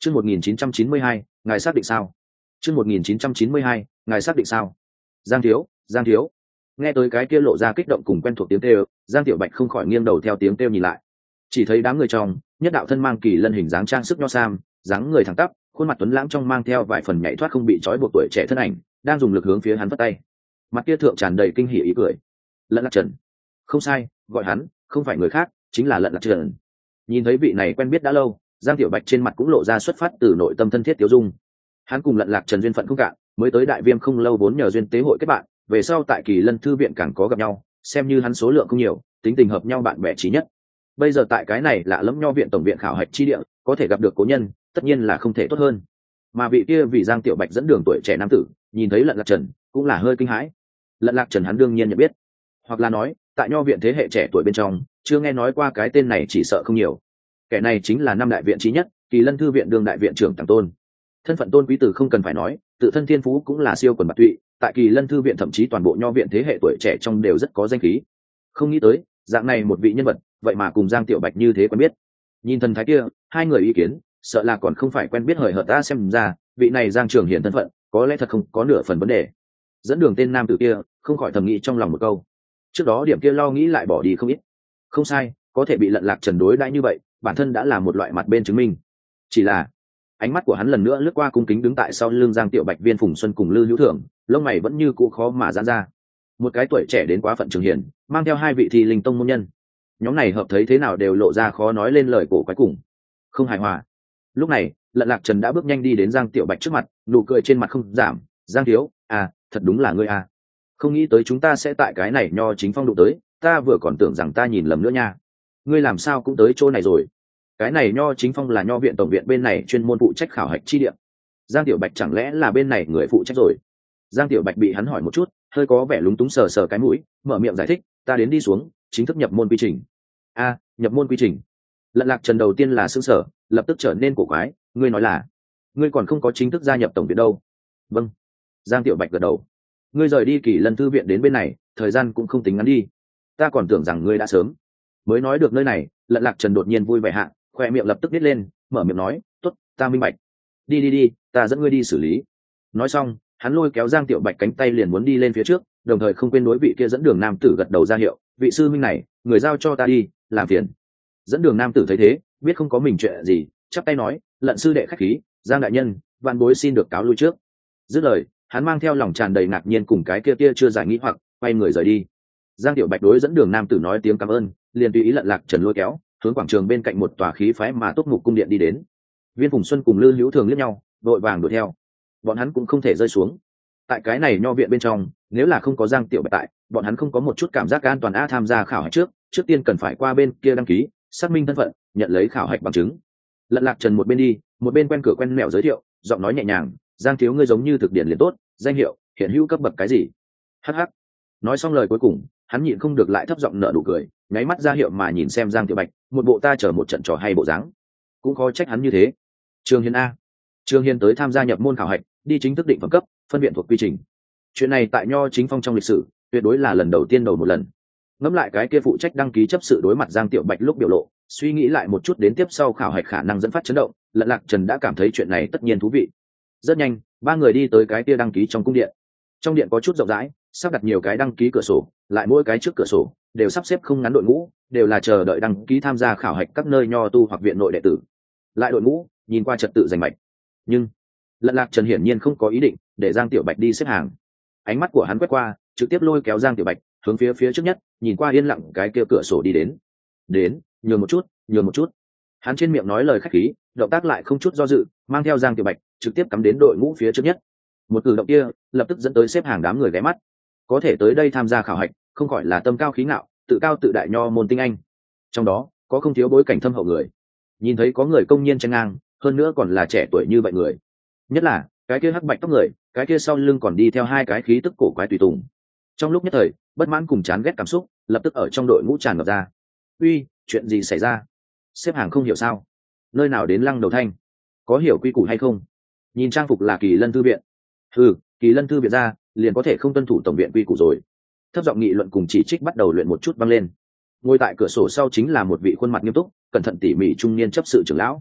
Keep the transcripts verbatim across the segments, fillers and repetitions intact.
Chương một nghìn chín trăm chín mươi hai, ngài xác định sao? Chương một nghìn chín trăm chín mươi hai, ngài xác định sao? Giang thiếu, Giang thiếu. Nghe tới cái kia lộ ra kích động cùng quen thuộc tiếng kêu, Giang Tiểu Bạch không khỏi nghiêng đầu theo tiếng kêu nhìn lại. Chỉ thấy đám người trong, nhất đạo thân mang kỳ lân hình dáng trang sức nho sam, dáng người thẳng tắp, khuôn mặt tuấn lãng trong mang theo vài phần nhảy thoát không bị trói buộc tuổi trẻ thân ảnh, đang dùng lực hướng phía hắn vất tay. Mặt kia thượng tràn đầy kinh hỉ ý cười. Lận Lạc Trần. Không sai, gọi hắn, không phải người khác, chính là Lận Lạc Trần. Nhìn thấy vị này quen biết đã lâu, Giang Tiểu Bạch trên mặt cũng lộ ra xuất phát từ nội tâm thân thiết tiêu dung. Hắn cùng Lận Lạc Trần duyên phận không cạn, mới tới Đại Viêm không lâu vốn nhờ duyên tế hội kết bạn, về sau tại Kỳ Lân thư viện càng có gặp nhau, xem như hắn số lượng không nhiều, tính tình hợp nhau bạn bè chí nhất. Bây giờ tại cái này lạ lẫm nho viện tổng viện khảo hạch chi địa, có thể gặp được cố nhân, tất nhiên là không thể tốt hơn. Mà vị kia vì Giang Tiểu Bạch dẫn đường tuổi trẻ nam tử, nhìn thấy Lận Lạc Trần, cũng là hơi kinh hãi. Lận Lạc Trần hắn đương nhiên nhận biết, hoặc là nói, tại nho viện thế hệ trẻ tuổi bên trong, chưa nghe nói qua cái tên này chỉ sợ không nhiều. Kẻ này chính là năm đại viện chí nhất, Kỳ Lân thư viện đương đại viện trưởng Tàng Tôn. Thân phận tôn quý tử không cần phải nói, tự thân thiên phú cũng là siêu quần bạc tụy, tại Kỳ Lân thư viện thậm chí toàn bộ nho viện thế hệ tuổi trẻ trong đều rất có danh khí. Không nghĩ tới, dạng này một vị nhân vật, vậy mà cùng Giang Tiểu Bạch như thế quen biết. Nhìn thần thái kia, hai người ý kiến, sợ là còn không phải quen biết hời hợt ta, xem ra, vị này Giang Trường Hiển thân phận, có lẽ thật không có nửa phần vấn đề. Dẫn đường tên nam tử kia, không khỏi thầm nghĩ trong lòng một câu. Trước đó điểm kia lo nghĩ lại bỏ đi không ít. Không sai, có thể bị Lận Lạc Trần đối đãi như vậy, bản thân đã là một loại mặt bên chứng minh. Chỉ là, ánh mắt của hắn lần nữa lướt qua cung kính đứng tại sau lưng Giang Tiểu Bạch, Viên Phùng Xuân cùng Lư Hữu Thưởng, lông mày vẫn như cũ khó mà giãn ra. Một cái tuổi trẻ đến quá phận Trường Hiển, mang theo hai vị Thi Linh tông môn nhân, nhóm này hợp thấy thế nào đều lộ ra khó nói lên lời cổ quái cùng không hài hòa. Lúc này, Lận Lạc Trần đã bước nhanh đi đến Giang Tiểu Bạch trước mặt, nụ cười trên mặt không giảm. Giang thiếu, à, thật đúng là ngươi à. Không nghĩ tới chúng ta sẽ tại cái này nho chính phong đụng tới, ta vừa còn tưởng rằng ta nhìn lầm nữa nha. Ngươi làm sao cũng tới chỗ này rồi? Cái này nho chính phong là nho viện tổng viện bên này chuyên môn phụ trách khảo hạch chi địa. Giang Tiểu Bạch chẳng lẽ là bên này người phụ trách rồi? Giang Tiểu Bạch bị hắn hỏi một chút, hơi có vẻ lúng túng sờ sờ cái mũi, mở miệng giải thích, ta đến đi xuống, chính thức nhập môn quy trình. A, nhập môn quy trình. Lận Lạc Trần đầu tiên là sững sờ, lập tức trở nên cổ quái, ngươi nói là, ngươi còn không có chính thức gia nhập tổng viện đâu? Vâng. Giang Tiểu Bạch gật đầu. Ngươi rời đi Kỳ Lân thư viện đến bên này, thời gian cũng không tính ngắn đi. Ta còn tưởng rằng ngươi đã sớm. Mới nói được nơi này, Lận Lạc Trần đột nhiên vui vẻ hạ, khoe miệng lập tức nít lên, mở miệng nói, tốt, ta minh bạch. Đi đi đi, ta dẫn ngươi đi xử lý. Nói xong, hắn lôi kéo Giang Tiểu Bạch cánh tay liền muốn đi lên phía trước, đồng thời không quên đối vị kia dẫn đường nam tử gật đầu ra hiệu, vị sư minh này, người giao cho ta đi, làm phiền. Dẫn đường nam tử thấy thế, biết không có mình chuyện gì, chắp tay nói, Lận sư đệ khách khí, Giang đại nhân, vạn bối xin được cáo lui trước. Dứt lời, hắn mang theo lòng tràn đầy ngạc nhiên cùng cái kia kia chưa giải nghĩ hoặc quay người rời đi. Giang Tiểu Bạch đối dẫn đường nam tử nói tiếng cảm ơn, liền tùy ý Lận Lạc Trần lôi kéo hướng quảng trường bên cạnh một tòa khí phái mà túc mục cung điện đi đến. Viên Phùng Xuân cùng Lư Hữu Thường liếc nhau, vội vàng đuổi theo. Bọn hắn cũng không thể rơi xuống. Tại cái này nho viện bên trong, nếu là không có Giang Tiểu Bạch tại, bọn hắn không có một chút cảm giác an toàn a. Tham gia khảo hạch trước, trước tiên cần phải qua bên kia đăng ký, xác minh thân phận, nhận lấy khảo hạch bằng chứng. Lận Lạc Trần một bên đi, một bên quen cửa quen mẹo giới thiệu, giọng nói nhẹ nhàng, Giang thiếu ngươi giống như thực điển liền tốt, danh hiệu hiện hữu cấp bậc cái gì? Hắc hắc. Nói xong lời cuối cùng, hắn nhịn không được lại thấp giọng nở nụ cười, nháy mắt ra hiệu mà nhìn xem Giang Tiểu Bạch, một bộ ta chờ một trận trò hay bộ dáng. Cũng khó trách hắn như thế. Trường Hiên a. Trường Hiên tới tham gia nhập môn khảo hạch, đi chính thức định phẩm cấp, phân viện thuộc quy trình. Chuyện này tại nho chính phong trong lịch sử, tuyệt đối là lần đầu tiên đầu một lần. Ngẫm lại cái kia phụ trách đăng ký chấp sự đối mặt Giang Tiểu Bạch lúc biểu lộ, suy nghĩ lại một chút đến tiếp sau khảo hạch khả năng dẫn phát chấn động, Lận Lạc Trần đã cảm thấy chuyện này tất nhiên thú vị. Rất nhanh, ba người đi tới cái kia đăng ký trong cung điện. Trong điện có chút rộng rãi, sắp đặt nhiều cái đăng ký cửa sổ, lại mỗi cái trước cửa sổ đều sắp xếp không ngắn đội ngũ, đều là chờ đợi đăng ký tham gia khảo hạch các nơi nho tu hoặc viện nội đệ tử. Lại đội ngũ, nhìn qua trật tự rành mạch. Nhưng Lận Lạc Trần hiển nhiên không có ý định để Giang Tiểu Bạch đi xếp hàng. Ánh mắt của hắn quét qua, trực tiếp lôi kéo Giang Tiểu Bạch hướng phía phía trước nhất, nhìn qua yên lặng cái kia cửa sổ đi đến. Đến, nhường một chút, nhường một chút. Hắn trên miệng nói lời khách khí, động tác lại không chút do dự, mang theo Giang Tiểu Bạch trực tiếp cắm đến đội ngũ phía trước nhất. Một cử động kia lập tức dẫn tới xếp hàng đám người ghé mắt. Có thể tới đây tham gia khảo hạch, không gọi là tâm cao khí ngạo, tự cao tự đại nho môn tinh anh. Trong đó có không thiếu bối cảnh thâm hậu người. Nhìn thấy có người công nhiên chen ngang, hơn nữa còn là trẻ tuổi như vậy người. Nhất là cái kia hắc bạch tóc người, cái kia sau lưng còn đi theo hai cái khí tức cổ quái tùy tùng. Trong lúc nhất thời, bất mãn cùng chán ghét cảm xúc lập tức ở trong đội ngũ tràn ngập ra. Uy, chuyện gì xảy ra? Xếp hàng không hiểu sao? Nơi nào đến lăng đầu thanh? Có hiểu quy củ hay không? Nhìn trang phục là Kỳ Lân thư viện. Ừ, Kỳ Lân thư viện ra, liền có thể không tuân thủ tổng viện quy củ rồi. Thấp giọng nghị luận cùng chỉ trích bắt đầu luyện một chút vang lên. Ngồi tại cửa sổ sau chính là một vị khuôn mặt nghiêm túc, cẩn thận tỉ mỉ trung niên chấp sự trưởng lão.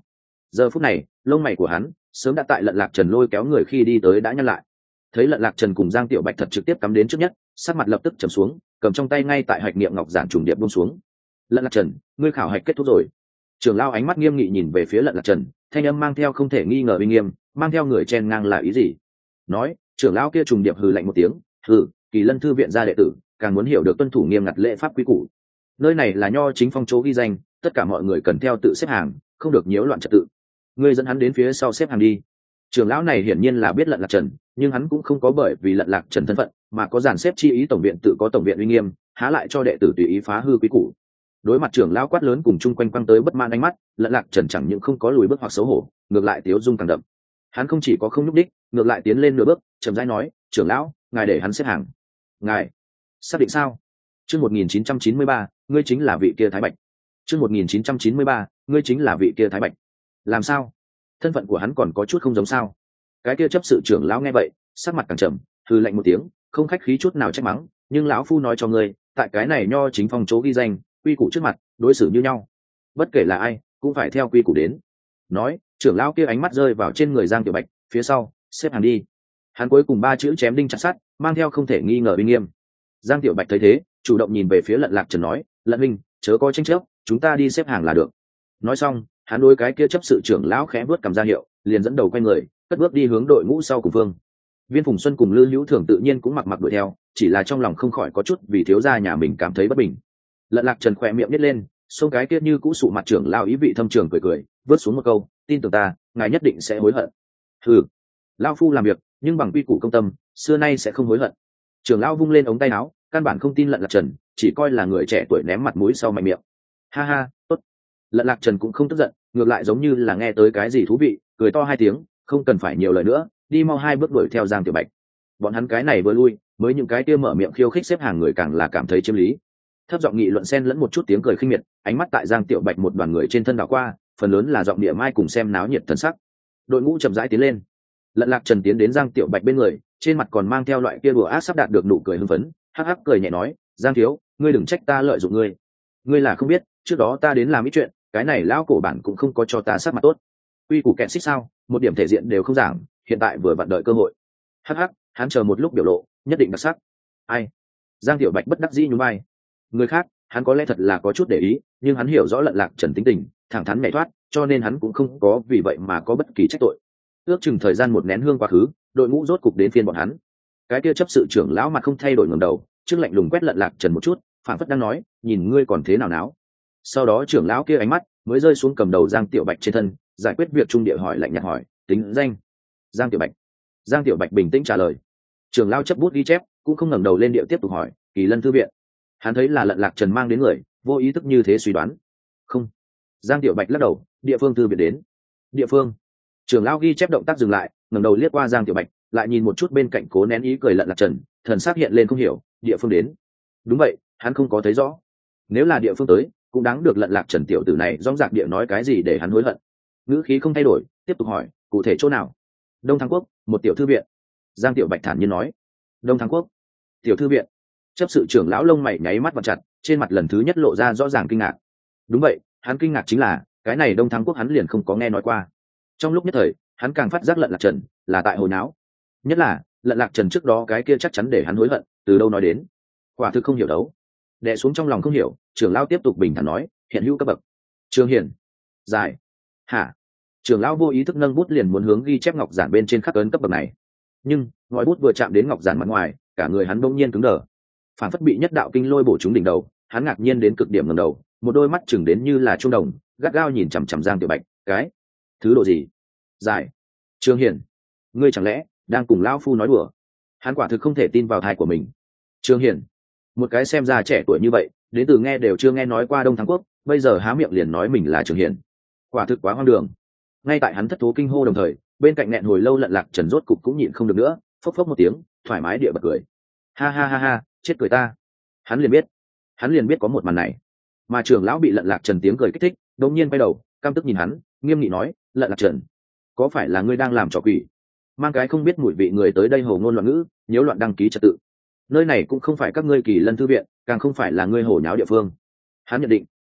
giờ phút này lông mày của hắn sớm đã tại Lận Lạc Trần lôi kéo người khi đi tới đã nhăn lại. Thấy Lận Lạc Trần cùng Giang Tiểu Bạch thật trực tiếp cắm đến trước nhất, sắc mặt lập tức trầm xuống, cầm trong tay ngay tại hạch niệm ngọc giản trùng điệp buông xuống. Lận Lạc Trần, ngươi khảo hạch kết thúc rồi. Trưởng lão ánh mắt nghiêm nghị nhìn về phía Lận Lạc Trần, thanh âm mang theo không thể nghi ngờ uy nghiêm, mang theo người chen ngang là ý gì? Nói, trưởng lão kia trùng điệp hừ lạnh một tiếng, hừ, Kỳ Lân thư viện gia đệ tử, càng muốn hiểu được tuân thủ nghiêm ngặt lễ pháp quy củ. Nơi này là Nho Chính Phong chỗ ghi danh, tất cả mọi người cần theo tự xếp hàng, không được nhiễu loạn trật tự. Ngươi dẫn hắn đến phía sau xếp hàng đi. Trưởng lão này hiển nhiên là biết Lận Lạc Trần, nhưng hắn cũng không có bởi vì Lận Lạc Trần thân phận mà có dàn xếp chi ý, tổng viện tự có tổng viện uy nghiêm, há lại cho đệ tử tùy ý phá hư quý củ. Đối mặt trưởng lão quát lớn cùng chung quanh quăng tới bất mãn ánh mắt, Lận Lạc Trần chẳng những không có lùi bước hoặc xấu hổ, ngược lại tiếu dung càng đậm. Hắn không chỉ có không nhúc đích, ngược lại tiến lên nửa bước, chậm rãi nói, trưởng lão, ngài để hắn xếp hàng. Ngài xác định sao? Chương một nghìn chín trăm chín mươi ba, ngươi chính là vị kia Thái Bạch. Chương một nghìn chín trăm chín mươi ba, ngươi chính là vị kia Thái Bạch. Làm sao? Thân phận của hắn còn có chút không giống sao? Cái kia chấp sự trưởng lão nghe vậy, sắc mặt càng trầm, hừ lạnh một tiếng, không khách khí chút nào trách mắng, nhưng lão phu nói cho ngươi, tại cái này Nho Chính Phong chỗ ghi danh, quy củ trước mặt, đối xử như nhau. Bất kể là ai, cũng phải theo quy củ đến. Nói, trưởng lão kia ánh mắt rơi vào trên người Giang Tiểu Bạch, phía sau, xếp hàng đi. Hắn cuối cùng ba chữ chém đinh chặt sắt, mang theo không thể nghi ngờ uy nghiêm. Giang Tiểu Bạch thấy thế, chủ động nhìn về phía Lận Lạc Trần nói, Lận minh, chớ có tranh chấp, chúng ta đi xếp hàng là được. Nói xong, hắn đối cái kia chấp sự trưởng lão khẽ vuốt cầm ra hiệu, liền dẫn đầu quay người, cất bước đi hướng đội ngũ sau cùng phương. Viên Phùng Xuân cùng Lư Hữu Thường tự nhiên cũng mặc mặc đuổi theo, chỉ là trong lòng không khỏi có chút vì thiếu gia nhà mình cảm thấy bất bình. Lận Lạc Trần khỏe miệng nhếch lên, xông cái kia như cũ sụ mặt trưởng lão ý vị thâm trường cười cười, vớt xuống một câu, tin tưởng ta, ngài nhất định sẽ hối hận. Hừ, lão phu làm việc, nhưng bằng quy củ công tâm, xưa nay sẽ không hối hận. Trưởng lão vung lên ống tay áo, căn bản không tin Lận Lạc Trần, chỉ coi là người trẻ tuổi ném mặt mũi sau mạnh miệng. Ha ha, tốt. Lận Lạc Trần cũng không tức giận, ngược lại giống như là nghe tới cái gì thú vị, cười to hai tiếng, không cần phải nhiều lời nữa, đi mau hai bước đuổi theo Giang Tiểu Bạch. Bọn hắn cái này vừa lui, mới những cái kia mở miệng khiêu khích xếp hàng người càng là cảm thấy chiếm lý. Thấp giọng nghị luận xen lẫn một chút tiếng cười khinh miệt, ánh mắt tại Giang Tiểu Bạch một đoàn người trên thân đảo qua, phần lớn là giọng địa mai cùng xem náo nhiệt thần sắc. Đội ngũ chậm rãi tiến lên. Lận Lạc Trần tiến đến Giang Tiểu Bạch bên người, trên mặt còn mang theo loại kia đùa ác sắp đạt được nụ cười hưng phấn, hắc hắc cười nhẹ nói, Giang thiếu, ngươi đừng trách ta lợi dụng ngươi. Ngươi là không biết, trước đó ta đến làm ít chuyện, cái này lão cổ bản cũng không có cho ta sắc mặt tốt. Uy củ kẹn xích sao, một điểm thể diện đều không giảng, hiện tại vừa vặn đợi cơ hội. Hắc hắc, hắn chờ một lúc biểu lộ, nhất định đặc sắc. Ai? Giang Tiểu Bạch bất đắc dĩ nhún vai. Người khác, hắn có lẽ thật là có chút để ý, nhưng hắn hiểu rõ Lận Lạc Trần tính tình, thẳng thắn nhảy thoát, cho nên hắn cũng không có vì vậy mà có bất kỳ trách tội. Ước chừng thời gian một nén hương quá khứ, đội ngũ rốt cục đến phiên bọn hắn. Cái kia chấp sự trưởng lão mặt không thay đổi ngẩng đầu, trước lạnh lùng quét Lận Lạc Trần một chút, phảng phất đang nói, nhìn ngươi còn thế nào náo. Sau đó trưởng lão kia ánh mắt mới rơi xuống cầm đầu Giang Tiểu Bạch trên thân, giải quyết việc trung địa hỏi lạnh nhạt hỏi, tính danh. Giang Tiểu Bạch. Giang Tiểu Bạch bình tĩnh trả lời. Trưởng lão chấp bút ghi chép, cũng không ngẩng đầu lên địa tiếp tục hỏi, Kỳ Lân thư viện. Hắn thấy là Lận Lạc Trần mang đến người, vô ý thức như thế suy đoán. Không. Giang Tiểu Bạch lắc đầu, địa phương thư viện đến. Địa phương. Trưởng lão ghi chép động tác dừng lại, ngẩng đầu liếc qua Giang Tiểu Bạch, lại nhìn một chút bên cạnh cố nén ý cười Lận Lạc Trần, thần sắc hiện lên không hiểu, địa phương đến. Đúng vậy, hắn không có thấy rõ. Nếu là địa phương tới, cũng đáng được Lận Lạc Trần tiểu tử này dõng dạc địa nói cái gì để hắn hối hận. Ngữ khí không thay đổi, tiếp tục hỏi, cụ thể chỗ nào? Đông Thắng Quốc, một tiểu thư viện. Giang Tiểu Bạch thản nhiên nói. Đông Thắng Quốc, tiểu thư viện. Chấp sự trưởng lão lông mày nháy mắt vặn chặt, trên mặt lần thứ nhất lộ ra rõ ràng kinh ngạc. Đúng vậy, hắn kinh ngạc chính là, cái này Đông Thắng Quốc hắn liền không có nghe nói qua. Trong lúc nhất thời, hắn càng phát giác Lận Lạc Trần là tại hồi náo. Nhất là, Lận Lạc Trần trước đó cái kia chắc chắn để hắn hối hận, từ đâu nói đến. Quả thực không hiểu đấu. Đè xuống trong lòng không hiểu, trưởng lão tiếp tục bình thản nói, hiện hữu cấp bậc. Trường Hiển. Dài. Hả? Trưởng lão vô ý thức nâng bút liền muốn hướng ghi chép ngọc giản bên trên khắc ấn cấp bậc này. Nhưng, ngòi bút vừa chạm đến ngọc giản mặt ngoài, cả người hắn bỗng nhiên cứng đờ. Phản phất bị nhất đạo kinh lôi bổ trúng đỉnh đầu, hắn ngạc nhiên đến cực điểm ngẩng đầu, một đôi mắt chừng đến như là chuông đồng, gắt gao nhìn chằm chằm Giang Tiểu Bạch, cái thứ độ gì? Dài. Trường Hiển. Ngươi chẳng lẽ đang cùng lão phu nói đùa? Hắn quả thực không thể tin vào tai của mình. Trường Hiển. Một cái xem ra trẻ tuổi như vậy, đến từ nghe đều chưa nghe nói qua Đông Thắng Quốc, bây giờ há miệng liền nói mình là Trường Hiển. Quả thực quá hoang đường. Ngay tại hắn thất thố kinh hô đồng thời, bên cạnh nghẹn hồi lâu Lận Lạc Trần rốt cục cũng nhịn không được nữa, phốc phốc một tiếng, thoải mái địa bật cười. Ha ha ha ha, chết cười ta. Hắn liền biết, hắn liền biết có một màn này. Mà trưởng lão bị Lận Lạc Trần tiếng cười kích thích, đột nhiên quay đầu, căm tức nhìn hắn, nghiêm nghị nói, Lận Lạc Trần, có phải là ngươi đang làm trò quỷ? Mang cái không biết mùi vị người tới đây hồ ngôn loạn ngữ, nhiễu loạn đăng ký trật tự. Nơi này cũng không phải các ngươi Kỳ Lân thư viện, càng không phải là ngươi hồ nháo địa phương. Hắn nhận định,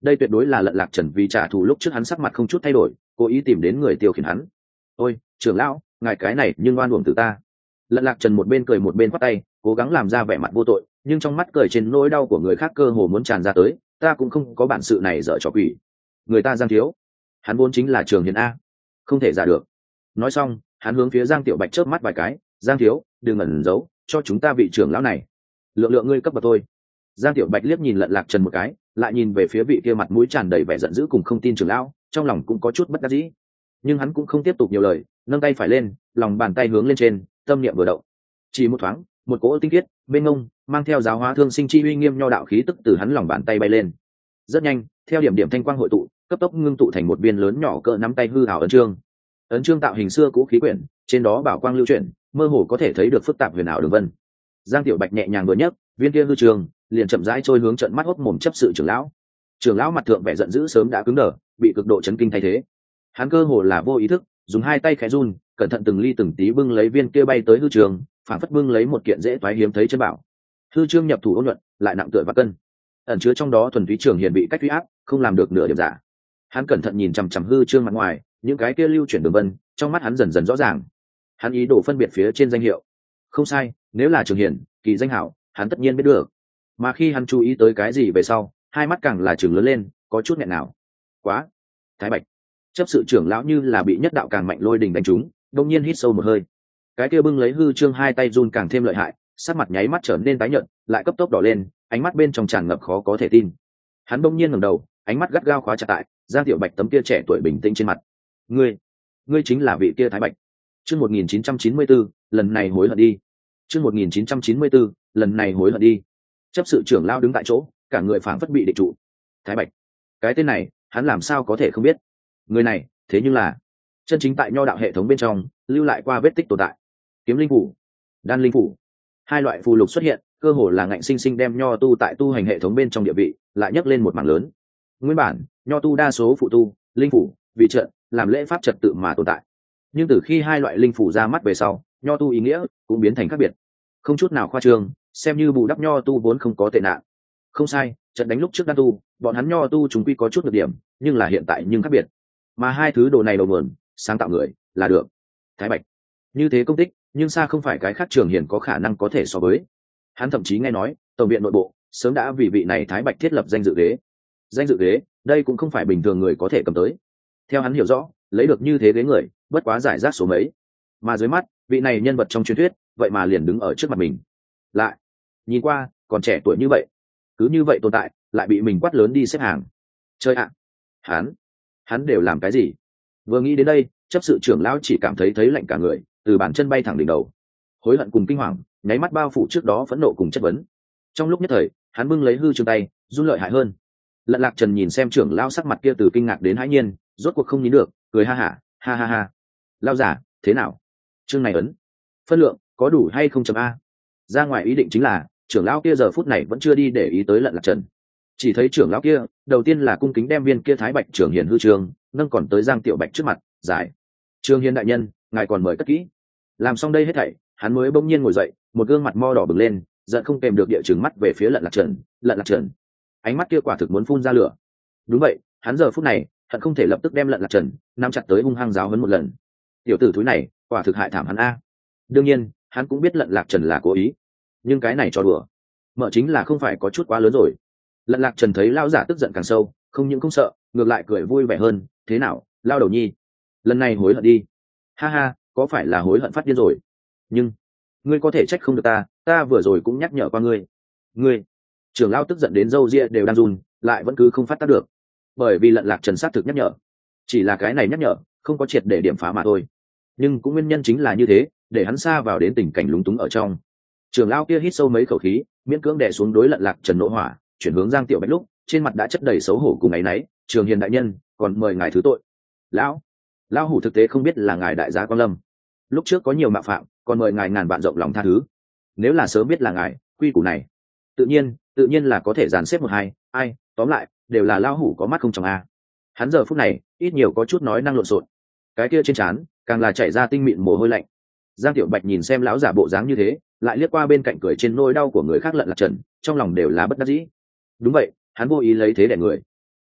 đây tuyệt đối là Lận Lạc Trần vì trả thù lúc trước hắn sắc mặt không chút thay đổi, cố ý tìm đến người tiêu khiển hắn. Ôi trưởng lão, ngài cái này nhưng oan uổng từ ta. Lận Lạc Trần một bên cười một bên quát tay, cố gắng làm ra vẻ mặt vô tội, nhưng trong mắt cười trên nỗi đau của người khác cơ hồ muốn tràn ra tới. Ta cũng không có bản sự này dở trò quỷ. Người ta Giang thiếu, hắn vốn chính là Trường Hiền a, không thể giả được. Nói xong, hắn hướng phía Giang Tiểu Bạch chớp mắt vài cái. Giang thiếu, đừng ẩn giấu, cho chúng ta vị trưởng lão này lượng lượng ngươi cấp bậc thôi. Giang Tiểu Bạch liếc nhìn Lận Lạc Trần một cái, lại nhìn về phía vị kia mặt mũi tràn đầy vẻ giận dữ cùng không tin trưởng lão, trong lòng cũng có chút bất đắc dĩ, nhưng hắn cũng không tiếp tục nhiều lời, nâng tay phải lên, lòng bàn tay hướng lên trên, tâm niệm vừa động, chỉ một thoáng, một cỗ tinh khiết bên ngông mang theo giáo hóa thương sinh chi uy nghiêm nho đạo khí tức từ hắn lòng bàn tay bay lên. Rất nhanh, theo điểm điểm thanh quang hội tụ, cấp tốc ngưng tụ thành một viên lớn nhỏ cỡ nắm tay hư ảo ấn chương. Ấn chương tạo hình xưa cũ khí quyển, trên đó bảo quang lưu chuyển, mơ hồ có thể thấy được phức tạp huyền ảo đường vân. Giang Tiểu Bạch nhẹ nhàng vừa nhấc, viên kia hư trường liền chậm rãi trôi hướng trận mắt hốc mồm chấp sự trưởng lão. Trưởng lão mặt thượng vẻ giận dữ sớm đã cứng đờ, bị cực độ chấn kinh thay thế. Hắn cơ hồ là vô ý thức, dùng hai tay khẽ run, cẩn thận từng ly từng tí bưng lấy viên kia bay tới hư trường, phản phất bưng lấy một kiện dễ toái hiếm thấy chân bảo. Hư chương nhập thủ ôn nhuận, lại nặng tựa và cân, ẩn chứa trong đó thuần túy trường hiền bị cách uy áp, không làm được nửa điểm giả. Hắn cẩn thận nhìn chằm chằm hư chương mặt ngoài, những cái kia lưu chuyển đường vân, trong mắt hắn dần dần rõ ràng. Hắn ý đồ phân biệt phía trên danh hiệu. Không sai, nếu là trường hiền, kỳ danh hảo, hắn tất nhiên biết được. Mà khi hắn chú ý tới cái gì về sau, hai mắt càng là trừng lớn lên, có chút nghẹn nào. Quá, Thái Bạch, chấp sự trưởng lão như là bị nhất đạo càng mạnh lôi đình đánh trúng, đông nhiên hít sâu một hơi. Cái kia bưng lấy hư chương hai tay run càng thêm lợi hại, sắc mặt nháy mắt trở nên tái nhợt, lại cấp tốc đỏ lên, ánh mắt bên trong tràn ngập khó có thể tin. Hắn đông nhiên ngẩng đầu, ánh mắt gắt gao khóa chặt tại Giang Tiểu Bạch tấm kia trẻ tuổi bình tĩnh trên mặt. Ngươi, ngươi chính là vị kia Thái Bạch. Chương một nghìn chín trăm chín mươi tư, lần này hối hận đi. Chương một nghìn chín trăm chín mươi tư, lần này hối hận đi. Chấp sự trưởng lão đứng tại chỗ, cả người phảng phất bị định trụ. Thái Bạch, cái tên này, hắn làm sao có thể không biết? Người này, thế nhưng là chân chính tại nho đạo hệ thống bên trong lưu lại qua vết tích tồn tại. Kiếm linh phủ, đan linh phủ, hai loại phù lục xuất hiện, cơ hồ là ngạnh sinh sinh đem nho tu tại tu hành hệ thống bên trong địa vị lại nhấc lên một mảng lớn. Nguyên bản, nho tu đa số phụ tu, linh phủ, vị trận, làm lễ pháp trật tự mà tồn tại. Nhưng từ khi hai loại linh phủ ra mắt về sau, nho tu ý nghĩa cũng biến thành khác biệt, không chút nào khoa trương, xem như bù đắp nho tu vốn không có tệ nạn. Không sai, trận đánh lúc trước đan tu, bọn hắn nho tu chúng quy có chút được điểm, nhưng là hiện tại nhưng khác biệt. Mà hai thứ đồ này đầu nguồn, sáng tạo người là được Thái Bạch. Như thế công tích, nhưng xa không phải cái khác trường hiền có khả năng có thể so với. Hắn thậm chí nghe nói, tổng viện nội bộ sớm đã vì vị này Thái Bạch thiết lập danh dự ghế. Danh dự ghế, đây cũng không phải bình thường người có thể cầm tới. Theo hắn hiểu rõ, lấy được như thế ghế người, bất quá giải rác số mấy. Mà dưới mắt, vị này nhân vật trong truyền thuyết, vậy mà liền đứng ở trước mặt mình. Lại, nhìn qua, còn trẻ tuổi như vậy, cứ như vậy tồn tại, lại bị mình quát lớn đi xếp hàng. Chơi ạ, hắn, hắn đều làm cái gì? Vừa nghĩ đến đây, chấp sự trưởng lão chỉ cảm thấy thấy lạnh cả người, từ bàn chân bay thẳng đỉnh đầu. Hối hận cùng kinh hoàng, nháy mắt bao phủ trước đó phẫn nộ cùng chất vấn. Trong lúc nhất thời, hắn bưng lấy hư chương tay, run lợi hại hơn. Lận Lạc Trần nhìn xem trưởng lão sắc mặt kia từ kinh ngạc đến hãi nhiên, rốt cuộc không nín được, cười ha hả, ha ha ha. Lão giả, thế nào? Chương này ấn, phân lượng có đủ hay không chấm a? Ra ngoài ý định chính là, trưởng lão kia giờ phút này vẫn chưa đi để ý tới Lận Lạc Trần. Chỉ thấy trưởng lão kia, đầu tiên là cung kính đem viên kia Thái Bạch trưởng hiền hư chương, nâng còn tới Giang Tiểu Bạch trước mặt, giải. Trường Hiền đại nhân, ngài còn mời cất kỹ. Làm xong đây hết thảy, hắn mới bỗng nhiên ngồi dậy, một gương mặt mo đỏ bừng lên, giận không kèm được địa chừng mắt về phía Lận Lạc Trần. Lận Lạc Trần, ánh mắt kia quả thực muốn phun ra lửa. Đúng vậy, hắn giờ phút này hận không thể lập tức đem Lận Lạc Trần nắm chặt tới hung hăng giáo huấn một lần. Tiểu tử thúi này, quả thực hại thảm hắn a. Đương nhiên, hắn cũng biết Lận Lạc Trần là cố ý, nhưng cái này cho đùa, mợ chính là không phải có chút quá lớn rồi. Lận Lạc Trần thấy lão giả tức giận càng sâu, không những không sợ, ngược lại cười vui vẻ hơn. Thế nào, lao đầu nhi, lần này hối hận đi. Ha ha, có phải là hối hận phát điên rồi? Nhưng ngươi có thể trách không được ta, ta vừa rồi cũng nhắc nhở qua ngươi. Ngươi, trưởng lão tức giận đến râu ria đều đang run, lại vẫn cứ không phát tác được, bởi vì Lận Lạc Trần xác thực nhắc nhở, chỉ là cái này nhắc nhở không có triệt để điểm phá mà thôi. Nhưng cũng nguyên nhân chính là như thế, để hắn xa vào đến tình cảnh lúng túng ở trong. Trưởng lão kia hít sâu mấy khẩu khí, miễn cưỡng đè xuống đối Lận Lạc Trần nộ hỏa, chuyển hướng Giang Tiểu Bạch lúc trên mặt đã chất đầy xấu hổ cùng áy náy. Trường Hiền đại nhân, còn mời ngài thứ tội. Lão, lão hủ thực tế không biết là ngài đại giá quan lâm, lúc trước có nhiều mạo phạm, còn mời ngài ngàn vạn rộng lòng tha thứ. Nếu là sớm biết là ngài, quy củ này tự nhiên tự nhiên là có thể dàn xếp một hai. Ai, tóm lại đều là lão hủ có mắt không trong a. Hắn giờ phút này ít nhiều có chút nói năng lộn xộn, cái kia trên trán càng là chảy ra tinh mịn mồ hôi lạnh. Giang Tiểu Bạch nhìn xem lão giả bộ dáng như thế, lại liếc qua bên cạnh cười trên nỗi đau của người khác Lận Lạc Trần, trong lòng đều là bất đắc dĩ. Đúng vậy, hắn vô ý lấy thế đè người.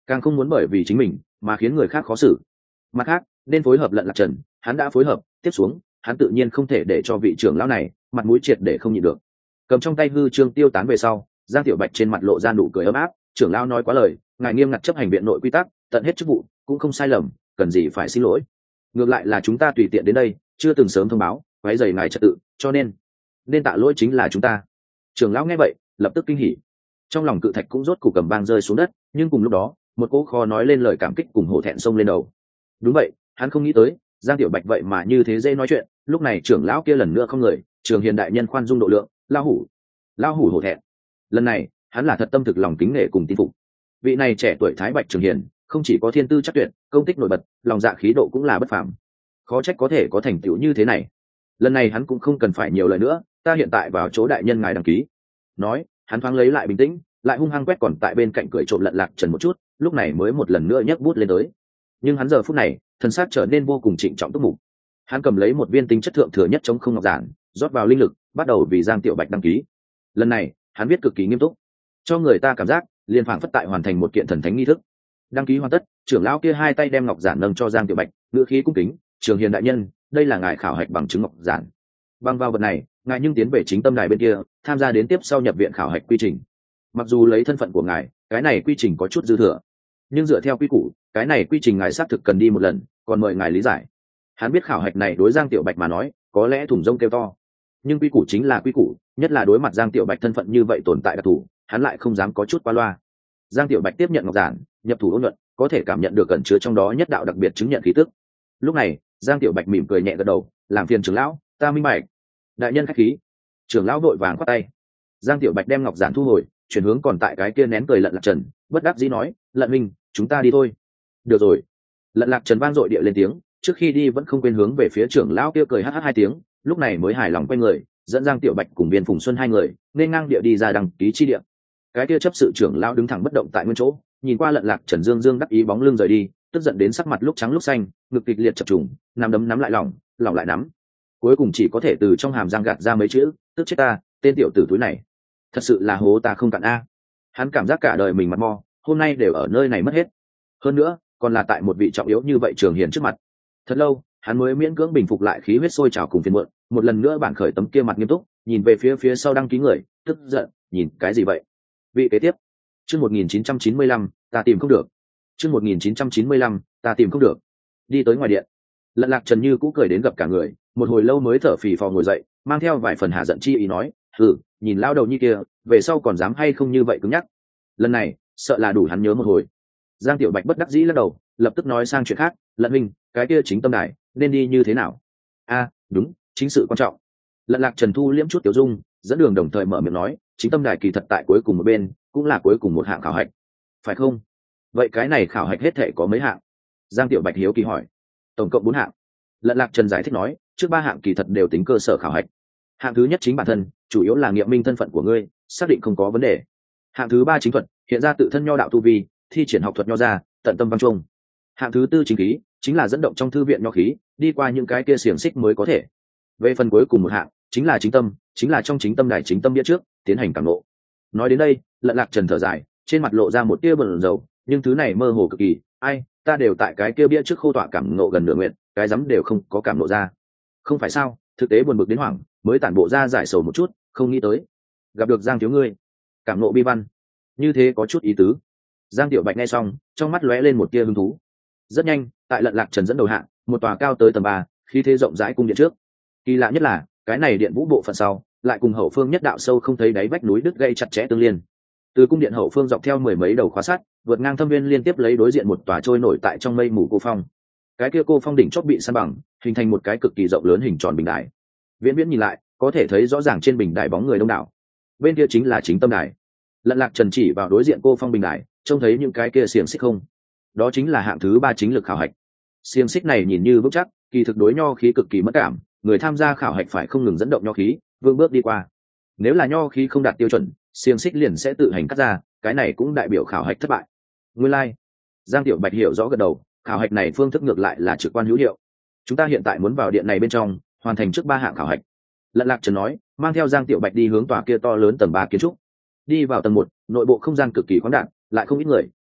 càng không muốn bởi vì chính mình mà khiến người khác khó xử. Mặt khác, nên phối hợp Lận Lạc Trần, hắn đã phối hợp, tiếp xuống hắn tự nhiên không thể để cho vị trưởng lão này mặt mũi triệt để không nhịn được. Cầm trong tay hư chương tiêu tán về sau, Giang Tiểu Bạch trên mặt lộ ra nụ cười ấm áp. Trưởng lão nói quá lời, ngài nghiêm ngặt chấp hành viện nội quy tắc, tận hết chức vụ cũng không sai lầm, cần gì phải xin lỗi. Ngược lại là chúng ta tùy tiện đến đây, chưa từng sớm thông báo quấy rầy ngài trật tự, cho nên nên tạ lỗi chính là chúng ta. Trưởng lão nghe vậy lập tức kinh hỉ, trong lòng cự thạch cũng rốt cục cầm bang rơi xuống đất. Nhưng cùng lúc đó, một cỗ khó nói lên lời cảm kích cùng hổ thẹn sông lên đầu. Đúng vậy, hắn không nghĩ tới Giang Tiểu Bạch vậy mà như thế dễ nói chuyện. Lúc này trưởng lão kia lần nữa không người, Trường Hiền đại nhân khoan dung độ lượng, lao hủ lao hủ hổ thẹn. Lần này hắn là thật tâm thực lòng kính nể cùng tin phục. Vị này trẻ tuổi Thái Bạch Trường Hiền không chỉ có thiên tư chắc tuyệt, công tích nổi bật, lòng dạ khí độ cũng là bất phàm. Khó trách có thể có thành tựu như thế này. Lần này hắn cũng không cần phải nhiều lời nữa, ta hiện tại vào chỗ đại nhân ngài đăng ký. Nói, hắn thoáng lấy lại bình tĩnh, lại hung hăng quét còn tại bên cạnh cười trộm Lận Lạc Trần một chút, lúc này mới một lần nữa nhấc bút lên tới. Nhưng hắn giờ phút này thần sắc trở nên vô cùng trịnh trọng túc mục. Hắn cầm lấy một viên tinh chất thượng thừa nhất chống không ngọc giản, rót vào linh lực, bắt đầu vì Giang Tiểu Bạch đăng ký. Lần này hắn viết cực kỳ nghiêm túc, cho người ta cảm giác liền phảng phất tại hoàn thành một kiện thần thánh nghi thức. Đăng ký hoàn tất, trưởng lão kia hai tay đem ngọc giản nâng cho Giang Tiểu Bạch, ngữ khí cung kính, Trường Hiền đại nhân, đây là ngài khảo hạch bằng chứng ngọc giản. Bằng vào vật này, ngài nhưng tiến về chính tâm đài bên kia, tham gia đến tiếp sau nhập viện khảo hạch quy trình. Mặc dù lấy thân phận của ngài, cái này quy trình có chút dư thừa, nhưng dựa theo quy củ, cái này quy trình ngài xác thực cần đi một lần, còn mời ngài lý giải. Hắn biết khảo hạch này đối Giang Tiểu Bạch mà nói có lẽ thủng rông kêu to, nhưng quy củ chính là quy củ, nhất là đối mặt Giang Tiểu Bạch thân phận như vậy tồn tại đặc thù, hắn lại không dám có chút qua loa. Giang Tiểu Bạch tiếp nhận ngọc giản, nhập thủ ôn nhuận, có thể cảm nhận được cẩn chứa trong đó nhất đạo đặc biệt chứng nhận khí tức. Lúc này Giang Tiểu Bạch mỉm cười nhẹ gật đầu, làm phiền trưởng lão, ta minh bạch. Đại nhân khách khí. Trưởng lão vội vàng khoát tay. Giang Tiểu Bạch đem ngọc giản thu hồi, chuyển hướng còn tại cái kia nén cười Lận Lạc Trần, bất đắc dĩ nói, Lận minh, chúng ta đi thôi. Được rồi. Lận Lạc Trần vang dội địa lên tiếng, trước khi đi vẫn không quên hướng về phía trưởng lão kia cười hắt hắt hai tiếng, lúc này mới hài lòng quay người, dẫn Giang Tiểu Bạch cùng Biên Phùng Xuân hai người nên ngang địa đi ra đăng ký chi địa. Cái kia chấp sự trưởng lão đứng thẳng bất động tại nguyên chỗ, nhìn qua Lận Lạc Trần dương dương đắc ý bóng lưng rời đi, tức giận đến sắc mặt lúc trắng lúc xanh, ngực kịch liệt chập trùng, nắm đấm nắm lại lỏng, lỏng lại nắm, cuối cùng chỉ có thể từ trong hàm răng gạt ra mấy chữ, tức chết ta, tên tiểu tử túi này thật sự là hố ta không cạn a. Hắn cảm giác cả đời mình mặt mo hôm nay đều ở nơi này mất hết, hơn nữa còn là tại một vị trọng yếu như vậy Trường Hiền trước mặt. Thật lâu hắn mới miễn cưỡng bình phục lại khí huyết sôi trào cùng phiền muộn, một lần nữa bản khởi tấm kia mặt nghiêm túc, nhìn về phía phía sau đăng ký người, tức giận, nhìn cái gì vậy? Vị kế tiếp. Chương một nghìn chín trăm chín mươi lăm, ta tìm không được. Chương một nghìn chín trăm chín mươi lăm, ta tìm không được. Đi tới ngoài điện, Lận Lạc Trần như cũ cười đến gặp cả người, một hồi lâu mới thở phì phò ngồi dậy, mang theo vài phần hạ giận chi ý nói, "Hừ, nhìn lão đầu như kia, về sau còn dám hay không như vậy cứng nhắc." Lần này, sợ là đủ hắn nhớ một hồi. Giang Tiểu Bạch bất đắc dĩ lắc đầu, lập tức nói sang chuyện khác, "Lận minh, cái kia chính tâm đài nên đi như thế nào?" "A, đúng, chính sự quan trọng." Lận Lạc Trần thu liễm chút tiểu dung, dẫn đường đồng thời mở miệng nói, "Chính tâm đài kỳ thật tại cuối cùng một bên, cũng là cuối cùng một hạng khảo hạch, phải không?" "Vậy cái này khảo hạch hết thể có mấy hạng?" Giang Tiểu Bạch hiếu kỳ hỏi. "Tổng cộng bốn hạng." Lận Lạc Trần giải thích nói, trước ba hạng kỳ thật đều tính cơ sở khảo hạch. Hạng thứ nhất chính bản thân, chủ yếu là nghiệm minh thân phận của ngươi, xác định không có vấn đề. Hạng thứ ba chính thuật, hiện ra tự thân nho đạo tu vi, thi triển học thuật nho ra, tận tâm văn trung. Hạng thứ tư chính khí, chính là dẫn động trong thư viện nho khí, đi qua những cái kia xiềng xích mới có thể. Về phần cuối cùng một hạng, chính là chính tâm, chính là trong chính tâm đài chính tâm bia trước, tiến hành cảm ngộ. Nói đến đây, Lận Lạc Trần thở dài, trên mặt lộ ra một tia buồn rầu, nhưng thứ này mơ hồ cực kỳ, ai, ta đều tại cái kia bia trước khô tọa cảm ngộ gần nửa nguyện, cái rắm đều không có cảm ngộ ra. Không phải sao, thực tế buồn bực đến hoảng, mới tản bộ ra giải sầu một chút, không nghĩ tới gặp được Giang thiếu ngươi, cảm ngộ bi văn, như thế có chút ý tứ. Giang Tiểu Bạch nghe xong, trong mắt lóe lên một tia hứng thú. Rất nhanh, tại Lận Lạc Trần dẫn đầu hạng, một tòa cao tới tầng ba, khí thế rộng rãi cung điện trước. Kỳ lạ nhất là, cái này điện vũ bộ phận sau, lại cùng hậu phương nhất đạo sâu không thấy đáy vách núi đứt gây chặt chẽ tương liên. Từ cung điện hậu phương dọc theo mười mấy đầu khóa sắt, vượt ngang thâm viên liên tiếp lấy đối diện một tòa trôi nổi tại trong mây mù cô phong. Cái kia cô phong đỉnh chóp bị san bằng, hình thành một cái cực kỳ rộng lớn hình tròn bình đài. Viễn viễn nhìn lại, có thể thấy rõ ràng trên bình đài bóng người đông đảo. Bên kia chính là chính tâm đài. Lận Lạc Trần chỉ vào đối diện cô phong bình đài, trông thấy những cái kia xiềng xích không? Đó chính là hạng thứ ba chính lực khảo hạch. Xiềng xích này nhìn như vững chắc, kỳ thực đối nho khí cực kỳ mất cảm, người tham gia khảo hạch phải không ngừng dẫn động nho khí, vươn bước đi qua. Nếu là nho khí không đạt tiêu chuẩn, xiềng xích liền sẽ tự hành cắt ra, cái này cũng đại biểu khảo hạch thất bại. Nguyên lai, like. Giang Tiểu Bạch hiểu rõ gật đầu, khảo hạch này phương thức ngược lại là trực quan hữu hiệu. Chúng ta hiện tại muốn vào điện này bên trong, hoàn thành trước ba hạng khảo hạch. Lận Lạc Trần nói, mang theo Giang Tiểu Bạch đi hướng tòa kia to lớn tầng ba kiến trúc. Đi vào tầng một, nội bộ không gian cực kỳ khoáng đạt, lại không ít người,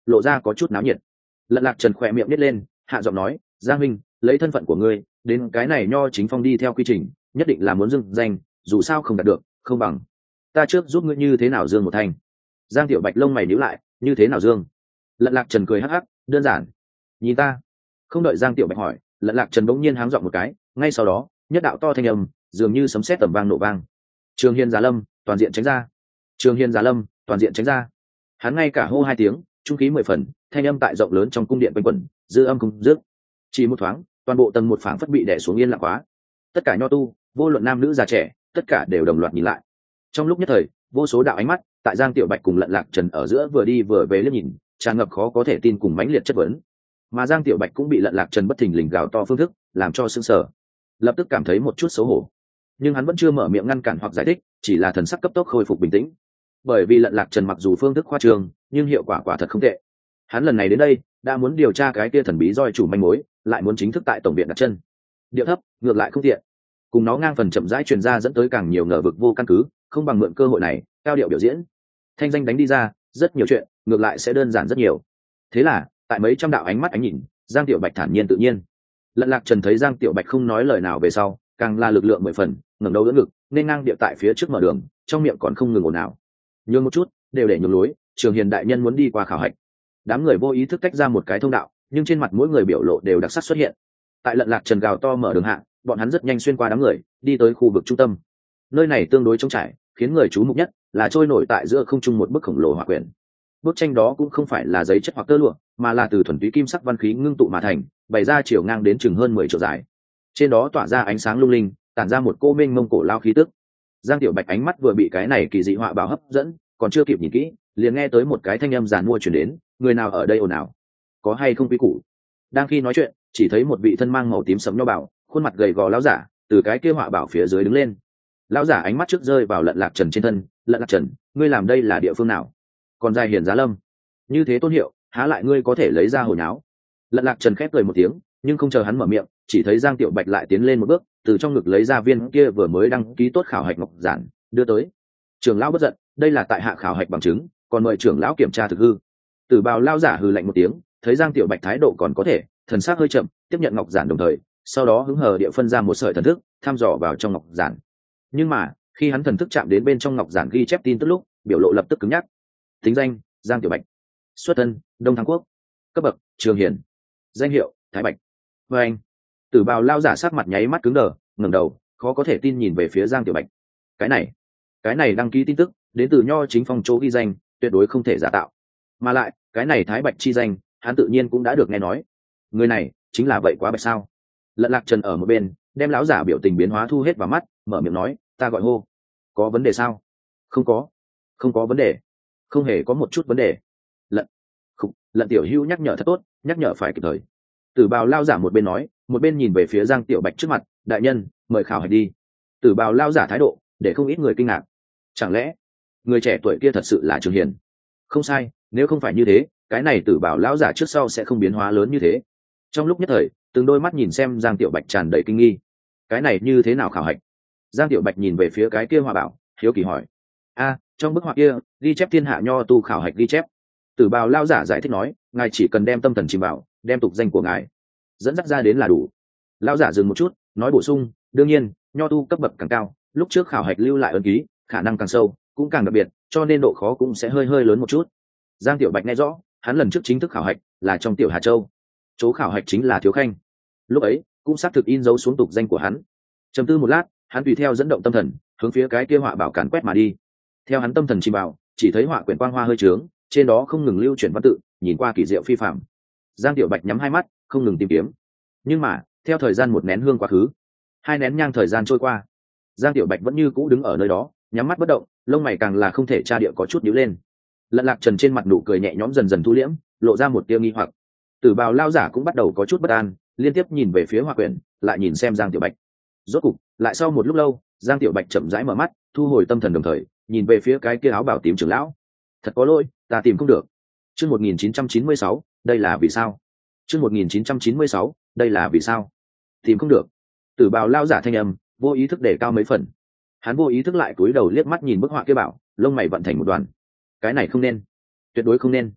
lộ ra có chút náo nhiệt. Lận Lạc Trần khỏe miệng nít lên, hạ giọng nói, giang minh, lấy thân phận của ngươi đến cái này nho chính phong đi theo quy trình, nhất định là muốn dưng danh, dù sao không đạt được không bằng ta trước giúp ngươi như thế nào dương một thành. Giang Tiểu Bạch lông mày nhíu lại, như thế nào dương? Lận Lạc Trần cười hắc hắc, đơn giản, nhìn ta. Không đợi Giang Tiểu Bạch hỏi, Lận Lạc Trần bỗng nhiên háng giọng một cái, ngay sau đó nhất đạo to thanh âm dường như sấm sét tầm vang nổ vang. Trường Hiên Giá Lâm, toàn diện tránh ra. Trường Hiên Giá Lâm, toàn diện tránh ra. Hắn ngay cả hô hai tiếng, trung khí mười phần, thanh âm tại rộng lớn trong cung điện quanh quẩn, dư âm không dứt. Chỉ một thoáng, toàn bộ tầng một phảng phất bị đè xuống yên lặng quá. Tất cả nho tu, vô luận nam nữ già trẻ, tất cả đều đồng loạt nhìn lại. Trong lúc nhất thời, vô số đạo ánh mắt tại Giang Tiểu Bạch cùng Lận Lạc Trần ở giữa vừa đi vừa về liếc nhìn, tràn ngập khó có thể tin cùng mãnh liệt chất vấn. Mà Giang Tiểu Bạch cũng bị Lận Lạc Trần bất thình lình gào to phương thức làm cho sững sờ, lập tức cảm thấy một chút xấu hổ. Nhưng hắn vẫn chưa mở miệng ngăn cản hoặc giải thích, chỉ là thần sắc cấp tốc khôi phục bình tĩnh. Bởi vì Lận Lạc Trần mặc dù phương thức khoa trương, nhưng hiệu quả quả thật không tệ. Hắn lần này đến đây đã muốn điều tra cái kia thần bí roi chủ manh mối, lại muốn chính thức tại tổng viện đặt chân. Điệu thấp, ngược lại không tiện. Cùng nó ngang phần chậm rãi truyền ra dẫn tới càng nhiều ngờ vực vô căn cứ, không bằng mượn cơ hội này cao điệu biểu diễn. Thanh danh đánh đi ra, rất nhiều chuyện ngược lại sẽ đơn giản rất nhiều. Thế là tại mấy trăm đạo ánh mắt ánh nhìn, Giang Tiểu Bạch thản nhiên tự nhiên. Lận Lạc Trần thấy Giang Tiểu Bạch không nói lời nào về sau, càng là lực lượng mười phần, ngẩng đầu đỡ ngực, nên ngang điệu tại phía trước mở đường, trong miệng còn không ngừng ồn ào. Nhường một chút, đều để nhường lối, Trường Hiền đại nhân muốn đi qua khảo hạch. Đám người vô ý thức tách ra một cái thông đạo, nhưng trên mặt mỗi người biểu lộ đều đặc sắc xuất hiện. Tại Lận Lạc Trần gào to mở đường hạ, bọn hắn rất nhanh xuyên qua đám người, đi tới khu vực trung tâm. Nơi này tương đối trống trải, khiến người chú mục nhất là trôi nổi tại giữa không trung một bức khổng lồ hỏa quyển. Bức tranh đó cũng không phải là giấy chất hoặc tơ lụa, mà là từ thuần túy kim sắc văn khí ngưng tụ mà thành, bày ra chiều ngang đến chừng hơn mười triệu dài. Trên đó tỏa ra ánh sáng lung linh, tản ra một cô mênh mông cổ lao khí tức. Giang Tiểu Bạch ánh mắt vừa bị cái này kỳ dị họa bảo hấp dẫn, còn chưa kịp nhìn kỹ, liền nghe tới một cái thanh âm giàn mua truyền đến, người nào ở đây ồn ào, có hay không quý củ. Đang khi nói chuyện, chỉ thấy một vị thân mang màu tím sẫm nho bảo, khuôn mặt gầy gò lão giả từ cái kia họa bảo phía dưới đứng lên. Lão giả ánh mắt trước rơi vào Lận Lạc Trần trên thân. Lận Lạc Trần, ngươi làm đây là địa phương nào? Còn dài Hiền Giá Lâm như thế tôn hiệu, há lại ngươi có thể lấy ra hồi náo? Lận Lạc Trần khép cười một tiếng, nhưng không chờ hắn mở miệng, chỉ thấy Giang Tiểu Bạch lại tiến lên một bước, từ trong ngực lấy ra viên kia vừa mới đăng ký tốt khảo hạch ngọc giản, đưa tới. Trưởng lão bất giận, đây là tại hạ khảo hạch bằng chứng, còn mời trưởng lão kiểm tra thực hư. Tử bào lão giả hừ lạnh một tiếng, thấy Giang Tiểu Bạch thái độ còn có thể, thần sắc hơi chậm, tiếp nhận ngọc giản đồng thời, sau đó hứng hờ địa phân ra một sợi thần thức, thăm dò vào trong ngọc giản. Nhưng mà khi hắn thần thức chạm đến bên trong ngọc giản ghi chép tin tức lúc, biểu lộ lập tức cứng nhắc. Tính danh: Giang Tiểu Bạch. Xuất thân: Đông Thắng Quốc. Cấp bậc: Trường Hiền. Danh hiệu: Thái Bạch. Và anh. Tử bào lao giả sắc mặt nháy mắt cứng đờ, ngẩng đầu, khó có thể tin nhìn về phía Giang Tiểu Bạch. Cái này, cái này đăng ký tin tức đến từ nho chính phong chỗ ghi danh, tuyệt đối không thể giả tạo. Mà lại, cái này Thái Bạch chi danh, hắn tự nhiên cũng đã được nghe nói. Người này chính là vậy quá bạch sao? Lận Lạc Trần ở một bên, đem lão giả biểu tình biến hóa thu hết vào mắt, mở miệng nói, ta gọi hô, có vấn đề sao? Không có, không có vấn đề, không hề có một chút vấn đề. Lận, không, Lận tiểu hữu nhắc nhở thật tốt, nhắc nhở phải kịp thời. Tử bào lao giả một bên nói, một bên nhìn về phía Giang Tiểu Bạch trước mặt, đại nhân, mời khảo hạch đi. Tử bào lao giả thái độ để không ít người kinh ngạc. Chẳng lẽ người trẻ tuổi kia thật sự là Trường Hiền? Không sai, nếu không phải như thế, cái này tử bào lao giả trước sau sẽ không biến hóa lớn như thế. Trong lúc nhất thời, từng đôi mắt nhìn xem Giang Tiểu Bạch tràn đầy kinh nghi. Cái này như thế nào khảo hạch? Giang Tiểu Bạch nhìn về phía cái kia họa bảo, hiếu kỳ hỏi. A, trong bức họa kia ghi chép thiên hạ nho tu khảo hạch ghi chép. Tử bào lao giả giải thích nói, ngài chỉ cần đem tâm thần chìm vào, đem tục danh của ngài dẫn dắt ra đến là đủ. Lao giả dừng một chút, nói bổ sung, đương nhiên, nho tu cấp bậc càng cao, lúc trước khảo hạch lưu lại ấn ký, khả năng càng sâu, cũng càng đặc biệt, cho nên độ khó cũng sẽ hơi hơi lớn một chút. Giang Tiểu Bạch nghe rõ, hắn lần trước chính thức khảo hạch là trong Tiểu Hà Châu, chỗ khảo hạch chính là Thiếu Khanh. Lúc ấy cũng xác thực in dấu xuống tục danh của hắn. Trầm tư một lát, hắn tùy theo dẫn động tâm thần, hướng phía cái kia họa bảo càn quét mà đi. Theo hắn tâm thần chìm vào, chỉ thấy họa quyển quang hoa hơi trướng, trên đó không ngừng lưu chuyển văn tự, nhìn qua kỳ diệu phi phàm. Giang Tiểu Bạch nhắm hai mắt, không ngừng tìm kiếm. Nhưng mà theo thời gian một nén hương quá khứ, hai nén nhang thời gian trôi qua, Giang Tiểu Bạch vẫn như cũ đứng ở nơi đó, nhắm mắt bất động, lông mày càng là không thể tra địa có chút nhíu lên. Lận Lạc Trần trên mặt nụ cười nhẹ nhõm dần dần thu liễm, lộ ra một tia nghi hoặc. Tử bào lao giả cũng bắt đầu có chút bất an, liên tiếp nhìn về phía họa quyển, lại nhìn xem Giang Tiểu Bạch. Rốt cục, lại sau một lúc lâu, Giang Tiểu Bạch chậm rãi mở mắt, thu hồi tâm thần đồng thời, nhìn về phía cái kia áo bào tím trưởng lão. Thật có lỗi, ta tìm không được. Chương một nghìn chín trăm chín mươi sáu, đây là vì sao? Chương một nghìn chín trăm chín mươi sáu, đây là vì sao? Tìm không được. Tử bào lao giả thanh âm, vô ý thức để cao mấy phần. Hắn vô ý thức lại cúi đầu liếc mắt nhìn bức họa kia bảo, lông mày vận thành một đoàn. Cái này không nên, tuyệt đối không nên.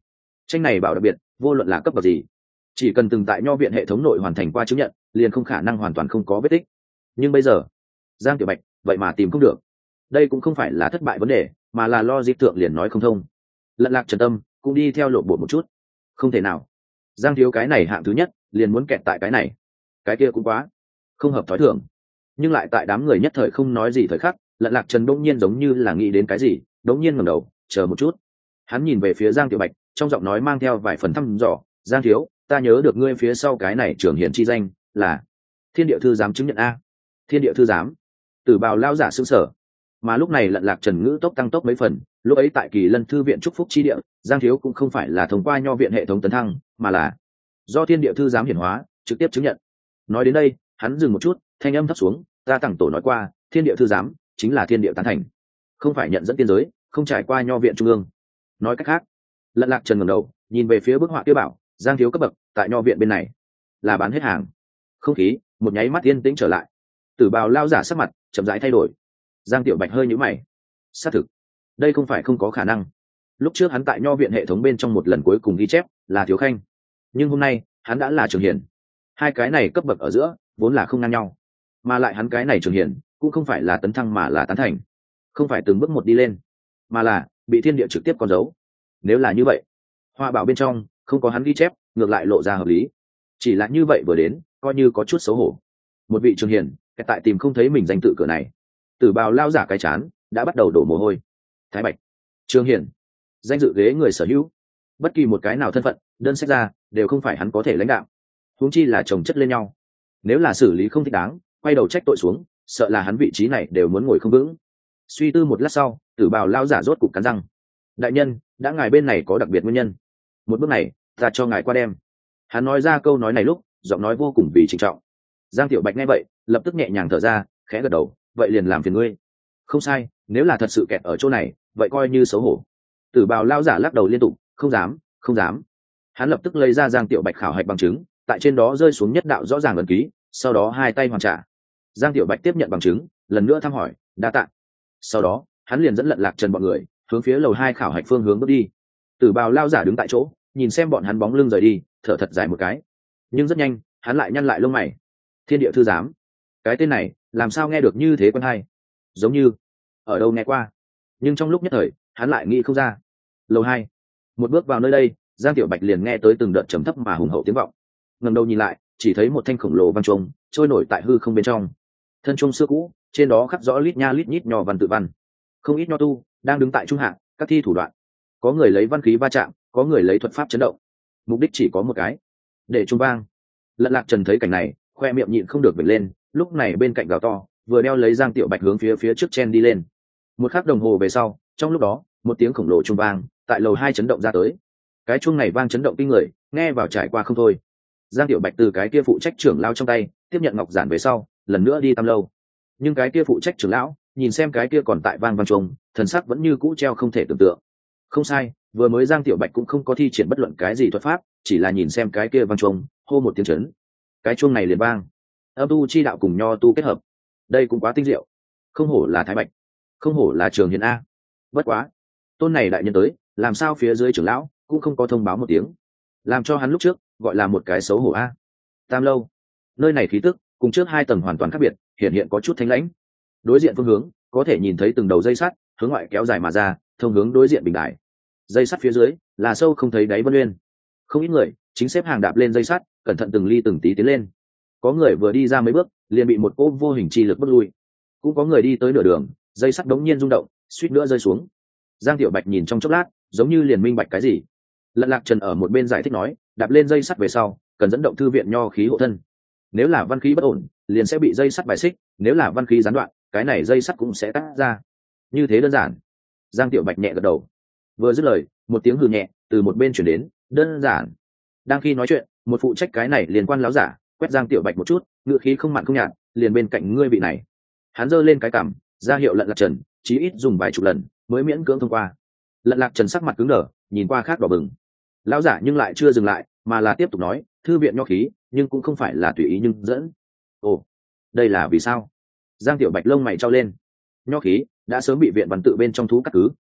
Tranh này bảo đặc biệt, vô luận là cấp bậc gì, chỉ cần từng tại nho viện hệ thống nội hoàn thành qua chứng nhận, liền không khả năng hoàn toàn không có vết tích. Nhưng bây giờ, Giang Tiểu Bạch vậy mà tìm không được. Đây cũng không phải là thất bại vấn đề, mà là lo di tượng liền nói không thông. Lận Lạc Trần tâm cũng đi theo lộ bộ một chút. Không thể nào, Giang thiếu cái này hạng thứ nhất, liền muốn kẹt tại cái này, cái kia cũng quá không hợp thói thường. Nhưng lại tại đám người nhất thời không nói gì thời khắc, Lận Lạc Trần đột nhiên giống như là nghĩ đến cái gì, đột nhiên ngẩng đầu, chờ một chút. Hắn nhìn về phía Giang Tiểu Bạch, trong giọng nói mang theo vài phần thăm dò, "Giang thiếu, ta nhớ được ngươi phía sau cái này trưởng hiển chi danh là Thiên Địa Thư giám chứng nhận a?" Thiên Địa Thư giám? Tử Bào lão giả sững sờ. Mà lúc này Lận Lạc Trần ngữ tốc tăng tốc mấy phần, lúc ấy tại Kỳ Lân thư viện trúc phúc chi địa, Giang thiếu cũng không phải là thông qua nho viện hệ thống tấn thăng, mà là do Thiên Địa Thư giám hiển hóa, trực tiếp chứng nhận. Nói đến đây, hắn dừng một chút, thanh âm thấp xuống, "Ta tặng tổ nói qua, Thiên Địa Thư giám chính là thiên địa tán thành, không phải nhận dẫn tiên giới, không trải qua nho viện trung ương." Nói cách khác, Lận Lạc Trần ngẩng đầu, nhìn về phía bức họa kia bảo, "Giang thiếu cấp bậc tại nho viện bên này là bán hết hàng." Không khí một nháy mắt yên tĩnh trở lại. Tử Bào lao giả sắc mặt chậm rãi thay đổi. Giang Tiểu Bạch hơi nhíu mày. Xác thực, đây không phải không có khả năng. Lúc trước hắn tại nho viện hệ thống bên trong một lần cuối cùng ghi chép là thiếu khanh, nhưng hôm nay hắn đã là trường hiển. Hai cái này cấp bậc ở giữa vốn là không ngang nhau, mà lại hắn cái này trường hiển cũng không phải là tấn thăng mà là tán thành, không phải từng bước một đi lên, mà là bị thiên địa trực tiếp con dấu. Nếu là như vậy, hoa bảo bên trong không có hắn ghi chép, ngược lại lộ ra hợp lý. Chỉ là như vậy vừa đến, coi như có chút xấu hổ. Một vị trường hiển tại tìm không thấy mình danh tự cửa này. Tử Bào lao giả cái chán đã bắt đầu đổ mồ hôi. Thái Bạch, trường hiển, danh dự ghế người sở hữu, bất kỳ một cái nào thân phận đơn xét ra đều không phải hắn có thể lãnh đạo, huống chi là chồng chất lên nhau. Nếu là xử lý không thích đáng, quay đầu trách tội xuống, sợ là hắn vị trí này đều muốn ngồi không vững. Suy tư một lát sau, Tử Bào lao giả rốt cục cắn răng, "Đại nhân, đã ngài bên này có đặc biệt nguyên nhân, một bước này ta cho ngài qua đem." Hắn nói ra câu nói này lúc giọng nói vô cùng vì trịnh trọng. Giang Tiểu Bạch nghe vậy lập tức nhẹ nhàng thở ra, khẽ gật đầu, "Vậy liền làm phiền ngươi." "Không sai, nếu là thật sự kẹt ở chỗ này, vậy coi như xấu hổ." Tử Bào lao giả lắc đầu liên tục, "Không dám, không dám." Hắn lập tức lấy ra Giang Tiểu Bạch khảo hạch bằng chứng, tại trên đó rơi xuống nhất đạo rõ ràng ấn ký, sau đó hai tay hoàn trả. Giang Tiểu Bạch tiếp nhận bằng chứng, lần nữa thăm hỏi, "Đa tạ." Sau đó hắn liền dẫn Lận Lạc Trần bọn người hướng phía lầu hai khảo hạch phương hướng bước đi. Tử Bào lao giả đứng tại chỗ, nhìn xem bọn hắn bóng lưng rời đi, thở thật dài một cái. Nhưng rất nhanh hắn lại nhăn lại lông mày. Thiên Địa Thư giám, cái tên này làm sao nghe được như thế quen hay, giống như ở đâu nghe qua. Nhưng trong lúc nhất thời hắn lại nghĩ không ra. Lầu hai, một bước vào nơi đây, Giang Tiểu Bạch liền nghe tới từng đợt trầm thấp mà hùng hậu tiếng vọng. Ngẩng đầu nhìn lại, chỉ thấy một thanh khổng lồ văn chuông trôi nổi tại hư không bên trong. Thân chuông xưa cũ, trên đó khắc rõ lít nha lít nhít nho văn tự văn. Không ít nho tu đang đứng tại trung hạng, các thi thủ đoạn. Có người lấy văn khí va chạm, có người lấy thuật pháp chấn động. Mục đích chỉ có một cái, để chuông vang. Lận Lạc Trần thấy cảnh này, khoe miệng nhịn không được vểnh lên, lúc này bên cạnh gào to, vừa đeo lấy Giang Tiểu Bạch hướng phía phía trước chen đi lên. Một khắc đồng hồ về sau, trong lúc đó, một tiếng khổng lồ chuông vang tại lầu hai chấn động ra tới. Cái chuông này vang chấn động kinh người, nghe vào trải qua không thôi. Giang Tiểu Bạch từ cái kia phụ trách trưởng lão trong tay tiếp nhận ngọc giản về sau, lần nữa đi tam lâu. Nhưng cái kia phụ trách trưởng lão nhìn xem cái kia còn tại vang vang chuông, thần sắc vẫn như cũ treo không thể tưởng tượng. Không sai, vừa mới Giang Tiểu Bạch cũng không có thi triển bất luận cái gì thuật pháp, chỉ là nhìn xem cái kia vang chuông, hô một tiếng chấn, cái chuông này liền vang. Âm tu chi đạo cùng nho tu kết hợp, đây cũng quá tinh diệu. Không hổ là Thái Bạch, không hổ là Trường Hiền a. Bất quá, tôn này đại nhân tới, làm sao phía dưới trưởng lão cũng không có thông báo một tiếng, làm cho hắn lúc trước gọi là một cái xấu hổ a. Tam lâu, nơi này khí tức cùng trước hai tầng hoàn toàn khác biệt, hiện hiện có chút thanh lãnh. Đối diện phương hướng có thể nhìn thấy từng đầu dây sắt hướng ngoại kéo dài mà ra, thông hướng đối diện bình đài. Dây sắt phía dưới là sâu không thấy đáy vân uyên. Không ít người chính xếp hàng đạp lên dây sắt, cẩn thận từng ly từng tí tiến lên. Có người vừa đi ra mấy bước liền bị một cỗ vô hình chi lực bước lui, cũng có người đi tới nửa đường, dây sắt đống nhiên rung động, suýt nữa rơi xuống. Giang Tiểu Bạch nhìn trong chốc lát, giống như liền minh bạch cái gì. Lận Lạc Trần ở một bên giải thích nói, đạp lên dây sắt về sau cần dẫn động thư viện nho khí hộ thân, nếu là văn khí bất ổn liền sẽ bị dây sắt bài xích, nếu là văn khí gián đoạn cái này dây sắt cũng sẽ tách ra, như thế đơn giản. Giang Tiểu Bạch nhẹ gật đầu, vừa dứt lời một tiếng hừ nhẹ từ một bên chuyển đến, đơn giản. Đang khi nói chuyện, một phụ trách cái này liên quan láo giả quét Giang Tiểu Bạch một chút, ngựa khí không mặn không nhạt, liền bên cạnh ngươi vị này. Hắn giơ lên cái cằm, ra hiệu Lận Lạc Trần chí ít dùng vài chục lần mới miễn cưỡng thông qua. Lận Lạc Trần sắc mặt cứng đờ, nhìn qua khác đỏ bừng. Lão giả nhưng lại chưa dừng lại, mà là tiếp tục nói, thư viện nho khí nhưng cũng không phải là tùy ý nhưng dẫn. Ồ, đây là vì sao? Giang Tiểu Bạch lông mày trao lên. Nho khí đã sớm bị viện văn tự bên trong thú cắt cứ,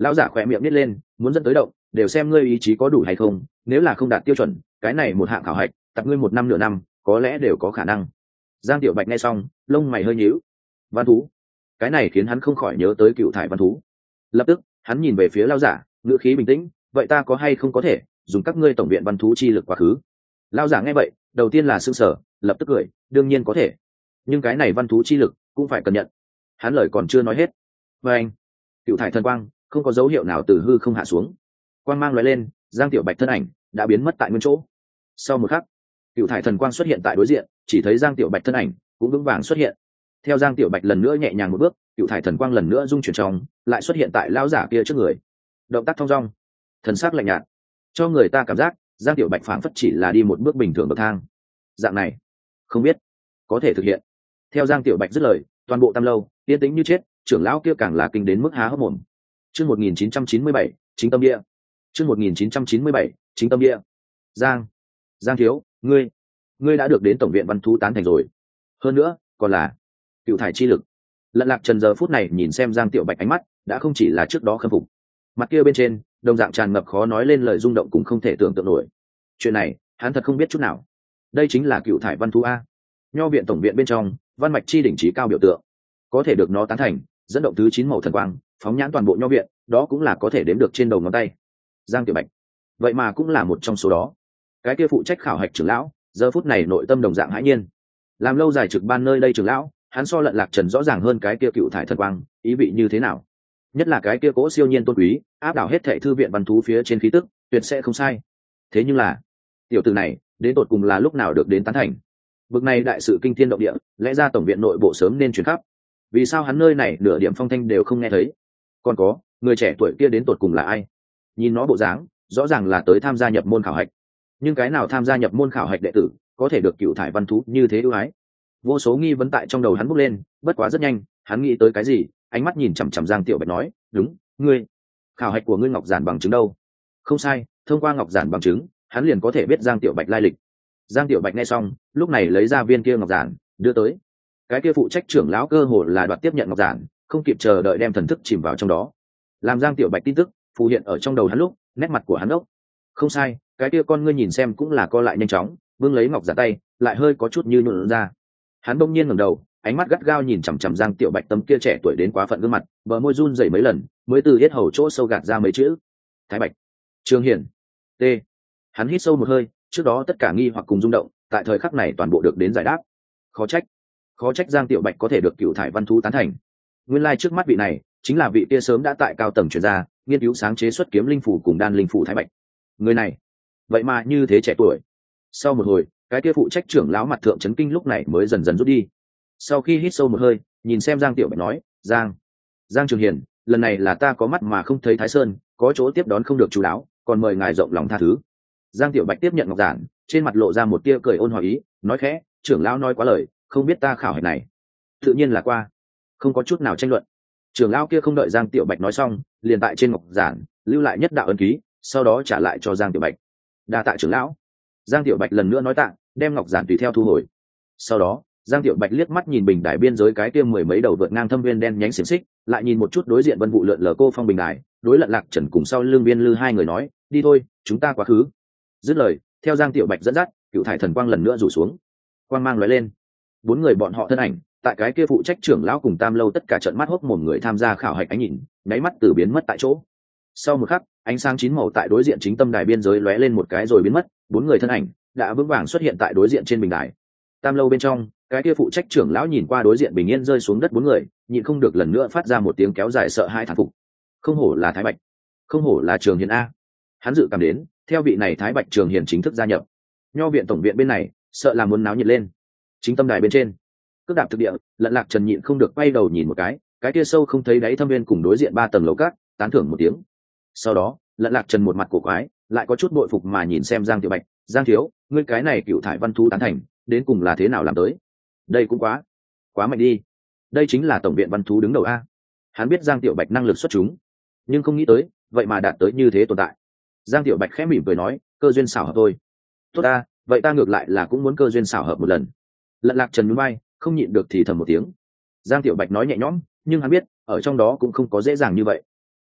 Lão giả khỏe miệng nít lên, muốn dẫn tới động đều xem ngươi ý chí có đủ hay không, nếu là không đạt tiêu chuẩn cái này một hạng khảo hạch tập ngươi một năm nửa năm có lẽ đều có khả năng. Giang Tiểu Bạch nghe xong lông mày hơi nhíu. Văn thú, cái này khiến hắn không khỏi nhớ tới cựu thải văn thú. Lập tức hắn nhìn về phía lão giả, ngữ khí bình tĩnh, vậy ta có hay không có thể dùng các ngươi tổng viện văn thú chi lực quá khứ? Lão giả nghe vậy đầu tiên là sững sờ, lập tức cười, đương nhiên có thể, nhưng cái này văn thú chi lực cũng phải cẩn nhận. Hắn lời còn chưa nói hết, và anh cựu thải thần quang không có dấu hiệu nào từ hư không hạ xuống, quang mang lóe lên, Giang Tiểu Bạch thân ảnh đã biến mất tại nguyên chỗ. Sau một khắc, cựu thải thần quang xuất hiện tại đối diện, chỉ thấy Giang Tiểu Bạch thân ảnh cũng vững vàng xuất hiện. Theo Giang Tiểu Bạch lần nữa nhẹ nhàng một bước, cựu thải thần quang lần nữa dung chuyển trong, lại xuất hiện tại lão giả kia trước người. Động tác thong dong, thần sắc lạnh nhạt, cho người ta cảm giác Giang Tiểu Bạch phảng phất chỉ là đi một bước bình thường bậc thang. Dạng này, không biết có thể thực hiện. Theo Giang Tiểu Bạch dứt lời, toàn bộ Tam lâu yên tĩnh như chết, trưởng lão kia càng là kinh đến mức há hốc mồm. Chương một nghìn chín trăm chín mươi bảy, chính tâm địa. Chương một nghìn chín trăm chín mươi bảy, chính tâm địa. Giang, Giang thiếu, ngươi, ngươi đã được đến tổng viện văn thú tán thành rồi. Hơn nữa, còn là cựu thải chi lực. Lận Lạc Trần giờ phút này nhìn xem Giang Tiểu Bạch ánh mắt đã không chỉ là trước đó khâm phục, mặt kia bên trên đồng dạng tràn ngập khó nói lên lời rung động cũng không thể tưởng tượng nổi. Chuyện này hắn thật không biết chút nào. Đây chính là cựu thải văn thú a. Nho viện tổng viện bên trong văn mạch chi đỉnh trí cao biểu tượng, có thể được nó tán thành dẫn động thứ chín màu thần quang phóng nhãn toàn bộ nho viện, đó cũng là có thể đếm được trên đầu ngón tay. Giang Tiểu Bạch vậy mà cũng là một trong số đó. Cái kia phụ trách khảo hạch trưởng lão giờ phút này nội tâm đồng dạng hãi nhiên. Làm lâu dài trực ban nơi đây trưởng lão, hắn so Lận Lạc Trần rõ ràng hơn cái kia cựu thải thần quang ý vị như thế nào, nhất là cái kia cố siêu nhiên tôn quý áp đảo hết thệ thư viện văn thú phía trên khí tức tuyệt sẽ không sai. Thế nhưng là tiểu tử này đến tột cùng là lúc nào được đến tán thành? Bực này đại sự kinh thiên động địa, lẽ ra tổng viện nội bộ sớm nên truyền khắp, vì sao hắn nơi này nửa điểm phong thanh đều không nghe thấy? Còn có người trẻ tuổi kia đến tột cùng là ai? Nhìn nó bộ dáng rõ ràng là tới tham gia nhập môn khảo hạch, nhưng cái nào tham gia nhập môn khảo hạch đệ tử có thể được cựu thải văn thú như thế ưu ái? Vô số nghi vấn tại trong đầu hắn bốc lên, bất quá rất nhanh hắn nghĩ tới cái gì, ánh mắt nhìn chằm chằm Giang Tiểu Bạch nói, đúng, ngươi khảo hạch của ngươi ngọc giản bằng chứng đâu? Không sai, thông qua ngọc giản bằng chứng hắn liền có thể biết Giang Tiểu Bạch lai lịch. Giang Tiểu Bạch nghe xong lúc này lấy ra viên kia ngọc giản đưa tới. Cái kia phụ trách trưởng lão cơ hồ là đoạt tiếp nhận ngọc giản, không kịp chờ đợi đem thần thức chìm vào trong đó. Làm Giang Tiểu Bạch tin tức phù hiện ở trong đầu hắn lúc, nét mặt của hắn ốc. Không sai, cái kia con ngươi nhìn xem cũng là co lại nhanh chóng, vương lấy ngọc giản tay lại hơi có chút như nhuận ra. Hắn bỗng nhiên ngẩng đầu, ánh mắt gắt gao nhìn chằm chằm Giang Tiểu Bạch tấm kia trẻ tuổi đến quá phận gương mặt, bờ môi run rẩy mấy lần mới từ yết hầu chỗ sâu gạt ra mấy chữ: Thái Bạch, Trương Hiển. T. Hắn hít sâu một hơi, trước đó tất cả nghi hoặc cùng rung động tại thời khắc này toàn bộ được đến giải đáp. Khó trách, khó trách Giang Tiểu Bạch có thể được cựu thải văn thú tán thành. Nguyên lai trước mắt vị này chính là vị kia sớm đã tại cao tầng truyền ra, nghiên cứu sáng chế xuất kiếm linh phủ cùng đan linh phủ Thái Bạch. Người này vậy mà như thế trẻ tuổi. Sau một hồi, cái kia phụ trách trưởng lão mặt thượng chấn kinh lúc này mới dần dần rút đi. Sau khi hít sâu một hơi, nhìn xem Giang Tiểu Bạch nói, Giang, Giang Trường Hiền, lần này là ta có mắt mà không thấy Thái Sơn, có chỗ tiếp đón không được chú đáo, còn mời ngài rộng lòng tha thứ. Giang Tiểu Bạch tiếp nhận ngọc giản, trên mặt lộ ra một tia cười ôn hòa ý, nói khẽ, trưởng lão nói quá lời, không biết ta khảo hạch này tự nhiên là qua, không có chút nào tranh luận. Trưởng lão kia không đợi Giang Tiểu Bạch nói xong, liền tại trên ngọc giản lưu lại nhất đạo ấn ký, sau đó trả lại cho Giang Tiểu Bạch. Đa tạ trưởng lão. Giang Tiểu Bạch lần nữa nói tạ, đem ngọc giản tùy theo thu hồi. Sau đó Giang Tiểu Bạch liếc mắt nhìn bình đài biên giới cái kia mười mấy đầu vượt ngang thâm viên đen nhánh xiềng xích, lại nhìn một chút đối diện vân vụ lượn lờ cô phong bình đài, đối Lận Lạc Trần cùng sau lưng Viên Lư hai người nói, đi thôi, chúng ta quá khứ. Dứt lời, theo Giang Tiểu Bạch dẫn dắt, cựu thải thần quang lần nữa rủ xuống, quang mang lóe lên, bốn người bọn họ thân ảnh tại cái kia phụ trách trưởng lão cùng Tam lâu tất cả trận mắt hốc mồm người tham gia khảo hạch ánh nhìn, nháy mắt từ biến mất tại chỗ. Sau một khắc, ánh sáng chín màu tại đối diện chính tâm đài biên giới lóe lên một cái rồi biến mất, bốn người thân ảnh đã vững vàng xuất hiện tại đối diện trên bình đài. Tam lâu bên trong, cái kia phụ trách trưởng lão nhìn qua đối diện bình yên rơi xuống đất bốn người, nhịn không được lần nữa phát ra một tiếng kéo dài sợ hãi thán phục. Không hổ là Thái Bạch, không hổ là Trường Hiền a. Hắn dự cảm đến, theo vị này Thái Bạch Trường Hiền chính thức gia nhập, nho viện tổng viện bên này sợ là muốn náo nhiệt lên. Chính tâm đài bên trên, cước đạp thực địa, Lận Lạc Trần nhịn không được quay đầu nhìn một cái, cái kia sâu không thấy đáy thâm viên cùng đối diện ba tầng lầu cát, tán thưởng một tiếng. Sau đó, Lận Lạc Trần một mặt cổ quái, lại có chút bội phục mà nhìn xem Giang Tiểu Bạch, Giang thiếu, ngươi cái này cựu thải văn thú tán thành, đến cùng là thế nào làm tới? Đây cũng quá, quá mạnh đi. Đây chính là tổng viện văn thú đứng đầu a. Hắn biết Giang Tiểu Bạch năng lực xuất chúng, nhưng không nghĩ tới, vậy mà đạt tới như thế tồn tại. Giang Tiểu Bạch khẽ mỉm cười nói, cơ duyên xảo hợp thôi. Tốt ta, vậy ta ngược lại là cũng muốn cơ duyên xảo hợp một lần. Lận Lạc Trần nhún vai, không nhịn được thì thầm một tiếng. Giang Tiểu Bạch nói nhẹ nhõm, nhưng hắn biết, ở trong đó cũng không có dễ dàng như vậy.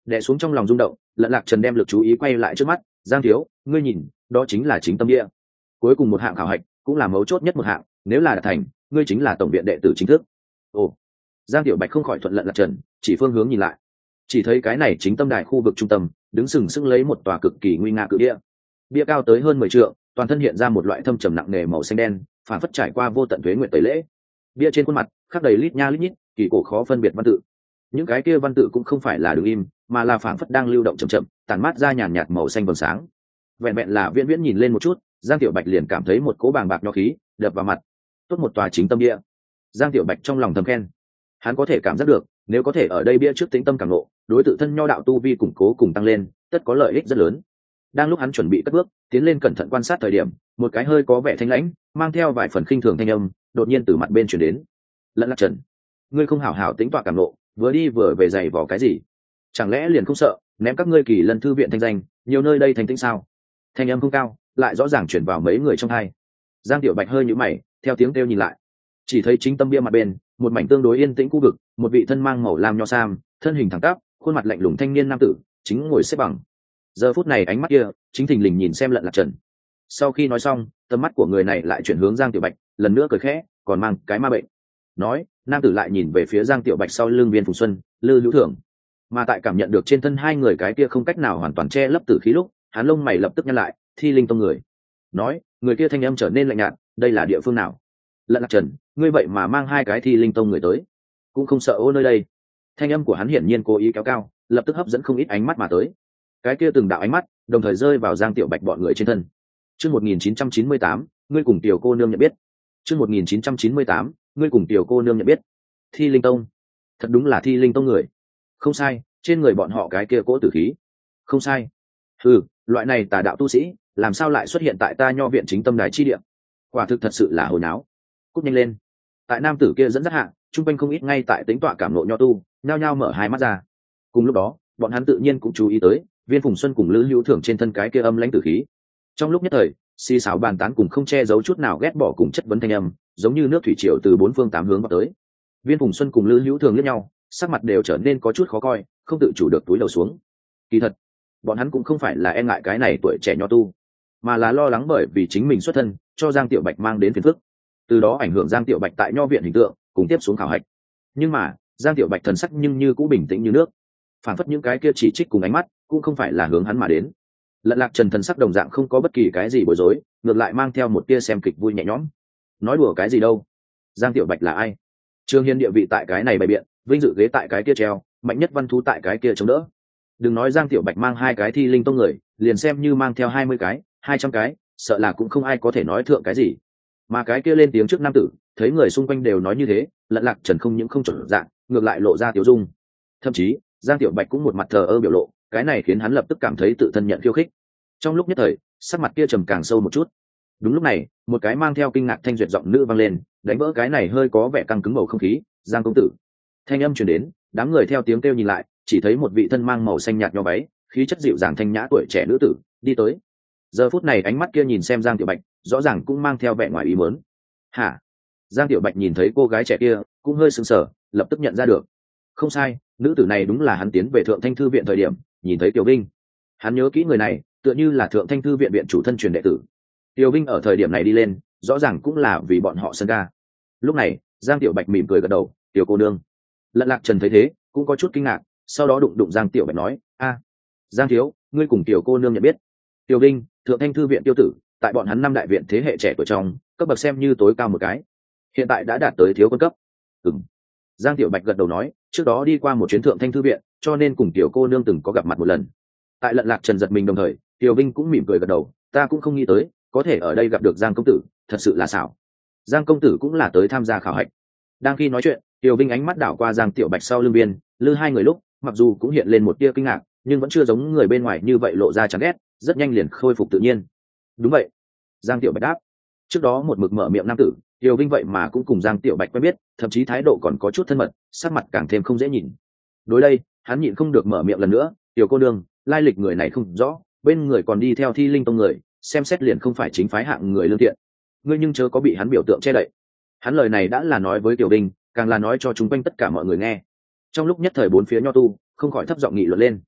đè xuống trong lòng rung động, Lận Lạc Trần đem lực chú ý quay lại trước mắt. Giang thiếu, ngươi nhìn, đó chính là chính tâm địa. Cuối cùng một hạng khảo hạch, cũng là mấu chốt nhất một hạng, nếu là đạt thành, ngươi chính là tổng viện đệ tử chính thức. Ồ. Giang Tiểu Bạch không khỏi thuận Lận Lạc Trần, chỉ phương hướng nhìn lại, chỉ thấy cái này chính tâm đài khu vực trung tâm đứng sừng sững lấy một tòa cực kỳ nguy nga cự bia. Bia cao tới hơn mười trượng, toàn thân hiện ra một loại thâm trầm nặng nề màu xanh đen, phản phất trải qua vô tận tuế nguyệt tẩy lễ. Bia trên khuôn mặt khắc đầy lít nha lít nhít, kỳ cổ khó phân biệt văn tự. Những cái kia văn tự cũng không phải là đứng im, mà là phản phất đang lưu động chậm chậm, tản mát ra nhàn nhạt màu xanh vầng sáng. Vẹn vẹn là Viễn Viễn nhìn lên một chút, Giang Tiểu Bạch liền cảm thấy một cỗ bàng bạc nho khí đập vào mặt. Tốt một tòa chính tâm bia. Giang Tiểu Bạch trong lòng thầm khen. Hắn có thể cảm giác được, nếu có thể ở đây bia trước tĩnh tâm cảm ngộ, đối tự thân nho đạo tu vi củng cố cùng tăng lên, tất có lợi ích rất lớn. Đang lúc hắn chuẩn bị cất bước tiến lên cẩn thận quan sát thời điểm, một cái hơi có vẻ thanh lãnh, mang theo vài phần khinh thường thanh âm, đột nhiên từ mặt bên truyền đến. Lận Lạc Trần, ngươi không hảo hảo tính tọa cảm ngộ, vừa đi vừa về giày vò cái gì? Chẳng lẽ liền không sợ ném các ngươi Kỳ Lân thư viện thanh danh, nhiều nơi đây thành tĩnh sao? Thanh âm không cao, lại rõ ràng truyền vào mấy người trong hai. Giang Tiểu Bạch hơi nhíu mày, theo tiếng kêu nhìn lại, chỉ thấy chính tâm bia mặt bên, một mảnh tương đối yên tĩnh khu vực, một vị thân mang màu lam nho sam, thân hình thẳng tắp, khuôn mặt lạnh lùng thanh niên nam tử, chính ngồi xếp bằng. Giờ phút này ánh mắt kia, chính thình lình nhìn xem Lận Lạc Trần. Sau khi nói xong, tầm mắt của người này lại chuyển hướng Giang Tiểu Bạch, lần nữa cười khẽ, còn mang cái ma bệnh. Nói, nam tử lại nhìn về phía Giang Tiểu Bạch sau lưng Viên Phùng Xuân, Lư Hữu Thưởng. Mà tại cảm nhận được trên thân hai người cái kia không cách nào hoàn toàn che lấp tử khí lúc, hắn lông mày lập tức nhăn lại, Thi Linh Tông người. Nói, người kia thanh âm trở nên lạnh nhạt, đây là địa phương nào? Lận Lạc Trần, ngươi vậy mà mang hai cái Thi Linh Tông người tới, cũng không sợ ô nơi đây. Thanh âm của hắn hiển nhiên cố ý kéo cao, lập tức hấp dẫn không ít ánh mắt mà tới. Cái kia từng đạo ánh mắt đồng thời rơi vào Giang Tiểu Bạch bọn người trên thân. Chương một nghìn chín trăm chín mươi tám, ngươi cùng tiểu cô nương nhận biết. Chương một nghìn chín trăm chín mươi tám, ngươi cùng tiểu cô nương nhận biết. Thi Linh Tông, thật đúng là Thi Linh Tông người. Không sai, trên người bọn họ cái kia cỗ tử khí. Không sai. Ừ, loại này tà đạo tu sĩ, làm sao lại xuất hiện tại ta nho viện chính tâm đài chi địa? Quả thực thật sự là hồi náo. Cút nhanh lên. Tại nam tử kia dẫn dắt hạ, trung quanh không ít ngay tại tính tọa cảm nộ nho tu, nhao nhao mở hai mắt ra. Cùng lúc đó, bọn hắn tự nhiên cũng chú ý tới Viên Phùng Xuân cùng Lữ Hữu Thưởng trên thân cái kia âm lãnh tử khí. Trong lúc nhất thời, xì xào bàn tán cùng không che giấu chút nào ghét bỏ cùng chất vấn thanh âm, giống như nước thủy triều từ bốn phương tám hướng vào tới. Viên Phùng Xuân cùng Lữ Hữu Thưởng liếc nhau, sắc mặt đều trở nên có chút khó coi, không tự chủ được túi đầu xuống. Kỳ thật, bọn hắn cũng không phải là e ngại cái này tuổi trẻ nho tu, mà là lo lắng bởi vì chính mình xuất thân cho Giang Tiểu Bạch mang đến phiền phức, từ đó ảnh hưởng Giang Tiểu Bạch tại nho viện hình tượng, cùng tiếp xuống khảo hạch. Nhưng mà Giang Tiểu Bạch thần sắc nhưng như cũng bình tĩnh như nước, phản phất những cái kia chỉ trích cùng ánh mắt cũng không phải là hướng hắn mà đến. Lận Lạc Trần thần sắc đồng dạng không có bất kỳ cái gì bối rối, ngược lại mang theo một tia xem kịch vui nhẹ nhõm. Nói đùa cái gì đâu, Giang Tiểu Bạch là ai? Trương Hiên địa vị tại cái này bày biện, vinh dự ghế tại cái kia treo, mạnh nhất văn thú tại cái kia chống đỡ. Đừng nói Giang Tiểu Bạch mang hai cái Thi Linh Tông người, liền xem như mang theo hai mươi cái, hai trăm cái, sợ là cũng không ai có thể nói thượng cái gì. Mà cái kia lên tiếng trước nam tử, thấy người xung quanh đều nói như thế, Lận Lạc Trần không những không chuẩn dạng, ngược lại lộ ra tiểu dung. Thậm chí Giang Tiểu Bạch cũng một mặt thờ ơ biểu lộ, cái này khiến hắn lập tức cảm thấy tự thân nhận khiêu khích. Trong lúc nhất thời, sắc mặt kia trầm càng sâu một chút. Đúng lúc này, một cái mang theo kinh ngạc thanh duyệt giọng nữ vang lên, đánh vỡ cái này hơi có vẻ căng cứng bầu không khí. Giang công tử. Thanh âm truyền đến, đám người theo tiếng kêu nhìn lại, chỉ thấy một vị thân mang màu xanh nhạt nho váy, khí chất dịu dàng thanh nhã tuổi trẻ nữ tử đi tới. Giờ phút này ánh mắt kia nhìn xem Giang Tiểu Bạch, rõ ràng cũng mang theo vẻ ngoài ý muốn. Hả? Giang Tiểu Bạch nhìn thấy cô gái trẻ kia, cũng hơi sững sờ, lập tức nhận ra được. Không sai, nữ tử này đúng là hắn tiến về Thượng Thanh thư viện thời điểm nhìn thấy Tiểu Vinh. Hắn nhớ kỹ người này, tựa như là Thượng Thanh thư viện viện chủ thân truyền đệ tử. Tiểu Vinh ở thời điểm này đi lên, rõ ràng cũng là vì bọn họ sân ca. Lúc này, Giang Tiểu Bạch mỉm cười gật đầu, "Tiểu cô nương." Lận Lạc Trần thấy thế, cũng có chút kinh ngạc, sau đó đụng đụng Giang Tiểu Bạch nói, "A, Giang thiếu, ngươi cùng tiểu cô nương nhận biết?" Tiểu Vinh, Thượng Thanh thư viện tiêu tử, tại bọn hắn năm đại viện thế hệ trẻ tuổi trong, cấp bậc xem như tối cao một cái, hiện tại đã đạt tới thiếu quân cấp. Ừm. Giang Tiểu Bạch gật đầu nói, trước đó đi qua một chuyến Thượng Thanh thư viện, cho nên cùng tiểu cô nương từng có gặp mặt một lần. Tại Lận Lạc Trần giật mình đồng thời, Tiểu Vinh cũng mỉm cười gật đầu, ta cũng không nghĩ tới, có thể ở đây gặp được Giang công tử, thật sự là xảo. Giang công tử cũng là tới tham gia khảo hạch. Đang khi nói chuyện, Tiểu Vinh ánh mắt đảo qua Giang Tiểu Bạch sau lưng Biên, lư hai người lúc, mặc dù cũng hiện lên một tia kinh ngạc, nhưng vẫn chưa giống người bên ngoài như vậy lộ ra chán ghét, rất nhanh liền khôi phục tự nhiên. Đúng vậy. Giang Tiểu Bạch đáp. Trước đó một mực mở miệng nam tử, Tiểu Vinh vậy mà cũng cùng Giang Tiểu Bạch quen biết, thậm chí thái độ còn có chút thân mật, sắc mặt càng thêm không dễ nhìn. Đối đây, hắn nhịn không được mở miệng lần nữa, "Tiểu cô nương, lai lịch người này không rõ, bên người còn đi theo Thi Linh Tông người, xem xét liền không phải chính phái hạng người lương thiện. Ngươi nhưng chớ có bị hắn biểu tượng che đậy." Hắn lời này đã là nói với Tiểu Vinh, càng là nói cho chúng quanh tất cả mọi người nghe. Trong lúc nhất thời bốn phía nho tu không khỏi thấp giọng nghị luận lên.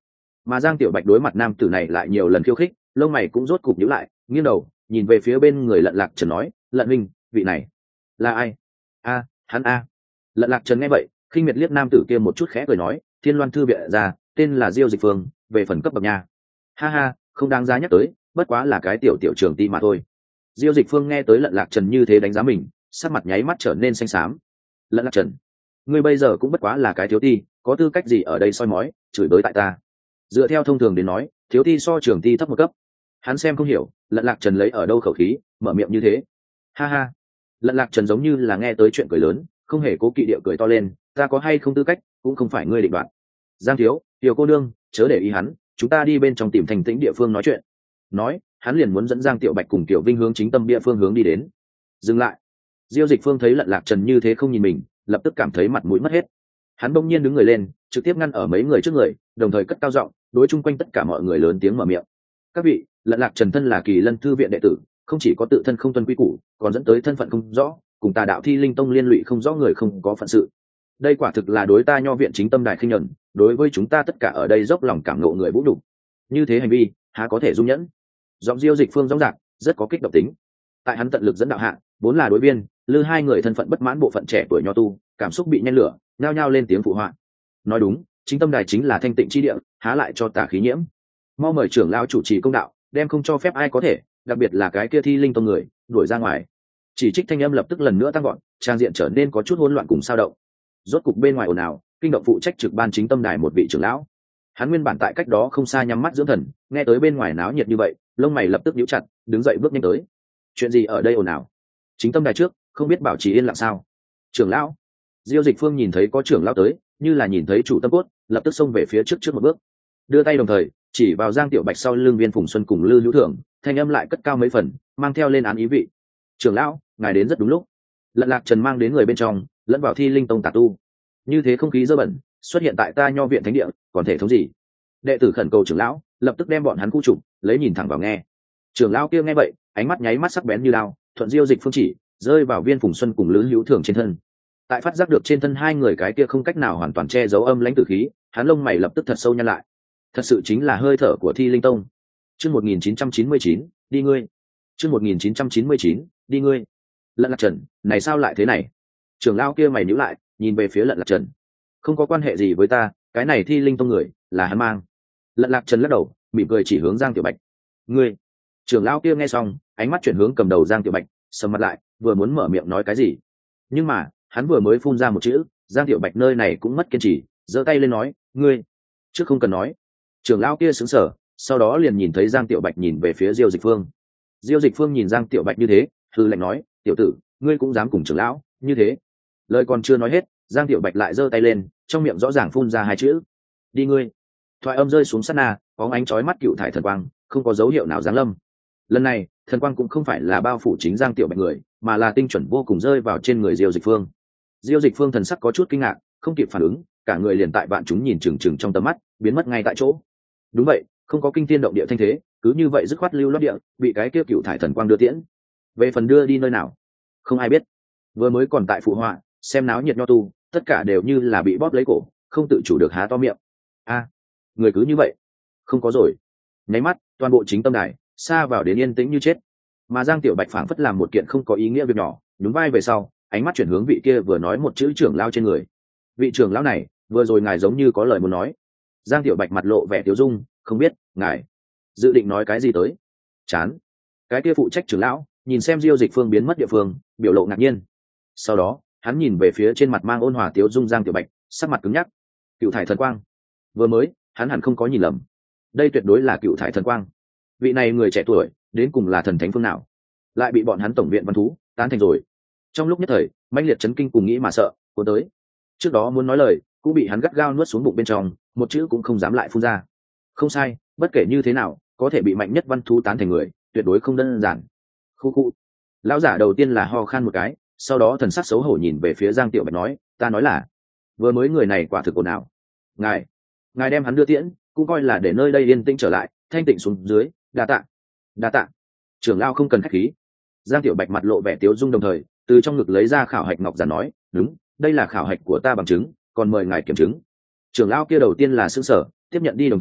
Mà Giang Tiểu Bạch đối mặt nam tử này lại nhiều lần khiêu khích, lông mày cũng rốt cục nhíu lại, nghiêng đầu nhìn về phía bên người Lận Lạc Trần nói, Lận huynh, vị này là ai? A, hắn a. Lận Lạc Trần nghe vậy khinh miệt liếc nam tử kia một chút khẽ cười nói, Thiên Loan thư viện ra, tên là Diêu Dịch Phương, về phần cấp bậc nha, ha ha, không đáng giá nhắc tới, bất quá là cái tiểu tiểu trường ti mà thôi. Diêu Dịch Phương nghe tới Lận Lạc Trần như thế đánh giá mình, sắc mặt nháy mắt trở nên xanh xám. Lận Lạc Trần, ngươi bây giờ cũng bất quá là cái thiếu ti, có tư cách gì ở đây soi mói chửi bới tại ta? Dựa theo thông thường đến nói, thiếu ti so trường ti thấp một cấp. Hắn xem không hiểu Lận Lạc Trần lấy ở đâu khẩu khí mở miệng như thế. Ha ha. Lận Lạc Trần giống như là nghe tới chuyện cười lớn, không hề cố kỵ địa cười to lên, ta có hay không tư cách cũng không phải ngươi định đoạt. Giang thiếu, tiểu cô nương, chớ để ý hắn, chúng ta đi bên trong tìm thành tĩnh địa phương nói chuyện. Nói, hắn liền muốn dẫn Giang Tiểu Bạch cùng Tiểu Vinh hướng chính tâm địa phương hướng đi đến. Dừng lại. Diêu Dịch Phương thấy Lận Lạc Trần như thế không nhìn mình, lập tức cảm thấy mặt mũi mất hết. Hắn bỗng nhiên đứng người lên, trực tiếp ngăn ở mấy người trước người, đồng thời cất cao giọng đối chung quanh tất cả mọi người lớn tiếng mở miệng. Các vị, Lận Lạc Trần thân là Kỳ Lân thư viện đệ tử, không chỉ có tự thân không tuân quy củ, còn dẫn tới thân phận không rõ, cùng Tà đạo Thi Linh tông liên lụy không rõ người không có phận sự. Đây quả thực là đối ta nho viện chính tâm đài khinh nhẫn, đối với chúng ta tất cả ở đây dốc lòng cảm ngộ người vũ nhục. Như thế hành vi, há có thể dung nhẫn? Giọng Diêu Dịch Phương rõ ràng, rất có kích động tính. Tại hắn tận lực dẫn đạo hạ, vốn là đối biên, lư hai người thân phận bất mãn bộ phận trẻ tuổi nho tu, cảm xúc bị nhen lửa, nhao nhao lên tiếng phụ họa. Nói đúng, chính tâm đài chính là thanh tịnh chi địa, há lại cho tà khí nhiễm. Mau mời trưởng lão chủ trì công đạo, đem không cho phép ai có thể, đặc biệt là cái kia Thi Linh tông người, đuổi ra ngoài. Chỉ trích thanh âm lập tức lần nữa tăng gọn, trang diện trở nên có chút hỗn loạn cùng sao động. Rốt cục bên ngoài ồn ào, kinh động phụ trách trực ban chính tâm đài một vị trưởng lão. Hắn nguyên bản tại cách đó không xa nhắm mắt dưỡng thần, nghe tới bên ngoài náo nhiệt như vậy, lông mày lập tức nhíu chặt, đứng dậy bước nhanh tới. Chuyện gì ở đây ồn ào? Chính tâm đài trước, không biết bảo trì yên lặng sao? Trưởng lão. Diêu Dịch Phương nhìn thấy có trưởng lão tới, như là nhìn thấy chủ tâm cốt, lập tức xông về phía trước trước một bước, đưa tay đồng thời chỉ vào Giang Tiểu Bạch sau lưng Viên Phùng Xuân cùng Lư Hữu Thưởng, thanh âm lại cất cao mấy phần, mang theo lên án ý vị. Trưởng lão, ngài đến rất đúng lúc. Lận Lạc Trần mang đến người bên trong, lẫn vào Thi Linh tông tà tu, như thế không khí dơ bẩn xuất hiện tại ta nho viện thánh địa, còn thể thống gì? Đệ tử khẩn cầu trưởng lão lập tức đem bọn hắn khu trục, lấy nhìn thẳng vào nghe. Trưởng lão kia nghe vậy, ánh mắt nháy mắt sắc bén như đao, thuận Diêu Dịch Phương chỉ rơi vào Viên Phùng Xuân cùng Lư Hữu Thưởng trên thân. Tại phát giác được trên thân hai người cái kia không cách nào hoàn toàn che giấu âm lãnh tử khí, hắn lông mày lập tức thật sâu nhăn lại. Thật sự chính là hơi thở của Thi Linh tông. Chương một nghìn chín trăm chín mươi chín, đi ngươi. Chương một nghìn chín trăm chín mươi chín, đi ngươi. Lận Lạc Trần, này sao lại thế này? Trưởng lão kia mày nhíu lại, nhìn về phía Lận Lạc Trần. Không có quan hệ gì với ta, cái này Thi Linh tông người là hắn mang. Lận Lạc Trần lắc đầu, mỉm cười chỉ hướng Giang Tiểu Bạch. Ngươi. Trưởng lão kia nghe xong, ánh mắt chuyển hướng cầm đầu Giang Tiểu Bạch, sầm mặt lại, vừa muốn mở miệng nói cái gì, nhưng mà hắn vừa mới phun ra một chữ, Giang Tiểu Bạch nơi này cũng mất kiên trì, giơ tay lên nói, ngươi chứ không cần nói. Trưởng lão kia sững sờ, sau đó liền nhìn thấy Giang Tiểu Bạch nhìn về phía Diêu Dịch Phương. Diêu Dịch Phương nhìn Giang Tiểu Bạch như thế, hừ lạnh nói, tiểu tử, ngươi cũng dám cùng trưởng lão như thế? Lời còn chưa nói hết, Giang Tiểu Bạch lại giơ tay lên, trong miệng rõ ràng phun ra hai chữ, đi ngươi. Thoại âm rơi xuống sát na, bóng ánh chói mắt cựu thải thần quang, không có dấu hiệu nào giáng lâm. Lần này, thần quang cũng không phải là bao phủ chính Giang Tiểu Bạch người, mà là tinh chuẩn vô cùng rơi vào trên người Diêu Dịch Phương. Diêu Dịch Phương thần sắc có chút kinh ngạc, không kịp phản ứng, cả người liền tại vạn chúng nhìn chừng chừng trong tầm mắt, biến mất ngay tại chỗ. Đúng vậy, không có kinh thiên động địa thanh thế, cứ như vậy dứt khoát lưu loát địa, bị cái kia cựu thải thần quang đưa tiễn. Về phần đưa đi nơi nào, không ai biết. Vừa mới còn tại phụ họa, xem náo nhiệt nho tu, tất cả đều như là bị bóp lấy cổ, không tự chủ được há to miệng. A, người cứ như vậy, không có rồi. Nháy mắt, toàn bộ chính tâm đài xa vào đến yên tĩnh như chết. Mà Giang Tiểu Bạch phảng phất làm một kiện không có ý nghĩa việc nhỏ, nhún vai về sau, ánh mắt chuyển hướng vị kia vừa nói một chữ trưởng lão trên người. Vị trưởng lão này, vừa rồi ngài giống như có lời muốn nói. Giang Tiểu Bạch mặt lộ vẻ tiêu dung, không biết ngài dự định nói cái gì tới. Chán. Cái kia phụ trách trưởng lão nhìn xem Diêu Dịch Phương biến mất địa phương, biểu lộ ngạc nhiên. Sau đó, hắn nhìn về phía trên mặt mang ôn hòa tiêu dung Giang Tiểu Bạch, sắc mặt cứng nhắc. Cựu thải thần quang. Vừa mới, hắn hẳn không có nhìn lầm. Đây tuyệt đối là cựu thải thần quang. Vị này người trẻ tuổi, đến cùng là thần thánh phương nào? Lại bị bọn hắn tổng viện văn thú tán thành rồi. Trong lúc nhất thời, mãnh liệt chấn kinh cùng nghĩ mà sợ, cuốn tới. Trước đó muốn nói lời, cũng bị hắn gắt gao nuốt xuống bụng bên trong, một chữ cũng không dám lại phun ra. Không sai, bất kể như thế nào, có thể bị mạnh nhất văn thú tán thành người, tuyệt đối không đơn giản. Khu khu. Lão giả đầu tiên là ho khan một cái, sau đó thần sắc xấu hổ nhìn về phía Giang Tiểu Bạch nói, ta nói là, vừa mới người này quả thực ồn ào. Ngài, ngài đem hắn đưa tiễn, cũng coi là để nơi đây yên tĩnh trở lại, thanh tịnh xuống dưới, đa tạ. Đa tạ. Trưởng lão không cần khách khí. Giang Tiểu Bạch mặt lộ vẻ tiếu dung đồng thời, từ trong ngực lấy ra khảo hạch ngọc giản nói, đúng, đây là khảo hạch của ta bằng chứng, còn mời ngài kiểm chứng. Trưởng lão kia đầu tiên là sững sờ, tiếp nhận đi đồng thời,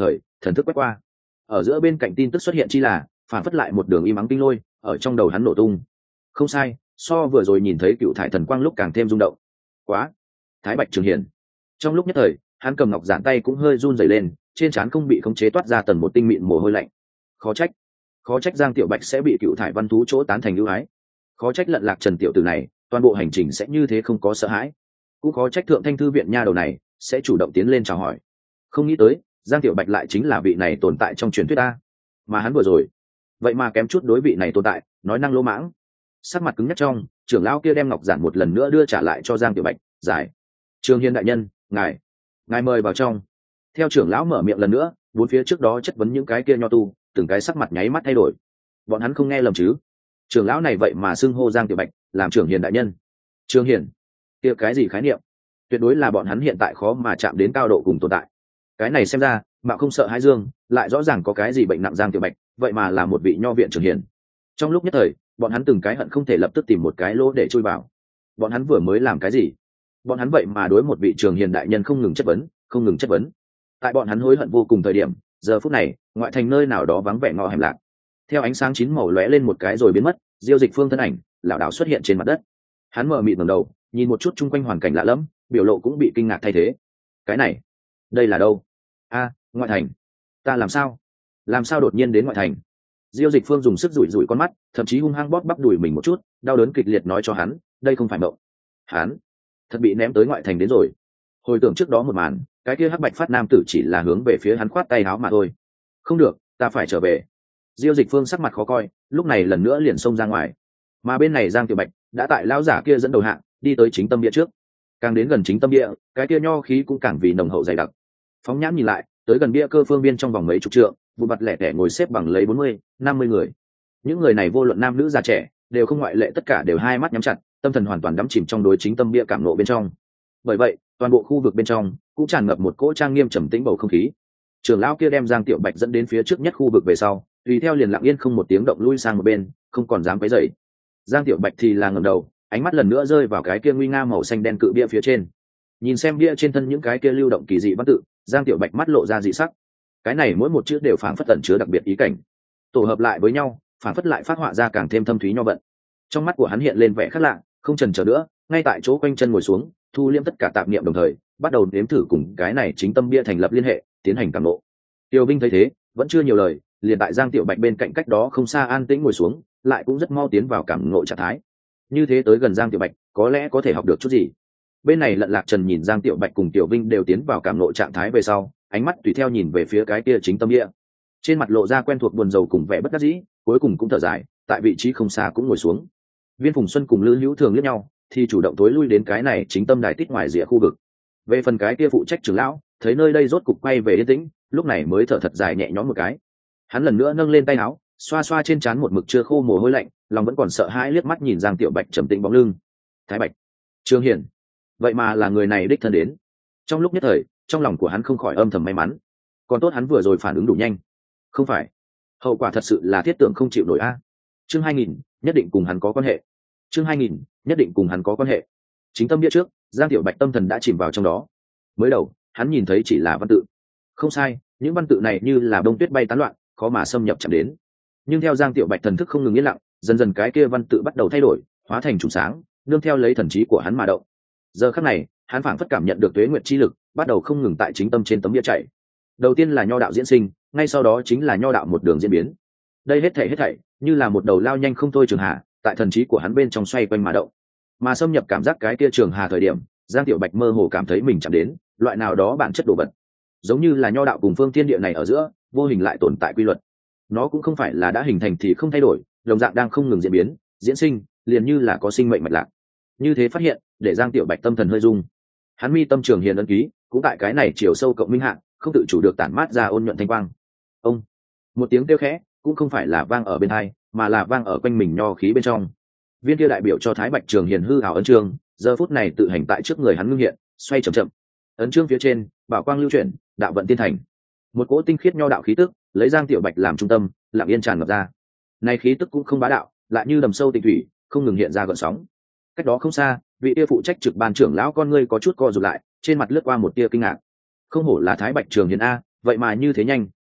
thần thức quét qua, ở giữa bên cạnh tin tức xuất hiện chi là phản phất lại một đường im ắng kinh lôi ở trong đầu hắn nổ tung. Không sai, so vừa rồi nhìn thấy cựu thải thần quang lúc càng thêm rung động. Quá, Thái Bạch Trường Hiền. Trong lúc nhất thời, hắn cầm ngọc giản tay cũng hơi run rẩy lên, trên trán không bị khống chế toát ra tầng một tinh mịn mồ hôi lạnh. Khó trách, khó trách Giang Tiểu Bạch sẽ bị cựu thải văn thú chỗ tán thành ưu ái. Khó trách lận lạc Trần tiểu tử này, toàn bộ hành trình sẽ như thế không có sợ hãi. Cũng khó trách thượng thanh thư viện nha đầu này sẽ chủ động tiến lên chào hỏi. Không nghĩ tới, Giang Tiểu Bạch lại chính là vị này tồn tại trong truyền thuyết ta. Mà hắn vừa rồi, vậy mà kém chút đối vị này tồn tại, nói năng lỗ mãng. Sắc mặt cứng nhắc trong, trưởng lão kia đem ngọc giản một lần nữa đưa trả lại cho Giang Tiểu Bạch, giải. Trường Hiên đại nhân, ngài, ngài mời vào trong. Theo trưởng lão mở miệng lần nữa, bốn phía trước đó chất vấn những cái kia nho tu, từng cái sắc mặt nháy mắt thay đổi. Bọn hắn không nghe lầm chứ? Trưởng lão này vậy mà xưng hô Giang Tiểu Bạch làm Trường Hiền đại nhân. Trường Hiền, kia cái gì khái niệm? Tuyệt đối là bọn hắn hiện tại khó mà chạm đến cao độ cùng tồn tại. Cái này xem ra, mạo không sợ hãi dương, lại rõ ràng có cái gì bệnh nặng Giang Tiểu Bạch, vậy mà là một vị nho viện Trường Hiền. Trong lúc nhất thời, bọn hắn từng cái hận không thể lập tức tìm một cái lỗ để chui vào. Bọn hắn vừa mới làm cái gì? Bọn hắn vậy mà đối một vị Trường Hiền đại nhân không ngừng chất vấn, không ngừng chất vấn. Tại bọn hắn hối hận vô cùng thời điểm, giờ phút này, ngoại thành nơi nào đó vắng vẻ ngõ hẻm lạc. Theo ánh sáng chín màu lóe lên một cái rồi biến mất, Diêu Dịch Phương thân ảnh lảo đảo xuất hiện trên mặt đất. Hắn mở mịt ngẩng đầu, nhìn một chút chung quanh hoàn cảnh lạ lẫm, biểu lộ cũng bị kinh ngạc thay thế. Cái này, đây là đâu? A, ngoại thành. Ta làm sao? Làm sao đột nhiên đến ngoại thành? Diêu Dịch Phương dùng sức rủi rủi con mắt, thậm chí hung hăng bóp bắp đùi mình một chút, đau đớn kịch liệt nói cho hắn, đây không phải mộng. Hắn thật bị ném tới ngoại thành đến rồi. Hồi tưởng trước đó một màn, cái kia hắc bạch phát nam tử chỉ là hướng về phía hắn khoát tay áo mà thôi. Không được, ta phải trở về. Diêu Dịch Phương sắc mặt khó coi, lúc này lần nữa liền xông ra ngoài. Mà bên này Giang Tiểu Bạch đã tại lão giả kia dẫn đầu hạng, đi tới chính tâm địa trước. Càng đến gần chính tâm địa, cái kia nho khí cũng càng vì nồng hậu dày đặc. Phóng nhãn nhìn lại, tới gần bia cơ phương viên trong vòng mấy chục trượng, vụ mặt lẻ tẻ ngồi xếp bằng lấy bốn mươi, năm mươi người. Những người này vô luận nam nữ già trẻ, đều không ngoại lệ, tất cả đều hai mắt nhắm chặt, tâm thần hoàn toàn đắm chìm trong đối chính tâm bia cảm nộ bên trong. Bởi vậy, toàn bộ khu vực bên trong cũng tràn ngập một cỗ trang nghiêm trầm tĩnh bầu không khí. Trưởng lão kia đem Giang Tiểu Bạch dẫn đến phía trước nhất khu vực về sau, tùy theo liền lặng yên không một tiếng động lui sang một bên, không còn dám quấy rầy. Giang Tiểu Bạch thì là ngẩng đầu, ánh mắt lần nữa rơi vào cái kia nguy nga màu xanh đen cự bia phía trên. Nhìn xem bia trên thân những cái kia lưu động kỳ dị văn tự, Giang Tiểu Bạch mắt lộ ra dị sắc. Cái này mỗi một chữ đều phảng phất tẩn chứa đặc biệt ý cảnh, tổ hợp lại với nhau, phảng phất lại phát họa ra càng thêm thâm thúy nho vận. Trong mắt của hắn hiện lên vẻ khác lạ, không chần chờ nữa, ngay tại chỗ quanh chân ngồi xuống, thu liễm tất cả tạp niệm đồng thời, bắt đầu nếm thử cùng cái này chính tâm bia thành lập liên hệ, tiến hành cảm ngộ. Tiêu Vinh thấy thế, vẫn chưa nhiều lời, liền tại Giang Tiểu Bạch bên cạnh cách đó không xa an tĩnh ngồi xuống, lại cũng rất mau tiến vào cảm ngộ trạng thái. Như thế tới gần Giang Tiểu Bạch, có lẽ có thể học được chút gì. Bên này Lận Lạc Trần nhìn Giang Tiểu Bạch cùng Tiểu Vinh đều tiến vào cảm ngộ trạng thái về sau, ánh mắt tùy theo nhìn về phía cái kia chính tâm địa. Trên mặt lộ ra quen thuộc buồn rầu cùng vẻ bất đắc dĩ, cuối cùng cũng thở dài, tại vị trí không xa cũng ngồi xuống. Viên Phùng Xuân cùng Lữ Hữu Thường liếc nhau, thì chủ động tối lui đến cái này chính tâm đài tích ngoài rìa khu vực. Về phần cái kia phụ trách trưởng lão, thấy nơi đây rốt cục quay về yên tĩnh, lúc này mới thở thật dài nhẹ nhõm một cái. Hắn lần nữa nâng lên tay áo, xoa xoa trên trán một mực chưa khô mồ hôi lạnh, lòng vẫn còn sợ hãi liếc mắt nhìn Giang Tiểu Bạch trầm tĩnh bóng lưng. Thái Bạch, Trương Hiển, vậy mà là người này đích thân đến. Trong lúc nhất thời, trong lòng của hắn không khỏi âm thầm may mắn. Còn tốt hắn vừa rồi phản ứng đủ nhanh. Không phải, hậu quả thật sự là thiết tưởng không chịu nổi a. Chương hai nghìn, nhất định cùng hắn có quan hệ. Chương hai nghìn, nhất định cùng hắn có quan hệ. Chính tâm địa trước, Giang Tiểu Bạch tâm thần đã chìm vào trong đó. Mới đầu, hắn nhìn thấy chỉ là văn tự. Không sai, những văn tự này như là bông tuyết bay tán loạn, khó mà xâm nhập chạm đến. Nhưng theo Giang Tiểu Bạch thần thức không ngừng yên lặng, dần dần cái kia văn tự bắt đầu thay đổi, hóa thành trùng sáng, nương theo lấy thần trí của hắn mà động. Giờ khắc này, hắn phảng phất cảm nhận được tuế nguyệt chi lực, bắt đầu không ngừng tại chính tâm trên tấm bia chạy. Đầu tiên là nho đạo diễn sinh, ngay sau đó chính là nho đạo một đường diễn biến. Đây hết thảy hết thảy, như là một đầu lao nhanh không thôi trường hà, tại thần trí của hắn bên trong xoay quanh mà động. Mà xâm nhập cảm giác cái kia trường hà thời điểm, Giang Tiểu Bạch mơ hồ cảm thấy mình chạm đến loại nào đó bản chất đồ vật, giống như là nho đạo cùng phương thiên địa này ở giữa, vô hình lại tồn tại quy luật. Nó cũng không phải là đã hình thành thì không thay đổi, đồng dạng đang không ngừng diễn biến, diễn sinh, liền như là có sinh mệnh mạch lạc. Như thế phát hiện, để Giang Tiểu Bạch tâm thần hơi rung. Hắn mi tâm trường hiền ấn ký, cũng tại cái này chiều sâu cộng minh hạn, không tự chủ được tản mát ra ôn nhuận thanh quang. Ông, một tiếng kêu khẽ, cũng không phải là vang ở bên tai, mà là vang ở quanh mình nho khí bên trong. Viên kia đại biểu cho Thái Bạch Trường Hiền hư ảo ấn chương, giờ phút này tự hành tại trước người hắn ngưng hiện, xoay chậm chậm. Ấn chương phía trên, bảo quang lưu chuyển, đạo vận tiên thành. Một cỗ tinh khiết nho đạo khí tức, lấy Giang Tiểu Bạch làm trung tâm, lặng yên tràn ngập ra. Này khí tức cũng không bá đạo, lại như đầm sâu tịnh thủy, không ngừng hiện ra gợn sóng. Cách đó không xa, vị tia phụ trách trực ban trưởng lão con ngươi có chút co rụt lại, trên mặt lướt qua một tia kinh ngạc. Không hổ là Thái Bạch Trường Hiền a, vậy mà như thế nhanh,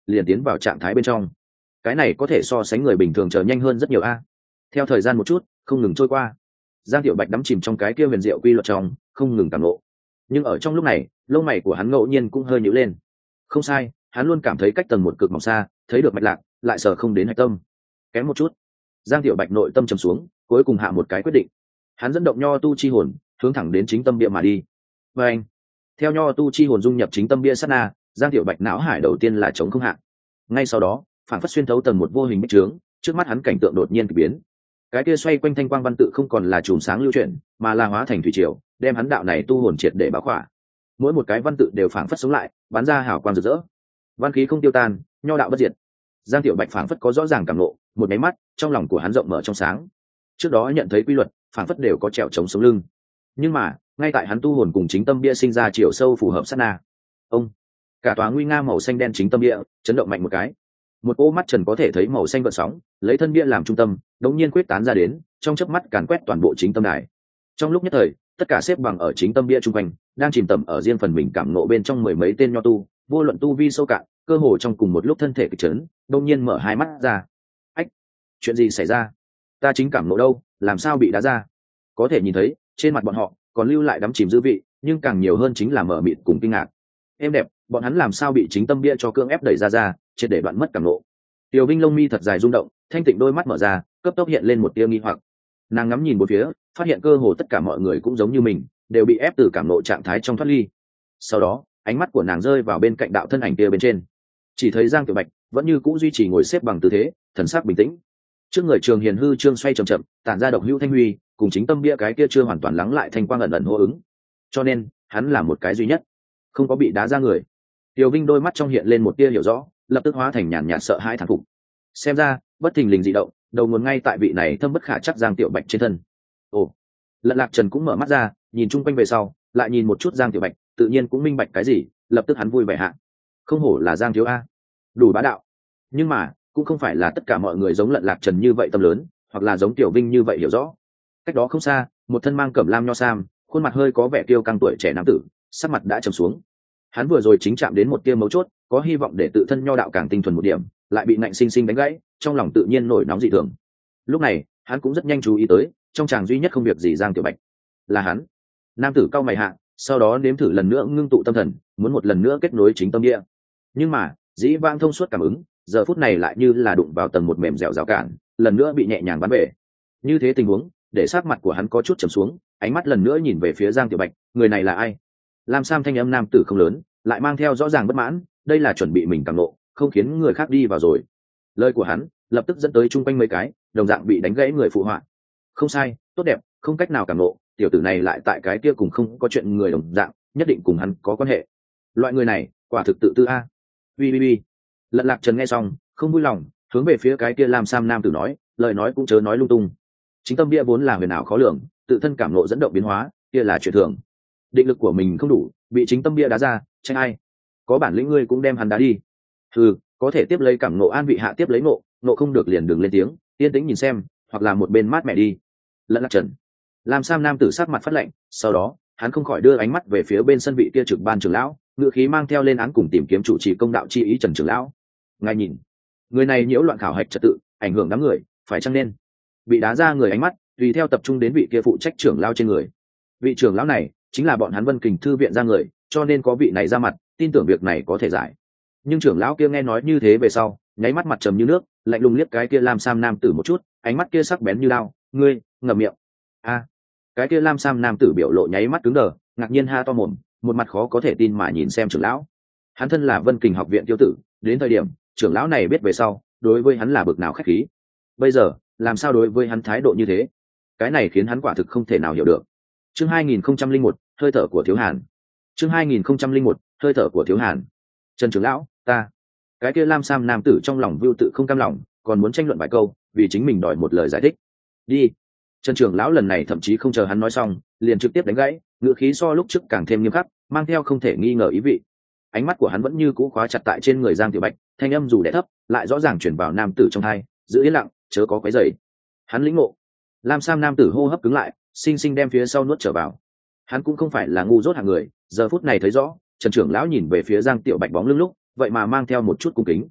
liền tiến vào trạng thái bên trong. Cái này có thể so sánh người bình thường chờ nhanh hơn rất nhiều a. Theo thời gian một chút không ngừng trôi qua, Giang Tiểu Bạch đắm chìm trong cái kia huyền diệu quy luật trong, không ngừng cảm ngộ. Nhưng ở trong lúc này, lông mày của hắn ngẫu nhiên cũng hơi nhíu lên. Không sai, hắn luôn cảm thấy cách tầng một cực mỏng xa, thấy được mạch lạc, lại sờ không đến hạch tâm. Kém một chút. Giang Tiểu Bạch nội tâm trầm xuống, cuối cùng hạ một cái quyết định. Hắn dẫn động nho tu chi hồn, hướng thẳng đến chính tâm bia mà đi. Và anh, theo nho tu chi hồn dung nhập chính tâm bia sát na, Giang Tiểu Bạch não hải đầu tiên là chống không hạ. Ngay sau đó, phản phất xuyên thấu tầng một vô hình bích trướng, trước mắt hắn cảnh tượng đột nhiên kỳ biến. Cái kia xoay quanh thanh quang văn tự không còn là chùm sáng lưu chuyển, mà là hóa thành thủy triều, đem hắn đạo này tu hồn triệt để bảo khỏa. Mỗi một cái văn tự đều phảng phất sống lại, bắn ra hào quang rực rỡ. Văn khí không tiêu tan, nho đạo bất diệt. Giang Tiểu Bạch phảng phất có rõ ràng cảm ngộ, một cái mắt, trong lòng của hắn rộng mở trong sáng. Trước đó nhận thấy quy luật, phảng phất đều có trèo chống sống lưng. Nhưng mà, ngay tại hắn tu hồn cùng chính tâm bia sinh ra chiều sâu phù hợp sát na, ông, cả tòa nguy nga màu xanh đen chính tâm bia chấn động mạnh một cái. Một ô mắt trần có thể thấy màu xanh gợn sóng, lấy thân bia làm trung tâm, đột nhiên quyết tán ra đến, trong chớp mắt càn quét toàn bộ chính tâm đài. Trong lúc nhất thời, tất cả xếp bằng ở chính tâm bia trung quanh, đang chìm tầm ở riêng phần mình cảm ngộ bên trong mười mấy tên nho tu, vô luận tu vi sâu cạn, cơ hồ trong cùng một lúc thân thể kịch chấn, đột nhiên mở hai mắt ra. Ách, chuyện gì xảy ra? Ta chính cảm ngộ đâu, làm sao bị đá ra? Có thể nhìn thấy, trên mặt bọn họ còn lưu lại đắm chìm dư vị, nhưng càng nhiều hơn chính là mở mịt cùng kinh ngạc. Em đẹp, bọn hắn làm sao bị chính tâm bia cho cưỡng ép đẩy ra ra, triệt để đoạn mất cảm ngộ. Tiểu Vinh lông mi thật dài rung động, thanh tịnh đôi mắt mở ra, cấp tốc hiện lên một tia nghi hoặc. Nàng ngắm nhìn bốn phía, phát hiện cơ hồ tất cả mọi người cũng giống như mình, đều bị ép từ cảm ngộ trạng thái trong thoát ly. Sau đó, ánh mắt của nàng rơi vào bên cạnh đạo thân ảnh kia bên trên, chỉ thấy Giang Tiểu Bạch vẫn như cũ duy trì ngồi xếp bằng tư thế, thần sắc bình tĩnh. Trước người Trường Hiền hư trương xoay chậm chậm, tản ra độc hữu thanh huy, cùng chính tâm bia cái kia chưa hoàn toàn lắng lại thanh quang ẩn ẩn hô ứng. Cho nên, hắn là một cái duy nhất, không có bị đá ra người. Tiểu Vinh đôi mắt trong hiện lên một tia hiểu rõ, lập tức hóa thành nhàn nhạt sợ hãi thán phục. Xem ra, bất thình lình dị động, đầu nguồn ngay tại vị này thâm bất khả chắc Giang Tiểu Bạch trên thân. Ồ, Lận Lạc Trần cũng mở mắt ra, nhìn chung quanh về sau, lại nhìn một chút Giang Tiểu Bạch, tự nhiên cũng minh bạch cái gì, lập tức hắn vui vẻ hạ. Không hổ là Giang thiếu a, đủ bá đạo. Nhưng mà, cũng không phải là tất cả mọi người giống Lận Lạc Trần như vậy tâm lớn, hoặc là giống Tiểu Vinh như vậy hiểu rõ. Cách đó không xa, một thân mang cẩm lam nho sam, khuôn mặt hơi có vẻ kiêu căng tuổi trẻ nam tử, sắc mặt đã trầm xuống. Hắn vừa rồi chính chạm đến một tia mấu chốt, có hy vọng để tự thân nho đạo càng tinh thuần một điểm, lại bị nạnh sinh sinh đánh gãy, trong lòng tự nhiên nổi nóng dị thường. Lúc này, hắn cũng rất nhanh chú ý tới, trong chàng duy nhất không việc gì Giang Tiểu Bạch, là hắn. Nam tử cao mày hạ, sau đó nếm thử lần nữa ngưng tụ tâm thần, muốn một lần nữa kết nối chính tâm địa. Nhưng mà, dĩ vãng thông suốt cảm ứng, giờ phút này lại như là đụng vào tầng một mềm dẻo rào cản, lần nữa bị nhẹ nhàng bắn bể. Như thế tình huống, để sắc mặt của hắn có chút trầm xuống, ánh mắt lần nữa nhìn về phía Giang Tiểu Bạch, người này là ai? Lam Sam thanh âm nam tử không lớn, lại mang theo rõ ràng bất mãn, đây là chuẩn bị mình càng nộ, không khiến người khác đi vào rồi. Lời của hắn lập tức dẫn tới chung quanh mấy cái đồng dạng bị đánh gãy người phụ họa. Không sai, tốt đẹp, không cách nào càng nộ, tiểu tử này lại tại cái kia cùng không có chuyện người đồng dạng, nhất định cùng hắn có quan hệ. Loại người này quả thực tự tư a. Ui ui ui. Lận Lạc Trần nghe xong không vui lòng, hướng về phía cái kia Lam Sam nam tử nói, lời nói cũng chớ nói lung tung. Chính tâm bia vốn là huyền ảo khó lường, tự thân cảm nộ dẫn động biến hóa, kia là chuyện thường. Định lực của mình không đủ, bị chính tâm bia đá ra, tranh ai? Có bản lĩnh ngươi cũng đem hắn đá đi. Ừ, có thể tiếp lấy cảm nộ an vị hạ tiếp lấy nộ, nộ không được liền đừng lên tiếng, yên tĩnh nhìn xem, hoặc là một bên mát mẹ đi. Lận Lạc Trần. Lam Sam nam tử sắc mặt phát lạnh, sau đó hắn không khỏi đưa ánh mắt về phía bên sân vị kia trực ban trưởng lão, ngự khí mang theo lên án cùng tìm kiếm chủ trì công đạo chi ý Trần trưởng lão. Ngài nhìn, người này nhiễu loạn khảo hạch trật tự, ảnh hưởng đám người, phải chăng nên bị đá ra người ánh mắt tùy theo tập trung đến vị kia phụ trách trưởng lão trên người. Vị trưởng lão này chính là bọn hắn Vân Kình thư viện ra người, cho nên có vị này ra mặt, tin tưởng việc này có thể giải. Nhưng trưởng lão kia nghe nói như thế về sau, nháy mắt mặt trầm như nước, lạnh lùng liếc cái kia Lam Sam nam tử một chút, ánh mắt kia sắc bén như đao, ngươi ngậm miệng. A, cái kia Lam Sam nam tử biểu lộ nháy mắt cứng đờ, ngạc nhiên ha to mồm, một mặt khó có thể tin mà nhìn xem trưởng lão. Hắn thân là Vân Kình học viện tiêu tử, đến thời điểm trưởng lão này biết về sau, đối với hắn là bực nào khách khí. Bây giờ, làm sao đối với hắn thái độ như thế? Cái này khiến hắn quả thực không thể nào hiểu được. Chương hai nghìn không trăm linh một, hơi thở của Thiếu Hàn. Chương hai nghìn không trăm linh một, hơi thở của Thiếu Hàn. Trần trưởng lão, ta. Cái kia Lam Sam nam tử trong lòng vưu tự không cam lòng, còn muốn tranh luận vài câu, vì chính mình đòi một lời giải thích. Đi. Trần trưởng lão lần này thậm chí không chờ hắn nói xong, liền trực tiếp đánh gãy, ngữ khí so lúc trước càng thêm nghiêm khắc, mang theo không thể nghi ngờ ý vị. Ánh mắt của hắn vẫn như cũ khóa chặt tại trên người Giang Tiểu Bạch, thanh âm dù đẻ thấp, lại rõ ràng chuyển vào nam tử trong tai, giữ yên lặng, chớ có quấy rầy. Hắn lĩnh ngộ. Lam Sam nam tử hô hấp cứng lại, sinh sinh đem phía sau nuốt trở vào. Hắn cũng không phải là ngu dốt hạng người, giờ phút này thấy rõ, Trần trưởng lão nhìn về phía Giang Tiểu Bạch bóng lưng lúc, vậy mà mang theo một chút cung kính,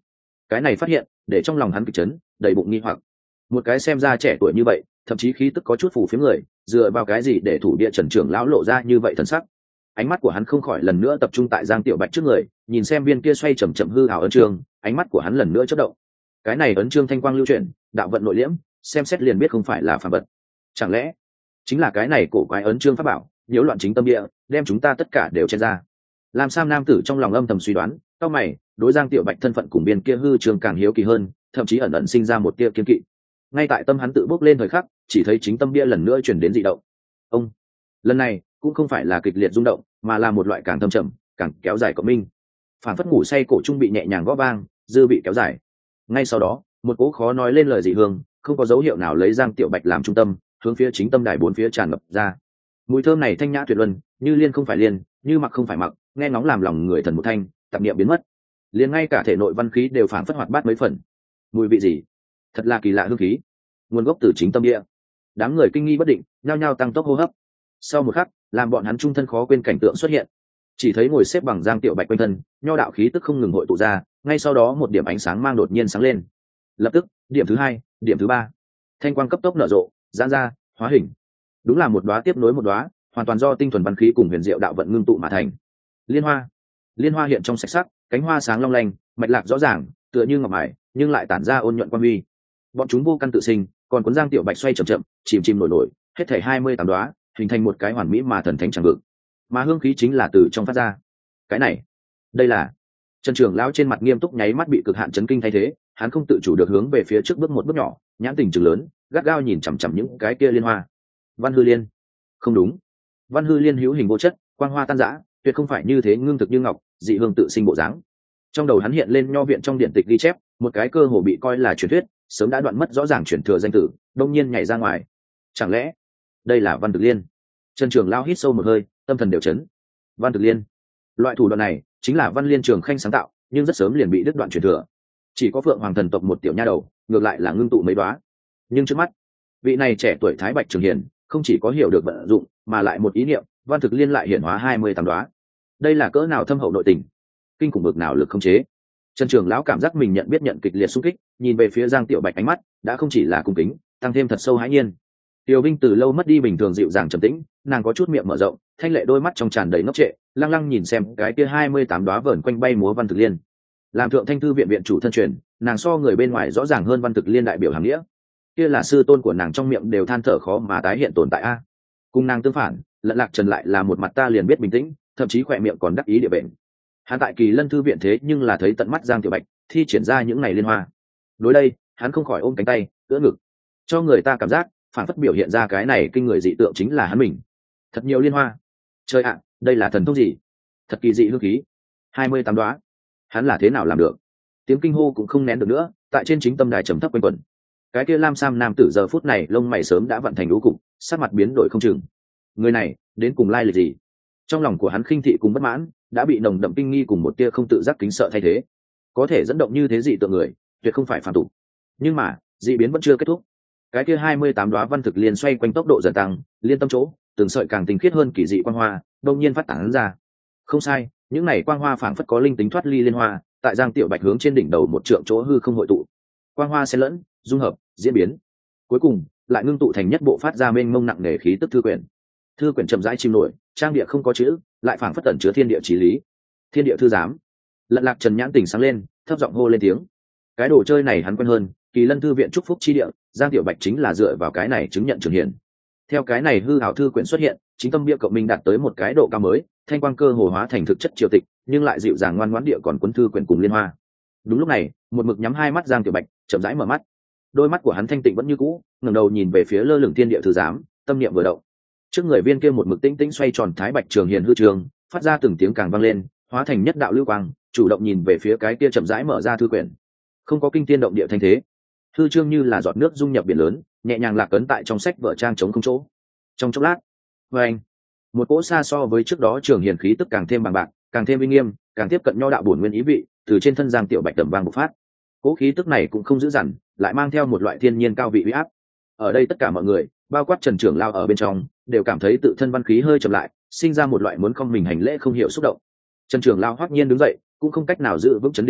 Cái này phát hiện để trong lòng hắn kịch chấn, đầy bụng nghi hoặc. Một cái xem ra trẻ tuổi như vậy, thậm chí khí tức có chút phù phiếm người, dựa vào cái gì để thủ địa Trần trưởng lão lộ ra như vậy thần sắc? Ánh mắt của hắn không khỏi lần nữa tập trung tại Giang Tiểu Bạch trước người, nhìn xem viên kia xoay chậm chậm hư ảo ấn chương, ánh mắt của hắn lần nữa chớp động. Cái này ấn chương thanh quang lưu chuyển, đạo vận nội liễm, xem xét liền biết không phải là phàm vật. Chẳng lẽ chính là cái này cổ quái ấn chương pháp bảo, nhiễu loạn chính tâm địa, đem chúng ta tất cả đều chen ra. Lam Sam nam tử trong lòng âm thầm suy đoán, cao mày, đối Giang Tiểu Bạch thân phận cùng biên kia hư trường càng hiếu kỳ hơn, thậm chí ẩn ẩn sinh ra một tia kiên kỵ. Ngay tại tâm hắn tự bốc lên thời khắc, chỉ thấy chính tâm bia lần nữa chuyển đến dị động. Ông, lần này cũng không phải là kịch liệt rung động, mà là một loại càng thâm trầm, càng kéo dài cộng minh. Phản phất ngủ say cổ trung bị nhẹ nhàng gõ vang, dư bị kéo dài. Ngay sau đó, một cỗ khó nói lên lời dị hương, không có dấu hiệu nào lấy Giang Tiểu Bạch làm trung tâm, hướng phía chính tâm đài bốn phía tràn ngập ra. Mùi thơm này thanh nhã tuyệt luân, như liên không phải liên, như mặc không phải mặc, nghe ngóng làm lòng người thần một thanh, tạp niệm biến mất. Liền ngay cả thể nội văn khí đều phản phất hoạt bát mấy phần. Mùi vị gì? Thật là kỳ lạ hương khí, nguồn gốc từ chính tâm địa. Đám người kinh nghi bất định, nhao nhao tăng tốc hô hấp. Sau một khắc, làm bọn hắn trung thân khó quên cảnh tượng xuất hiện. Chỉ thấy ngồi xếp bằng Giang Tiểu Bạch quanh thân, nho đạo khí tức không ngừng hội tụ ra, ngay sau đó một điểm ánh sáng mang đột nhiên sáng lên. Lập tức, điểm thứ hai, điểm thứ ba, thanh quang cấp tốc nở rộ, giãn ra, hóa hình. Đúng là một đóa tiếp nối một đóa, hoàn toàn do tinh thuần văn khí cùng huyền diệu đạo vận ngưng tụ mà thành. Liên hoa, liên hoa hiện trong sạch sắc, cánh hoa sáng long lanh, mạch lạc rõ ràng, tựa như ngọc mài, nhưng lại tản ra ôn nhuận quang huy. Bọn chúng vô căn tự sinh, còn cuốn Giang Tiểu Bạch xoay chậm chậm, chìm chìm nổi nổi, hết thảy hai mươi tám đóa, hình thành một cái hoàn mỹ mà thần thánh chẳng vực. Mà hương khí chính là từ trong phát ra. Cái này, đây là Trần trưởng lão trên mặt nghiêm túc nháy mắt bị cực hạn chấn kinh thay thế, hắn không tự chủ được hướng về phía trước bước một bước nhỏ, nhãn tình trừng lớn, gắt gao nhìn chằm chằm những cái kia liên hoa. Văn hư liên, không đúng, văn hư liên hữu hình vô chất, quang hoa tan rã, tuyệt không phải như thế ngưng thực như ngọc, dị hương tự sinh bộ dáng. Trong đầu hắn hiện lên nho viện trong điện tịch ghi chép, một cái cơ hồ bị coi là truyền thuyết, sớm đã đoạn mất rõ ràng truyền thừa danh tử, đông nhiên nhảy ra ngoài. Chẳng lẽ đây là văn thực liên? Trần trưởng lão hít sâu một hơi, tâm thần đều chấn. Văn thực liên, loại thủ đoạn này chính là Văn Liên Trường Khanh sáng tạo, nhưng rất sớm liền bị đứt đoạn truyền thừa. Chỉ có Phượng Hoàng thần tộc một tiểu nha đầu, ngược lại là ngưng tụ mấy đóa. Nhưng trước mắt, vị này trẻ tuổi Thái Bạch Trường Hiền, không chỉ có hiểu được vận dụng, mà lại một ý niệm, Văn thực liên lại hiển hóa hai mươi tám đóa. Đây là cỡ nào thâm hậu nội tình, kinh khủng bực nào lực không chế. Trần trưởng lão cảm giác mình nhận biết nhận kịch liệt xung kích, nhìn về phía Giang Tiểu Bạch ánh mắt đã không chỉ là cung kính, tăng thêm thật sâu hãi nhiên. Tiểu Vinh từ lâu mất đi bình thường dịu dàng trầm tĩnh, nàng có chút miệng mở rộng, thanh lệ đôi mắt trong tràn đầy ngốc trệ, lăng lăng nhìn xem cái kia hai mươi tám đóa vờn quanh bay múa văn thực liên. Làm thượng thanh thư viện viện chủ thân truyền, nàng so người bên ngoài rõ ràng hơn văn thực liên đại biểu hàng nghĩa. Kia là sư tôn của nàng trong miệng đều than thở khó mà tái hiện tồn tại a. Cùng nàng tương phản, Lận Lạc Trần lại là một mặt ta liền biết bình tĩnh, thậm chí khỏe miệng còn đắc ý địa bệnh. Hắn tại Kỳ Lân thư viện thế nhưng là thấy tận mắt Giang Tiểu Bạch thi triển ra những ngày liên hoa. Đối đây, hắn không khỏi ôm cánh tay, ưỡn ngực, cho người ta cảm giác phản phất biểu hiện ra cái này kinh người dị tượng chính là hắn mình. Thật nhiều liên hoa, trời ạ, đây là thần thông gì? Thật kỳ dị hương khí, hai mươi tám đóa, hắn là thế nào làm được? Tiếng kinh hô cũng không nén được nữa, tại trên chính tâm đài trầm thấp quanh quẩn. Cái kia lam sam nam tử giờ phút này lông mày sớm đã vận thành lũ cục, sắc mặt biến đổi không chừng. Người này đến cùng lai lịch gì? Trong lòng của hắn khinh thị cùng bất mãn đã bị nồng đậm kinh nghi cùng một tia không tự giác kính sợ thay thế. Có thể dẫn động như thế dị tượng người, tuyệt không phải phàm tục. Nhưng mà dị biến vẫn chưa kết thúc. Cái kia hai mươi tám đóa văn thực liên xoay quanh tốc độ dần tăng, liên tâm chỗ từng sợi càng tinh khiết hơn kỳ dị quang hoa đông nhiên phát tán ra. Không sai, những này quang hoa phảng phất có linh tính thoát ly liên hoa, tại Giang Tiểu Bạch hướng trên đỉnh đầu một trượng chỗ hư không hội tụ. Quang hoa xen lẫn, dung hợp, diễn biến, cuối cùng lại ngưng tụ thành nhất bộ phát ra mênh mông nặng nề khí tức thư quyển. Thư quyển chậm rãi chìm nổi, trang địa không có chữ, lại phảng phất tẩn chứa thiên địa chí lý. Thiên địa thư giám. Lận Lạc Trần nhãn tỉnh sáng lên, thấp giọng hô lên tiếng. Cái đồ chơi này hắn quen hơn, Kỳ Lân thư viện chúc phúc chi địa, Giang Tiểu Bạch chính là dựa vào cái này chứng nhận Trường Hiền. Theo cái này hư ảo thư quyển xuất hiện, chính tâm bia cộng minh đạt tới một cái độ cao mới, thanh quang cơ hồ hóa thành thực chất triều tịch, nhưng lại dịu dàng ngoan ngoãn địa còn cuốn thư quyển cùng liên hoa. Đúng lúc này, một mực nhắm hai mắt Giang Tiểu Bạch chậm rãi mở mắt. Đôi mắt của hắn thanh tịnh vẫn như cũ, ngẩng đầu nhìn về phía lơ lửng thiên địa thư giám, tâm niệm vừa động. Trước người viên kia một mực tĩnh tĩnh xoay tròn Thái Bạch Trường Hiền hư trường, phát ra từng tiếng càng vang lên, hóa thành nhất đạo lưu quang, chủ động nhìn về phía cái kia chậm rãi mở ra thư quyển. Không có kinh thiên động địa thanh thế, thư chương như là giọt nước dung nhập biển lớn, nhẹ nhàng lạc ấn tại trong sách vở trang trống không chỗ. Trong chốc lát, vê anh, một cỗ xa so với trước đó Trường Hiền khí tức càng thêm bằng bạc, càng thêm uy nghiêm, càng tiếp cận nho đạo bổn nguyên ý vị, từ trên thân Giang Tiểu Bạch tầm vang bộc phát. Cỗ khí tức này cũng không dữ dằn, lại mang theo một loại thiên nhiên cao vị uy áp. Ở đây tất cả mọi người, bao quát Trần trưởng lao ở bên trong, đều cảm thấy tự thân văn khí hơi chậm lại, sinh ra một loại muốn không mình hành lễ không hiểu xúc động. Trần trưởng lao hoắc nhiên đứng dậy, cũng không cách nào giữ vững chấn định nữa,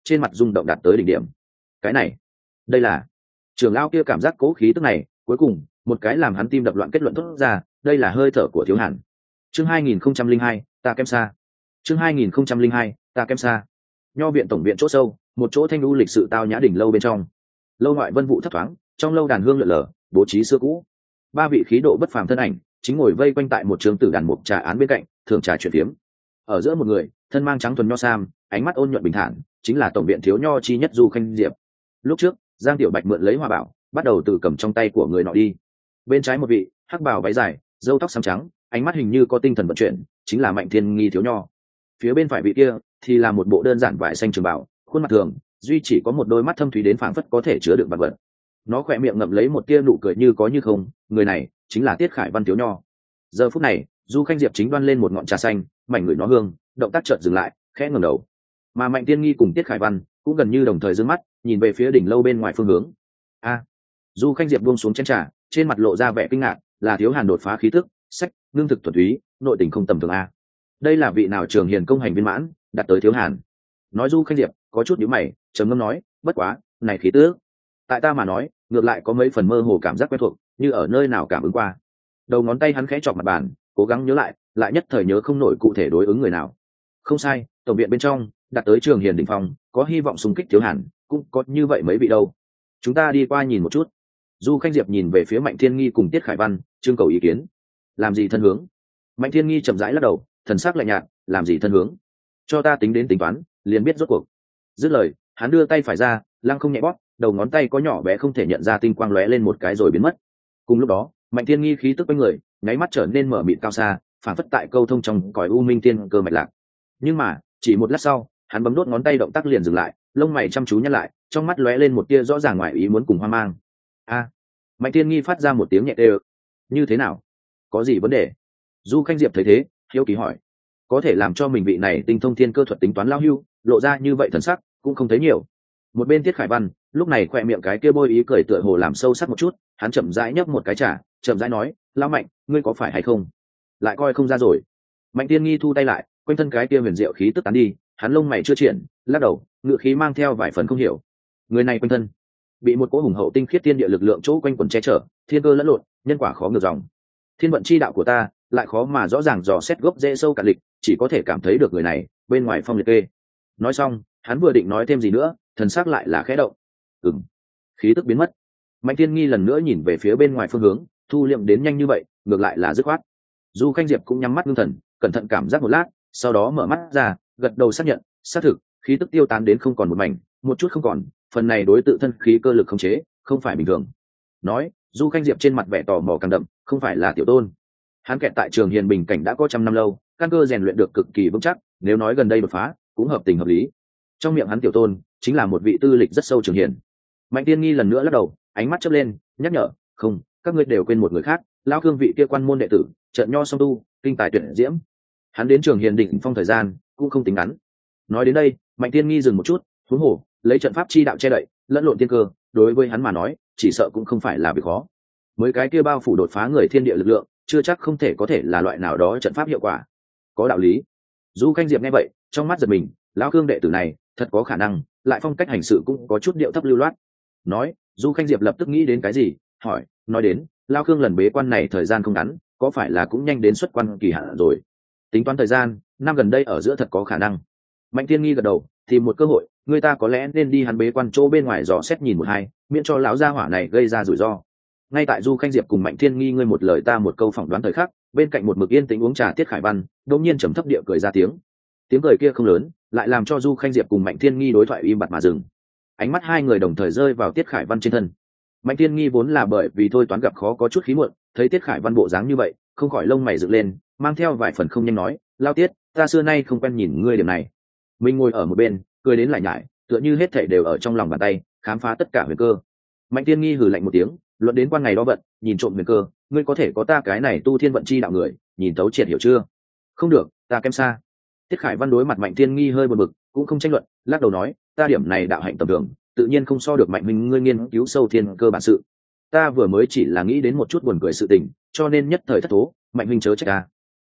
trên mặt rung động đạt tới đỉnh điểm. Cái này, đây là trưởng lão kia cảm giác cố khí tức này, cuối cùng một cái làm hắn tim đập loạn kết luận thốt ra, đây là hơi thở của Thiếu Hàn. Chương hai nghìn không trăm linh hai, ta kém xa. Chương hai nghìn không trăm linh hai, ta kém xa. Nho viện tổng viện chỗ sâu, một chỗ thanh lưu lịch sự tao nhã đỉnh lâu bên trong. Lâu ngoại vân vụ thấp thoáng, trong lâu đàn hương lượn lờ, bố trí xưa cũ. Ba vị khí độ bất phàm thân ảnh chính ngồi vây quanh tại một trường tử đàn mục trà án bên cạnh, thường trà chuyện phiếm. Ở giữa một người, thân mang trắng thuần nho sam, ánh mắt ôn nhuận bình thản, chính là tổng viện thiếu nho chi nhất Du Khanh Diệp. Lúc trước, Giang Tiểu Bạch mượn lấy hoa bảo, bắt đầu từ cầm trong tay của người nọ đi. Bên trái một vị, hắc bào váy dài, râu tóc xám trắng, ánh mắt hình như có tinh thần vận chuyển, chính là Mạnh Thiên Nghi thiếu nho. Phía bên phải vị kia thì là một bộ đơn giản vải xanh trường bào, khuôn mặt thường, duy chỉ có một đôi mắt thâm thúy đến phảng phất có thể chứa đựng vật vật. Nó khỏe miệng ngậm lấy một tia nụ cười như có như không, người này chính là Tiết Khải Văn thiếu nho. Giờ phút này, Du Khanh Diệp chính đoan lên một ngọn trà xanh, mảnh người nó hương, động tác chợt dừng lại, khẽ ngẩng đầu. Mà Mạnh Tiên Nghi cùng Tiết Khải Văn cũng gần như đồng thời dương mắt, nhìn về phía đỉnh lâu bên ngoài phương hướng. A, Du Khanh Diệp buông xuống chén trà, trên mặt lộ ra vẻ kinh ngạc, là Thiếu Hàn đột phá khí tức, sách, lương thực thuần túy, nội tình không tầm thường a. Đây là vị nào trường hiền công hành viên mãn, đặt tới Thiếu Hàn. Nói Du Khanh Diệp có chút nhíu mày, trầm ngâm nói, bất quá, này khí tức, tại ta mà nói, ngược lại có mấy phần mơ hồ cảm giác quen thuộc, như ở nơi nào cảm ứng qua. Đầu ngón tay hắn khẽ chọc mặt bàn, cố gắng nhớ lại, lại nhất thời nhớ không nổi cụ thể đối ứng người nào. Không sai, tổng viện bên trong đặt tới trường hiền đỉnh phong, có hy vọng xung kích Thiếu Hàn, cũng có như vậy mấy vị đâu. Chúng ta đi qua nhìn một chút. Du Khanh Diệp nhìn về phía Mạnh Thiên Nghi cùng Tiết Khải Văn, trưng cầu ý kiến. Làm gì thân hướng? Mạnh Thiên Nghi chậm rãi lắc đầu, thần sắc lạnh nhạt, làm gì thân hướng? Cho ta tính đến tính toán, liền biết rốt cuộc. Dứt lời, hắn đưa tay phải ra, lăng không nhẹ bóp, đầu ngón tay có nhỏ bé không thể nhận ra tinh quang lóe lên một cái rồi biến mất. Cùng lúc đó, Mạnh Thiên Nghi khí tức quanh người, nháy mắt trở nên mở mịt cao xa, phản phất tại câu thông trong cõi u minh tiên cơ mạch lạc. Nhưng mà, chỉ một lát sau, hắn bấm đốt ngón tay động tác liền dừng lại, lông mày chăm chú nhăn lại, trong mắt lóe lên một tia rõ ràng ngoài ý muốn cùng hoang mang. A, Mạnh Thiên Nghi phát ra một tiếng nhẹ đều. Như thế nào? Có gì vấn đề? Du Khanh Diệp thấy thế, hiếu kỳ hỏi. Có thể làm cho mình vị này tinh thông thiên cơ thuật tính toán lao hưu, lộ ra như vậy thần sắc, cũng không thấy nhiều. Một bên Tiết Khải Văn, lúc này khỏe miệng cái kia bôi ý cười tựa hồ làm sâu sắc một chút, hắn chậm rãi nhấp một cái trà, chậm rãi nói, lão Mạnh, ngươi có phải hay không? Lại coi không ra rồi. Mạnh Thiên Nghi thu tay lại, quanh thân cái kia huyền diệu khí tức tán đi, hắn lông mày chưa triển, lắc đầu, ngựa khí mang theo vài phần không hiểu. Người này quanh thân bị một cỗ hùng hậu tinh khiết thiên địa lực lượng chỗ quanh quần che chở, thiên cơ lẫn lộn, nhân quả khó ngược dòng. Thiên vận chi đạo của ta lại khó mà rõ ràng dò xét gốc rễ sâu cạn lịch, chỉ có thể cảm thấy được người này bên ngoài phong liệt kê. Nói xong, hắn vừa định nói thêm gì nữa, thần sắc lại là khẽ động. Ừm, khí tức biến mất. Mạnh Thiên Nghi lần nữa nhìn về phía bên ngoài phương hướng, thu liệm đến nhanh như vậy, ngược lại là dứt khoát. Du Khanh Diệp cũng nhắm mắt ngưng thần, cẩn thận cảm giác một lát, sau đó mở mắt ra, gật đầu xác nhận, xác thực, khí tức tiêu tán đến không còn một mảnh, một chút không còn, phần này đối tự thân khí cơ lực không chế, không phải bình thường. Nói, Du Khanh Diệp trên mặt vẻ tò mò càng đậm, không phải là tiểu tôn. Hắn kẹt tại trường hiền bình cảnh đã có trăm năm lâu, căn cơ rèn luyện được cực kỳ vững chắc, nếu nói gần đây đột phá, cũng hợp tình hợp lý. Trong miệng hắn tiểu tôn, chính là một vị tư lịch rất sâu trường hiền. Mạnh Tiên Nghi lần nữa lắc đầu, ánh mắt chớp lên, nhắc nhở, không, các ngươi đều quên một người khác, lão cương vị kia quan môn đệ tử, trận nho song tu, kinh tài tuyệt diễm. Hắn đến trường hiền đỉnh phong thời gian, cũng không tính ngắn. Nói đến đây, Mạnh Tiên Nghi dừng một chút, huống hồ, lấy trận pháp chi đạo che đậy, lẫn lộn tiên cơ, đối với hắn mà nói, chỉ sợ cũng không phải là việc khó. Mới cái kia bao phủ đột phá người thiên địa lực lượng, chưa chắc không thể có thể là loại nào đó trận pháp hiệu quả. Có đạo lý. Du Khanh Diệp nghe vậy, trong mắt giật mình, lão cương đệ tử này, thật có khả năng, lại phong cách hành sự cũng có chút điệu thấp lưu loát. Nói, Du Khanh Diệp lập tức nghĩ đến cái gì, hỏi, nói đến, lão cương lần bế quan này thời gian không ngắn, có phải là cũng nhanh đến xuất quan kỳ hạn rồi? Tính toán thời gian, năm gần đây ở giữa thật có khả năng. Mạnh Tiên Nghi gật đầu, tìm một cơ hội, người ta có lẽ nên đi hắn bế quan chỗ bên ngoài dò xét nhìn một hai, miễn cho lão gia hỏa này gây ra rủi ro. Ngay tại Du Khanh Diệp cùng Mạnh Thiên Nghi ngươi một lời ta một câu phỏng đoán thời khắc, bên cạnh một mực yên tĩnh uống trà Tiết Khải Văn đột nhiên trầm thấp địa cười ra tiếng. Tiếng cười kia không lớn, lại làm cho Du Khanh Diệp cùng Mạnh Thiên Nghi đối thoại im bặt mà dừng. Ánh mắt hai người đồng thời rơi vào Tiết Khải Văn trên thân. Mạnh Thiên Nghi vốn là bởi vì thôi toán gặp khó có chút khí muộn, thấy Tiết Khải Văn bộ dáng như vậy, không khỏi lông mày dựng lên, mang theo vài phần không nhanh nói, lao Tiết, ta xưa nay không quen nhìn ngươi điểm này. Mình ngồi ở một bên, cười đến lại nhải, tựa như hết thảy đều ở trong lòng bàn tay, khám phá tất cả huyền cơ. Mạnh Thiên Nghi hừ lạnh một tiếng, luận đến quan ngày đó vận, nhìn trộm huyền cơ, ngươi có thể có ta cái này tu thiên vận chi đạo người, nhìn tấu triệt hiểu chưa? Không được, ta kém xa. Tiết Khải Văn đối mặt Mạnh Thiên Nghi hơi buồn bực, cũng không tranh luận, lắc đầu nói, ta điểm này đạo hạnh tầm thường, tự nhiên không so được Mạnh huynh ngươi nghiên cứu sâu thiên cơ bản sự. Ta vừa mới chỉ là nghĩ đến một chút buồn cười sự tình, cho nên nhất thời thất thố, Mạnh huynh chớ trách ta.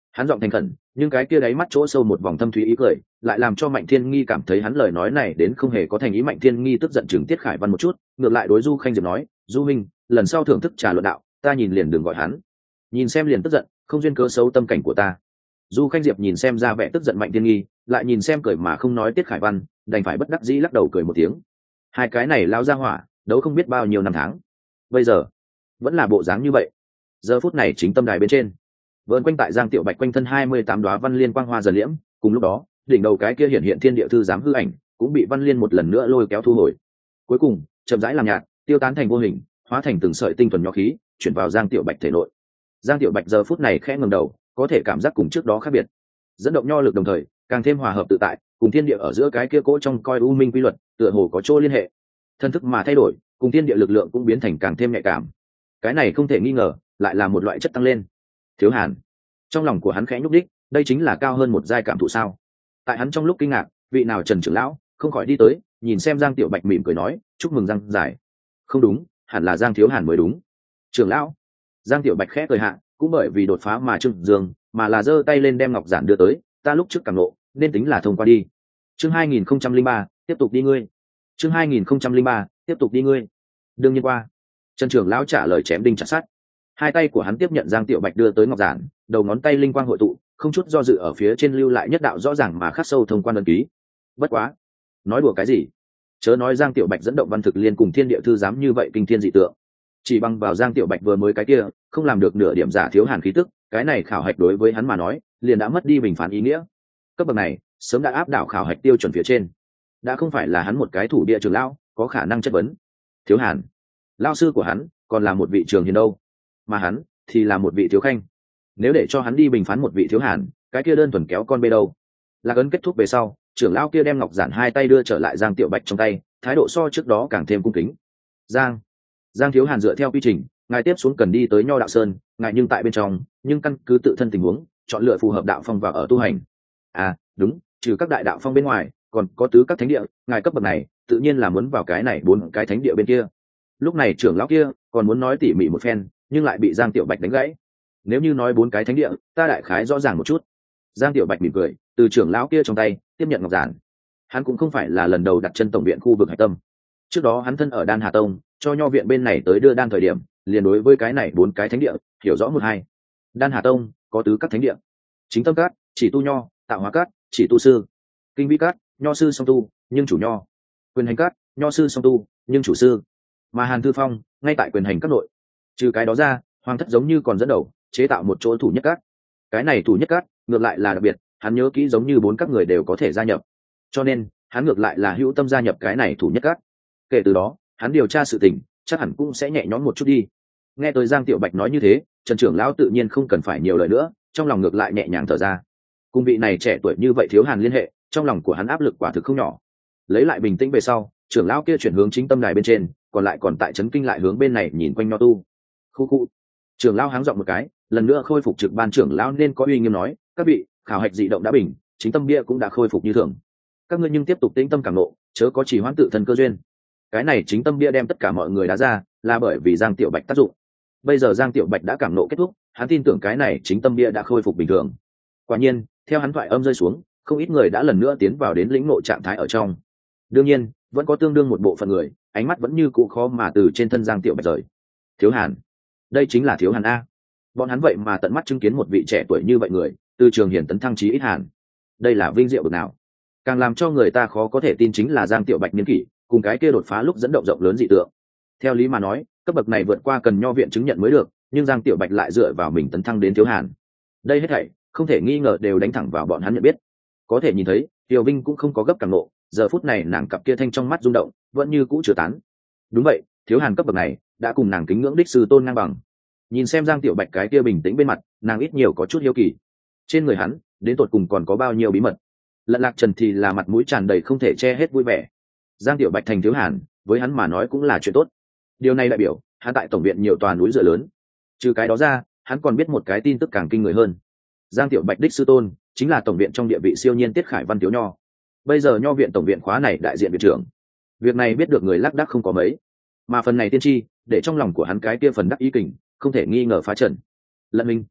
Hắn giọng thành khẩn, nhưng cái kia đáy mắt chỗ sâu một vòng thâm thúy ý cười lại làm cho Mạnh Thiên Nghi cảm thấy hắn lời nói này đến không hề có thành ý. Mạnh Thiên Nghi tức giận chừng Tiết Khải Văn một chút, ngược lại đối Du Khanh Diệp nói, Du minh, lần sau thưởng thức trà luận đạo, ta nhìn liền đừng gọi hắn, nhìn xem liền tức giận, không duyên cớ xấu tâm cảnh của ta. Du Khanh Diệp nhìn xem ra vẻ tức giận Mạnh Thiên Nghi, lại nhìn xem cười mà không nói Tiết Khải Văn, đành phải bất đắc dĩ lắc đầu cười một tiếng. Hai cái này lao ra hỏa đấu không biết bao nhiêu năm tháng, bây giờ vẫn là bộ dáng như vậy. Giờ phút này chính tâm đài bên trên, vợn quanh tại Giang Tiểu Bạch quanh thân hai mươi tám đoá văn liên quang hoa dần liễm, cùng lúc đó đỉnh đầu cái kia hiện hiện thiên địa thư giám hư ảnh cũng bị văn liên một lần nữa lôi kéo thu hồi, cuối cùng chậm rãi làm nhạt, tiêu tán thành vô hình, hóa thành từng sợi tinh thuần nho khí chuyển vào Giang Tiểu Bạch thể nội. Giang Tiểu Bạch giờ phút này khẽ ngẩng đầu, có thể cảm giác cùng trước đó khác biệt, dẫn động nho lực đồng thời càng thêm hòa hợp tự tại, cùng thiên địa ở giữa cái kia cỗ trong coi u minh quy luật tựa hồ có chỗ liên hệ. Thân thức mà thay đổi, cùng thiên địa lực lượng cũng biến thành càng thêm nhạy cảm. Cái này không thể nghi ngờ lại là một loại chất tăng lên. Thiếu Hàn, trong lòng của hắn khẽ nhúc đích, đây chính là cao hơn một giai cảm thụ sao? Tại hắn trong lúc kinh ngạc, vị nào Trần trưởng lão không khỏi đi tới, nhìn xem Giang Tiểu Bạch mỉm cười nói, chúc mừng Giang giải. Không đúng, hẳn là Giang Thiếu Hàn mới đúng. Trưởng lão. Giang Tiểu Bạch khẽ cười hạ, cũng bởi vì đột phá mà trưng dương, mà là giơ tay lên đem ngọc giản đưa tới, ta lúc trước cảm nộ, nên tính là thông qua đi. Chương hai nghìn không trăm linh ba, tiếp tục đi ngươi. Chương hai nghìn không trăm linh ba, tiếp tục đi ngươi. Đương nhiên qua. Trần trưởng lão trả lời chém đinh chặt sắt. Hai tay của hắn tiếp nhận Giang Tiểu Bạch đưa tới ngọc giản, đầu ngón tay linh quang hội tụ, không chút do dự ở phía trên lưu lại nhất đạo rõ ràng mà khắc sâu thông quan ấn ký. Bất quá, nói đùa cái gì? Chớ nói Giang Tiểu Bạch dẫn động văn thực liên cùng thiên địa thư giám như vậy kinh thiên dị tượng, chỉ bằng vào Giang Tiểu Bạch vừa mới cái kia, không làm được nửa điểm giả thiếu hàn khí tức, cái này khảo hạch đối với hắn mà nói, liền đã mất đi bình phán ý nghĩa. Cấp bậc này, sớm đã áp đảo khảo hạch tiêu chuẩn phía trên, đã không phải là hắn một cái thủ địa trưởng lão có khả năng chất vấn. Thiếu Hàn, lão sư của hắn còn là một vị trường hiền đâu, mà hắn thì là một vị thiếu khanh. Nếu để cho hắn đi bình phán một vị thiếu Hàn, cái kia đơn thuần kéo con bê đâu. Là ấn kết thúc về sau, trưởng lão kia đem ngọc giản hai tay đưa trở lại Giang Tiểu Bạch trong tay, thái độ so trước đó càng thêm cung kính. Giang, Giang Thiếu Hàn dựa theo quy trình, ngài tiếp xuống cần đi tới Nho Đạo Sơn, ngài nhưng tại bên trong, nhưng căn cứ tự thân tình huống, chọn lựa phù hợp đạo phong và ở tu hành. À, đúng, trừ các đại đạo phong bên ngoài, còn có tứ các thánh địa, ngài cấp bậc này, tự nhiên là muốn vào cái này bốn cái thánh địa bên kia. Lúc này trưởng lão kia còn muốn nói tỉ mỉ một phen, nhưng lại bị Giang Tiểu Bạch đánh gãy. Nếu như nói bốn cái thánh địa, ta đại khái rõ ràng một chút. Giang Tiểu Bạch mỉm cười, từ trưởng lão kia trong tay tiếp nhận ngọc giản. Hắn cũng không phải là lần đầu đặt chân tổng viện khu vực hải tâm. Trước đó hắn thân ở Đan Hà Tông, cho Nho viện bên này tới đưa đan thời điểm, liền đối với cái này bốn cái thánh địa hiểu rõ một hai. Đan Hà Tông có tứ các thánh địa: Chính Tâm Các chỉ tu nho, Tạo Hóa Các chỉ tu sư, Kinh Vĩ Các nho sư song tu nhưng chủ nho, Quyền Hành Các nho sư song tu nhưng chủ sư, mà Hàn Thư Phong ngay tại Quyền Hành Các nội. Trừ cái đó ra, Hoàng thất giống như còn dẫn đầu chế tạo một chỗ thủ nhất các. Cái này thủ nhất các ngược lại là đặc biệt, hắn nhớ kỹ giống như bốn các người đều có thể gia nhập, cho nên hắn ngược lại là hữu tâm gia nhập cái này thủ nhất các. Kể từ đó, hắn điều tra sự tình chắc hẳn cũng sẽ nhẹ nhõm một chút đi. Nghe tới Giang Tiểu Bạch nói như thế, Trần trưởng lão tự nhiên không cần phải nhiều lời nữa, trong lòng ngược lại nhẹ nhàng thở ra. Cùng vị này trẻ tuổi như vậy thiếu Hàn liên hệ, trong lòng của hắn áp lực quả thực không nhỏ. Lấy lại bình tĩnh về sau, trưởng lão kia chuyển hướng chính tâm đài bên trên, còn lại còn tại trấn kinh lại hướng bên này nhìn quanh nho tu. Khu khu. Trưởng lão háng giọng một cái, lần nữa khôi phục trực ban trưởng lão nên có uy nghiêm nói, các vị, khảo hạch dị động đã bình, chính tâm bia cũng đã khôi phục như thường. Các ngươi nhưng tiếp tục tĩnh tâm cảm nộ, chớ có chỉ hoãn tự thân cơ duyên. Cái này chính tâm bia đem tất cả mọi người đá ra, là bởi vì Giang Tiểu Bạch tác dụng. Bây giờ Giang Tiểu Bạch đã cảm nộ kết thúc, hắn tin tưởng cái này chính tâm bia đã khôi phục bình thường. Quả nhiên, theo hắn thoại âm rơi xuống, không ít người đã lần nữa tiến vào đến lĩnh ngộ trạng thái ở trong. Đương nhiên, vẫn có tương đương một bộ phận người, ánh mắt vẫn như cũ khó mà từ trên thân Giang Tiểu Bạch rời. Thiếu Hàn, đây chính là Thiếu Hàn a. Bọn hắn vậy mà tận mắt chứng kiến một vị trẻ tuổi như vậy người, từ trường hiển tấn thăng chí ít Hàn. Đây là vinh diệu bậc nào? Càng làm cho người ta khó có thể tin chính là Giang Tiểu Bạch niên kỷ, cùng cái kia đột phá lúc dẫn động rộng lớn dị tượng. Theo lý mà nói, cấp bậc này vượt qua cần Nho viện chứng nhận mới được, nhưng Giang Tiểu Bạch lại dựa vào mình tấn thăng đến Thiếu Hàn. Đây hết thảy không thể nghi ngờ đều đánh thẳng vào bọn hắn nhận biết. Có thể nhìn thấy, Tiểu Vinh cũng không có gấp cảm nộ, giờ phút này nàng cặp kia thanh trong mắt rung động, vẫn như cũ chưa tán. Đúng vậy, Thiếu Hàn cấp bậc này đã cùng nàng kính ngưỡng đích sư tôn ngang bằng. Nhìn xem Giang Tiểu Bạch cái kia bình tĩnh bên mặt, nàng ít nhiều có chút hiếu kỳ. Trên người hắn, đến tột cùng còn có bao nhiêu bí mật? Lận Lạc Trần thì là mặt mũi tràn đầy không thể che hết vui vẻ. Giang Tiểu Bạch thành Thiếu Hàn, với hắn mà nói cũng là chuyện tốt. Điều này đại biểu, hắn tại tổng viện nhiều tòa núi dựa lớn. Trừ cái đó ra, hắn còn biết một cái tin tức càng kinh người hơn. Giang Tiểu Bạch đích sư tôn chính là tổng viện trong địa vị siêu nhiên Tiết Khải Văn thiếu nho. Bây giờ Nho viện tổng viện khóa này đại diện viện trưởng. Việc này biết được người lác đác không có mấy, mà phần này tiên tri, để trong lòng của hắn cái kia phần đắc ý kình, không thể nghi ngờ phá trần. Lận Minh,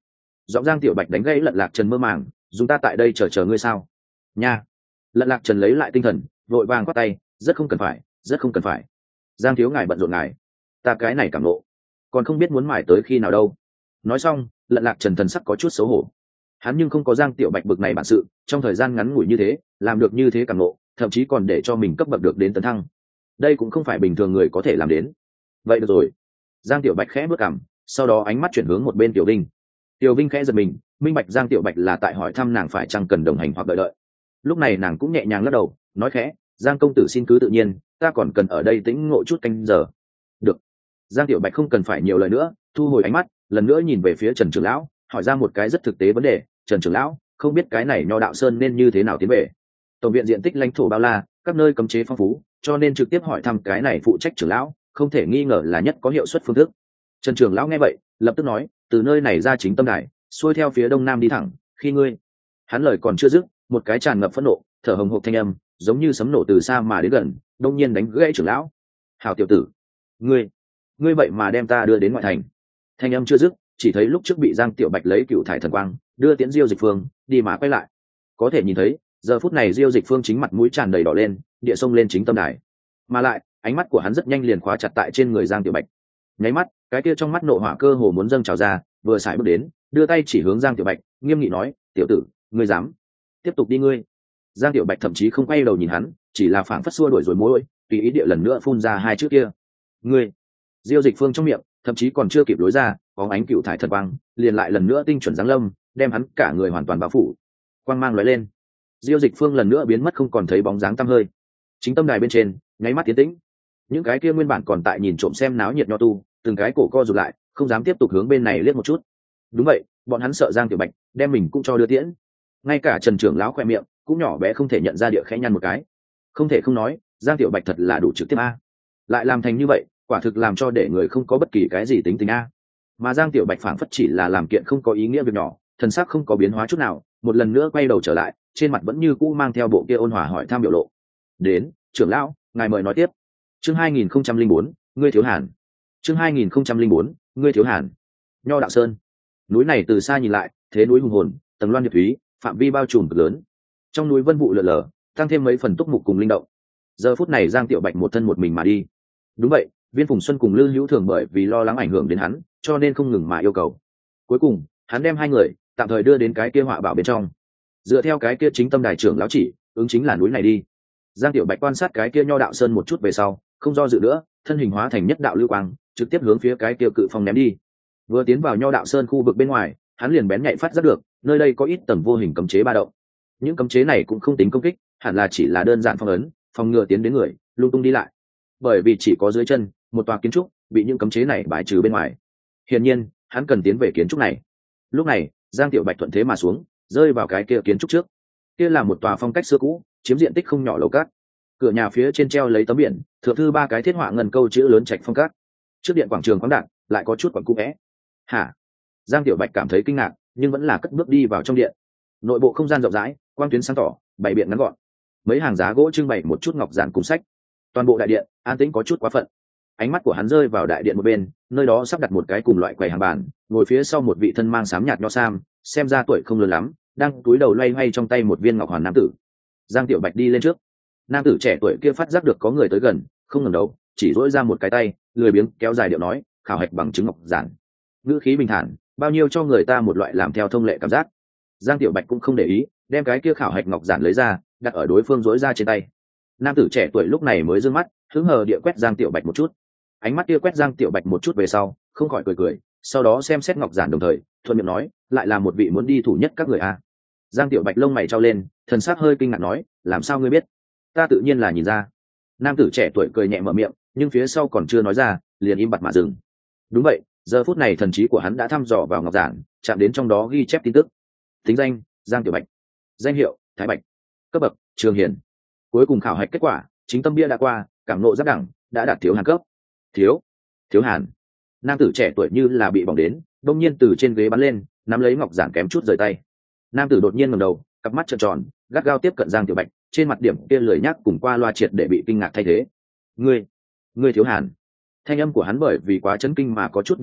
giọng Giang Tiểu Bạch đánh gãy Lận Lạc Trần mơ màng, dùng ta tại đây chờ chờ ngươi sao? Nha. Lận Lạc Trần lấy lại tinh thần, vội vàng quát tay, rất không cần phải, rất không cần phải. Giang thiếu ngài bận rộn ngài, ta cái này cảm nộ, còn không biết muốn mải tới khi nào đâu. Nói xong, Lận Lạc Trần thần sắc có chút xấu hổ. Hắn nhưng không có Giang Tiểu Bạch bực này bản sự, trong thời gian ngắn ngủi như thế, làm được như thế cảm nộ, thậm chí còn để cho mình cấp bậc được đến tấn thăng. Đây cũng không phải bình thường người có thể làm đến. Vậy được rồi. Giang Tiểu Bạch khẽ bước cằm, sau đó ánh mắt chuyển hướng một bên Tiểu Vinh. Tiểu Vinh khẽ giật mình, minh bạch Giang Tiểu Bạch là tại hỏi thăm nàng phải chăng cần đồng hành hoặc đợi đợi. Lúc này nàng cũng nhẹ nhàng lắc đầu, nói khẽ, Giang công tử xin cứ tự nhiên, ta còn cần ở đây tĩnh ngộ chút canh giờ. Được. Giang Tiểu Bạch không cần phải nhiều lời nữa, thu hồi ánh mắt, lần nữa nhìn về phía Trần trưởng lão, hỏi ra một cái rất thực tế vấn đề. Trần trưởng lão, không biết cái này Nho Đạo Sơn nên như thế nào tiến về? Tổng viện diện tích lãnh thổ bao la, các nơi cấm chế phong phú, cho nên trực tiếp hỏi thăm cái này phụ trách trưởng lão, không thể nghi ngờ là nhất có hiệu suất phương thức. Trần trưởng lão nghe vậy, lập tức nói, từ nơi này ra chính tâm đài, xuôi theo phía đông nam đi thẳng, khi ngươi. Hắn lời còn chưa dứt, một cái tràn ngập phẫn nộ, thở hồng hộc thanh âm, giống như sấm nổ từ xa mà đến gần, đông nhiên đánh gãy trưởng lão. Hảo tiểu tử, ngươi, ngươi vậy mà đem ta đưa đến ngoại thành. Thanh âm chưa dứt, chỉ thấy lúc trước bị Giang Tiểu Bạch lấy cựu thải thần quang đưa tiễn Diêu Dịch Phương đi mà quay lại, có thể nhìn thấy giờ phút này Diêu Dịch Phương chính mặt mũi tràn đầy đỏ lên, địa sông lên chính tâm đài, mà lại ánh mắt của hắn rất nhanh liền khóa chặt tại trên người Giang Tiểu Bạch. Nháy mắt, cái kia trong mắt nộ hỏa cơ hồ muốn dâng trào ra, vừa sải bước đến, đưa tay chỉ hướng Giang Tiểu Bạch, nghiêm nghị nói, tiểu tử, ngươi dám tiếp tục đi ngươi. Giang Tiểu Bạch thậm chí không quay đầu nhìn hắn, chỉ là phảng phất xua đuổi rồi môi, tùy ý địa lần nữa phun ra hai chữ kia, ngươi. Diêu Dịch Phương trong miệng thậm chí còn chưa kịp đối ra, có ánh cựu thải thần quang liền lại lần nữa tinh chuẩn giáng lâm, đem hắn cả người hoàn toàn bao phủ. Quang mang lóe lên, Diêu Dịch Phương lần nữa biến mất không còn thấy bóng dáng tăm hơi. Chính tâm đài bên trên nháy mắt tiến tĩnh, những cái kia nguyên bản còn tại nhìn trộm xem náo nhiệt nho tu, từng cái cổ co rụt lại, không dám tiếp tục hướng bên này liếc một chút. Đúng vậy, bọn hắn sợ Giang Tiểu Bạch đem mình cũng cho đưa tiễn. Ngay cả Trần trưởng lão khoe miệng cũng nhỏ bé không thể nhận ra địa khẽ nhăn một cái. Không thể không nói, Giang Tiểu Bạch thật là đủ trực tiếp a, lại làm thành như vậy, quả thực làm cho để người không có bất kỳ cái gì tính tình a. Mà Giang Tiểu Bạch phảng phất chỉ là làm kiện không có ý nghĩa việc nhỏ, thần sắc không có biến hóa chút nào, một lần nữa quay đầu trở lại, trên mặt vẫn như cũ mang theo bộ kia ôn hòa hỏi thăm biểu lộ. Đến, trưởng lão, ngài mời nói tiếp. Chương hai nghìn không trăm linh bốn, ngươi thiếu hàn. Chương hai nghìn không trăm linh bốn, ngươi thiếu hàn. Nho Đạo Sơn, núi này từ xa nhìn lại, thế núi hùng hồn, tầng loan điệp thúy, phạm vi bao trùm cực lớn. Trong núi vân vụ lờ lờ, tăng thêm mấy phần túc mục cùng linh động. Giờ phút này Giang Tiểu Bạch một thân một mình mà đi. Đúng vậy, Viên Phùng Xuân cùng Lư Hữu Thường bởi vì lo lắng ảnh hưởng đến hắn, cho nên không ngừng mà yêu cầu. Cuối cùng, hắn đem hai người tạm thời đưa đến cái kia họa bảo bên trong. Dựa theo cái kia chính tâm đài trưởng lão chỉ, ứng chính là núi này đi. Giang Tiểu Bạch quan sát cái kia Nho Đạo Sơn một chút về sau, không do dự nữa, thân hình hóa thành nhất đạo lưu quang, trực tiếp hướng phía cái kia cự phong ném đi. Vừa tiến vào Nho Đạo Sơn khu vực bên ngoài, hắn liền bén nhạy phát giác được, nơi đây có ít tầng vô hình cấm chế ba động. Những cấm chế này cũng không tính công kích, hẳn là chỉ là đơn giản phong ấn, phòng ngừa tiến đến người lung tung đi lại. Bởi vì chỉ có dưới chân một tòa kiến trúc bị những cấm chế này bài trừ bên ngoài. Hiển nhiên, hắn cần tiến về kiến trúc này. Lúc này, Giang Tiểu Bạch thuận thế mà xuống, rơi vào cái kia kiến trúc trước. Kia là một tòa phong cách xưa cũ, chiếm diện tích không nhỏ lầu cát. Cửa nhà phía trên treo lấy tấm biển, thượng thư ba cái thiết họa ngân câu chữ lớn Trạch Phong Các. Trước điện quảng trường khoáng đạt, lại có chút quẩn cung é. Hả? Giang Tiểu Bạch cảm thấy kinh ngạc, nhưng vẫn là cất bước đi vào trong điện. Nội bộ không gian rộng rãi, quang tuyến sáng tỏ, bày biện ngắn gọn. Mấy hàng giá gỗ trưng bày một chút ngọc giản cùng sách. Toàn bộ đại điện an tĩnh có chút quá phận. Ánh mắt của hắn rơi vào đại điện một bên, nơi đó sắp đặt một cái cùng loại quầy hàng bàn, ngồi phía sau một vị thân mang xám nhạt nho sam, xem ra tuổi không lớn lắm, đang cúi đầu loay hoay trong tay một viên ngọc hoàn nam tử. Giang Tiểu Bạch đi lên trước. Nam tử trẻ tuổi kia phát giác được có người tới gần, không ngẩng đầu, chỉ duỗi ra một cái tay, lười biếng kéo dài điệu nói, khảo hạch bằng chứng ngọc giản. Ngữ khí bình thản, bao nhiêu cho người ta một loại làm theo thông lệ cảm giác. Giang Tiểu Bạch cũng không để ý, đem cái kia khảo hạch ngọc giản lấy ra, đặt ở đối phương duỗi ra trên tay. Nam tử trẻ tuổi lúc này mới dương mắt, hứng hờ địa quét Giang Tiểu Bạch một chút. Ánh mắt kia quét Giang Tiểu Bạch một chút về sau, không khỏi cười cười, sau đó xem xét ngọc giản đồng thời thuận miệng nói, lại là một vị muốn đi thủ nhất các người a. Giang Tiểu Bạch lông mày trao lên, thần sắc hơi kinh ngạc nói, làm sao ngươi biết? Ta tự nhiên là nhìn ra. Nam tử trẻ tuổi cười nhẹ mở miệng, nhưng phía sau còn chưa nói ra, liền im bặt mà dừng. Đúng vậy, giờ phút này thần trí của hắn đã thăm dò vào ngọc giản, chạm đến trong đó ghi chép tin tức. Tính danh: Giang Tiểu Bạch. Danh hiệu: Thái Bạch. Cấp bậc: Trường Hiền. Cuối cùng khảo hạch kết quả, chính tâm bia đã qua, cảm nộ giáp đẳng, đã đạt thiếu hàn cấp. Thiếu, thiếu hàn. Nam tử trẻ tuổi như là bị bỏng đến, đông nhiên từ trên ghế bắn lên, nắm lấy ngọc giản kém chút rời tay. Nam tử đột nhiên ngẩng đầu, cặp mắt trợn tròn, gắt gao tiếp cận Giang Tiểu Bạch, trên mặt điểm kia lười nhác cùng qua loa triệt để bị kinh ngạc thay thế. Ngươi, ngươi thiếu hàn. Thanh âm của hắn bởi vì quá chấn kinh mà có chút biến điệu,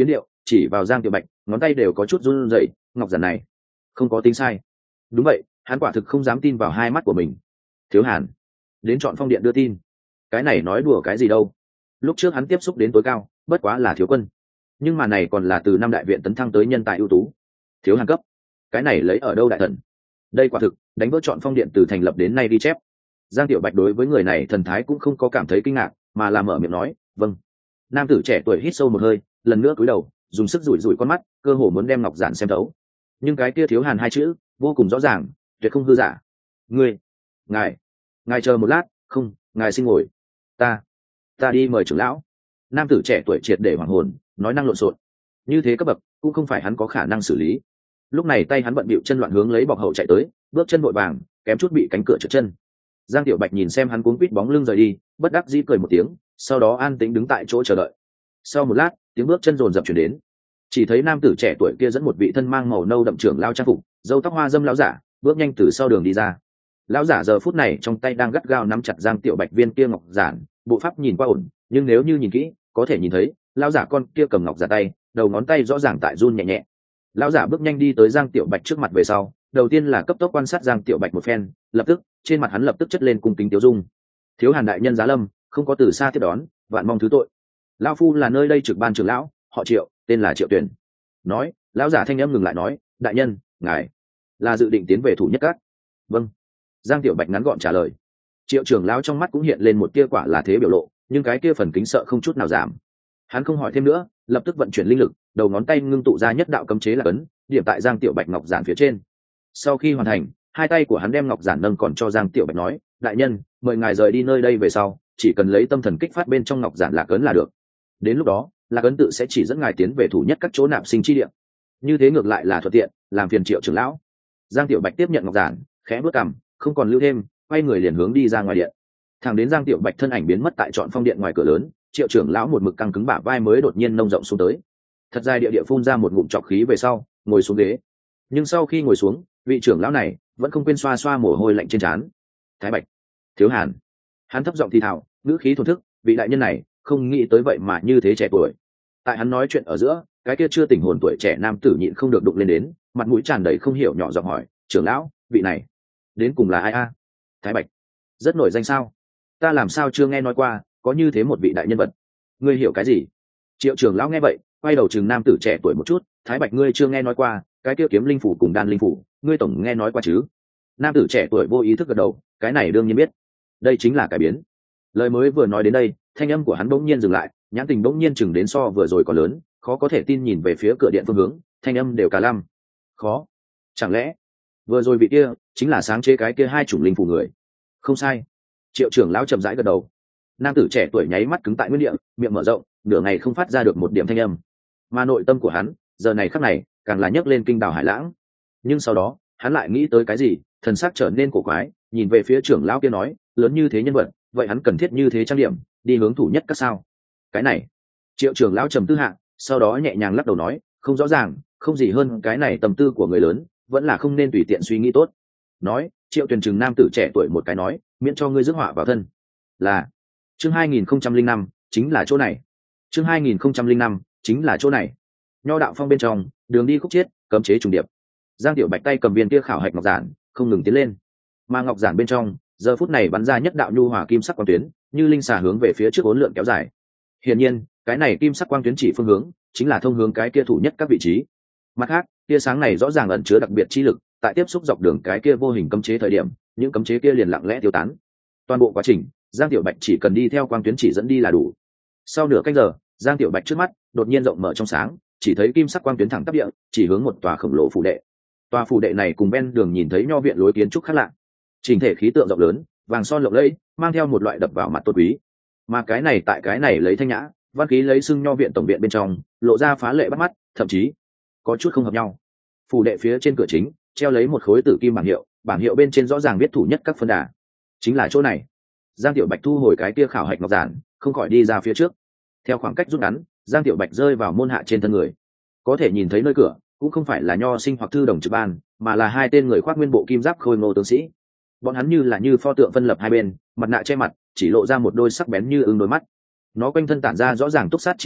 chỉ vào Giang Tiểu Bạch, ngón tay đều có chút run rẩy. Ngọc giản này không có tính sai. Đúng vậy, hắn quả thực không dám tin vào hai mắt của mình. Thiếu Hàn đến chọn phong điện đưa tin, cái này nói đùa cái gì đâu. Lúc trước hắn tiếp xúc đến tối cao bất quá là thiếu quân, nhưng mà này còn là từ năm đại viện tấn thăng tới nhân tài ưu tú. Thiếu Hàn cấp, cái này lấy ở đâu đại thần? Đây quả thực đánh vỡ chọn phong điện từ thành lập đến nay đi chép. Giang Tiểu Bạch đối với người này thần thái cũng không có cảm thấy kinh ngạc, mà là mở miệng nói vâng. Nam tử trẻ tuổi hít sâu một hơi, lần nữa cúi đầu, dùng sức rủi rủi con mắt, cơ hồ muốn đem ngọc giản xem thấu. Nhưng cái kia Thiếu Hàn hai chữ vô cùng rõ ràng, tuyệt không hư giả. Ngươi, ngài, ngài chờ một lát, không, ngài xin ngồi. Ta, ta đi mời trưởng lão. Nam tử trẻ tuổi triệt để hoảng hồn, nói năng lộn xộn. Như thế cấp bậc cũng không phải hắn có khả năng xử lý. Lúc này tay hắn bận bịu chân loạn hướng lấy bọc hậu chạy tới, bước chân vội vàng, kém chút bị cánh cửa trượt chân. Giang Tiểu Bạch nhìn xem hắn cuống quít bóng lưng rời đi, bất đắc dĩ cười một tiếng, sau đó an tĩnh đứng tại chỗ chờ đợi. Sau một lát, tiếng bước chân rồn rập chuyển đến, chỉ thấy nam tử trẻ tuổi kia dẫn một vị thân mang màu nâu đậm trưởng lao trang phục, râu tóc hoa dâm lão giả, bước nhanh từ sau đường đi ra. Lão giả giờ phút này trong tay đang gắt gao nắm chặt Giang Tiểu Bạch viên kia ngọc giản, bộ pháp nhìn qua ổn, nhưng nếu như nhìn kỹ, có thể nhìn thấy lão giả con kia cầm ngọc giản tay, đầu ngón tay rõ ràng tại run nhẹ nhẹ. Lão giả bước nhanh đi tới Giang Tiểu Bạch trước mặt về sau, đầu tiên là cấp tốc quan sát Giang Tiểu Bạch một phen, lập tức trên mặt hắn lập tức chất lên cung kính tiêu dung. Thiếu Hàn đại nhân giá lâm, không có từ xa tiếp đón, vạn mong thứ tội. Lão phu là nơi đây trực ban trưởng lão, họ Triệu, tên là Triệu Tuyển. Nói, lão giả thanh âm ngừng lại nói, đại nhân, ngài là dự định tiến về thủ nhất các? Vâng. Giang Tiểu Bạch ngắn gọn trả lời. Triệu trưởng lão trong mắt cũng hiện lên một tia quả là thế biểu lộ, nhưng cái kia phần kính sợ không chút nào giảm. Hắn không hỏi thêm nữa, lập tức vận chuyển linh lực, đầu ngón tay ngưng tụ ra nhất đạo cấm chế là ấn, điểm tại Giang Tiểu Bạch ngọc giản phía trên. Sau khi hoàn thành, hai tay của hắn đem ngọc giản nâng còn cho Giang Tiểu Bạch nói, đại nhân, mời ngài rời đi nơi đây về sau, chỉ cần lấy tâm thần kích phát bên trong ngọc giản lạc ấn là được. Đến lúc đó, lạc ấn tự sẽ chỉ dẫn ngài tiến về thủ nhất các chỗ nạp sinh chi địa. Như thế ngược lại là thuận tiện, làm phiền Triệu trưởng lão. Giang Tiểu Bạch tiếp nhận ngọc giản, khẽ bước cằm, không còn lưu thêm, quay người liền hướng đi ra ngoài điện. Thẳng đến Giang Tiểu Bạch thân ảnh biến mất tại trọn phong điện ngoài cửa lớn, Triệu trưởng lão một mực căng cứng bả vai mới đột nhiên nông rộng xuống tới. Thật dài địa địa phun ra một ngụm trọc khí về sau, ngồi xuống ghế. Nhưng sau khi ngồi xuống, vị trưởng lão này vẫn không quên xoa xoa mồ hôi lạnh trên trán. Thái Bạch, Thiếu Hàn. Hắn thấp giọng thì thào, ngữ khí thổn thức, vị đại nhân này không nghĩ tới vậy mà như thế trẻ tuổi. Tại hắn nói chuyện ở giữa, cái kia chưa tỉnh hồn tuổi trẻ nam tử nhịn không được đụng lên đến, mặt mũi tràn đầy không hiểu nhỏ giọng hỏi, trưởng lão, vị này đến cùng là ai a? Thái Bạch, rất nổi danh sao? Ta làm sao chưa nghe nói qua có như thế một vị đại nhân vật. Ngươi hiểu cái gì? Triệu trưởng lão nghe vậy, quay đầu chừng nam tử trẻ tuổi một chút, Thái Bạch ngươi chưa nghe nói qua cái kia kiếm linh phủ cùng đan linh phủ, ngươi tổng nghe nói qua chứ? Nam tử trẻ tuổi vô ý thức gật đầu, cái này đương nhiên biết. Đây chính là cải biến. Lời mới vừa nói đến đây, thanh âm của hắn bỗng nhiên dừng lại, nhãn tình bỗng nhiên chừng đến so vừa rồi còn lớn, khó có thể tin nhìn về phía cửa điện phương hướng, thanh âm đều cả lăm. Khó, chẳng lẽ vừa rồi vị kia chính là sáng chế cái kia hai chủng linh phủ người? Không sai. Triệu trưởng lão chậm rãi gật đầu. Nam tử trẻ tuổi nháy mắt cứng tại nguyên địa, miệng mở rộng, nửa ngày không phát ra được một điểm thanh âm. Mà nội tâm của hắn giờ này khắc này càng là nhấc lên kinh đảo hải lãng. Nhưng sau đó hắn lại nghĩ tới cái gì, thần sắc trở nên cổ quái, nhìn về phía trưởng lão kia nói, lớn như thế nhân vật, vậy hắn cần thiết như thế trang điểm đi hướng thủ nhất các sao? Cái này. Triệu trưởng lão trầm tư hạ, sau đó nhẹ nhàng lắc đầu nói, không rõ ràng, không gì hơn cái này tầm tư của người lớn, vẫn là không nên tùy tiện suy nghĩ tốt. Nói, Triệu Tuyền trừng nam tử trẻ tuổi một cái nói, miễn cho ngươi rước họa vào thân. Là. Chương hai nghìn không trăm linh năm chính là chỗ này. Chương hai nghìn không trăm linh năm chính là chỗ này. Nho đạo phong bên trong, đường đi khúc chiết, cấm chế trùng điệp. Giang Tiểu Bạch tay cầm viên kia khảo hạch ngọc giản, không ngừng tiến lên. Mà ngọc giản bên trong, giờ phút này bắn ra nhất đạo nhu hòa kim sắc quang tuyến, như linh xà hướng về phía trước uốn lượn kéo dài. Hiển nhiên, cái này kim sắc quang tuyến chỉ phương hướng, chính là thông hướng cái kia thủ nhất các vị trí. Mặt khác, tia sáng này rõ ràng ẩn chứa đặc biệt chi lực, tại tiếp xúc dọc đường cái kia vô hình cấm chế thời điểm, những cấm chế kia liền lặng lẽ tiêu tán. Toàn bộ quá trình, Giang Tiểu Bạch chỉ cần đi theo quang tuyến chỉ dẫn đi là đủ. Sau nửa canh giờ, Giang Tiểu Bạch trước mắt đột nhiên rộng mở trong sáng, chỉ thấy kim sắc quang tuyến thẳng tắp địa, chỉ hướng một tòa khổng lồ phủ đệ. Tòa phủ đệ này cùng ven đường nhìn thấy nho viện lối kiến trúc khác lạ. Trình thể khí tượng rộng lớn, vàng son lộng lẫy, mang theo một loại đập vào mặt tôn quý. Mà cái này tại cái này lấy thanh nhã, văn khí lấy xưng nho viện tổng viện bên trong, lộ ra phá lệ bắt mắt, thậm chí có chút không hợp nhau. Phủ đệ phía trên cửa chính treo lấy một khối tử kim bảng hiệu, bảng hiệu bên trên rõ ràng viết thủ nhất các phân đà. Chính là chỗ này. Giang Tiểu Bạch thu hồi cái kia khảo hạch ngọc giản, không khỏi đi ra phía trước. Theo khoảng cách rút ngắn, Giang Tiểu Bạch rơi vào môn hạ trên thân người. Có thể nhìn thấy nơi cửa, cũng không phải là nho sinh hoặc thư đồng trực ban, mà là hai tên người khoác nguyên bộ kim giáp khôi ngô tướng sĩ. Bọn hắn như là như pho tượng phân lập hai bên, mặt nạ che mặt, chỉ lộ ra một đôi sắc bén như ưng đôi mắt. Nó quanh thân tản ra rõ ràng túc sát chi khí,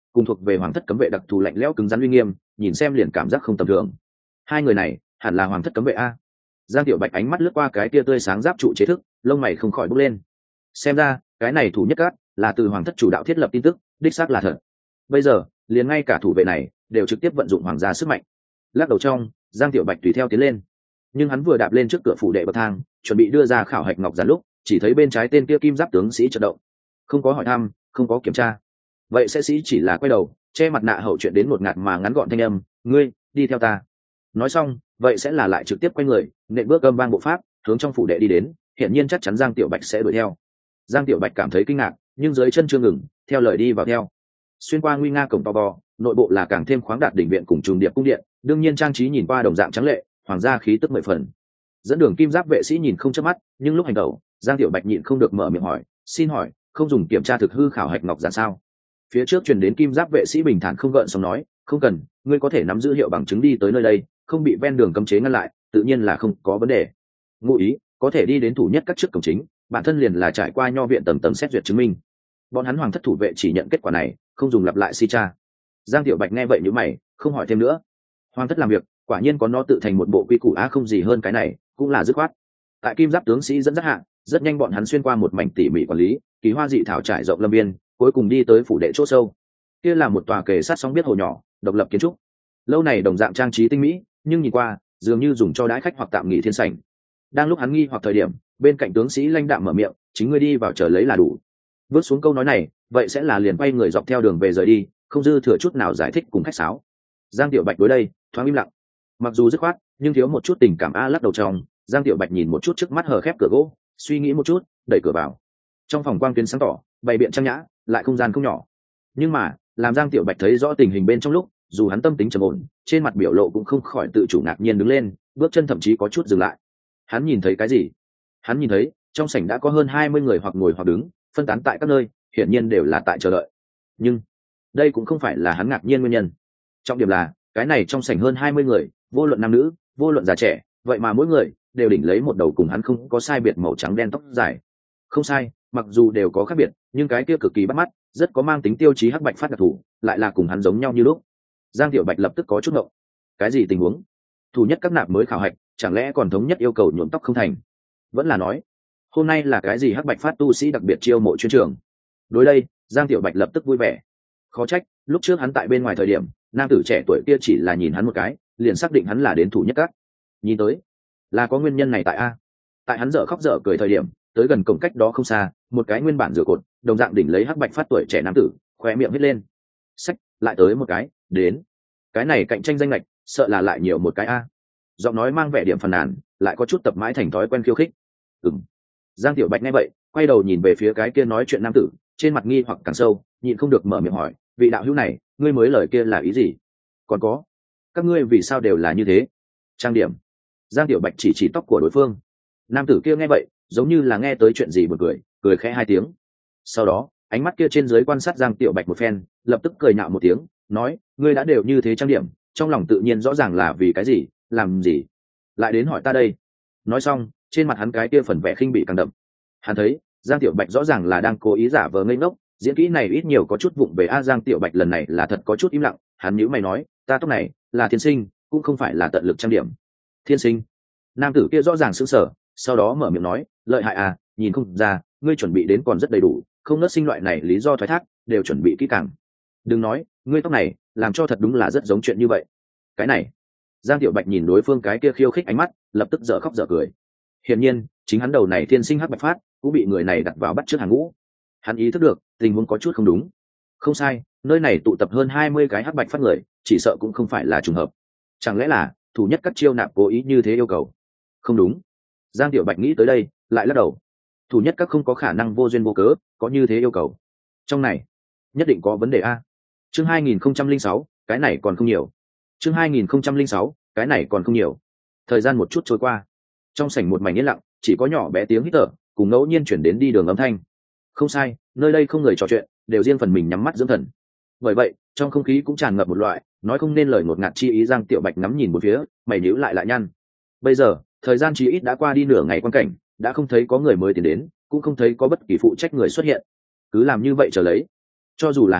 cùng thuộc về hoàng thất cấm vệ đặc thù lạnh lẽo cứng rắn uy nghiêm, nhìn xem liền cảm giác không tầm thường. Hai người này hẳn là hoàng thất cấm vệ a. Giang Tiểu Bạch ánh mắt lướt qua cái tia tươi sáng giáp trụ chế thức, lông mày không khỏi bốc lên. Xem ra cái này thủ nhất cát là từ hoàng thất chủ đạo thiết lập tin tức, đích xác là thật. Bây giờ liền ngay cả thủ vệ này đều trực tiếp vận dụng hoàng gia sức mạnh. Lắc đầu trong, Giang Tiểu Bạch tùy theo tiến lên, nhưng hắn vừa đạp lên trước cửa phủ đệ bậc thang, chuẩn bị đưa ra khảo hạch ngọc giản lúc, chỉ thấy bên trái tên kia kim giáp tướng sĩ chợt động. Không có hỏi thăm, không có kiểm tra, vậy sẽ sĩ chỉ là quay đầu, che mặt nạ hậu chuyện đến một ngạt mà ngắn gọn thanh âm, ngươi đi theo ta. Nói xong, vậy sẽ là lại trực tiếp quay người, nện bước âm vang bộ pháp, hướng trong phủ đệ đi đến, hiển nhiên chắc chắn Giang Tiểu Bạch sẽ đuổi theo. Giang Tiểu Bạch cảm thấy kinh ngạc, nhưng dưới chân chưa ngừng, theo lời đi vào theo. Xuyên qua nguy nga cổng to bò, nội bộ là càng thêm khoáng đạt đỉnh viện cùng trùng điệp cung điện, đương nhiên trang trí nhìn qua đồng dạng trắng lệ, hoàng gia khí tức mười phần. Dẫn đường kim giáp vệ sĩ nhìn không chớp mắt, nhưng lúc hành động, Giang Tiểu Bạch nhịn không được mở miệng hỏi, xin hỏi, không dùng kiểm tra thực hư khảo hạch ngọc giản sao? Phía trước truyền đến kim giáp vệ sĩ bình thản không gợn sóng nói, không cần, ngươi có thể nắm giữ hiệu bằng chứng đi tới nơi đây, không bị ven đường cấm chế ngăn lại, tự nhiên là không có vấn đề. Ngụ ý có thể đi đến thủ nhất các trước cổng chính, bản thân liền là trải qua nho viện tầng tầng xét duyệt chứng minh. Bọn hắn hoàng thất thủ vệ chỉ nhận kết quả này, không dùng lặp lại si tra. Giang Tiểu Bạch nghe vậy nhíu mày, không hỏi thêm nữa. Hoàng thất làm việc, quả nhiên có nó tự thành một bộ quy củ á, không gì hơn cái này, cũng là dứt khoát. Tại kim giáp tướng sĩ dẫn dắt hạ, rất nhanh bọn hắn xuyên qua một mảnh tỉ mỉ quản lý, kỳ hoa dị thảo trải rộng lâm viên, cuối cùng đi tới phủ đệ chỗ sâu. Kia là một tòa kề sát sóng biết hồ nhỏ, độc lập kiến trúc. Lâu này đồng dạng trang trí tinh mỹ, nhưng nhìn qua, dường như dùng cho đãi khách hoặc tạm nghỉ thiên sảnh. Đang lúc hắn nghi hoặc thời điểm, bên cạnh tướng sĩ lãnh đạm mở miệng, chính ngươi đi vào chờ lấy là đủ. Vớt xuống câu nói này, vậy sẽ là liền quay người dọc theo đường về rời đi, không dư thừa chút nào giải thích cùng khách sáo. Giang Tiểu Bạch đối đây thoáng im lặng, mặc dù dứt khoát nhưng thiếu một chút tình cảm a. Lắc đầu trong, Giang Tiểu Bạch nhìn một chút trước mắt hờ khép cửa gỗ, suy nghĩ một chút, đẩy cửa vào. Trong phòng quang tuyến sáng tỏ, bày biện trang nhã, lại không gian không nhỏ. Nhưng mà làm Giang Tiểu Bạch thấy rõ tình hình bên trong lúc, dù hắn tâm tính trầm ổn, trên mặt biểu lộ cũng không khỏi tự chủ ngạc nhiên đứng lên, bước chân thậm chí có chút dừng lại. Hắn nhìn thấy cái gì? Hắn nhìn thấy trong sảnh đã có hơn hai mươi người hoặc ngồi hoặc đứng, phân tán tại các nơi, hiển nhiên đều là tại chờ đợi. Nhưng đây cũng không phải là hắn ngạc nhiên nguyên nhân. Trọng điểm là cái này trong sảnh hơn hai mươi người, vô luận nam nữ, vô luận già trẻ, vậy mà mỗi người đều đỉnh lấy một đầu cùng hắn không có sai biệt màu trắng đen tóc dài. Không sai, mặc dù đều có khác biệt, nhưng cái kia cực kỳ bắt mắt, rất có mang tính tiêu chí hắc bạch phát đặc thủ, lại là cùng hắn giống nhau như lúc. Giang Tiểu Bạch lập tức có chút ngộng. Cái gì tình huống? Thủ nhất các nạp mới khảo hạch, chẳng lẽ còn thống nhất yêu cầu nhuộm tóc không thành? Vẫn là nói, hôm nay là cái gì hắc bạch phát tu sĩ đặc biệt chiêu mộ chuyên trường? Đối đây, Giang Tiểu Bạch lập tức vui vẻ. Khó trách, lúc trước hắn tại bên ngoài thời điểm, nam tử trẻ tuổi kia chỉ là nhìn hắn một cái, liền xác định hắn là đến thủ nhất các. Nhìn tới, là có nguyên nhân này tại a. Tại hắn dở khóc dở cười thời điểm, tới gần cổng cách đó không xa, một cái nguyên bản rửa cột, đồng dạng đỉnh lấy hắc bạch phát tuổi trẻ nam tử, khóe miệng hết lên. Sách, lại tới một cái, đến. Cái này cạnh tranh danh lệch, sợ là lại nhiều một cái a. Giọng nói mang vẻ điểm phàn nàn, lại có chút tập mãi thành thói quen khiêu khích. Ừm. Giang Tiểu Bạch nghe vậy, quay đầu nhìn về phía cái kia nói chuyện nam tử, trên mặt nghi hoặc càng sâu, nhịn không được mở miệng hỏi, vị đạo hữu này, ngươi mới lời kia là ý gì? Còn có, các ngươi vì sao đều là như thế? Trang điểm. Giang Tiểu Bạch chỉ chỉ tóc của đối phương. Nam tử kia nghe vậy, giống như là nghe tới chuyện gì buồn cười, cười khẽ hai tiếng. Sau đó, ánh mắt kia trên dưới quan sát Giang Tiểu Bạch một phen, lập tức cười nhạo một tiếng, nói, ngươi đã đều như thế trang điểm, trong lòng tự nhiên rõ ràng là vì cái gì, làm gì, lại đến hỏi ta đây. Nói xong, trên mặt hắn cái kia phần vẻ khinh bị càng đậm. Hắn thấy, Giang Tiểu Bạch rõ ràng là đang cố ý giả vờ ngây ngốc, diễn kỹ này ít nhiều có chút vụng về a. Giang Tiểu Bạch lần này là thật có chút im lặng, hắn nhíu mày nói, ta tóc này là thiên sinh, cũng không phải là tận lực trang điểm. Thiên sinh? Nam tử kia rõ ràng sững sờ, sau đó mở miệng nói, lợi hại à, nhìn không ra, ngươi chuẩn bị đến còn rất đầy đủ, không nớt sinh loại này lý do thoái thác, đều chuẩn bị kỹ càng. Đừng nói, ngươi tóc này, làm cho thật đúng là rất giống chuyện như vậy. Cái này, Giang Tiểu Bạch nhìn đối phương cái kia khiêu khích ánh mắt, lập tức dở khóc dở cười. Hiển nhiên, chính hắn đầu này thiên sinh hắc bạch phát, cũng bị người này đặt vào bắt trước hàng ngũ. Hắn ý thức được, tình huống có chút không đúng. Không sai, nơi này tụ tập hơn hai mươi cái hắc bạch phát người, chỉ sợ cũng không phải là trùng hợp. Chẳng lẽ là thủ nhất các chiêu nạp cố ý như thế yêu cầu? Không đúng. Giang Tiểu Bạch nghĩ tới đây, lại lắc đầu. Thủ nhất các không có khả năng vô duyên vô cớ có như thế yêu cầu. Trong này, nhất định có vấn đề a. Chương hai nghìn không trăm linh sáu, cái này còn không nhiều. Chương hai nghìn không trăm linh sáu, cái này còn không nhiều. Thời gian một chút trôi qua, trong sảnh một mảnh yên lặng, chỉ có nhỏ bé tiếng hít thở, cùng ngẫu nhiên chuyển đến đi đường âm thanh. Không sai, nơi đây không người trò chuyện, đều riêng phần mình nhắm mắt dưỡng thần. Bởi vậy, trong không khí cũng tràn ngập một loại nói không nên lời ngột ngạt chi ý. Giang Tiểu Bạch ngắm nhìn một phía, mày nhíu lại lại nhăn. Bây giờ, thời gian chỉ ít đã qua đi nửa ngày quan cảnh, đã không thấy có người mới tiến đến, cũng không thấy có bất kỳ phụ trách người xuất hiện. Cứ làm như vậy chờ lấy. Cho dù là hắn,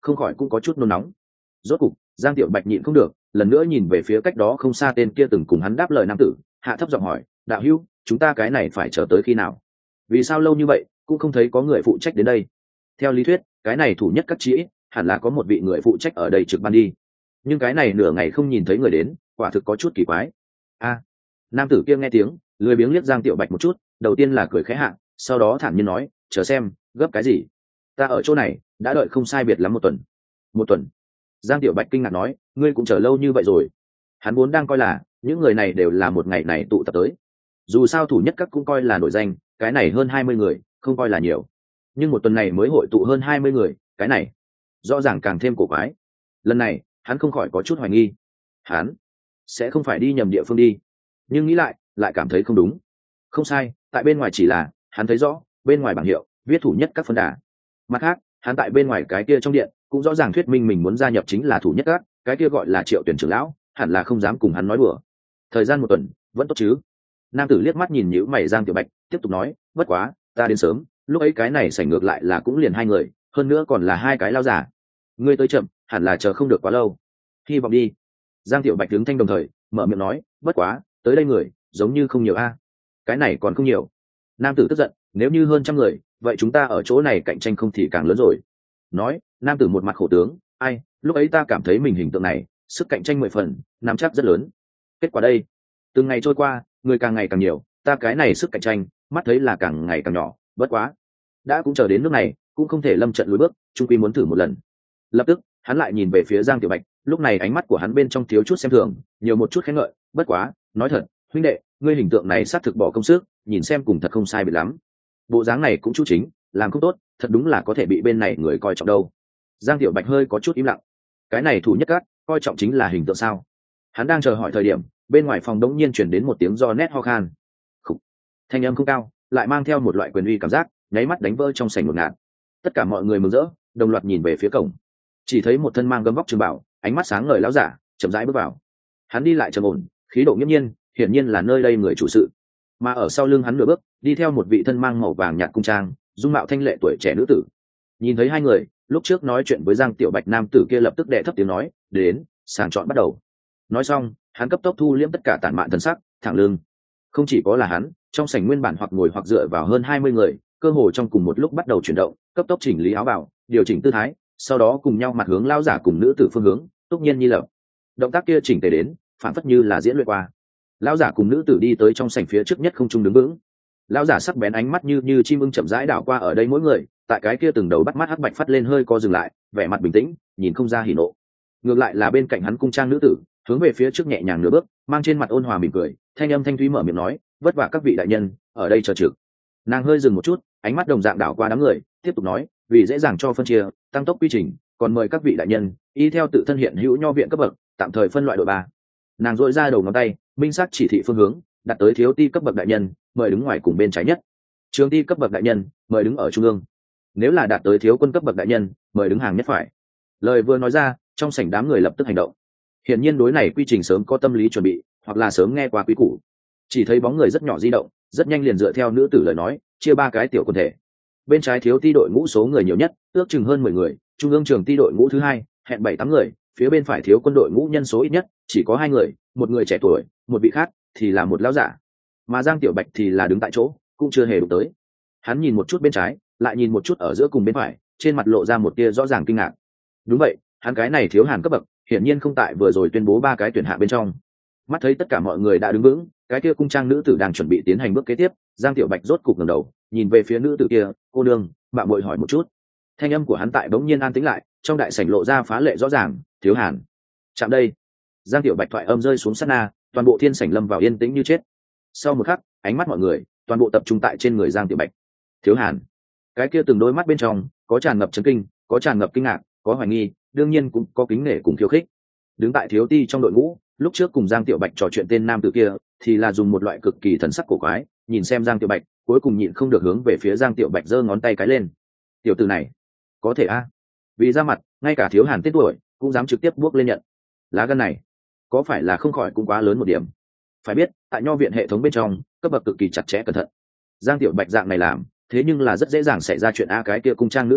không khỏi cũng có chút nôn nóng. Rốt cục Giang Tiểu Bạch nhịn không được, lần nữa nhìn về phía cách đó không xa tên kia từng cùng hắn đáp lời nam tử, hạ thấp giọng hỏi, đạo hữu, chúng ta cái này phải chờ tới khi nào? Vì sao lâu như vậy cũng không thấy có người phụ trách đến đây? Theo lý thuyết cái này thủ nhất các chí hẳn là có một vị người phụ trách ở đây trực ban đi, nhưng cái này nửa ngày không nhìn thấy người đến, quả thực có chút kỳ quái. A, nam tử kia nghe tiếng lười biếng liếc Giang Tiểu Bạch một chút, đầu tiên là cười khẽ hạ, sau đó thản nhiên nói, chờ xem gấp cái gì, ta ở chỗ này đã đợi không sai biệt lắm một tuần. Một tuần? Giang Tiểu Bạch kinh ngạc nói, ngươi cũng chờ lâu như vậy rồi? Hắn vốn đang coi là những người này đều là một ngày này tụ tập tới, dù sao thủ nhất các cũng coi là nổi danh, cái này hơn hai mươi người không coi là nhiều, nhưng một tuần này mới hội tụ hơn hai mươi người, cái này rõ ràng càng thêm cổ quái. Lần này hắn không khỏi có chút hoài nghi, hắn sẽ không phải đi nhầm địa phương đi, nhưng nghĩ lại lại cảm thấy không đúng. Không sai, tại bên ngoài chỉ là hắn thấy rõ bên ngoài bảng hiệu viết thủ nhất các phân đà, mặt khác hắn tại bên ngoài cái kia trong điện cũng rõ ràng thuyết minh mình muốn gia nhập chính là thủ nhất các, cái kia gọi là Triệu Tuyển trưởng lão, hẳn là không dám cùng hắn nói đùa. Thời gian một tuần vẫn tốt chứ? Nam tử liếc mắt nhìn nhíu mày Giang Tiểu Bạch, tiếp tục nói, bất quá ta đến sớm, lúc ấy cái này xảy ngược lại là cũng liền hai người, hơn nữa còn là hai cái lao giả. Ngươi tới chậm, hẳn là chờ không được quá lâu, hy vọng đi. Giang Tiểu Bạch đứng thanh đồng thời mở miệng nói, bất quá tới đây người giống như không nhiều a. Cái này còn không nhiều. Nam tử tức giận, nếu như hơn trăm người vậy chúng ta ở chỗ này cạnh tranh không thì càng lớn rồi. Nói nam tử một mặt khổ tướng, ai, lúc ấy ta cảm thấy mình hình tượng này sức cạnh tranh mười phần, nắm chắc rất lớn. Kết quả đây, từng ngày trôi qua người càng ngày càng nhiều, ta cái này sức cạnh tranh mắt thấy là càng ngày càng nhỏ. Bất quá đã cũng chờ đến nước này, cũng không thể lâm trận lùi bước, trung quy muốn thử một lần. Lập tức hắn lại nhìn về phía Giang Tiểu Bạch, lúc này ánh mắt của hắn bên trong thiếu chút xem thường, nhiều một chút khen ngợi, bất quá nói thật, huynh đệ, ngươi hình tượng này xác thực bỏ công sức, nhìn xem cùng thật không sai biệt lắm. Bộ dáng này cũng chú chính, làm không tốt thật đúng là có thể bị bên này người coi trọng đâu. Giang Tiểu Bạch hơi có chút im lặng, cái này thủ nhất các coi trọng chính là hình tượng sao? Hắn đang chờ hỏi thời điểm, bên ngoài phòng đống nhiên chuyển đến một tiếng do nét ho khan. Khủ. Thanh âm không cao, lại mang theo một loại quyền uy cảm giác, nháy mắt đánh vỡ trong sảnh một ngạt. Tất cả mọi người mừng rỡ, đồng loạt nhìn về phía cổng, chỉ thấy một thân mang gấm vóc trường bảo, ánh mắt sáng ngời lão giả chậm rãi bước vào. Hắn đi lại trầm ổn, khí độ nghiêm nhiên, hiển nhiên là nơi đây người chủ sự. Mà ở sau lưng hắn nửa bước đi theo một vị thân mang màu vàng nhạt cung trang, dung mạo thanh lệ tuổi trẻ nữ tử. Nhìn thấy hai người, lúc trước nói chuyện với Giang Tiểu Bạch nam tử kia lập tức đệ thấp tiếng nói, đến, sàng chọn bắt đầu. Nói xong hắn cấp tốc thu liễm tất cả tản mạn thần sắc, thẳng lưng. Không chỉ có là hắn, trong sảnh nguyên bản hoặc ngồi hoặc dựa vào hơn hai mươi người, cơ hồ trong cùng một lúc bắt đầu chuyển động, cấp tốc chỉnh lý áo bào, điều chỉnh tư thái, sau đó cùng nhau mặt hướng lao giả cùng nữ tử phương hướng, túc nhiên nhi lập. Động tác kia chỉnh tề đến, phản phất như là diễn luyện qua. Lao giả cùng nữ tử đi tới trong sảnh phía trước nhất không trung đứng vững. Lao giả sắc bén ánh mắt như như chim ưng chậm rãi đảo qua ở đây mỗi người, tại cái kia từng đầu bắt mắt hắc bạch phát lên hơi co dừng lại, vẻ mặt bình tĩnh, nhìn không ra hỉ nộ. Ngược lại là bên cạnh hắn cung trang nữ tử, hướng về phía trước nhẹ nhàng nửa bước, mang trên mặt ôn hòa mỉm cười, thanh âm thanh thúy mở miệng nói, vất vả các vị đại nhân ở đây chờ trực. Nàng hơi dừng một chút, ánh mắt đồng dạng đảo qua đám người, tiếp tục nói, vì dễ dàng cho phân chia, tăng tốc quy trình, còn mời các vị đại nhân y theo tự thân hiện hữu nho viện cấp bậc, tạm thời phân loại đội ba. Nàng dội ra đầu ngón tay, minh xác chỉ thị phương hướng, đặt tới thiếu ti cấp bậc đại nhân mời đứng ngoài cùng bên trái nhất, trường ti cấp bậc đại nhân mời đứng ở trung ương, nếu là đạt tới thiếu quân cấp bậc đại nhân mời đứng hàng nhất phải. Lời vừa nói ra, trong sảnh đám người lập tức hành động. Hiển nhiên đối này quy trình sớm có tâm lý chuẩn bị, hoặc là sớm nghe qua quý củ. Chỉ thấy bóng người rất nhỏ di động, rất nhanh liền dựa theo nữ tử lời nói, chia ba cái tiểu quần thể. Bên trái thiếu ti đội ngũ số người nhiều nhất, ước chừng hơn mười người, trung ương trường ti đội ngũ thứ hai, hẹn bảy tám người, phía bên phải thiếu quân đội ngũ nhân số ít nhất, chỉ có hai người, một người trẻ tuổi, một vị khác thì là một lão giả. Mà Giang Tiểu Bạch thì là đứng tại chỗ, cũng chưa hề đụng tới. Hắn nhìn một chút bên trái, lại nhìn một chút ở giữa cùng bên phải, trên mặt lộ ra một tia rõ ràng kinh ngạc. Đúng vậy, hắn cái này thiếu hàn cấp bậc, hiển nhiên không tại vừa rồi tuyên bố ba cái tuyển hạ bên trong. Mắt thấy tất cả mọi người đã đứng vững, cái kia cung trang nữ tử đang chuẩn bị tiến hành bước kế tiếp, Giang Tiểu Bạch rốt cục ngẩng đầu, nhìn về phía nữ tử kia, cô nương, mạng muội hỏi một chút. Thanh âm của hắn tại bỗng nhiên an tĩnh lại, trong đại sảnh lộ ra phá lệ rõ ràng, thiếu hàn. Chạm đây. Giang Tiểu Bạch thoại âm rơi xuống sát na, toàn bộ thiên sảnh lâm vào yên tĩnh như chết. Sau một khắc, ánh mắt mọi người toàn bộ tập trung tại trên người Giang Tiểu Bạch. Thiếu hàn. Cái kia từng đôi mắt bên trong có tràn ngập chấn kinh, có tràn ngập kinh ngạc, có hoài nghi, đương nhiên cũng có kính nể cùng khiêu khích. Đứng tại thiếu ti trong đội ngũ, lúc trước cùng Giang Tiểu Bạch trò chuyện tên nam tử kia, thì là dùng một loại cực kỳ thần sắc cổ quái, nhìn xem Giang Tiểu Bạch, cuối cùng nhịn không được hướng về phía Giang Tiểu Bạch giơ ngón tay cái lên. Tiểu tử này, có thể a? Vì ra mặt, ngay cả thiếu hàn tên tuổi cũng dám trực tiếp bước lên nhận. Lá gan này, có phải là không khỏi cũng quá lớn một điểm? Phải biết, tại nho viện hệ thống bên trong, cấp bậc cực kỳ chặt chẽ cẩn thận. Giang Tiểu Bạch dạng này làm, thế nhưng là rất dễ dàng xảy ra chuyện a. Cái kia cung trang nữ tử,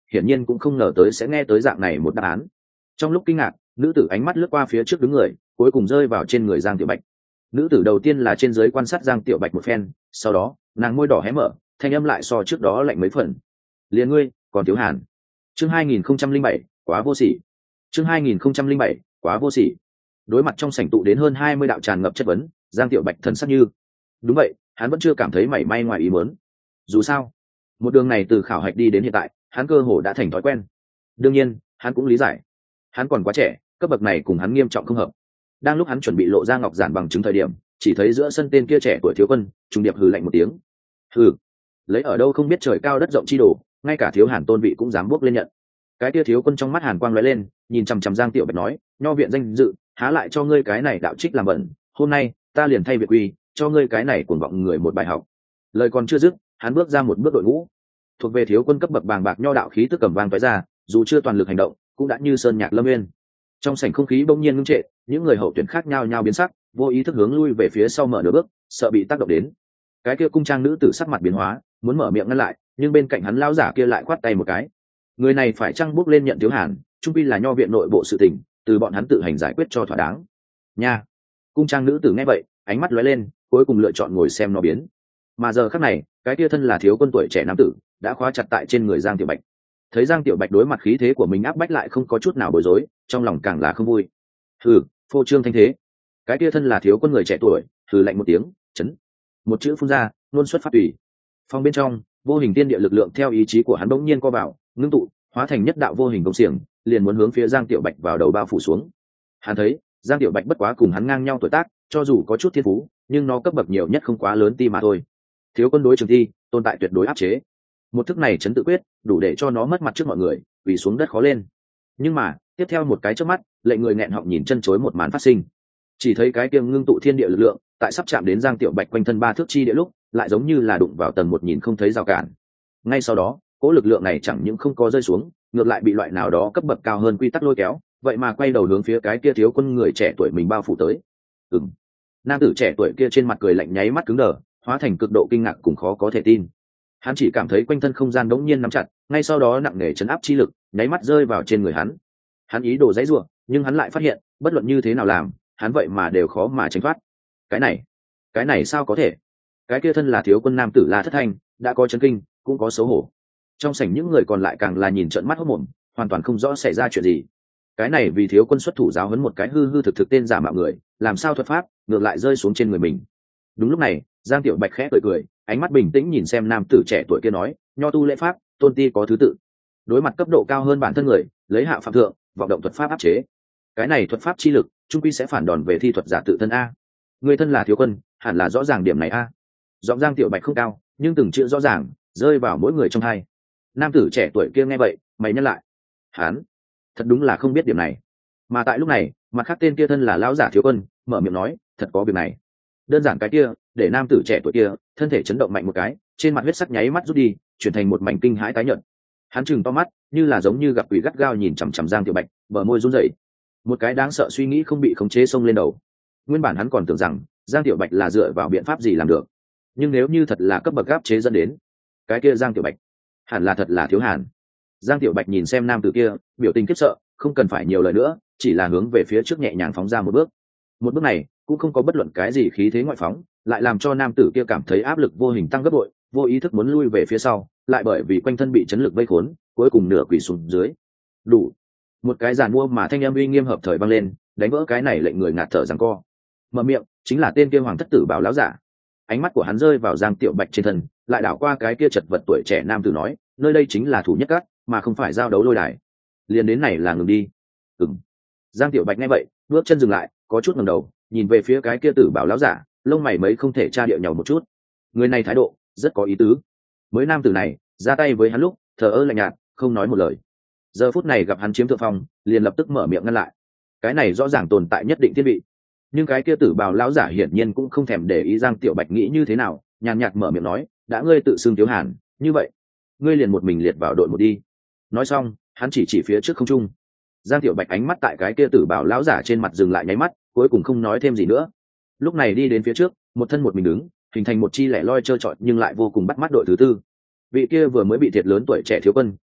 hiển nhiên cũng không ngờ tới sẽ nghe tới dạng này một đáp án. Trong lúc kinh ngạc, nữ tử ánh mắt lướt qua phía trước đứng người, cuối cùng rơi vào trên người Giang Tiểu Bạch. Nữ tử đầu tiên là trên dưới quan sát Giang Tiểu Bạch một phen, sau đó nàng môi đỏ hé mở, thanh âm lại so trước đó lạnh mấy phần. Liền ngươi còn thiếu hàn. Chương hai nghìn không trăm linh bảy, quá vô sỉ. Chương hai nghìn không trăm linh bảy, quá vô sỉ. Đối mặt trong sảnh tụ đến hơn hai mươi đạo tràn ngập chất vấn, Giang Tiểu Bạch thần sắc như đúng vậy, hắn vẫn chưa cảm thấy mảy may ngoài ý muốn. Dù sao, một đường này từ khảo hạch đi đến hiện tại, hắn cơ hồ đã thành thói quen. Đương nhiên, hắn cũng lý giải, hắn còn quá trẻ, cấp bậc này cùng hắn nghiêm trọng không hợp. Đang lúc hắn chuẩn bị lộ ra ngọc giản bằng chứng thời điểm, chỉ thấy giữa sân tên kia trẻ tuổi thiếu quân trùng điệp hừ lạnh một tiếng. Hừ, lấy ở đâu không biết trời cao đất rộng chi đồ, ngay cả thiếu hàn tôn vị cũng dám bước lên nhận. Cái kia thiếu quân trong mắt hàn quang lóe lên, nhìn chằm chằm Giang Tiểu Bạch nói, nho viện danh dự, há lại cho ngươi cái này đạo trích làm bẩn, hôm nay ta liền thay việc quy, cho ngươi cái này cuồng vọng người một bài học. Lời còn chưa dứt, hắn bước ra một bước đội ngũ, thuộc về thiếu quân cấp bậc bàng bạc nho đạo khí tức cầm vang tóe ra, dù chưa toàn lực hành động, cũng đã như sơn nhạc lâm nguyên. Trong sảnh không khí bỗng nhiên ngưng trệ, những người hậu tuyển khác nhau nhau biến sắc, vô ý thức hướng lui về phía sau mở nửa bước, sợ bị tác động đến. Cái kia cung trang nữ tử sắc mặt biến hóa, muốn mở miệng ngăn lại, nhưng bên cạnh hắn lão giả kia lại khoát tay một cái. Người này phải chăng bước lên nhận thiếu hàn, trung quy là nho viện nội bộ sự tình, từ bọn hắn tự hành giải quyết cho thỏa đáng. Nha. Cung trang nữ tử nghe vậy, ánh mắt lóe lên, cuối cùng lựa chọn ngồi xem nó biến. Mà giờ khắc này, cái kia thân là thiếu quân tuổi trẻ nam tử, đã khóa chặt tại trên người Giang Tiểu Bạch. Thấy Giang Tiểu Bạch đối mặt khí thế của mình áp bách lại không có chút nào bối rối, trong lòng càng là không vui. Hừ, phô trương thanh thế. Cái kia thân là thiếu quân người trẻ tuổi, hừ lạnh một tiếng, chấn. Một chữ phun ra, luôn xuất phát tùy. Phòng bên trong, vô hình tiên địa lực lượng theo ý chí của hắn bỗng nhiên co vào, ngưng tụ, hóa thành nhất đạo vô hình công xiềng, liền muốn hướng phía Giang Tiểu Bạch vào đầu bao phủ xuống. Hắn thấy, Giang Tiểu Bạch bất quá cùng hắn ngang nhau tuổi tác, cho dù có chút thiên phú, nhưng nó cấp bậc nhiều nhất không quá lớn ti mà thôi. Thiếu quân đối trường thi, tồn tại tuyệt đối áp chế. Một thức này chấn tự quyết, đủ để cho nó mất mặt trước mọi người, vì xuống đất khó lên. Nhưng mà, tiếp theo một cái chớp mắt, lệnh người nghẹn họng nhìn chân chối một màn phát sinh. Chỉ thấy cái kiêng ngưng tụ thiên địa lực lượng, tại sắp chạm đến Giang Tiểu Bạch quanh thân ba thước chi địa lúc, lại giống như là đụng vào tầng một nhìn không thấy rào cản. Ngay sau đó, cỗ lực lượng này chẳng những không có rơi xuống, ngược lại bị loại nào đó cấp bậc cao hơn quy tắc lôi kéo, vậy mà quay đầu hướng phía cái kia thiếu quân người trẻ tuổi mình bao phủ tới. Ừm. Nam tử trẻ tuổi kia trên mặt cười lạnh nháy mắt cứng đờ, hóa thành cực độ kinh ngạc cùng khó có thể tin. Hắn chỉ cảm thấy quanh thân không gian đống nhiên nắm chặt, ngay sau đó nặng nề chấn áp chi lực nháy mắt rơi vào trên người hắn. Hắn ý đồ dãy rủa, nhưng hắn lại phát hiện, bất luận như thế nào làm, hắn vậy mà đều khó mà tránh thoát. Cái này, cái này sao có thể? Cái kia thân là thiếu quân nam tử La Thất Thanh, đã có chấn kinh, cũng có xấu hổ. Trong sảnh những người còn lại càng là nhìn trợn mắt hốt mồm, hoàn toàn không rõ xảy ra chuyện gì. Cái này vì thiếu quân xuất thủ giáo huấn một cái hư hư thực thực tên giả mạo người, làm sao thuật pháp ngược lại rơi xuống trên người mình. Đúng lúc này, Giang Tiểu Bạch khẽ cười cười, ánh mắt bình tĩnh nhìn xem nam tử trẻ tuổi kia nói, nho tu lễ pháp, tôn ti có thứ tự. Đối mặt cấp độ cao hơn bản thân người, lấy hạ phạm thượng, vọng động thuật pháp áp chế. Cái này thuật pháp chi lực, trung quy sẽ phản đòn về thi thuật giả tự thân a. Người thân là thiếu quân, hẳn là rõ ràng điểm này a. Giọng Giang Tiểu Bạch không cao, nhưng từng chữ rõ ràng, rơi vào mỗi người trong hai. Nam tử trẻ tuổi kia nghe vậy, mày nhắc lại. Hắn, thật đúng là không biết điểm này. Mà tại lúc này, mặt khác tên kia thân là lão giả thiếu quân, mở miệng nói, thật có việc này. Đơn giản cái kia, để nam tử trẻ tuổi kia thân thể chấn động mạnh một cái, trên mặt huyết sắc nháy mắt rút đi, chuyển thành một mảnh kinh hãi tái nhợt. Hắn chừng to mắt, như là giống như gặp quỷ gắt gao nhìn chằm chằm Giang Tiểu Bạch, bờ môi run rẩy. Một cái đáng sợ suy nghĩ không bị khống chế xông lên đầu. Nguyên bản hắn còn tưởng rằng Giang Tiểu Bạch là dựa vào biện pháp gì làm được, nhưng nếu như thật là cấp bậc áp chế dẫn đến, cái kia Giang Tiểu Bạch hẳn là thật là thiếu hàn. Giang Tiểu Bạch nhìn xem nam tử kia, biểu tình khiếp sợ, không cần phải nhiều lời nữa, chỉ là hướng về phía trước nhẹ nhàng phóng ra một bước. Một bước này cũng không có bất luận cái gì khí thế ngoại phóng, lại làm cho nam tử kia cảm thấy áp lực vô hình tăng gấp bội, vô ý thức muốn lui về phía sau, lại bởi vì quanh thân bị chấn lực vây khốn, cuối cùng nửa quỳ xuống dưới. Đủ. Một cái giàn mua mà thanh âm uy nghiêm hợp thời vang lên, đánh vỡ cái này lệnh người ngạt thở giằng co. Mở miệng chính là tên kia hoàng thất tử bảo lão giả. Ánh mắt của hắn rơi vào Giang Tiểu Bạch trên thân, lại đảo qua cái kia chật vật tuổi trẻ nam tử nói, nơi đây chính là thủ nhất các, mà không phải giao đấu lôi đài. Liền đến này là ngừng đi. Ừm. Giang Tiểu Bạch nghe vậy, bước chân dừng lại, có chút ngẩng đầu, nhìn về phía cái kia tử bảo lão giả, lông mày mấy không thể tra địa nhau một chút. Người này thái độ rất có ý tứ. Mới nam tử này ra tay với hắn lúc thờ ơ lạnh nhạt, không nói một lời. Giờ phút này gặp hắn chiếm thượng phong, liền lập tức mở miệng ngăn lại. Cái này rõ ràng tồn tại nhất định thiên vị. Nhưng cái kia tử bào lão giả hiển nhiên cũng không thèm để ý Giang Tiểu Bạch nghĩ như thế nào, nhàn nhạt mở miệng nói, đã ngươi tự xưng thiếu hàn, như vậy ngươi liền một mình liệt vào đội một đi. Nói xong, hắn chỉ chỉ phía trước không trung. Giang Tiểu Bạch ánh mắt tại cái kia tử bào lão giả trên mặt dừng lại nháy mắt, cuối cùng không nói thêm gì nữa. Lúc này đi đến phía trước, một thân một mình đứng, hình thành một chi lẻ loi trơ trọi nhưng lại vô cùng bắt mắt đội thứ tư. Vị kia vừa mới bị thiệt lớn tuổi trẻ thiếu quân,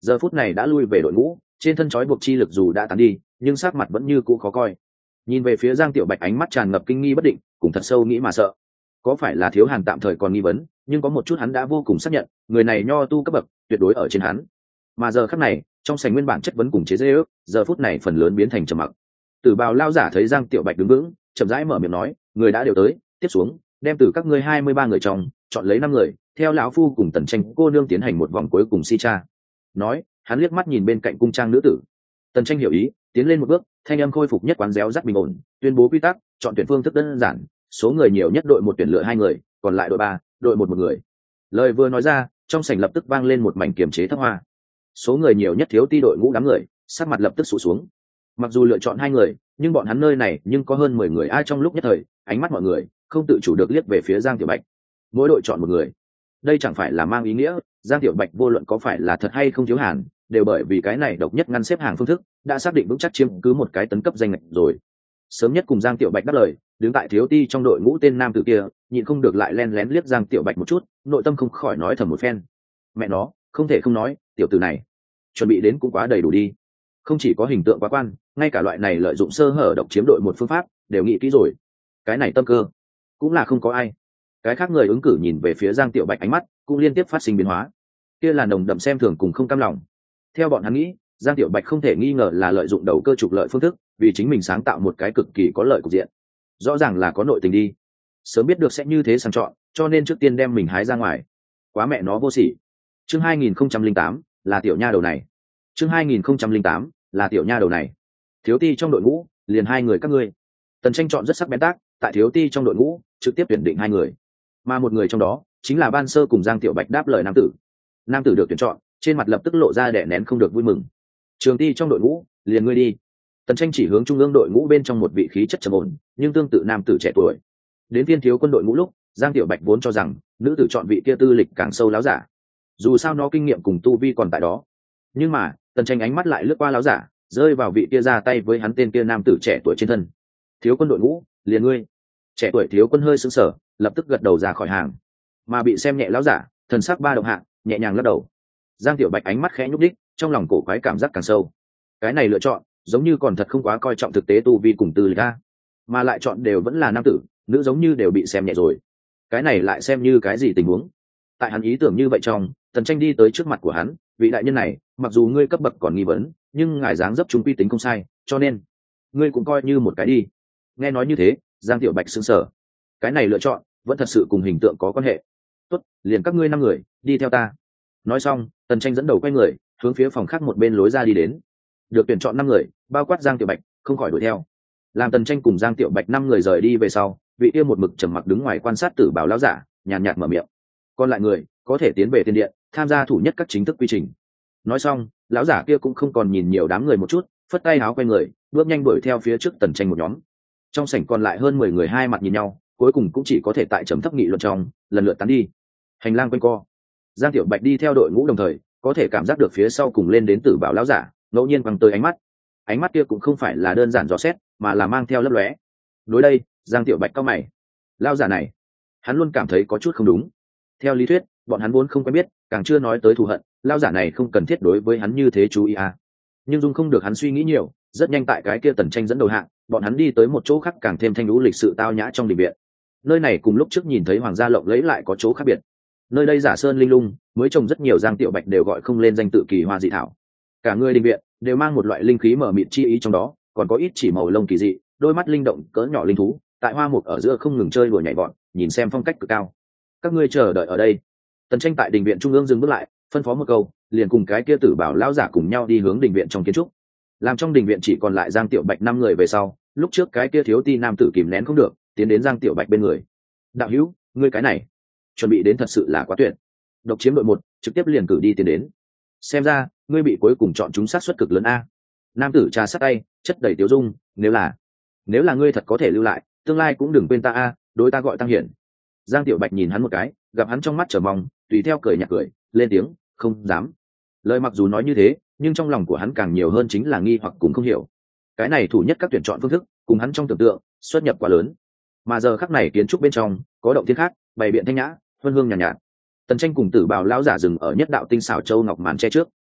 giờ phút này đã lui về đội ngũ, trên thân trói buộc chi lực dù đã tán đi nhưng sắc mặt vẫn như cũ khó coi. Nhìn về phía Giang Tiểu Bạch, ánh mắt tràn ngập kinh nghi bất định, cùng thật sâu nghĩ mà sợ. Có phải là Thiếu Hàn tạm thời còn nghi vấn, nhưng có một chút hắn đã vô cùng xác nhận, người này nho tu cấp bậc tuyệt đối ở trên hắn. Mà giờ khắc này, trong sảnh nguyên bản chất vấn cùng chế giễu, giờ phút này phần lớn biến thành trầm mặc. Tử Bào lão giả thấy Giang Tiểu Bạch đứng vững, chậm rãi mở miệng nói, người đã đều tới, tiếp xuống đem từ các ngươi hai mươi ba người trong chọn lấy năm người, theo lão phu cùng Tần Tranh cô nương tiến hành một vòng cuối cùng si cha. Nói, hắn liếc mắt nhìn bên cạnh cung trang nữ tử. Tần Tranh hiểu ý, tiến lên một bước, thanh âm khôi phục nhất quán réo rắt bình ổn, tuyên bố quy tắc, chọn tuyển phương thức đơn giản, số người nhiều nhất đội một tuyển lựa hai người, còn lại đội ba, đội một một người. Lời vừa nói ra, trong sảnh lập tức vang lên một mảnh kiềm chế thấp hoa. Số người nhiều nhất thiếu ti đội ngũ đám người, sắc mặt lập tức sụt xuống. Mặc dù lựa chọn hai người, nhưng bọn hắn nơi này nhưng có hơn mười người, ai trong lúc nhất thời, ánh mắt mọi người không tự chủ được liếc về phía Giang Tiểu Bạch. Mỗi đội chọn một người. Đây chẳng phải là mang ý nghĩa, Giang Tiểu Bạch vô luận có phải là thật hay không Thiếu Hàn, đều bởi vì cái này độc nhất ngăn xếp hàng phương thức, đã xác định vững chắc chiếm cứ một cái tấn cấp danh ngạch rồi. Sớm nhất cùng Giang Tiểu Bạch đáp lời, đứng tại thiếu ti trong đội ngũ tên nam tử kia, nhịn không được lại len lén liếc Giang Tiểu Bạch một chút, nội tâm không khỏi nói thầm một phen. Mẹ nó, không thể không nói, tiểu tử này chuẩn bị đến cũng quá đầy đủ đi. Không chỉ có hình tượng quá quan, ngay cả loại này lợi dụng sơ hở độc chiếm đội một phương pháp, đều nghĩ kỹ rồi. Cái này tâm cơ, cũng là không có ai. Cái khác người ứng cử nhìn về phía Giang Tiểu Bạch, ánh mắt cũng liên tiếp phát sinh biến hóa. Kia là nồng đậm xem thường cùng không cam lòng. Theo bọn hắn nghĩ, Giang Tiểu Bạch không thể nghi ngờ là lợi dụng đầu cơ trục lợi phương thức, vì chính mình sáng tạo một cái cực kỳ có lợi cục diện. Rõ ràng là có nội tình đi. Sớm biết được sẽ như thế sàng chọn, cho nên trước tiên đem mình hái ra ngoài. Quá mẹ nó vô sỉ. Chương hai nghìn không trăm lẻ tám là tiểu nha đầu này. Chương hai nghìn không trăm lẻ tám là tiểu nha đầu này. Thiếu ti trong đội ngũ, liền hai người các ngươi. Tần Tranh chọn rất sắc bén tác, tại thiếu ti trong đội ngũ, trực tiếp tuyển định hai người. Mà một người trong đó, chính là Ban Sơ cùng Giang Tiểu Bạch đáp lời nam tử. Nam tử được tuyển chọn, trên mặt lập tức lộ ra đè nén không được vui mừng. Trường ti trong đội ngũ, liền ngươi đi. Tần Tranh chỉ hướng trung ương đội ngũ bên trong một vị khí chất trầm ổn, nhưng tương tự nam tử trẻ tuổi. Đến Thiên Thiếu quân đội ngũ lúc, Giang Tiểu Bạch vốn cho rằng nữ tử chọn vị kia tư lịch càng sâu láo giả. Dù sao nó kinh nghiệm cùng tu vi còn tại đó. Nhưng mà, Tần Tranh ánh mắt lại lướt qua láo giả, rơi vào vị kia ra tay với hắn tên kia nam tử trẻ tuổi trên thân. Thiếu quân đội ngũ, liền ngươi. Trẻ tuổi thiếu quân hơi sững sờ, lập tức gật đầu ra khỏi hàng. Mà bị xem nhẹ láo giả, thần sắc ba động hạ, nhẹ nhàng lắc đầu. Giang Tiểu Bạch ánh mắt khẽ nhúc đích, trong lòng cổ quái cảm giác càng sâu. Cái này lựa chọn, giống như còn thật không quá coi trọng thực tế tu vi cùng tư lịch a, mà lại chọn đều vẫn là nam tử, nữ giống như đều bị xem nhẹ rồi. Cái này lại xem như cái gì tình huống? Tại hắn ý tưởng như vậy trong, Tần Tranh đi tới trước mặt của hắn, vị đại nhân này, mặc dù ngươi cấp bậc còn nghi vấn, nhưng ngài dáng dấp chúng quy tính không sai, cho nên ngươi cũng coi như một cái đi. Nghe nói như thế, Giang Tiểu Bạch sững sờ. Cái này lựa chọn vẫn thật sự cùng hình tượng có quan hệ. Tốt, liền các ngươi năm người, đi theo ta. Nói xong, Tần Tranh dẫn đầu quay người, hướng phía phòng khác một bên lối ra đi đến. Được tuyển chọn năm người, bao quát Giang Tiểu Bạch, không khỏi đuổi theo. Làm Tần Tranh cùng Giang Tiểu Bạch năm người rời đi về sau, vị kia một mực trầm mặc đứng ngoài quan sát Tử Bảo lão giả, nhàn nhạt mở miệng. Còn lại người, có thể tiến về tiên điện, tham gia thủ nhất các chính thức quy trình. Nói xong, lão giả kia cũng không còn nhìn nhiều đám người một chút, phất tay áo quay người, bước nhanh đuổi theo phía trước Tần Tranh một nhóm. Trong sảnh còn lại hơn mười người hai mặt nhìn nhau, cuối cùng cũng chỉ có thể tại trầm thấp nghị luận trong, lần lượt tán đi. Hành lang quanh co. Giang Tiểu Bạch đi theo đội ngũ đồng thời, có thể cảm giác được phía sau cùng lên đến Tử Bảo lão giả, ngẫu nhiên quăng tới ánh mắt. Ánh mắt kia cũng không phải là đơn giản dò xét, mà là mang theo lấp lóe. Đối đây, Giang Tiểu Bạch cau mày. Lão giả này, hắn luôn cảm thấy có chút không đúng. Theo lý thuyết, bọn hắn vốn không quen biết, càng chưa nói tới thù hận, lão giả này không cần thiết đối với hắn như thế chú ý à. Nhưng dung không được hắn suy nghĩ nhiều, rất nhanh tại cái kia Tần Tranh dẫn đầu hạng, bọn hắn đi tới một chỗ khác càng thêm thanh lũ lịch sự tao nhã trong đình viện. Nơi này cùng lúc trước nhìn thấy hoàng gia lộng lẫy lại có chỗ khác biệt. Nơi đây giả sơn linh lung, mới trồng rất nhiều Giang Tiểu Bạch đều gọi không lên danh tự kỳ hoa dị thảo. Cả người đình viện đều mang một loại linh khí mờ mịt chi ý trong đó, còn có ít chỉ màu lông kỳ dị, đôi mắt linh động cỡ nhỏ linh thú, tại hoa mục ở giữa không ngừng chơi đùa nhảy vọt, nhìn xem phong cách cực cao. Các ngươi chờ đợi ở đây. Tần Tranh tại đình viện trung ương dừng bước lại, phân phó một câu, liền cùng cái kia Tử Bảo lão giả cùng nhau đi hướng đình viện trong kiến trúc. Làm trong đình viện chỉ còn lại Giang Tiểu Bạch năm người về sau, lúc trước cái kia thiếu ti nam tử kìm nén không được, tiến đến Giang Tiểu Bạch bên người. Đạo hữu, ngươi cái này chuẩn bị đến thật sự là quá tuyệt. Độc chiếm đội một, trực tiếp liền cử đi tiến đến. Xem ra, ngươi bị cuối cùng chọn chúng sát suất cực lớn a. Nam tử trà sát tay, chất đầy tiêu dung, nếu là nếu là ngươi thật có thể lưu lại, tương lai cũng đừng quên ta a, đối ta gọi Tăng Hiển. Giang Tiểu Bạch nhìn hắn một cái, gặp hắn trong mắt chờ mong, tùy theo cười nhạt cười, lên tiếng, không dám. Lời mặc dù nói như thế, nhưng trong lòng của hắn càng nhiều hơn chính là nghi hoặc cũng không hiểu. Cái này thủ nhất các tuyển chọn phương thức, cùng hắn trong tưởng tượng, xuất nhập quá lớn. Mà giờ khắc này kiến trúc bên trong, có động thiên khác, bày biện thanh nhã, huân hương nhàn nhạt, nhạt. Tần Tranh cùng Tử Bảo lão giả dừng ở nhất đạo tinh xảo châu ngọc màn che trước.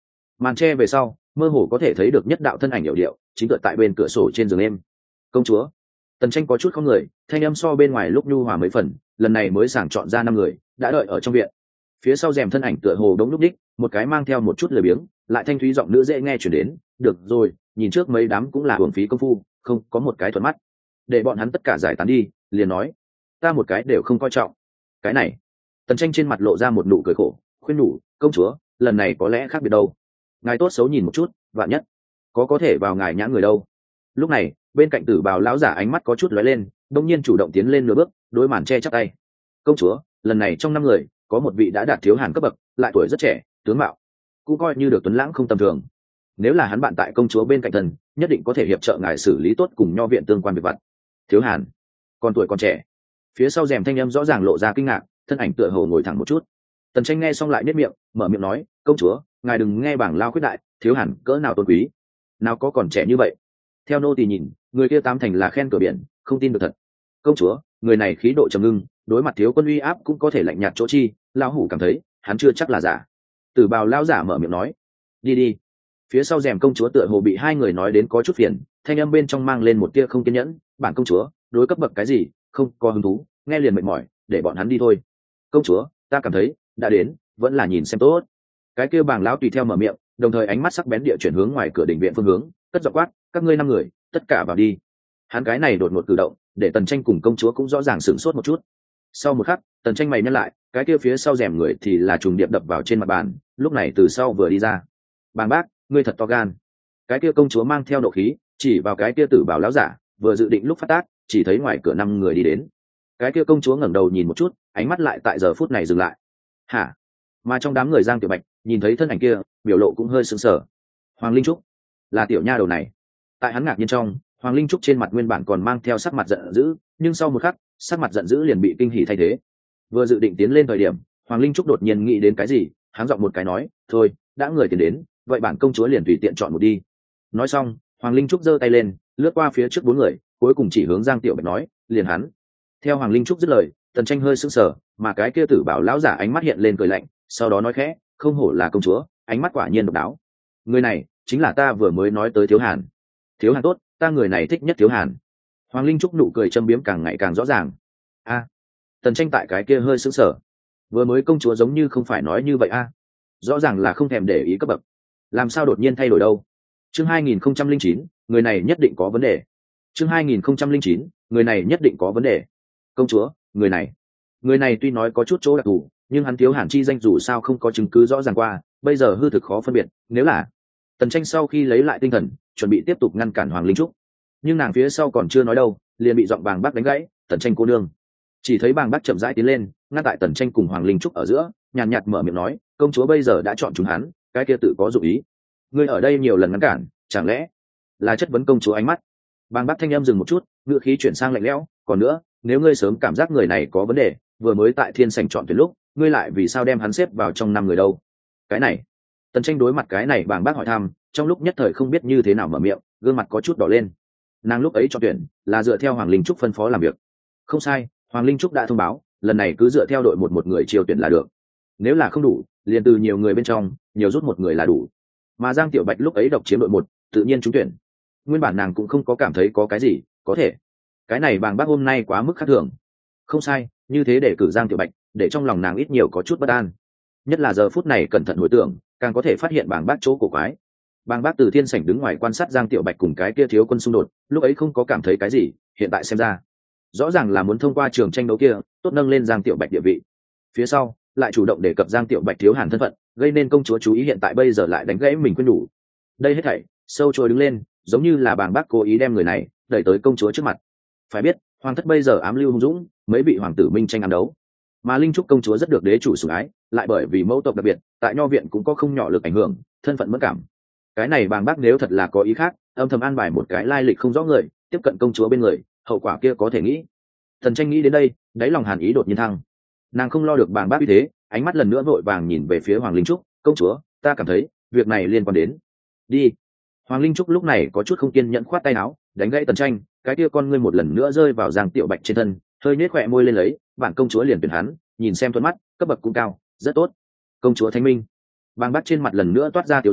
Màn tre về sau mơ hồ có thể thấy được nhất đạo thân ảnh hiệu điệu chính tựa tại bên cửa sổ trên giường em. Công chúa. Tần Tranh có chút không người, thanh âm so bên ngoài lúc nhu hòa mấy phần, lần này mới sàng chọn ra năm người đã đợi ở trong viện. Phía sau rèm thân ảnh tựa hồ đống lúc đích, một cái mang theo một chút lười biếng, lại thanh thúy giọng nữ dễ nghe chuyển đến. Được rồi, nhìn trước mấy đám cũng là hưởng phí công phu, không có một cái thuận mắt, để bọn hắn tất cả giải tán đi. Liền nói, ta một cái đều không coi trọng. Cái này. Tần Tranh trên mặt lộ ra một nụ cười khổ, khuyên nhủ, công chúa, lần này có lẽ khác biệt đâu. Ngài tốt xấu nhìn một chút, vạn nhất có có thể vào ngài nhã người đâu. Lúc này bên cạnh Tử Bào lão giả ánh mắt có chút lóe lên, đông nhiên chủ động tiến lên nửa bước, đối màn che chắp tay. Công chúa, lần này trong năm người có một vị đã đạt thiếu hàn cấp bậc, lại tuổi rất trẻ, tướng mạo cũng coi như được tuấn lãng không tầm thường. Nếu là hắn bạn tại công chúa bên cạnh thần, nhất định có thể hiệp trợ ngài xử lý tốt cùng nho viện tương quan việc vặt. Thiếu hàn, còn tuổi còn trẻ. Phía sau rèm thanh âm rõ ràng lộ ra kinh ngạc, thân ảnh tựa hồ ngồi thẳng một chút. Tần Tranh nghe xong lại nhếch miệng, mở miệng nói, công chúa, ngài đừng nghe bảng lao khuyết đại, thiếu hàn cỡ nào tôn quý, nào có còn trẻ như vậy. Theo nô tỳ nhìn, người kia tám thành là khen cửa biển, không tin được thật. Công chúa, người này khí độ trầm ngưng, đối mặt thiếu quân uy áp cũng có thể lạnh nhạt chỗ chi, lão hủ cảm thấy hắn chưa chắc là giả. Tử Bào lão giả mở miệng nói, đi đi. Phía sau rèm công chúa tựa hồ bị hai người nói đến có chút phiền, thanh âm bên trong mang lên một tia không kiên nhẫn, bản công chúa đối cấp bậc cái gì không có hứng thú, nghe liền mệt mỏi, để bọn hắn đi thôi. Công chúa, ta cảm thấy đã đến, vẫn là nhìn xem tốt. Cái kia bàng lão tùy theo mở miệng, đồng thời ánh mắt sắc bén địa chuyển hướng ngoài cửa đình viện phương hướng, cất giọng quát, các ngươi năm người tất cả vào đi. Hắn cái này đột ngột cử động, để Tần Tranh cùng công chúa cũng rõ ràng sửng sốt một chút. Sau một khắc, Tần Tranh mày nhăn lại, cái kia phía sau rèm người thì là trùng điệp đập vào trên mặt bàn, lúc này từ sau vừa đi ra. Bàng bác, ngươi thật to gan. Cái kia công chúa mang theo nộ khí, chỉ vào cái kia Tử Bào lão giả, vừa dự định lúc phát tác, chỉ thấy ngoài cửa năm người đi đến. Cái kia công chúa ngẩng đầu nhìn một chút, ánh mắt lại tại giờ phút này dừng lại. Hả? Mà trong đám người Giang Tiểu Bạch nhìn thấy thân ảnh kia, biểu lộ cũng hơi sững sờ. Hoàng Linh Trúc, là tiểu nha đầu này. Tại hắn ngạc nhiên trong, Hoàng Linh Trúc trên mặt nguyên bản còn mang theo sắc mặt giận dữ, nhưng sau một khắc, sắc mặt giận dữ liền bị kinh hỉ thay thế. Vừa dự định tiến lên thời điểm, Hoàng Linh Trúc đột nhiên nghĩ đến cái gì, háng giọng một cái nói, thôi, đã người tiến đến, vậy bản công chúa liền tùy tiện chọn một đi. Nói xong, Hoàng Linh Trúc giơ tay lên, lướt qua phía trước bốn người, cuối cùng chỉ hướng Giang Tiểu Bạch nói, liền hắn. Theo Hoàng Linh Trúc dứt lời, Tần Tranh hơi sững sờ, mà cái kia Tử Bảo lão giả ánh mắt hiện lên cười lạnh, sau đó nói khẽ, không hổ là công chúa, ánh mắt quả nhiên độc đáo. Người này chính là ta vừa mới nói tới Thiếu Hàn. Thiếu Hàn tốt, ta người này thích nhất Thiếu Hàn. Hoàng Linh Trúc nụ cười châm biếm càng ngày càng rõ ràng. A, à, Tần Tranh tại cái kia hơi sững sờ. Vừa mới công chúa giống như không phải nói như vậy a, à. Rõ ràng là không thèm để ý cấp bậc, làm sao đột nhiên thay đổi đâu. Chương hai nghìn không trăm linh chín, người này nhất định có vấn đề. Chương hai nghìn không trăm linh chín, người này nhất định có vấn đề. Công chúa, người này, người này tuy nói có chút chỗ đặc thù, nhưng hắn Thiếu Hàn chi danh dù sao không có chứng cứ rõ ràng qua, bây giờ hư thực khó phân biệt. Nếu là Tần Tranh sau khi lấy lại tinh thần, chuẩn bị tiếp tục ngăn cản Hoàng Linh Trúc, nhưng nàng phía sau còn chưa nói đâu, liền bị giọng Bàng Bác đánh gãy. Tần Tranh cô nương. Chỉ thấy Bàng Bác chậm rãi tiến lên, ngăn tại Tần Tranh cùng Hoàng Linh Trúc ở giữa, nhàn nhạt mở miệng nói, công chúa bây giờ đã chọn chúng hắn, cái kia tự có dụng ý. Ngươi ở đây nhiều lần ngăn cản, chẳng lẽ là chất vấn công chúa ánh mắt? Bàng Bác thanh em dừng một chút, ngữ khí chuyển sang lạnh lẽo, còn nữa, nếu ngươi sớm cảm giác người này có vấn đề, vừa mới tại Thiên Sảnh chọn tuyển lúc, ngươi lại vì sao đem hắn xếp vào trong năm người đâu? Cái này. Tần Tranh đối mặt cái này Bàng Bác hỏi thăm, trong lúc nhất thời không biết như thế nào mở miệng, gương mặt có chút đỏ lên. Nàng lúc ấy chọn tuyển là dựa theo Hoàng Linh Trúc phân phó làm việc. Không sai, Hoàng Linh Trúc đã thông báo, lần này cứ dựa theo đội một một người chiêu tuyển là được. Nếu là không đủ, liền từ nhiều người bên trong, nhiều rút một người là đủ. Mà Giang Tiểu Bạch lúc ấy độc chiếm đội một, tự nhiên trúng tuyển. Nguyên bản nàng cũng không có cảm thấy có cái gì, có thể. Cái này Bàng Bác hôm nay quá mức khác thường. Không sai, như thế để cử Giang Tiểu Bạch, để trong lòng nàng ít nhiều có chút bất an. Nhất là giờ phút này cẩn thận hồi tưởng, càng có thể phát hiện Bàng Bác chỗ cổ quái. Bàng Bác từ Thiên Sảnh đứng ngoài quan sát Giang Tiểu Bạch cùng cái kia thiếu quân xung đột, lúc ấy không có cảm thấy cái gì, hiện tại xem ra, rõ ràng là muốn thông qua trường tranh đấu kia, tốt nâng lên Giang Tiểu Bạch địa vị. Phía sau, lại chủ động đề cập Giang Tiểu Bạch Thiếu Hàn thân phận, gây nên công chúa chú ý, hiện tại bây giờ lại đánh gãy mình quên đủ. Đây hết thảy, sâu trôi đứng lên, giống như là Bàng Bác cố ý đem người này đẩy tới công chúa trước mặt. Phải biết, hoàng thất bây giờ ám lưu hung dũng, mấy vị hoàng tử minh tranh ám đấu, mà Linh Trúc công chúa rất được đế chủ sủng ái, lại bởi vì mẫu tộc đặc biệt, tại nho viện cũng có không nhỏ lực ảnh hưởng, thân phận mất cảm. Cái này Bàng Bác nếu thật là có ý khác, âm thầm an bài một cái lai lịch không rõ người tiếp cận công chúa bên người, hậu quả kia có thể nghĩ. Thần Tranh nghĩ đến đây, đáy lòng hàn ý đột nhiên thăng. Nàng không lo được Bàng Bác như thế, ánh mắt lần nữa vội vàng nhìn về phía Hoàng Linh Trúc, công chúa, ta cảm thấy việc này liên quan đến. Đi. Hoàng Linh Trúc lúc này có chút không kiên nhẫn khoát tay áo, đánh gãy Tần Tranh, cái kia con ngươi một lần nữa rơi vào Giang Tiểu Bạch trên thân, hơi nhếch khóe môi lên lấy, bản công chúa liền tuyển hắn, nhìn xem thuận mắt, cấp bậc cũng cao, rất tốt. Công chúa Thánh Minh. Bàng Bác trên mặt lần nữa toát ra tiểu dung,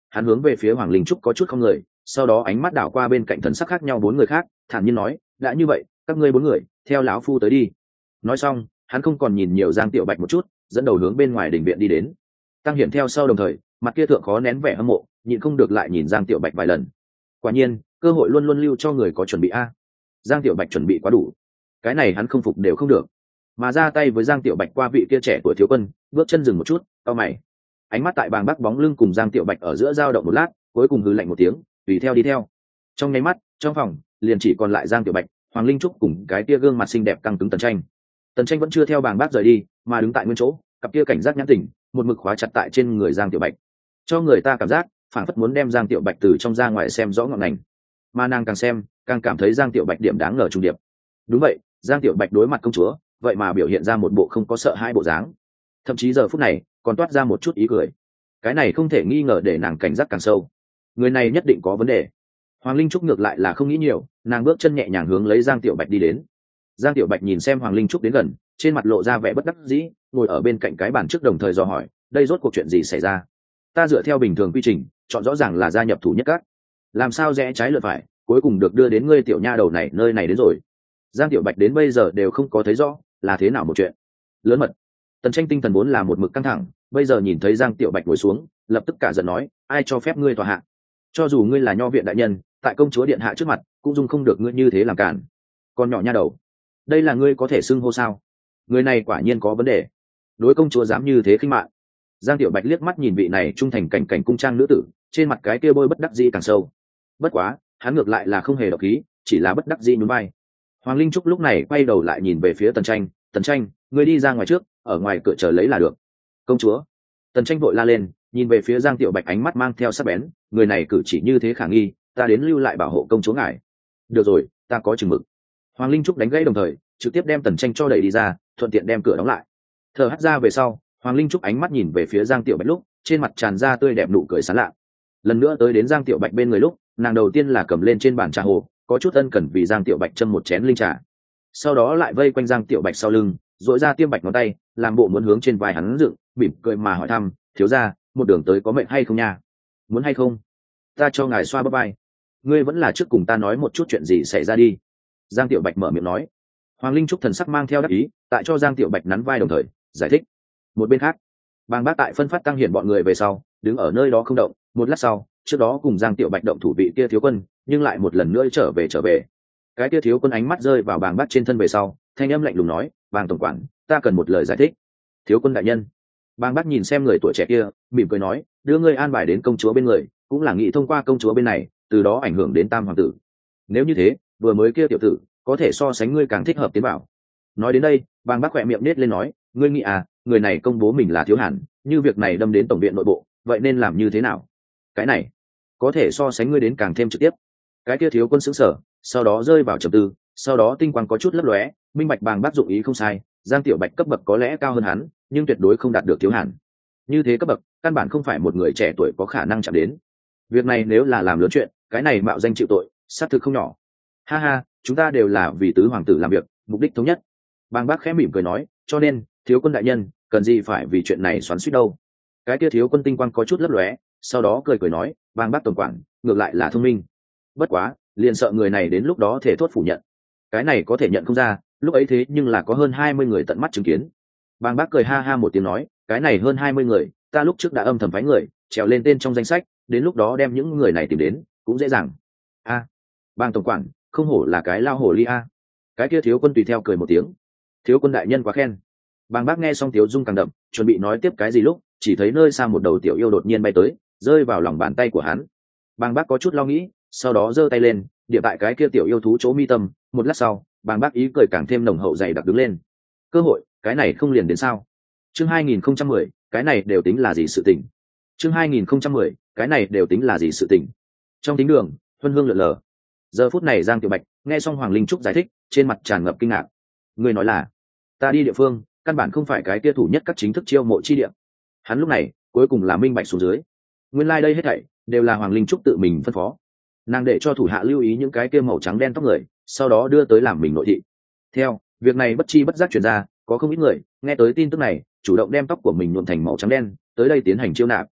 hắn hướng về phía Hoàng Linh Trúc có chút không người, sau đó ánh mắt đảo qua bên cạnh thần sắc khác nhau bốn người khác, thản nhiên nói, đã như vậy, các ngươi bốn người theo lão phu tới đi. Nói xong, hắn không còn nhìn nhiều Giang Tiểu Bạch một chút, dẫn đầu hướng bên ngoài đình viện đi đến. Tăng Hiển theo sau đồng thời, mặt kia thượng khó nén vẻ hâm mộ, nhịn không được lại nhìn Giang Tiểu Bạch vài lần. Quả nhiên, cơ hội luôn luôn lưu cho người có chuẩn bị a. Giang Tiểu Bạch chuẩn bị quá đủ, cái này hắn không phục đều không được. Mà ra tay với Giang Tiểu Bạch qua vị kia trẻ tuổi thiếu quân, bước chân dừng một chút, cau mày. Ánh mắt tại bàng bác bóng lưng cùng Giang Tiểu Bạch ở giữa dao động một lát, cuối cùng hừ lạnh một tiếng, tùy theo đi theo. Trong nháy mắt, trong phòng liền chỉ còn lại Giang Tiểu Bạch, Hoàng Linh Trúc cùng cái kia gương mặt xinh đẹp căng cứng Tần Tranh. Tần Tranh vẫn chưa theo bàng bác rời đi, mà đứng tại nguyên chỗ, cặp kia cảnh giác nhãn tỉnh, một mực khóa chặt tại trên người Giang Tiểu Bạch, cho người ta cảm giác phản phất muốn đem Giang Tiểu Bạch từ trong ra ngoài xem rõ ngọn ngành. Mà nàng càng xem, càng cảm thấy Giang Tiểu Bạch điểm đáng ngờ trùng điệp. Đúng vậy, Giang Tiểu Bạch đối mặt công chúa, vậy mà biểu hiện ra một bộ không có sợ hãi bộ dáng, thậm chí giờ phút này còn toát ra một chút ý cười. Cái này không thể nghi ngờ để nàng cảnh giác càng sâu. Người này nhất định có vấn đề. Hoàng Linh Trúc ngược lại là không nghĩ nhiều, nàng bước chân nhẹ nhàng hướng lấy Giang Tiểu Bạch đi đến. Giang Tiểu Bạch nhìn xem Hoàng Linh Trúc đến gần, trên mặt lộ ra vẻ bất đắc dĩ, ngồi ở bên cạnh cái bàn trước đồng thời dò hỏi, đây rốt cuộc chuyện gì xảy ra? Ta dựa theo bình thường quy trình, chọn rõ ràng là gia nhập thủ nhất các, làm sao rẽ trái lượt phải, cuối cùng được đưa đến ngươi tiểu nha đầu này nơi này đến rồi. Giang Tiểu Bạch đến bây giờ đều không có thấy rõ là thế nào một chuyện lớn mật. Tần Tranh tinh thần vốn là một mực căng thẳng, bây giờ nhìn thấy Giang Tiểu Bạch ngồi xuống, lập tức cả giận nói, ai cho phép ngươi tòa hạ? Cho dù ngươi là nho viện đại nhân, tại công chúa điện hạ trước mặt cũng dung không được ngươi như thế làm cản. Con nhỏ nha đầu, đây là ngươi có thể xưng hô sao? Người này quả nhiên có vấn đề, đối công chúa dám như thế khinh mạn. Giang Tiểu Bạch liếc mắt nhìn vị này trung thành cảnh cảnh cung trang nữ tử, trên mặt cái kia bôi bất đắc dĩ càng sâu. Bất quá, hắn ngược lại là không hề độc khí, chỉ là bất đắc dĩ nhún vai. Hoàng Linh Trúc lúc này quay đầu lại nhìn về phía Tần Tranh, Tần Tranh, ngươi đi ra ngoài trước, ở ngoài cửa chờ lấy là được. Công chúa. Tần Tranh vội la lên, nhìn về phía Giang Tiểu Bạch ánh mắt mang theo sắc bén, người này cử chỉ như thế khả nghi, ta đến lưu lại bảo hộ công chúa ngài. Được rồi, ta có chừng mực. Hoàng Linh Trúc đánh gãy đồng thời, trực tiếp đem Tần Tranh cho đẩy đi ra, thuận tiện đem cửa đóng lại. Thở hắt ra về sau, Hoàng Linh Trúc ánh mắt nhìn về phía Giang Tiểu Bạch lúc, trên mặt tràn ra tươi đẹp nụ cười sán lạ. Lần nữa tới đến Giang Tiểu Bạch bên người lúc, nàng đầu tiên là cầm lên trên bàn trà hồ, có chút ân cần vì Giang Tiểu Bạch châm một chén linh trà. Sau đó lại vây quanh Giang Tiểu Bạch sau lưng, dội ra tiêm bạch ngón tay, làm bộ muốn hướng trên vai hắn dựng, mỉm cười mà hỏi thăm, thiếu gia, một đường tới có mệnh hay không nha? Muốn hay không? Ta cho ngài xoa bắp vai. Ngươi vẫn là trước cùng ta nói một chút chuyện gì xảy ra đi. Giang Tiểu Bạch mở miệng nói. Hoàng Linh Trúc thần sắc mang theo đắc ý, tại cho Giang Tiểu Bạch nắn vai đồng thời giải thích. Một bên khác, Bàng Bác tại phân phát Tăng Hiển bọn người về sau, đứng ở nơi đó không động. Một lát sau, trước đó cùng Giang Tiểu Bạch động thủ vị kia thiếu quân, nhưng lại một lần nữa trở về trở về. Cái kia thiếu quân ánh mắt rơi vào Bàng Bác trên thân về sau, thanh âm lạnh lùng nói, Bàng tổng quản, ta cần một lời giải thích. Thiếu quân đại nhân. Bàng Bác nhìn xem người tuổi trẻ kia, mỉm cười nói, đưa ngươi an bài đến công chúa bên người, cũng là nghĩ thông qua công chúa bên này, từ đó ảnh hưởng đến Tam hoàng tử. Nếu như thế, vừa mới kia tiểu tử, có thể so sánh ngươi càng thích hợp tiến bảo. Nói đến đây, Bàng Bác khỏe miệng nết lên nói, ngươi nghĩ à, người này công bố mình là thiếu hàn, như việc này đâm đến tổng viện nội bộ, vậy nên làm như thế nào? Cái này, có thể so sánh ngươi đến càng thêm trực tiếp. Cái kia thiếu quân sững sờ, sau đó rơi vào trầm tư, sau đó tinh quang có chút lấp lóe, minh bạch Bàng Bác dụng ý không sai, Giang Tiểu Bạch cấp bậc có lẽ cao hơn hắn, nhưng tuyệt đối không đạt được thiếu hàn. Như thế cấp bậc, căn bản không phải một người trẻ tuổi có khả năng chạm đến. Việc này nếu là làm lớn chuyện, cái này mạo danh chịu tội, xác thực không nhỏ. Ha ha, chúng ta đều là vì tứ hoàng tử làm việc, mục đích thống nhất. Bàng Bác khẽ mỉm cười nói, cho nên, thiếu quân đại nhân, cần gì phải vì chuyện này xoắn xuýt đâu. Cái kia thiếu quân tinh quang có chút lấp lóe, sau đó cười cười nói, Bàng Bác tổng quản, ngược lại là thông minh. Bất quá, liền sợ người này đến lúc đó thể thốt phủ nhận. Cái này có thể nhận không ra, lúc ấy thế nhưng là có hơn hai mươi người tận mắt chứng kiến. Bàng Bác cười ha ha một tiếng nói, cái này hơn hai mươi người, ta lúc trước đã âm thầm phái người, trèo lên tên trong danh sách, đến lúc đó đem những người này tìm đến, cũng dễ dàng. A, à, Bàng tổng quản, không hổ là cái lao hổ ly a. Cái kia thiếu quân tùy theo cười một tiếng. Thiếu quân đại nhân quá khen. Bàng Bác nghe xong Tiếu Dung càng đậm, chuẩn bị nói tiếp cái gì lúc, chỉ thấy nơi xa một đầu tiểu yêu đột nhiên bay tới, rơi vào lòng bàn tay của hắn. Bàng Bác có chút lo nghĩ, sau đó giơ tay lên, địa tại cái kia tiểu yêu thú chỗ mi tâm, một lát sau, Bàng Bác ý cười càng thêm nồng hậu dày đặc đứng lên. Cơ hội, cái này không liền đến sao? Chương hai nghìn không trăm mười, cái này đều tính là gì sự tình? Chương hai nghìn không trăm mười, cái này đều tính là gì sự tình? Trong thính đường, huân hương lượn lờ. Giờ phút này Giang Tiểu Bạch nghe xong Hoàng Linh Trúc giải thích, trên mặt tràn ngập kinh ngạc. Người nói là, ta đi địa phương, căn bản không phải cái kia thủ nhất các chính thức chiêu mộ chi địa. Hắn lúc này, cuối cùng là minh bạch xuống dưới. Nguyên lai like đây hết thảy đều là Hoàng Linh Trúc tự mình phân phó. Nàng để cho thủ hạ lưu ý những cái kia màu trắng đen tóc người, sau đó đưa tới làm mình nội thị. Theo, việc này bất chi bất giác truyền ra, có không ít người nghe tới tin tức này, chủ động đem tóc của mình nhuộm thành màu trắng đen, tới đây tiến hành chiêu nạp.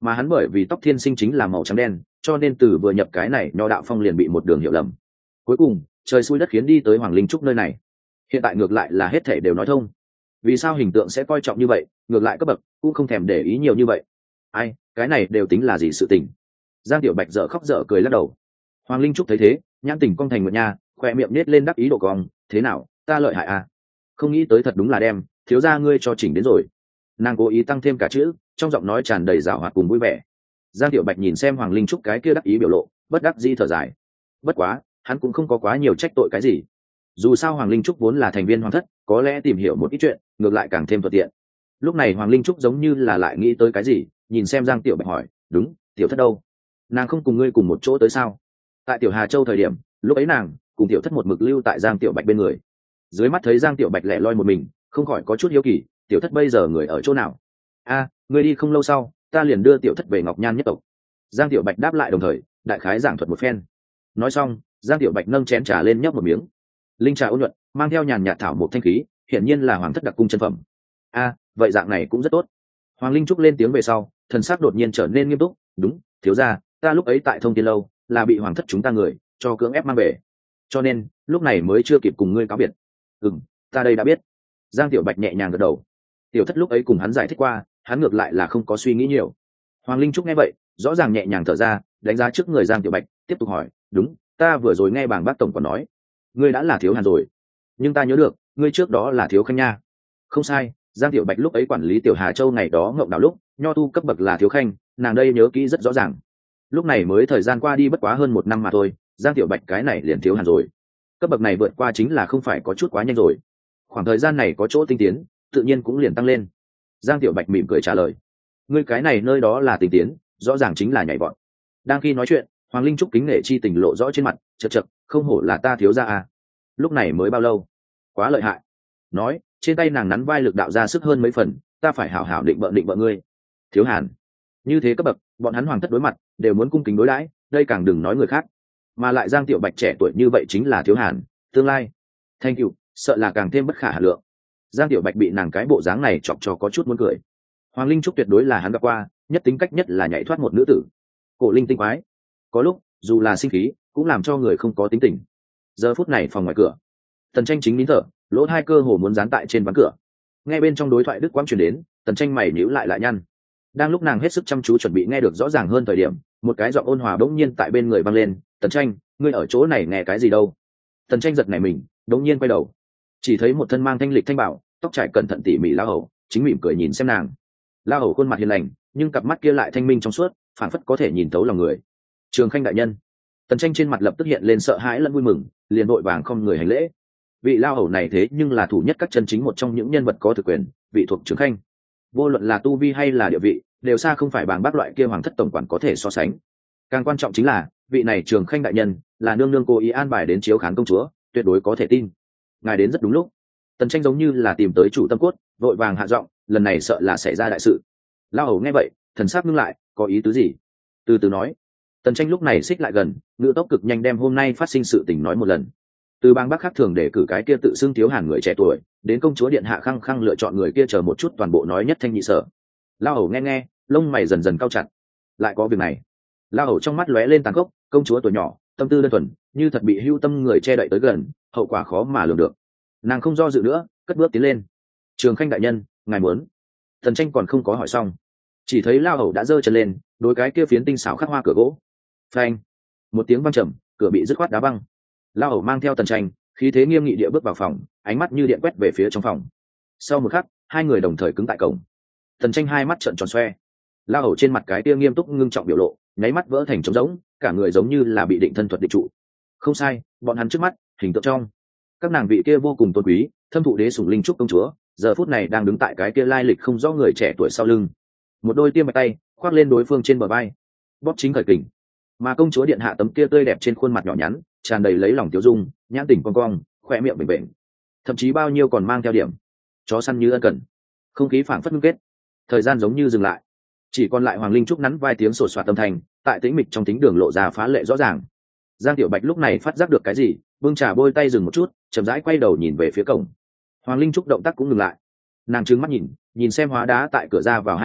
mà hắn bởi vì tóc thiên sinh chính là màu trắng đen, cho nên từ vừa nhập cái này nho đạo phong liền bị một đường hiểu lầm. Cuối cùng trời xui đất khiến đi tới Hoàng Linh Trúc nơi này. Hiện tại ngược lại là hết thể đều nói thông. Vì sao hình tượng sẽ coi trọng như vậy, ngược lại cấp bậc cũng không thèm để ý nhiều như vậy. Ai, cái này đều tính là gì sự tình. Giang Tiểu Bạch dở khóc dở cười lắc đầu. Hoàng Linh Trúc thấy thế, nhãn tình cong thành một nha, khỏe miệng nết lên đắc ý độ cong, thế nào, ta lợi hại à? Không nghĩ tới thật đúng là đem thiếu gia ngươi cho chỉnh đến rồi. Nàng cố ý tăng thêm cả chữ, trong giọng nói tràn đầy giảo hoạt cùng vui vẻ. Giang Tiểu Bạch nhìn xem Hoàng Linh Trúc cái kia đắc ý biểu lộ, bất đắc dĩ thở dài. Bất quá hắn cũng không có quá nhiều trách tội cái gì. Dù sao Hoàng Linh Trúc vốn là thành viên hoàng thất, có lẽ tìm hiểu một ít chuyện ngược lại càng thêm thuận tiện. Lúc này Hoàng Linh Trúc giống như là lại nghĩ tới cái gì, nhìn xem Giang Tiểu Bạch hỏi, đúng, tiểu thất đâu? Nàng không cùng ngươi cùng một chỗ tới sao? Tại Tiểu Hà Châu thời điểm, lúc ấy nàng cùng tiểu thất một mực lưu tại Giang Tiểu Bạch bên người. Dưới mắt thấy Giang Tiểu Bạch lẻ loi một mình, không khỏi có chút hiếu kỳ, tiểu thất bây giờ người ở chỗ nào? A, ngươi đi không lâu sau, ta liền đưa tiểu thất về Ngọc Nhan nhất tộc. Giang Tiểu Bạch đáp lại đồng thời đại khái giảng thuật một phen. Nói xong, Giang Tiểu Bạch nâng chén trà lên nhấp một miếng. Linh trà ôn nhuận, mang theo nhàn nhạt thảo một thanh khí, hiển nhiên là hoàng thất đặc cung chân phẩm. A, vậy dạng này cũng rất tốt. Hoàng Linh Trúc lên tiếng về sau, thần sắc đột nhiên trở nên nghiêm túc, đúng, thiếu gia, ta lúc ấy tại Thông Tiên lâu là bị hoàng thất chúng ta người cho cưỡng ép mang về, cho nên lúc này mới chưa kịp cùng ngươi cáo biệt. Ừm, ta đây đã biết. Giang Tiểu Bạch nhẹ nhàng gật đầu. Tiểu thất lúc ấy cùng hắn giải thích qua, hắn ngược lại là không có suy nghĩ nhiều. Hoàng Linh Trúc nghe vậy, rõ ràng nhẹ nhàng thở ra, đánh giá trước người Giang Tiểu Bạch, tiếp tục hỏi, đúng, ta vừa rồi nghe bảng bác tổng còn nói, ngươi đã là thiếu hàn rồi, nhưng ta nhớ được ngươi trước đó là thiếu khanh nha. Không sai, Giang Tiểu Bạch lúc ấy quản lý Tiểu Hà Châu ngày đó ngộng đảo lúc, nho tu cấp bậc là thiếu khanh, nàng đây nhớ kỹ rất rõ ràng. Lúc này mới thời gian qua đi bất quá hơn một năm mà thôi, Giang Tiểu Bạch cái này liền thiếu hàn rồi. Cấp bậc này vượt qua chính là không phải có chút quá nhanh rồi. Khoảng thời gian này có chỗ tinh tiến, tự nhiên cũng liền tăng lên. Giang Tiểu Bạch mỉm cười trả lời, ngươi cái này nơi đó là tinh tiến, rõ ràng chính là nhảy vọt. Đang khi nói chuyện, Hoàng Linh Trúc kính nể chi tình lộ rõ trên mặt, chật chật, không hổ là ta thiếu gia à. Lúc này mới bao lâu, quá lợi hại. Nói, trên tay nàng nắn vai lực đạo ra sức hơn mấy phần, ta phải hảo hảo định bợ định bợ ngươi. Thiếu hàn, như thế cấp bậc, bọn hắn hoàng thất đối mặt đều muốn cung kính đối đãi, đây càng đừng nói người khác. Mà lại Giang Tiểu Bạch trẻ tuổi như vậy chính là thiếu hàn, tương lai thank you, sợ là càng thêm bất khả hà lượng. Giang Tiểu Bạch bị nàng cái bộ dáng này chọc cho có chút muốn cười. Hoàng Linh Trúc tuyệt đối là hắn gặp qua nhất tính cách nhất là nhảy thoát một nữ tử. Cổ linh tinh quái, có lúc dù là sinh khí cũng làm cho người không có tính tình. Giờ phút này phòng ngoài cửa, Tần Tranh chính nín thở, lỗ hai cơ hồ muốn dán tại trên ván cửa. Nghe bên trong đối thoại đức quang truyền đến, Tần Tranh mày nhíu lại lại nhăn. Đang lúc nàng hết sức chăm chú chuẩn bị nghe được rõ ràng hơn thời điểm, một cái giọng ôn hòa bỗng nhiên tại bên người vang lên, "Tần Tranh, ngươi ở chỗ này nghe cái gì đâu?" Tần Tranh giật nảy mình, bỗng nhiên quay đầu, chỉ thấy một thân mang thanh lịch thanh bảo, tóc trải cẩn thận tỉ mỉ lão hầu, chính mỉm cười nhìn xem nàng. Lão hầu khuôn mặt hiền lành, nhưng cặp mắt kia lại thanh minh trong suốt, phảng phất có thể nhìn thấu lòng người. "Trường Khanh đại nhân." Tần Tranh trên mặt lập tức hiện lên sợ hãi lẫn vui mừng, liền vội vàng không người hành lễ. Vị lão hầu này thế nhưng là thủ nhất các chân chính một trong những nhân vật có thực quyền, vị thuộc Trường Khanh. Vô luận là tu vi hay là địa vị, đều xa không phải bảng bác loại kia hoàng thất tổng quản có thể so sánh. Càng quan trọng chính là, vị này Trường Khanh đại nhân là nương nương cố ý an bài đến chiếu khán công chúa, tuyệt đối có thể tin. Ngài đến rất đúng lúc. Tần Tranh giống như là tìm tới chủ tâm cốt, vội vàng hạ giọng, lần này sợ là xảy ra đại sự. Lão hầu nghe vậy, thần sắc ngưng lại, có ý tứ gì? Từ từ nói. Tần Tranh lúc này xích lại gần, ngữ tốc cực nhanh đem hôm nay phát sinh sự tình nói một lần. Từ bang bác khác thường để cử cái kia tự xưng thiếu hàn người trẻ tuổi, đến công chúa điện hạ khăng khăng lựa chọn người kia chờ một chút, toàn bộ nói nhất thanh nhị sở. Lão hầu nghe nghe, lông mày dần dần cau chặt. Lại có việc này. Lão hầu trong mắt lóe lên tàn khốc, công chúa tuổi nhỏ, tâm tư đơn thuần, như thật bị hưu tâm người che đậy tới gần, hậu quả khó mà lường được. Nàng không do dự nữa, cất bước tiến lên. Trường Khanh đại nhân, ngài muốn? Tần Tranh còn không có hỏi xong, chỉ thấy Lão hầu đã giơ chân lên, đối cái kia phiến tinh xảo khắc hoa cửa gỗ. Phanh! Một tiếng vang trầm, cửa bị dứt khoát đá văng. Lão hầu mang theo Tần Tranh, khí thế nghiêm nghị địa bước vào phòng, ánh mắt như điện quét về phía trong phòng. Sau một khắc, hai người đồng thời cứng tại cổng. Tần Tranh hai mắt trợn tròn xoe. Lão hầu trên mặt cái kia nghiêm túc ngưng trọng biểu lộ, nháy mắt vỡ thành trống rỗng, cả người giống như là bị định thân thuật định trụ. Không sai, bọn hắn trước mắt, hình tượng trong các nàng vị kia vô cùng tôn quý, thâm thụ đế sủng linh trúc công chúa, giờ phút này đang đứng tại cái kia lai lịch không rõ người trẻ tuổi sau lưng, một đôi tiêm bạch tay khoác lên đối phương trên bờ vai, bóp chính khởi kình. Mà công chúa điện hạ tấm kia tươi đẹp trên khuôn mặt nhỏ nhắn, tràn đầy lấy lòng tiêu dung, nhãn tỉnh cong cong, khoe miệng bình bình, thậm chí bao nhiêu còn mang theo điểm chó săn như ân cần. Không khí phảng phất ngưng kết, thời gian giống như dừng lại, chỉ còn lại Hoàng Linh Trúc nắn vai tiếng sột soạt âm thanh, tại tĩnh mịch trong tính đường lộ ra phá lệ rõ ràng. Giang Tiểu Bạch lúc này phát giác được cái gì, bưng trà bôi tay dừng một chút, chậm rãi quay đầu nhìn về phía cổng. Hoàng Linh Trúc động tác cũng ngừng lại, nàng trừng mắt nhìn, nhìn xem hóa đá tại cửa ra vào hai người,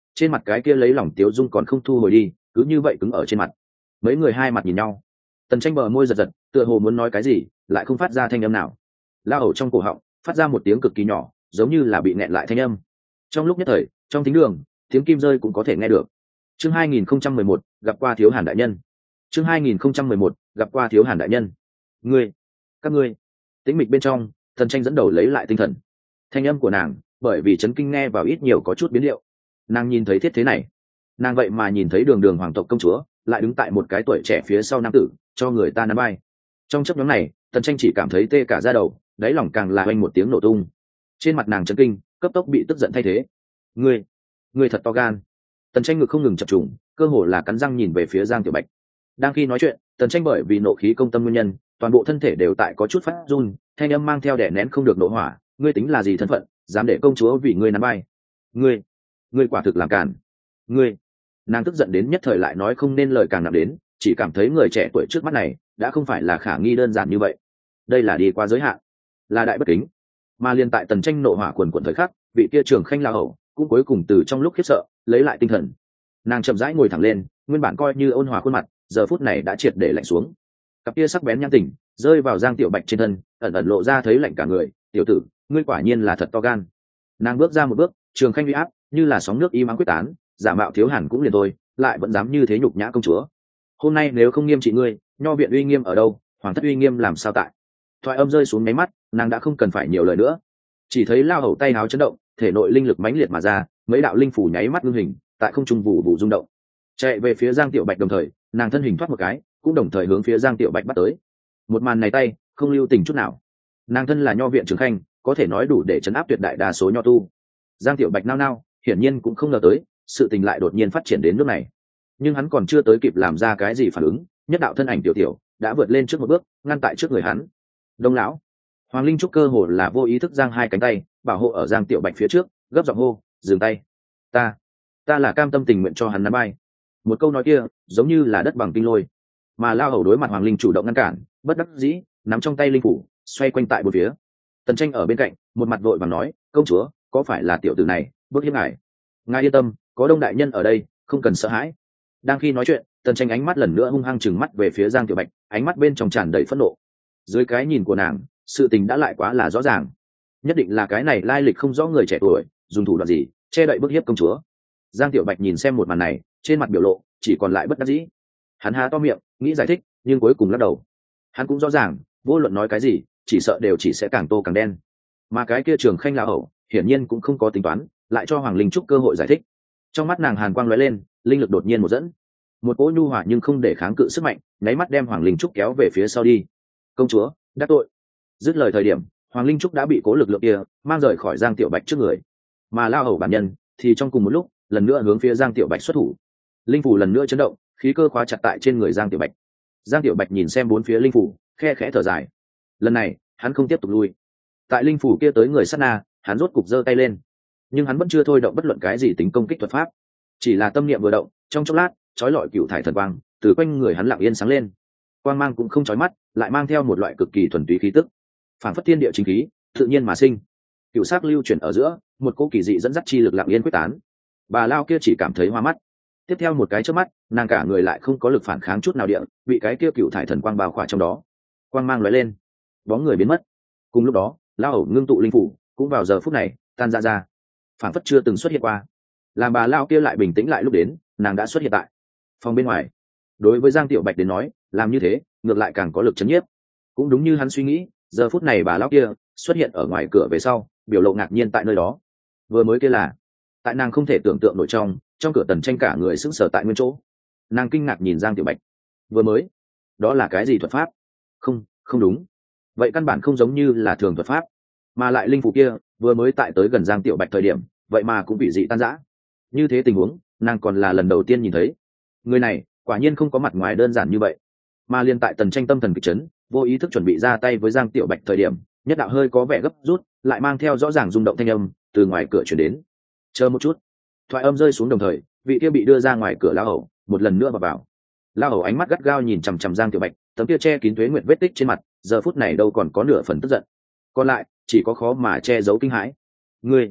trên mặt cái kia lấy lòng tiếu dung còn không thu hồi đi, cứ như vậy cứng ở trên mặt. Mấy người hai mặt nhìn nhau, Tần Tranh bờ môi giật giật, tựa hồ muốn nói cái gì, lại không phát ra thanh âm nào. Lao Hầu trong cổ họng phát ra một tiếng cực kỳ nhỏ, giống như là bị nẹn lại thanh âm. Trong lúc nhất thời, trong thính đường, tiếng kim rơi cũng có thể nghe được. Chương hai nghìn không trăm mười một, gặp qua Thiếu Hàn đại nhân. Chương hai nghìn không trăm mười một, gặp qua Thiếu Hàn đại nhân. Ngươi, các ngươi. Tĩnh mịch bên trong, Tần Tranh dẫn đầu lấy lại tinh thần. Thanh âm của nàng, bởi vì chấn kinh nghe vào ít nhiều có chút biến điệu. Nàng nhìn thấy thiết thế này, nàng vậy mà nhìn thấy đường đường hoàng tộc công chúa lại đứng tại một cái tuổi trẻ phía sau nam tử, cho người ta nắm bay. Trong chấp nhóm này, Tần Tranh chỉ cảm thấy tê cả da đầu, đáy lòng càng là oanh một tiếng nổ tung. Trên mặt nàng chấn kinh, cấp tốc bị tức giận thay thế. Ngươi, ngươi thật to gan. Tần Tranh ngực không ngừng chập trùng, cơ hồ là cắn răng nhìn về phía Giang Tiểu Bạch. Đang khi nói chuyện, Tần Tranh bởi vì nộ khí công tâm nguyên nhân, toàn bộ thân thể đều tại có chút phát run, thanh âm mang theo đè nén không được nộ hỏa. Ngươi tính là gì thân phận, dám để công chúa vì ngươi nắm bay? Ngươi, ngươi quả thực làm cản. Ngươi. Nàng tức giận đến nhất thời lại nói không nên lời càng nặng đến, chỉ cảm thấy người trẻ tuổi trước mắt này đã không phải là khả nghi đơn giản như vậy. Đây là đi qua giới hạn, là đại bất kính. Mà liên tại Tần Tranh nộ hỏa quần quần thời khắc, vị kia Trường Khanh La Hầu cũng cuối cùng từ trong lúc khiếp sợ lấy lại tinh thần. Nàng chậm rãi ngồi thẳng lên, nguyên bản coi như ôn hòa khuôn mặt giờ phút này đã triệt để lạnh xuống. Cặp kia sắc bén nhãn tình rơi vào Giang Tiểu Bạch trên thân, ẩn ẩn lộ ra thấy lạnh cả người. Tiểu tử, ngươi quả nhiên là thật to gan. Nàng bước ra một bước, Trường Khanh uy áp như là sóng nước im ắng quyết tán, giả mạo Thiếu Hàn cũng liền thôi, lại vẫn dám như thế nhục nhã công chúa. Hôm nay nếu không nghiêm trị ngươi, nho viện uy nghiêm ở đâu, hoàng thất uy nghiêm làm sao tại? Thoại âm rơi xuống máy mắt, nàng đã không cần phải nhiều lời nữa. Chỉ thấy Lao Hầu tay háo chấn động, thể nội linh lực mãnh liệt mà ra, mấy đạo linh phủ nháy mắt ngưng hình, tại không trung vụ vụ rung động. Chạy về phía Giang Tiểu Bạch đồng thời, nàng thân hình thoát một cái, cũng đồng thời hướng phía Giang Tiểu Bạch bắt tới. Một màn này tay, không lưu tình chút nào. Nàng thân là nho viện trưởng khanh, có thể nói đủ để chấn áp tuyệt đại đa số nho tu. Giang Tiểu Bạch nao nao, hiển nhiên cũng không ngờ tới, sự tình lại đột nhiên phát triển đến nước này. Nhưng hắn còn chưa tới kịp làm ra cái gì phản ứng, nhất đạo thân ảnh tiểu tiểu đã vượt lên trước một bước, ngăn tại trước người hắn. Đông lão, Hoàng Linh Trúc cơ hồ là vô ý thức giang hai cánh tay, bảo hộ ở Giang Tiểu Bạch phía trước, gấp giọng hô, dừng tay. Ta, ta là cam tâm tình nguyện cho hắn nắm bay. Một câu nói kia, giống như là đất bằng kinh lôi. Mà Lao Hầu đối mặt Hoàng Linh chủ động ngăn cản, bất đắc dĩ, nắm trong tay linh phủ, xoay quanh tại bốn phía. Tần Tranh ở bên cạnh, một mặt vội vàng nói, công chúa, có phải là tiểu tử này bước hiếp ngài? Ngài yên tâm, có Đông đại nhân ở đây, không cần sợ hãi. Đang khi nói chuyện, Tần Tranh ánh mắt lần nữa hung hăng chừng mắt về phía Giang Tiểu Bạch, ánh mắt bên trong tràn đầy phẫn nộ. Dưới cái nhìn của nàng, sự tình đã lại quá là rõ ràng, nhất định là cái này lai lịch không rõ người trẻ tuổi dùng thủ đoạn gì che đậy bức hiếp công chúa. Giang Tiểu Bạch nhìn xem một màn này, trên mặt biểu lộ chỉ còn lại bất đắc dĩ. Hắn há to miệng nghĩ giải thích, nhưng cuối cùng lắc đầu. Hắn cũng rõ ràng, vô luận nói cái gì, chỉ sợ đều chỉ sẽ càng tô càng đen. Mà cái kia Trường Khanh La Hầu hiển nhiên cũng không có tính toán lại cho Hoàng Linh Trúc cơ hội giải thích. Trong mắt nàng hàn quang lóe lên, linh lực đột nhiên một dẫn, một cỗ nhu hòa nhưng không để kháng cự sức mạnh, nháy mắt đem Hoàng Linh Trúc kéo về phía sau đi. Công chúa, đắc tội. Dứt lời thời điểm, Hoàng Linh Trúc đã bị cố lực lượng kia mang rời khỏi Giang Tiểu Bạch trước người. Mà La Hầu bản nhân thì trong cùng một lúc lần nữa hướng phía Giang Tiểu Bạch xuất thủ. Linh phủ lần nữa chấn động, khí cơ khóa chặt tại trên người Giang Tiểu Bạch. Giang Tiểu Bạch nhìn xem bốn phía linh phủ, khe khẽ thở dài. Lần này hắn không tiếp tục lui. Tại linh phủ kia tới người sát na, hắn rốt cục giơ tay lên, nhưng hắn vẫn chưa thôi động bất luận cái gì tính công kích thuật pháp, chỉ là tâm niệm vừa động, trong chốc lát chói lọi cựu thải thần quang từ quanh người hắn lặng yên sáng lên. Quang mang cũng không chói mắt, lại mang theo một loại cực kỳ thuần túy khí tức, phản phất thiên địa chính khí tự nhiên mà sinh. Cựu sắc lưu chuyển ở giữa, một cỗ kỳ dị dẫn dắt chi lực lặng yên quyết tán. Bà lao kia chỉ cảm thấy hoa mắt, tiếp theo một cái chớp mắt, nàng cả người lại không có lực phản kháng chút nào địa bị cái kia cựu thải thần quang bao khỏa trong đó. Quang mang lóe lên, bóng người biến mất. Cùng lúc đó, lao hầu ngưng tụ linh phủ cũng vào giờ phút này tan ra ra, phản phất chưa từng xuất hiện qua. Làm bà lao kia lại bình tĩnh lại lúc đến, nàng đã xuất hiện tại phòng bên ngoài. Đối với Giang Tiểu Bạch đến nói, làm như thế ngược lại càng có lực chấn nhiếp. Cũng đúng như hắn suy nghĩ, giờ phút này bà lao kia xuất hiện ở ngoài cửa về sau, biểu lộ ngạc nhiên tại nơi đó. Vừa mới kia là, tại nàng không thể tưởng tượng nổi, trong trong cửa Tần Tranh cả người sững sờ tại nguyên chỗ. Nàng kinh ngạc nhìn Giang Tiểu Bạch. Vừa mới, đó là cái gì thuật pháp? Không, không đúng. Vậy căn bản không giống như là thường thuật pháp, mà lại linh phủ kia vừa mới tại tới gần Giang Tiểu Bạch thời điểm, vậy mà cũng bị dị tan rã. Như thế tình huống, nàng còn là lần đầu tiên nhìn thấy. Người này quả nhiên không có mặt ngoài đơn giản như vậy. Mà liên tại Tần Tranh tâm thần kịch chấn, vô ý thức chuẩn bị ra tay với Giang Tiểu Bạch thời điểm, nhất đạo hơi có vẻ gấp rút, lại mang theo rõ ràng rung động thanh âm từ ngoài cửa truyền đến. Chờ một chút. Thoại âm rơi xuống đồng thời, vị kia bị đưa ra ngoài cửa lao hầu một lần nữa vào vào. Lao hầu ánh mắt gắt gao nhìn chằm chằm Giang Tiểu Bạch, tấm kia che kín tuế nguyệt vết tích trên mặt, giờ phút này đâu còn có nửa phần tức giận, còn lại chỉ có khó mà che giấu kinh hãi. Ngươi,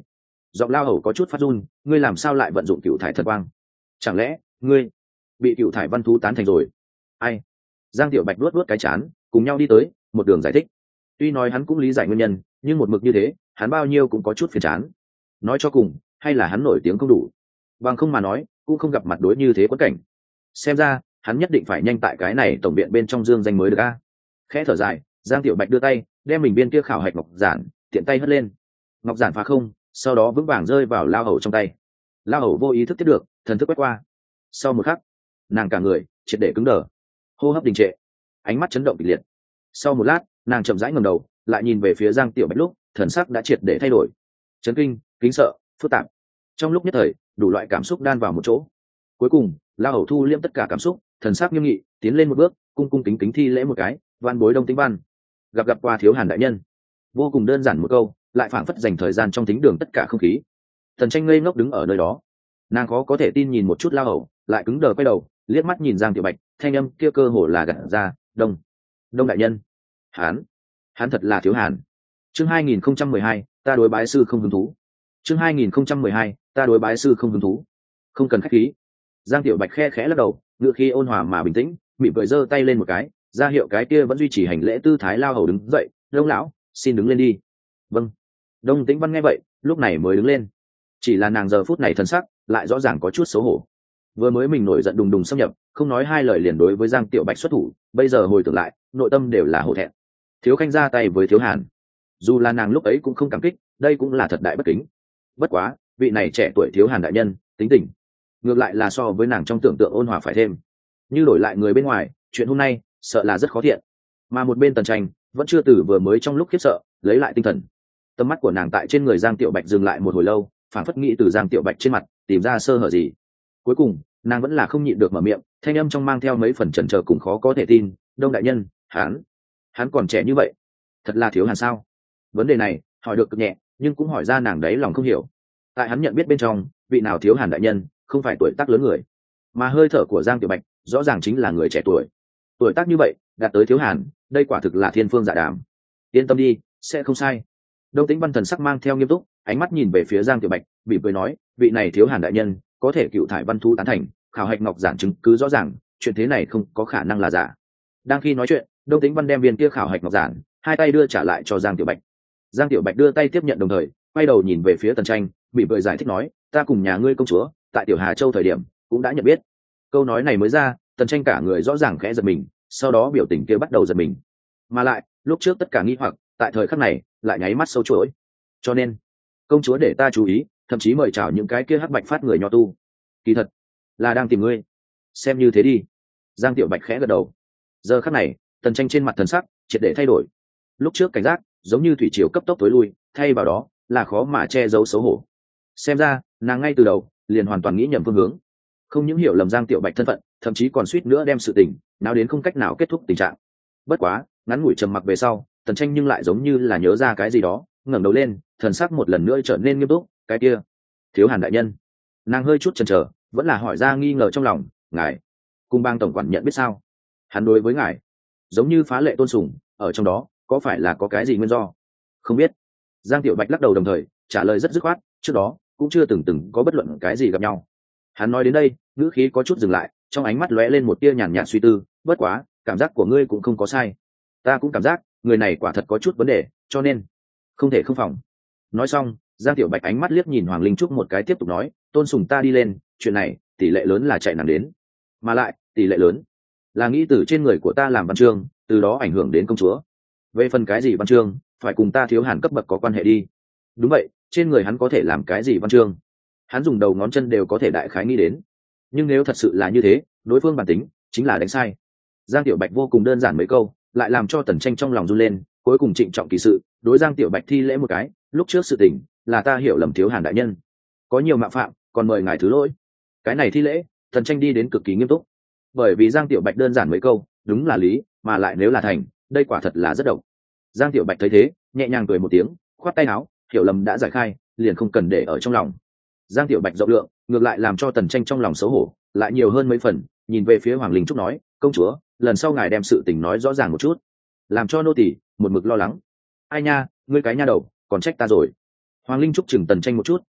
giọng lao hầu có chút phát run. Ngươi làm sao lại vận dụng cựu thải thần quang? Chẳng lẽ ngươi bị cựu thải văn thú tán thành rồi? Ai? Giang Tiểu Bạch luốt luốt cái chán, cùng nhau đi tới, một đường giải thích. Tuy nói hắn cũng lý giải nguyên nhân, nhưng một mực như thế, hắn bao nhiêu cũng có chút phiền chán. Nói cho cùng, hay là hắn nổi tiếng không đủ, bằng không mà nói, cũng không gặp mặt đối như thế quẫn cảnh. Xem ra, hắn nhất định phải nhanh tại cái này tổng biện bên trong dương danh mới được a. Khẽ thở dài, Giang Tiểu Bạch đưa tay, đem mình viên kia khảo hạch ngọc giản, tiện tay hất lên. Ngọc giản phá không, sau đó vững vàng rơi vào lao hầu trong tay. Lao hầu vô ý thức tiếp được, thần thức quét qua. Sau một khắc, nàng cả người triệt để cứng đờ, hô hấp đình trệ, ánh mắt chấn động kịch liệt. Sau một lát, nàng chậm rãi ngẩng đầu, lại nhìn về phía Giang Tiểu Bạch lúc, thần sắc đã triệt để thay đổi, chấn kinh, kính sợ, phức tạp. Trong lúc nhất thời, đủ loại cảm xúc đan vào một chỗ. Cuối cùng, La Hầu thu liêm tất cả cảm xúc, thần sắc nghiêm nghị, tiến lên một bước, cung cung kính kính thi lễ một cái, van bối Đông Tĩnh Văn, gặp gặp qua thiếu Hàn đại nhân. Vô cùng đơn giản một câu, lại phảng phất dành thời gian trong thính đường tất cả không khí. Thần Tranh ngây ngốc đứng ở nơi đó, nàng khó có thể tin nhìn một chút La Hầu, lại cứng đờ quay đầu, liếc mắt nhìn Giang Tiểu Bạch, thanh âm kia cơ hồ là gạt ra, "Đông, Đông đại nhân." Hán, hắn thật là thiếu Hàn. Chương hai nghìn không trăm mười hai, ta đối bái sư không hứng thú. Chương hai nghìn không trăm mười hai, ta đối bái sư không hứng thú. Không cần khách khí. Giang Tiểu Bạch khe khẽ lắc đầu, ngựa khi ôn hòa mà bình tĩnh, mỉm cười giơ tay lên một cái, ra hiệu cái kia vẫn duy trì hành lễ tư thái Lao Hầu đứng dậy, "Đông lão, xin đứng lên đi." "Vâng." Đông Tĩnh Văn nghe vậy, lúc này mới đứng lên. Chỉ là nàng giờ phút này thần sắc lại rõ ràng có chút xấu hổ. Vừa mới mình nổi giận đùng đùng xâm nhập, không nói hai lời liền đối với Giang Tiểu Bạch xuất thủ, bây giờ hồi tưởng lại, nội tâm đều là hổ thẹn. Thiếu Khanh ra tay với Thiếu Hàn, dù là nàng lúc ấy cũng không cảm kích, đây cũng là thật đại bất kính. Bất quá, vị này trẻ tuổi Thiếu Hàn đại nhân, tính tình ngược lại là so với nàng trong tưởng tượng ôn hòa phải thêm. Như đổi lại người bên ngoài, chuyện hôm nay sợ là rất khó thiện. Mà một bên Tần Tranh vẫn chưa từ vừa mới trong lúc khiếp sợ lấy lại tinh thần. Tầm mắt của nàng tại trên người Giang Tiểu Bạch dừng lại một hồi lâu, phản phất nghĩ từ Giang Tiểu Bạch trên mặt tìm ra sơ hở gì. Cuối cùng, nàng vẫn là không nhịn được mở miệng, thanh âm trong mang theo mấy phần chần chờ cùng khó có thể tin, "Đông đại nhân, hắn, hắn còn trẻ như vậy, thật là Thiếu Hàn sao?" Vấn đề này hỏi được cực nhẹ, nhưng cũng hỏi ra nàng đấy lòng không hiểu. Tại hắn nhận biết bên trong, vị nào Thiếu Hàn đại nhân không phải tuổi tác lớn người, mà hơi thở của Giang Tiểu Bạch rõ ràng chính là người trẻ tuổi. Tuổi tác như vậy, đạt tới Thiếu Hàn, đây quả thực là thiên phương dạ đàm. Yên tâm đi, sẽ không sai. Đông Tĩnh Văn thần sắc mang theo nghiêm túc, ánh mắt nhìn về phía Giang Tiểu Bạch, mỉm cười nói, vị này Thiếu Hàn đại nhân có thể cựu thải văn thu tán thành, khảo hạch ngọc giản chứng cứ rõ ràng, chuyện thế này không có khả năng là giả. Đang khi nói chuyện, Đông Tĩnh Văn đem viên kia khảo hạch ngọc giản, hai tay đưa trả lại cho Giang Tiểu Bạch. Giang Tiểu Bạch đưa tay tiếp nhận đồng thời, quay đầu nhìn về phía Tần Tranh, mỉm cười giải thích nói, ta cùng nhà ngươi công chúa tại Tiểu Hà Châu thời điểm cũng đã nhận biết. Câu nói này mới ra, Tần Tranh cả người rõ ràng khẽ giật mình, sau đó biểu tình kia bắt đầu giật mình. Mà lại, lúc trước tất cả nghi hoặc, tại thời khắc này lại nháy mắt sâu chuỗi. Cho nên, công chúa để ta chú ý, thậm chí mời chào những cái kia hắc bạch phát người nho tu, kỳ thật là đang tìm ngươi. Xem như thế đi. Giang Tiểu Bạch khẽ gật đầu. Giờ khắc này, Tần Tranh trên mặt thần sắc triệt để thay đổi. Lúc trước cảnh giác giống như thủy triều cấp tốc tối lui, thay vào đó là khó mà che giấu xấu hổ. Xem ra, nàng ngay từ đầu liền hoàn toàn nghĩ nhầm phương hướng, không những hiểu lầm Giang Tiểu Bạch thân phận, thậm chí còn suýt nữa đem sự tình nào đến không cách nào kết thúc tình trạng. Bất quá, ngắn ngủi trầm mặc về sau, Tần Tranh nhưng lại giống như là nhớ ra cái gì đó, ngẩng đầu lên, thần sắc một lần nữa trở nên nghiêm túc, cái kia, Thiếu Hàn đại nhân. Nàng hơi chút chần chờ, vẫn là hỏi ra nghi ngờ trong lòng, ngài cung bang tổng quản nhận biết sao? Hắn đối với ngài giống như phá lệ tôn sùng, ở trong đó có phải là có cái gì nguyên do? Không biết. Giang Tiểu Bạch lắc đầu đồng thời trả lời rất dứt khoát, trước đó cũng chưa từng từng có bất luận cái gì gặp nhau. Hắn nói đến đây, ngữ khí có chút dừng lại, trong ánh mắt lóe lên một tia nhàn nhạt suy tư, bất quá, cảm giác của ngươi cũng không có sai. Ta cũng cảm giác, người này quả thật có chút vấn đề, cho nên không thể không phòng. Nói xong, Giang Tiểu Bạch ánh mắt liếc nhìn Hoàng Linh Trúc một cái tiếp tục nói, tôn sùng ta đi lên, chuyện này tỷ lệ lớn là chạy nặng đến, mà lại tỷ lệ lớn là nghĩ từ trên người của ta làm văn chương, từ đó ảnh hưởng đến công chúa. Về phần cái gì văn chương, phải cùng ta Thiếu Hàn cấp bậc có quan hệ đi. Đúng vậy, trên người hắn có thể làm cái gì văn chương, hắn dùng đầu ngón chân đều có thể đại khái nghĩ đến. Nhưng nếu thật sự là như thế, đối phương bản tính chính là đánh sai. Giang Tiểu Bạch vô cùng đơn giản mấy câu, lại làm cho Tần Tranh trong lòng run lên, cuối cùng trịnh trọng kỳ sự đối Giang Tiểu Bạch thi lễ một cái, lúc trước sự tình là ta hiểu lầm Thiếu Hàn đại nhân, có nhiều mạo phạm, còn mời ngài thứ lỗi. Cái này thi lễ, Tần Tranh đi đến cực kỳ nghiêm túc, bởi vì Giang Tiểu Bạch đơn giản mấy câu, đúng là lý, mà lại nếu là thành, đây quả thật là rất độc. Giang Tiểu Bạch thấy thế, nhẹ nhàng cười một tiếng, khoát tay áo, hiểu lầm đã giải khai, liền không cần để ở trong lòng. Giang Tiểu Bạch rộng lượng, ngược lại làm cho Tần Tranh trong lòng xấu hổ lại nhiều hơn mấy phần, nhìn về phía Hoàng Linh Trúc nói, công chúa, lần sau ngài đem sự tình nói rõ ràng một chút, làm cho nô tỳ một mực lo lắng. Ai nha, ngươi cái nha đầu, còn trách ta rồi. Hoàng Linh Trúc chừng Tần Tranh một chút,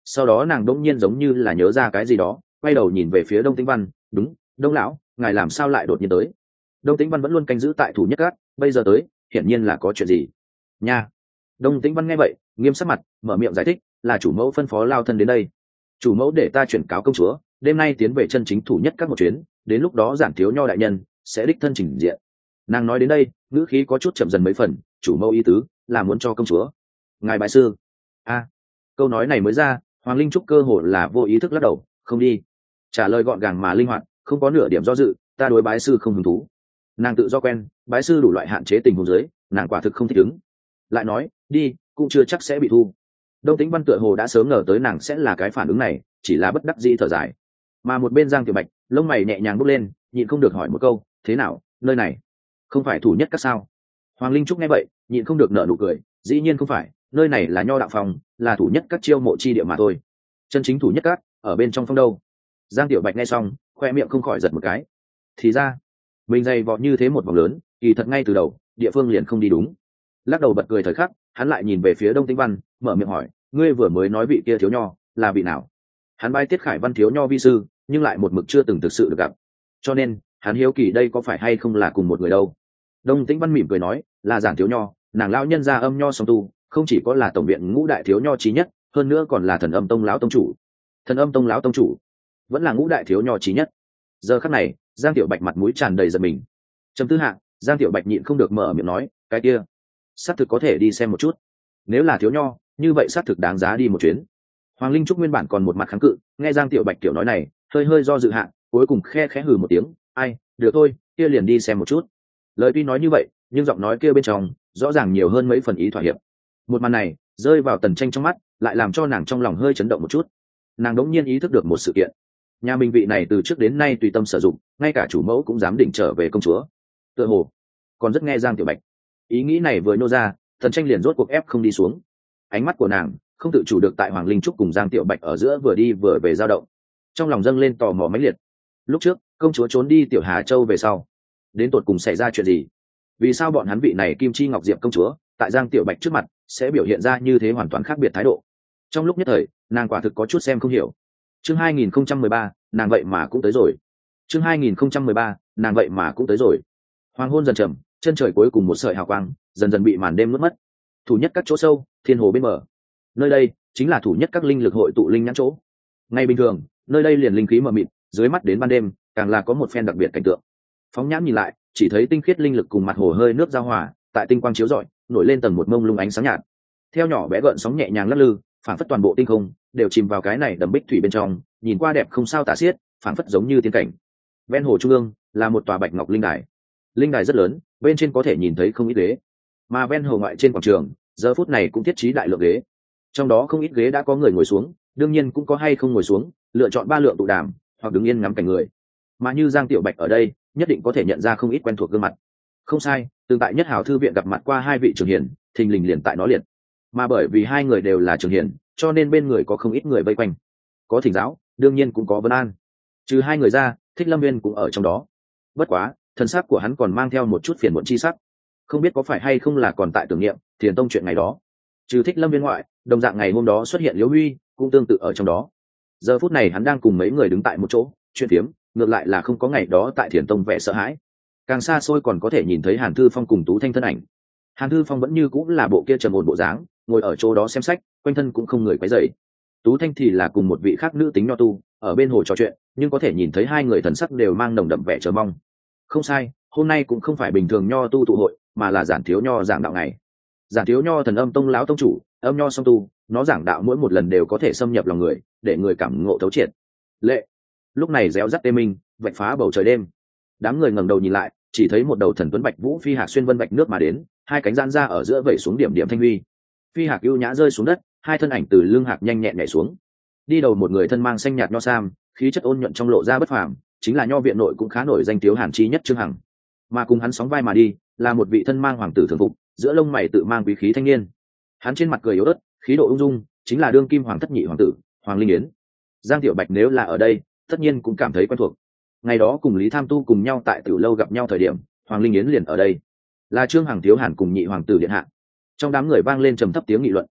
sau đó nàng đỗng nhiên giống như là nhớ ra cái gì đó, quay đầu nhìn về phía Đông Tĩnh Văn. Đúng, Đông lão, ngài làm sao lại đột nhiên tới? Đông Tĩnh Văn vẫn luôn canh giữ tại thủ nhất cát, bây giờ tới hiển nhiên là có chuyện gì nha. Đông Tĩnh Văn nghe vậy nghiêm sắc mặt, mở miệng giải thích, là chủ mẫu phân phó lao thân đến đây. Chủ mẫu để ta chuyển cáo công chúa, đêm nay tiến về chân chính thủ nhất các một chuyến, đến lúc đó Giản thiếu nho đại nhân sẽ đích thân trình diện. Nàng nói đến đây ngữ khí có chút chậm dần mấy phần, chủ mẫu ý tứ là muốn cho công chúa ngài bái sư. A, câu nói này mới ra, Hoàng Linh Trúc cơ hồ là vô ý thức lắc đầu, không đi. Trả lời gọn gàng mà linh hoạt, không có nửa điểm do dự, ta đối bái sư không hứng thú. Nàng tự do quen bái sư đủ loại hạn chế tình huống dưới, nàng quả thực không thích ứng. Lại nói đi cũng chưa chắc sẽ bị thu. Đông Tĩnh Văn tựa hồ đã sớm ngờ tới nàng sẽ là cái phản ứng này, chỉ là bất đắc dĩ thở dài. Mà một bên Giang Tiểu Bạch lông mày nhẹ nhàng bốc lên, nhịn không được hỏi một câu, thế nào, nơi này không phải thủ nhất các sao? Hoàng Linh Trúc nghe vậy nhịn không được nở nụ cười, dĩ nhiên không phải, nơi này là nho đạo phòng, là thủ nhất các chiêu mộ chi địa mà thôi. Chân chính thủ nhất các ở bên trong phong đâu? Giang Tiểu Bạch nghe xong khoe miệng không khỏi giật một cái. Thì ra mình dày vọt như thế một vòng lớn, kỳ thật ngay từ đầu địa phương liền không đi đúng. Lắc đầu bật cười thời khắc, hắn lại nhìn về phía Đông Tĩnh Văn, mở miệng hỏi, ngươi vừa mới nói vị kia thiếu nho là vị nào? Hắn bái Tiết Khải Văn thiếu nho vi sư, nhưng lại một mực chưa từng thực sự được gặp, cho nên hắn hiếu kỳ đây có phải hay không là cùng một người đâu. Đông Tĩnh Văn mỉm cười nói, là Giản thiếu nho, nàng lão nhân gia âm nho song tu, không chỉ có là tổng viện ngũ đại thiếu nho chí nhất, hơn nữa còn là thần âm tông lão tông chủ. Thần âm tông lão tông chủ vẫn là ngũ đại thiếu nho chí nhất. Giờ khắc này Giang Tiểu Bạch mặt mũi tràn đầy giận mình. Trầm tư hạ, Giang Tiểu Bạch nhịn không được mở miệng nói, cái kia xác thực có thể đi xem một chút, nếu là thiếu nho như vậy xác thực đáng giá đi một chuyến. Hoàng Linh Trúc nguyên bản còn một mặt kháng cự, nghe Giang Tiểu Bạch kiểu nói này hơi hơi do dự hạ, cuối cùng khe khẽ hừ một tiếng, ai, được thôi, kia liền đi xem một chút. Lời tuy nói như vậy nhưng giọng nói kia bên trong rõ ràng nhiều hơn mấy phần ý thỏa hiệp. Một màn này rơi vào Tần Tranh trong mắt, lại làm cho nàng trong lòng hơi chấn động một chút. Nàng đống nhiên ý thức được một sự kiện, nhà mình vị này từ trước đến nay tùy tâm sử dụng, ngay cả chủ mẫu cũng dám định trở về công chúa, tựa hồ còn rất nghe Giang Tiểu Bạch. Ý nghĩ này vừa nô ra, Tần Tranh liền rốt cuộc ép không đi xuống. Ánh mắt của nàng không tự chủ được tại Hoàng Linh Trúc cùng Giang Tiểu Bạch ở giữa vừa đi vừa về dao động, trong lòng dâng lên tò mò mãnh liệt. Lúc trước công chúa trốn đi Tiểu Hà Châu về sau, đến tột cùng xảy ra chuyện gì? Vì sao bọn hắn vị này Kim Chi Ngọc Diệp công chúa tại Giang Tiểu Bạch trước mặt sẽ biểu hiện ra như thế hoàn toàn khác biệt thái độ? Trong lúc nhất thời nàng quả thực có chút xem không hiểu. Chương hai nghìn không trăm mười ba, nàng vậy mà cũng tới rồi. Chương hai nghìn không trăm mười ba, nàng vậy mà cũng tới rồi. Hoàng hôn dần trầm, chân trời cuối cùng một sợi hào quang dần dần bị màn đêm nuốt mất. Thủ nhất các chỗ sâu, thiên hồ bên bờ, nơi đây chính là thủ nhất các linh lực hội tụ linh nhãn chỗ. Ngày bình thường nơi đây liền linh khí mờ mịt, dưới mắt đến ban đêm càng là có một phen đặc biệt cảnh tượng. Phóng nhãn nhìn lại, chỉ thấy tinh khiết linh lực cùng mặt hồ hơi nước giao hòa, tại tinh quang chiếu rọi nổi lên tầng một mông lung ánh sáng nhạt. Theo nhỏ bé gợn sóng nhẹ nhàng lắc lư, phảng phất toàn bộ tinh không đều chìm vào cái này đầm bích thủy bên trong, nhìn qua đẹp không sao tả xiết, phảng phất giống như tiên cảnh. Ven hồ trung ương là một tòa bạch ngọc linh đài. Linh đài rất lớn, bên trên có thể nhìn thấy không ít ghế, mà ven hồ ngoại trên quảng trường giờ phút này cũng thiết trí đại lượng ghế, trong đó không ít ghế đã có người ngồi xuống, đương nhiên cũng có hay không ngồi xuống, lựa chọn ba lượng tụ đàm hoặc đứng yên ngắm cảnh người. Mà như Giang Tiểu Bạch ở đây nhất định có thể nhận ra không ít quen thuộc gương mặt. Không sai, tương tại Nhất Hào thư viện gặp mặt qua hai vị trưởng hiền, thình lình liền tại nó liệt. Mà bởi vì hai người đều là trưởng hiền, cho nên bên người có không ít người vây quanh, có thỉnh giáo, đương nhiên cũng có vấn an. Trừ hai người ra, Thích Lâm Viên cũng ở trong đó. Bất quá thân xác của hắn còn mang theo một chút phiền muộn chi sắc, không biết có phải hay không là còn tại tưởng niệm Thiền Tông chuyện ngày đó. Trừ Thích Lâm Viên ngoại, đồng dạng ngày hôm đó xuất hiện Liễu Huy cũng tương tự ở trong đó. Giờ phút này hắn đang cùng mấy người đứng tại một chỗ chuyện phiếm, ngược lại là không có ngày đó tại Thiền Tông vẻ sợ hãi. Càng xa xôi còn có thể nhìn thấy Hàn Thư Phong cùng Tú Thanh thân ảnh. Hàn Thư Phong vẫn như cũng là bộ kia trầm ổn bộ dáng, ngồi ở chỗ đó xem sách, quanh thân cũng không người quấy rầy. Tú Thanh thì là cùng một vị khác nữ tính nho tu ở bên hồ trò chuyện, nhưng có thể nhìn thấy hai người thần sắc đều mang nồng đậm vẻ chờ mong. Không sai, hôm nay cũng không phải bình thường nho tu tụ hội, mà là Giản thiếu nho giảng đạo ngày. Giản thiếu nho thần âm tông lão tông chủ, âm nho song tu, nó giảng đạo mỗi một lần đều có thể xâm nhập lòng người, để người cảm ngộ thấu triệt. Lệ. Lúc này réo rắt tê minh, vạch phá bầu trời đêm. Đám người ngẩng đầu nhìn lại, chỉ thấy một đầu thần tuấn bạch vũ phi hạc xuyên vân bạch nước mà đến, hai cánh giãn ra ở giữa vẩy xuống điểm điểm thanh huy. Phi hạc ưu nhã rơi xuống đất, hai thân ảnh từ lưng hạc nhanh nhẹn nhảy xuống. Đi đầu một người thân mang xanh nhạt nho sam, khí chất ôn nhuận trong lộ ra bất phàm, chính là nho viện nội cũng khá nổi danh thiếu Hàn chi nhất Trương Hằng. Mà cùng hắn sóng vai mà đi là một vị thân mang hoàng tử thường phục, giữa lông mày tự mang quý khí thanh niên. Hắn trên mặt cười yếu ớt, khí độ ung dung, chính là đương kim hoàng thất nhị hoàng tử Hoàng Linh Yến. Giang Tiểu Bạch nếu là ở đây tất nhiên cũng cảm thấy quen thuộc. Ngày đó cùng Lý Tham Tu cùng nhau tại Tiểu Lâu gặp nhau thời điểm, Hoàng Linh Yến liền ở đây. Là Trương Hằng thiếu Hàn cùng nhị hoàng tử điện hạ. Trong đám người vang lên trầm thấp tiếng nghị luận.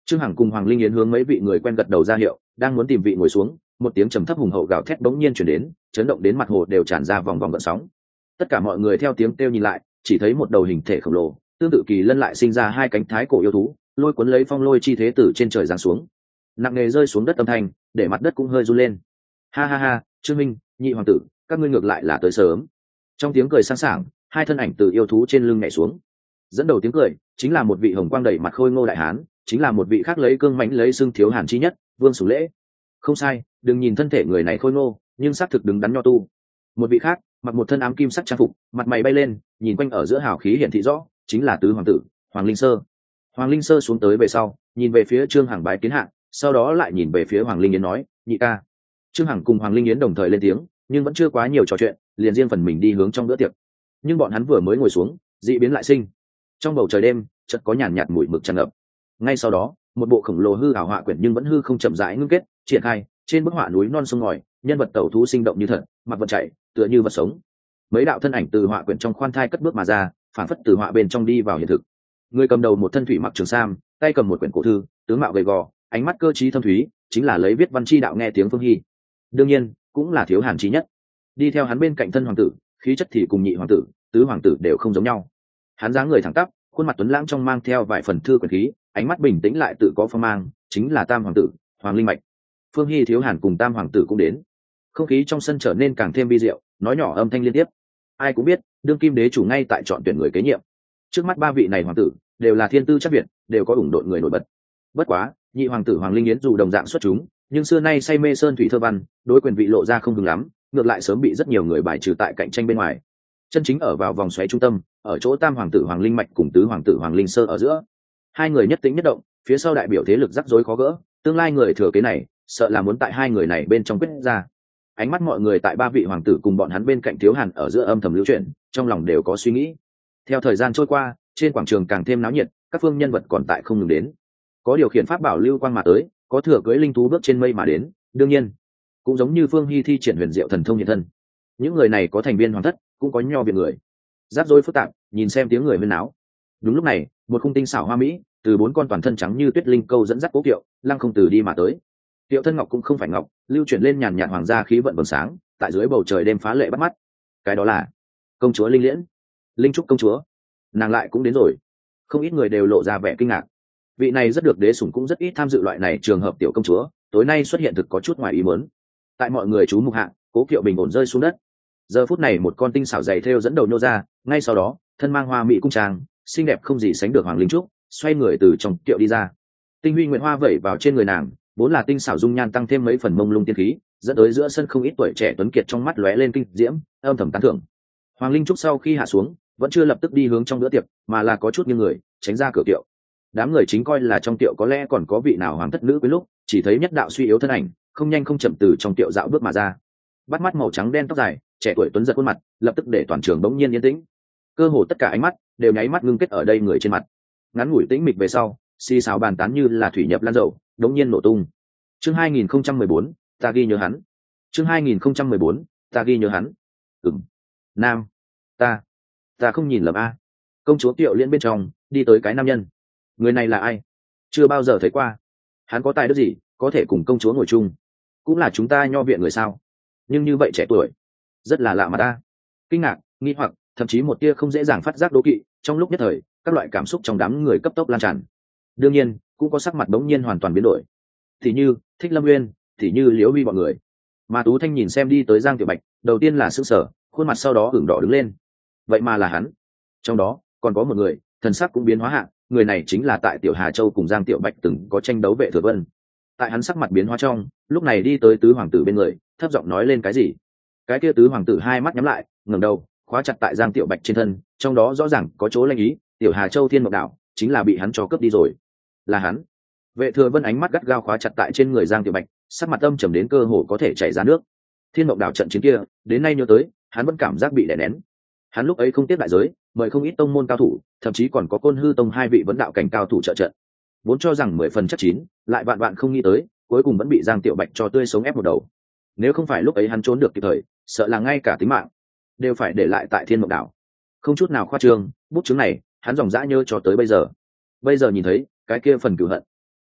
Trương Hằng cùng Hoàng Linh Yến hướng mấy vị người quen gật đầu ra hiệu, đang muốn tìm vị ngồi xuống, một tiếng trầm thấp hùng hậu gào thét bỗng nhiên chuyển đến, chấn động đến mặt hồ đều tràn ra vòng vòng gợn sóng. Tất cả mọi người theo tiếng kêu nhìn lại, chỉ thấy một đầu hình thể khổng lồ, tương tự kỳ lân lại sinh ra hai cánh thái cổ yêu thú, lôi cuốn lấy phong lôi chi thế từ trên trời giáng xuống, nặng nề rơi xuống đất âm thanh, để mặt đất cũng hơi run lên. Ha ha ha, Trương Minh, Nhị hoàng tử, các ngươi ngược lại là tới sớm. Trong tiếng cười sáng sảng, hai thân ảnh từ yêu thú trên lưng nhảy xuống. Dẫn đầu tiếng cười chính là một vị hồng quang đầy mặt khôi ngô đại hán, chính là một vị khác lấy cương mãnh lấy xương thiếu hàn chi nhất, Vương Sủng Lễ. Không sai, đừng nhìn thân thể người này khôi ngô, nhưng xác thực đứng đắn nho tu. Một vị khác mặc một thân ám kim sắc trang phục, mặt mày bay lên, nhìn quanh ở giữa hào khí hiển thị rõ, chính là tứ hoàng tử Hoàng Linh Sơ. Hoàng Linh Sơ xuống tới về sau, nhìn về phía Trương Hằng bái kiến hạ, sau đó lại nhìn về phía Hoàng Linh Yến nói, nhị ca. Trương Hằng cùng Hoàng Linh Yến đồng thời lên tiếng, nhưng vẫn chưa quá nhiều trò chuyện, liền riêng phần mình đi hướng trong bữa tiệc. Nhưng bọn hắn vừa mới ngồi xuống, dị biến lại sinh. Trong bầu trời đêm chợt có nhàn nhạt mùi mực tràn ngập. Ngay sau đó, một bộ khổng lồ hư ảo họa quyển nhưng vẫn hư không chậm rãi ngưng kết triển khai, trên bức họa núi non sông ngòi, nhân vật tẩu thú sinh động như thật, mặc vật chạy tựa như vật sống. Mấy đạo thân ảnh từ họa quyển trong khoan thai cất bước mà ra, phản phất từ họa bên trong đi vào hiện thực. Người cầm đầu một thân thủy mặc trường sam, tay cầm một quyển cổ thư, tướng mạo gầy gò, ánh mắt cơ trí thâm thúy, chính là lấy viết văn chi đạo nghe tiếng Phương Hy. Đương nhiên, cũng là thiếu hàn trí nhất. Đi theo hắn bên cạnh thân hoàng tử, khí chất thì cùng nhị hoàng tử, tứ hoàng tử đều không giống nhau. Hắn dáng người thẳng tắp, khuôn mặt tuấn lãng trong mang theo vài phần thư quyền khí, ánh mắt bình tĩnh lại tự có phong mang, chính là tam hoàng tử Hoàng Linh Mạch. Phương Hy thiếu hàn cùng tam hoàng tử cũng đến. Không khí trong sân trở nên càng thêm vi diệu, nói nhỏ âm thanh liên tiếp. Ai cũng biết, đương kim đế chủ ngay tại chọn tuyển người kế nhiệm. Trước mắt ba vị này hoàng tử đều là thiên tư chắc việt, đều có ủng đội người nổi bật. Bất quá, nhị hoàng tử Hoàng Linh Yến dù đồng dạng xuất chúng, nhưng xưa nay say mê sơn thủy thơ văn, đối quyền vị lộ ra không hứng lắm, ngược lại sớm bị rất nhiều người bài trừ tại cạnh tranh bên ngoài. Chân chính ở vào vòng xoáy trung tâm, ở chỗ tam hoàng tử Hoàng Linh Mạch cùng tứ hoàng tử Hoàng Linh Sơ ở giữa. Hai người nhất tĩnh nhất động, phía sau đại biểu thế lực rắc rối khó gỡ, tương lai người thừa kế này, sợ là muốn tại hai người này bên trong quyết ra. Ánh mắt mọi người tại ba vị hoàng tử cùng bọn hắn bên cạnh thiếu hàn ở giữa âm thầm lưu chuyển, trong lòng đều có suy nghĩ. Theo thời gian trôi qua, trên quảng trường càng thêm náo nhiệt, các phương nhân vật còn tại không ngừng đến. Có điều khiển pháp bảo lưu quang mà tới, có thừa cưỡi linh thú bước trên mây mà đến, đương nhiên, cũng giống như Phương Hy thi triển huyền diệu thần thông hiện thân. Những người này có thành viên hoàng thất, cũng có nho viện người. Rắc rối phức tạp, nhìn xem tiếng người huyên náo. Đúng lúc này, một khung tinh xảo hoa mỹ, từ bốn con toàn thân trắng như tuyết linh câu dẫn dắt cố kiệu, lăng không từ đi mà tới. Kiệu thân ngọc cũng không phải ngọc, lưu chuyển lên nhàn nhạt hoàng gia khí vận vầng sáng, tại dưới bầu trời đêm phá lệ bắt mắt. Cái đó là công chúa Linh Liễn, Linh Trúc công chúa. Nàng lại cũng đến rồi. Không ít người đều lộ ra vẻ kinh ngạc. Vị này rất được đế sủng cũng rất ít tham dự loại này trường hợp tiểu công chúa, tối nay xuất hiện thực có chút ngoài ý muốn. Tại mọi người chú mục hạ, cố kiệu bình ổn rơi xuống đất. Giờ phút này một con tinh xảo dày theo dẫn đầu nô ra, ngay sau đó, thân mang hoa mỹ cung trang, xinh đẹp không gì sánh được Hoàng Linh Trúc, xoay người từ trong kiệu đi ra. Tinh huy nguyện hoa vẩy vào trên người nàng, vốn là tinh xảo dung nhan tăng thêm mấy phần mông lung tiên khí, dẫn tới giữa sân không ít tuổi trẻ tuấn kiệt trong mắt lóe lên kinh diễm, âm thầm tán thưởng. Hoàng Linh Trúc sau khi hạ xuống, vẫn chưa lập tức đi hướng trong bữa tiệc, mà là có chút nghiêng người, tránh ra cửa kiệu. Đám người chính coi là trong tiệu có lẽ còn có vị nào hoàng thất nữ với lúc, chỉ thấy nhất đạo suy yếu thân ảnh, không nhanh không chậm từ trong tiệu dạo bước mà ra. Bắt mắt màu trắng đen tóc dài, trẻ tuổi tuấn giật khuôn mặt, lập tức để toàn trường bỗng nhiên yên tĩnh. Cơ hồ tất cả ánh mắt đều nháy mắt ngưng kết ở đây người trên mặt. Ngắn ngủi tĩnh mịch về sau, xì xào bàn tán như là thủy nhập lan dầu, đống nhiên nổ tung. Chương hai nghìn không trăm mười bốn, ta ghi nhớ hắn. Chương hai nghìn không trăm mười bốn, ta ghi nhớ hắn. Ừm. Nam. Ta. Ta không nhìn lầm a. Công chúa Tiệu Liên bên trong, đi tới cái nam nhân. Người này là ai? Chưa bao giờ thấy qua. Hắn có tài đức gì, có thể cùng công chúa ngồi chung? Cũng là chúng ta nho viện người sao? Nhưng như vậy trẻ tuổi, rất là lạ mà ta. Kinh ngạc, nghi hoặc, thậm chí một tia không dễ dàng phát giác đố kỵ, trong lúc nhất thời, các loại cảm xúc trong đám người cấp tốc lan tràn. Đương nhiên, cũng có sắc mặt bỗng nhiên hoàn toàn biến đổi. Thì như Thích Lâm Nguyên, thì như Liễu Huy bọn người. Mà Tú Thanh nhìn xem đi tới Giang Tiểu Bạch, đầu tiên là sững sờ, khuôn mặt sau đó ửng đỏ đứng lên. Vậy mà là hắn. Trong đó, còn có một người, thần sắc cũng biến hóa hạng, người này chính là tại Tiểu Hà Châu cùng Giang Tiểu Bạch từng có tranh đấu Vệ Thừa Vân. Tại hắn sắc mặt biến hóa trong, lúc này đi tới tứ hoàng tử bên người, thấp giọng nói lên cái gì. Cái kia tứ hoàng tử hai mắt nhắm lại, ngẩng đầu, khóa chặt tại Giang Tiểu Bạch trên thân, trong đó rõ ràng có chỗ lanh ý, Tiểu Hà Châu Thiên Mộc Đạo chính là bị hắn cho cướp đi rồi. Là hắn. Vệ Thừa Vân ánh mắt gắt gao khóa chặt tại trên người Giang Tiểu Bạch, sắc mặt âm trầm đến cơ hồ có thể chảy ra nước. Thiên Mộc Đạo trận chiến kia, đến nay nhớ tới, hắn vẫn cảm giác bị đè nén. Hắn lúc ấy không tiếp đại giới, mời không ít tông môn cao thủ, thậm chí còn có Côn Hư Tông hai vị vấn đạo cảnh cao thủ trợ trận. Vốn cho rằng mười phần chắc chín, lại vạn vạn không nghĩ tới, cuối cùng vẫn bị Giang Tiểu Bạch cho tươi sống ép một đầu. Nếu không phải lúc ấy hắn trốn được kịp thời, sợ là ngay cả tính mạng đều phải để lại tại Thiên Mộc Đảo. Không chút nào khoa trương, bút chứng này, hắn dòng dã nhớ cho tới bây giờ. Bây giờ nhìn thấy, cái kia phần cửu hận,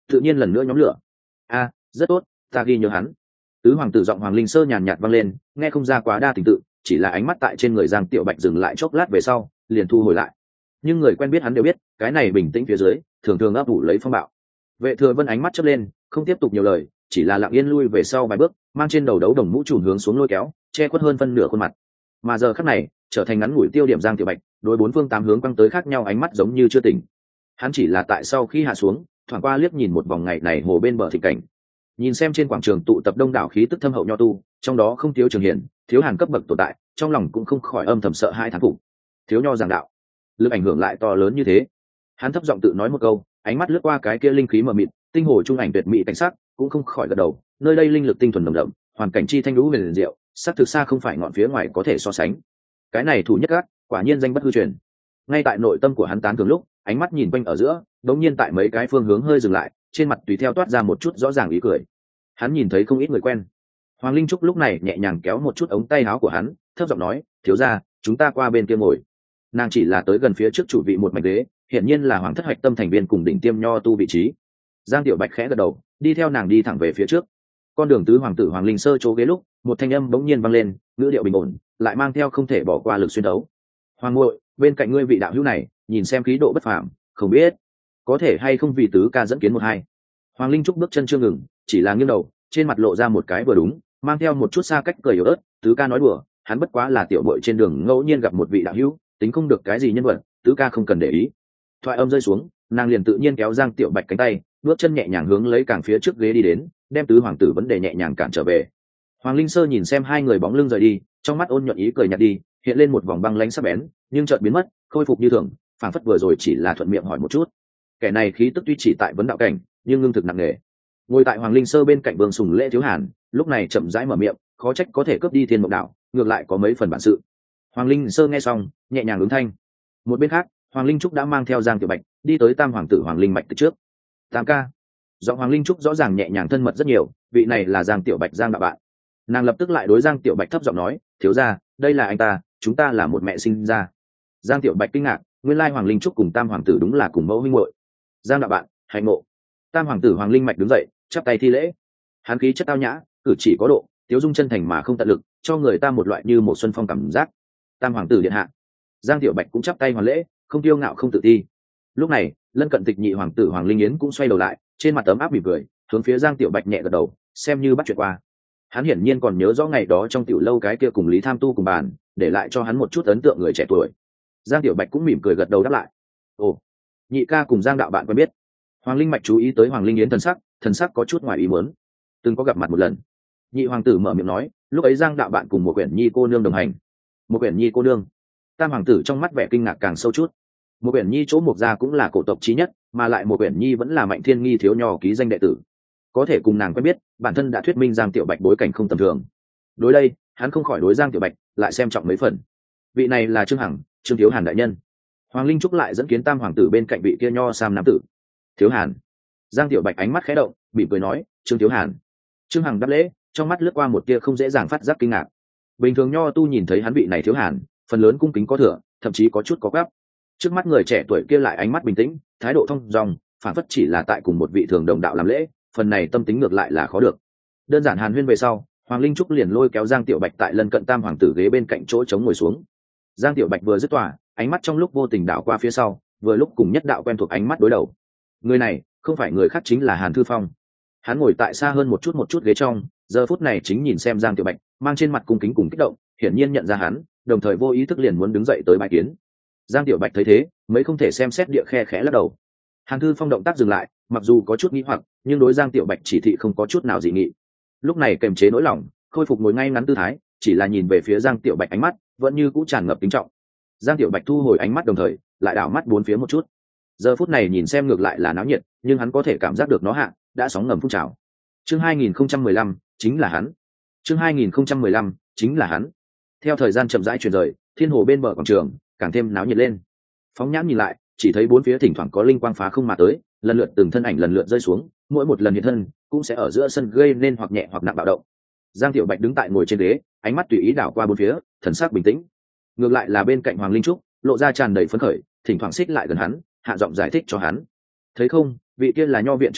tự nhiên lần nữa nhóm lửa. A, rất tốt, ta ghi nhớ hắn. Tứ hoàng tử giọng Hoàng Linh Sơ nhàn nhạt vang lên, nghe không ra quá đa tình tự, chỉ là ánh mắt tại trên người Giang Tiểu Bạch dừng lại chốc lát về sau, liền thu hồi lại. Nhưng người quen biết hắn đều biết, cái này bình tĩnh phía dưới, thường thường ấp ủ lấy phong bạo. Vệ Thừa Vân ánh mắt chớp lên, không tiếp tục nhiều lời, chỉ là lặng yên lui về sau vài bước, mang trên đầu đấu đồng mũ trùm hướng xuống lôi kéo, che khuất hơn phân nửa khuôn mặt. Mà giờ khắc này, trở thành ngắn ngủi tiêu điểm Giang Tiểu Bạch, đối bốn phương tám hướng quăng tới khác nhau ánh mắt giống như chưa tỉnh. Hắn chỉ là tại sau khi hạ xuống, thoảng qua liếc nhìn một vòng ngày này hồ bên bờ thịnh cảnh, nhìn xem trên quảng trường tụ tập đông đảo khí tức thâm hậu nho tu, trong đó không thiếu Trường Hiển, thiếu Hàn cấp bậc tồn tại, trong lòng cũng không khỏi âm thầm sợ hai thán phục. Thiếu nho giảng đạo, lực ảnh hưởng lại to lớn như thế. Hắn thấp giọng tự nói một câu, ánh mắt lướt qua cái kia linh khí mờ mịt, tinh hồ trung ảnh tuyệt mỹ cảnh sắc, cũng không khỏi gật đầu. Nơi đây linh lực tinh thuần nồng đậm, hoàn cảnh chi thanh lũ huyền diệu, sắc thực xa không phải ngọn phía ngoài có thể so sánh. Cái này thủ nhất gác, quả nhiên danh bất hư truyền. Ngay tại nội tâm của hắn tán thường lúc, ánh mắt nhìn quanh ở giữa, đống nhiên tại mấy cái phương hướng hơi dừng lại, trên mặt tùy theo toát ra một chút rõ ràng ý cười. Hắn nhìn thấy không ít người quen. Hoàng Linh Trúc lúc này nhẹ nhàng kéo một chút ống tay áo của hắn, thấp giọng nói, thiếu gia, chúng ta qua bên kia ngồi. Nàng chỉ là tới gần phía trước chủ vị một mảnh ghế, hiển nhiên là hoàng thất hoạch tâm thành viên cùng đỉnh tiêm nho tu vị trí. Giang Tiểu Bạch khẽ gật đầu, đi theo nàng đi thẳng về phía trước. Con đường tứ hoàng tử Hoàng Linh Sơ chỗ ghế lúc, một thanh âm bỗng nhiên vang lên, ngữ điệu bình ổn, lại mang theo không thể bỏ qua lực xuyên đấu. Hoàng ngội, bên cạnh ngươi vị đạo hữu này, nhìn xem khí độ bất phàm, không biết có thể hay không vì tứ ca dẫn kiến một hai. Hoàng Linh Trúc bước chân chưa ngừng, chỉ là nghiêng đầu, trên mặt lộ ra một cái vừa đúng, mang theo một chút xa cách cười yếu ớt. Tứ ca nói đùa, hắn bất quá là tiểu bội trên đường ngẫu nhiên gặp một vị đạo hữu, tính không được cái gì nhân vật, tứ ca không cần để ý. Thoại âm rơi xuống, nàng liền tự nhiên kéo Giang Tiểu Bạch cánh tay, bước chân nhẹ nhàng hướng lấy càng phía trước ghế đi đến, đem tứ hoàng tử vấn đề nhẹ nhàng cản trở về. Hoàng Linh Sơ nhìn xem hai người bóng lưng rời đi, trong mắt ôn nhuận ý cười nhạt đi, hiện lên một vòng băng lãnh sắc bén, nhưng chợt biến mất, khôi phục như thường, phảng phất vừa rồi chỉ là thuận miệng hỏi một chút. Kẻ này khí tức tuy chỉ tại vấn đạo cảnh, nhưng ngưng thực nặng nề. Ngồi tại Hoàng Linh Sơ bên cạnh Vương Sùng Lễ Thiếu Hàn, lúc này chậm rãi mở miệng, khó trách có thể cướp đi Thiên Mộng Đạo, ngược lại có mấy phần bản sự. Hoàng Linh Sơ nghe xong, nhẹ nhàng ứng thanh. Một bên khác, Hoàng Linh Trúc đã mang theo Giang Tiểu Bạch đi tới Tam hoàng tử Hoàng Linh Mạch từ trước. Tam ca. Giọng Hoàng Linh Trúc rõ ràng nhẹ nhàng thân mật rất nhiều, vị này là Giang Tiểu Bạch Giang đạo bạn. Nàng lập tức lại đối Giang Tiểu Bạch thấp giọng nói, thiếu gia, đây là anh ta, chúng ta là một mẹ sinh ra. Giang Tiểu Bạch kinh ngạc, nguyên lai Hoàng Linh Trúc cùng Tam hoàng tử đúng là cùng mẫu huynh muội. Giang đạo bạn, hạnh ngộ. Tam hoàng tử Hoàng Linh Mạch đứng dậy, chắp tay thi lễ. Hắn khí chất tao nhã, cử chỉ có độ, tiếu dung chân thành mà không tận lực, cho người ta một loại như một xuân phong cảm giác. Tam hoàng tử điện hạ. Giang Tiểu Bạch cũng chắp tay hoàn lễ, không tiêu ngạo không tự ti. Lúc này, lân cận tịch nhị hoàng tử Hoàng Linh Yến cũng xoay đầu lại, trên mặt tấm áp mỉm cười, hướng phía Giang Tiểu Bạch nhẹ gật đầu, xem như bắt chuyện qua. Hắn hiển nhiên còn nhớ rõ ngày đó trong tiểu lâu cái kia cùng Lý Tham Tu cùng bàn, để lại cho hắn một chút ấn tượng người trẻ tuổi. Giang Tiểu Bạch cũng mỉm cười gật đầu đáp lại. Ồ, nhị ca cùng Giang đạo bạn quen biết. Hoàng Linh Mạch chú ý tới Hoàng Linh Yến thần sắc, thần sắc có chút ngoài ý muốn. Từng có gặp mặt một lần. Nhị hoàng tử mở miệng nói, lúc ấy Giang đạo bạn cùng một quyển nhi cô nương đồng hành. Một quyển nhi cô nương. Tam hoàng tử trong mắt vẻ kinh ngạc càng sâu chút. Một quyển nhi chỗ Mộc gia cũng là cổ tộc chí nhất, mà lại một quyển nhi vẫn là Mạnh Thiên Nghi thiếu nho ký danh đệ tử. Có thể cùng nàng quen biết, bản thân đã thuyết minh Giang Tiểu Bạch bối cảnh không tầm thường. Đối đây, hắn không khỏi đối Giang Tiểu Bạch lại xem trọng mấy phần. Vị này là Trương Hằng, Trương Thiếu Hàn đại nhân. Hoàng Linh Trúc lại dẫn kiến Tam hoàng tử bên cạnh vị kia nho sam nam tử. Thiếu Hàn. Giang Tiểu Bạch ánh mắt khẽ động, mỉm cười nói, Trương Thiếu Hàn. Trương Hằng đáp lễ, trong mắt lướt qua một tia không dễ dàng phát giác kinh ngạc. Bình thường nho tu nhìn thấy hắn vị này Thiếu Hàn, phần lớn cung kính có thừa, thậm chí có chút có gáp. Trước mắt người trẻ tuổi kia lại ánh mắt bình tĩnh, thái độ thông dong, phản phất chỉ là tại cùng một vị thường đồng đạo làm lễ, phần này tâm tính ngược lại là khó được. Đơn giản hàn huyên về sau, Hoàng Linh Trúc liền lôi kéo Giang Tiểu Bạch tại lân cận Tam hoàng tử ghế bên cạnh chỗ trống ngồi xuống. Giang Tiểu Bạch vừa dứt tỏa, ánh mắt trong lúc vô tình đảo qua phía sau, vừa lúc cùng nhất đạo quen thuộc ánh mắt đối đầu. Người này không phải người khác, chính là Hàn Thư Phong. Hắn ngồi tại xa hơn một chút một chút ghế trong, giờ phút này chính nhìn xem Giang Tiểu Bạch, mang trên mặt cung kính cùng kích động, hiển nhiên nhận ra hắn, đồng thời vô ý thức liền muốn đứng dậy tới bài kiến. Giang Tiểu Bạch thấy thế, mấy không thể xem xét địa khe khẽ lắc đầu. Hàn Thư Phong động tác dừng lại, mặc dù có chút nghi hoặc, nhưng đối Giang Tiểu Bạch chỉ thị không có chút nào dị nghị. Lúc này kềm chế nỗi lòng, khôi phục ngồi ngay ngắn tư thái, chỉ là nhìn về phía Giang Tiểu Bạch, ánh mắt vẫn như cũ tràn ngập kính trọng. Giang Tiểu Bạch thu hồi ánh mắt, đồng thời lại đảo mắt bốn phía một chút. Giờ phút này nhìn xem ngược lại là náo nhiệt, nhưng hắn có thể cảm giác được nó hạ đã sóng ngầm phun trào. Chương hai nghìn không trăm mười lăm chính là hắn. Chương hai nghìn không trăm mười lăm chính là hắn. Theo thời gian chậm rãi chuyển rời, thiên hồ bên bờ quảng trường càng thêm náo nhiệt lên. Phóng nhãn nhìn lại, chỉ thấy bốn phía thỉnh thoảng có linh quang phá không mà tới, lần lượt từng thân ảnh lần lượt rơi xuống, mỗi một lần hiện thân cũng sẽ ở giữa sân gây nên hoặc nhẹ hoặc nặng bạo động. Giang Tiểu Bạch đứng tại ngồi trên ghế, ánh mắt tùy ý đảo qua bốn phía, thần sắc bình tĩnh. Ngược lại là bên cạnh Hoàng Linh Trúc, lộ ra tràn đầy phấn khởi, thỉnh thoảng xích lại gần hắn, hạ giọng giải thích cho hắn. Thấy không, vị kia là nho viện Trường Hiển,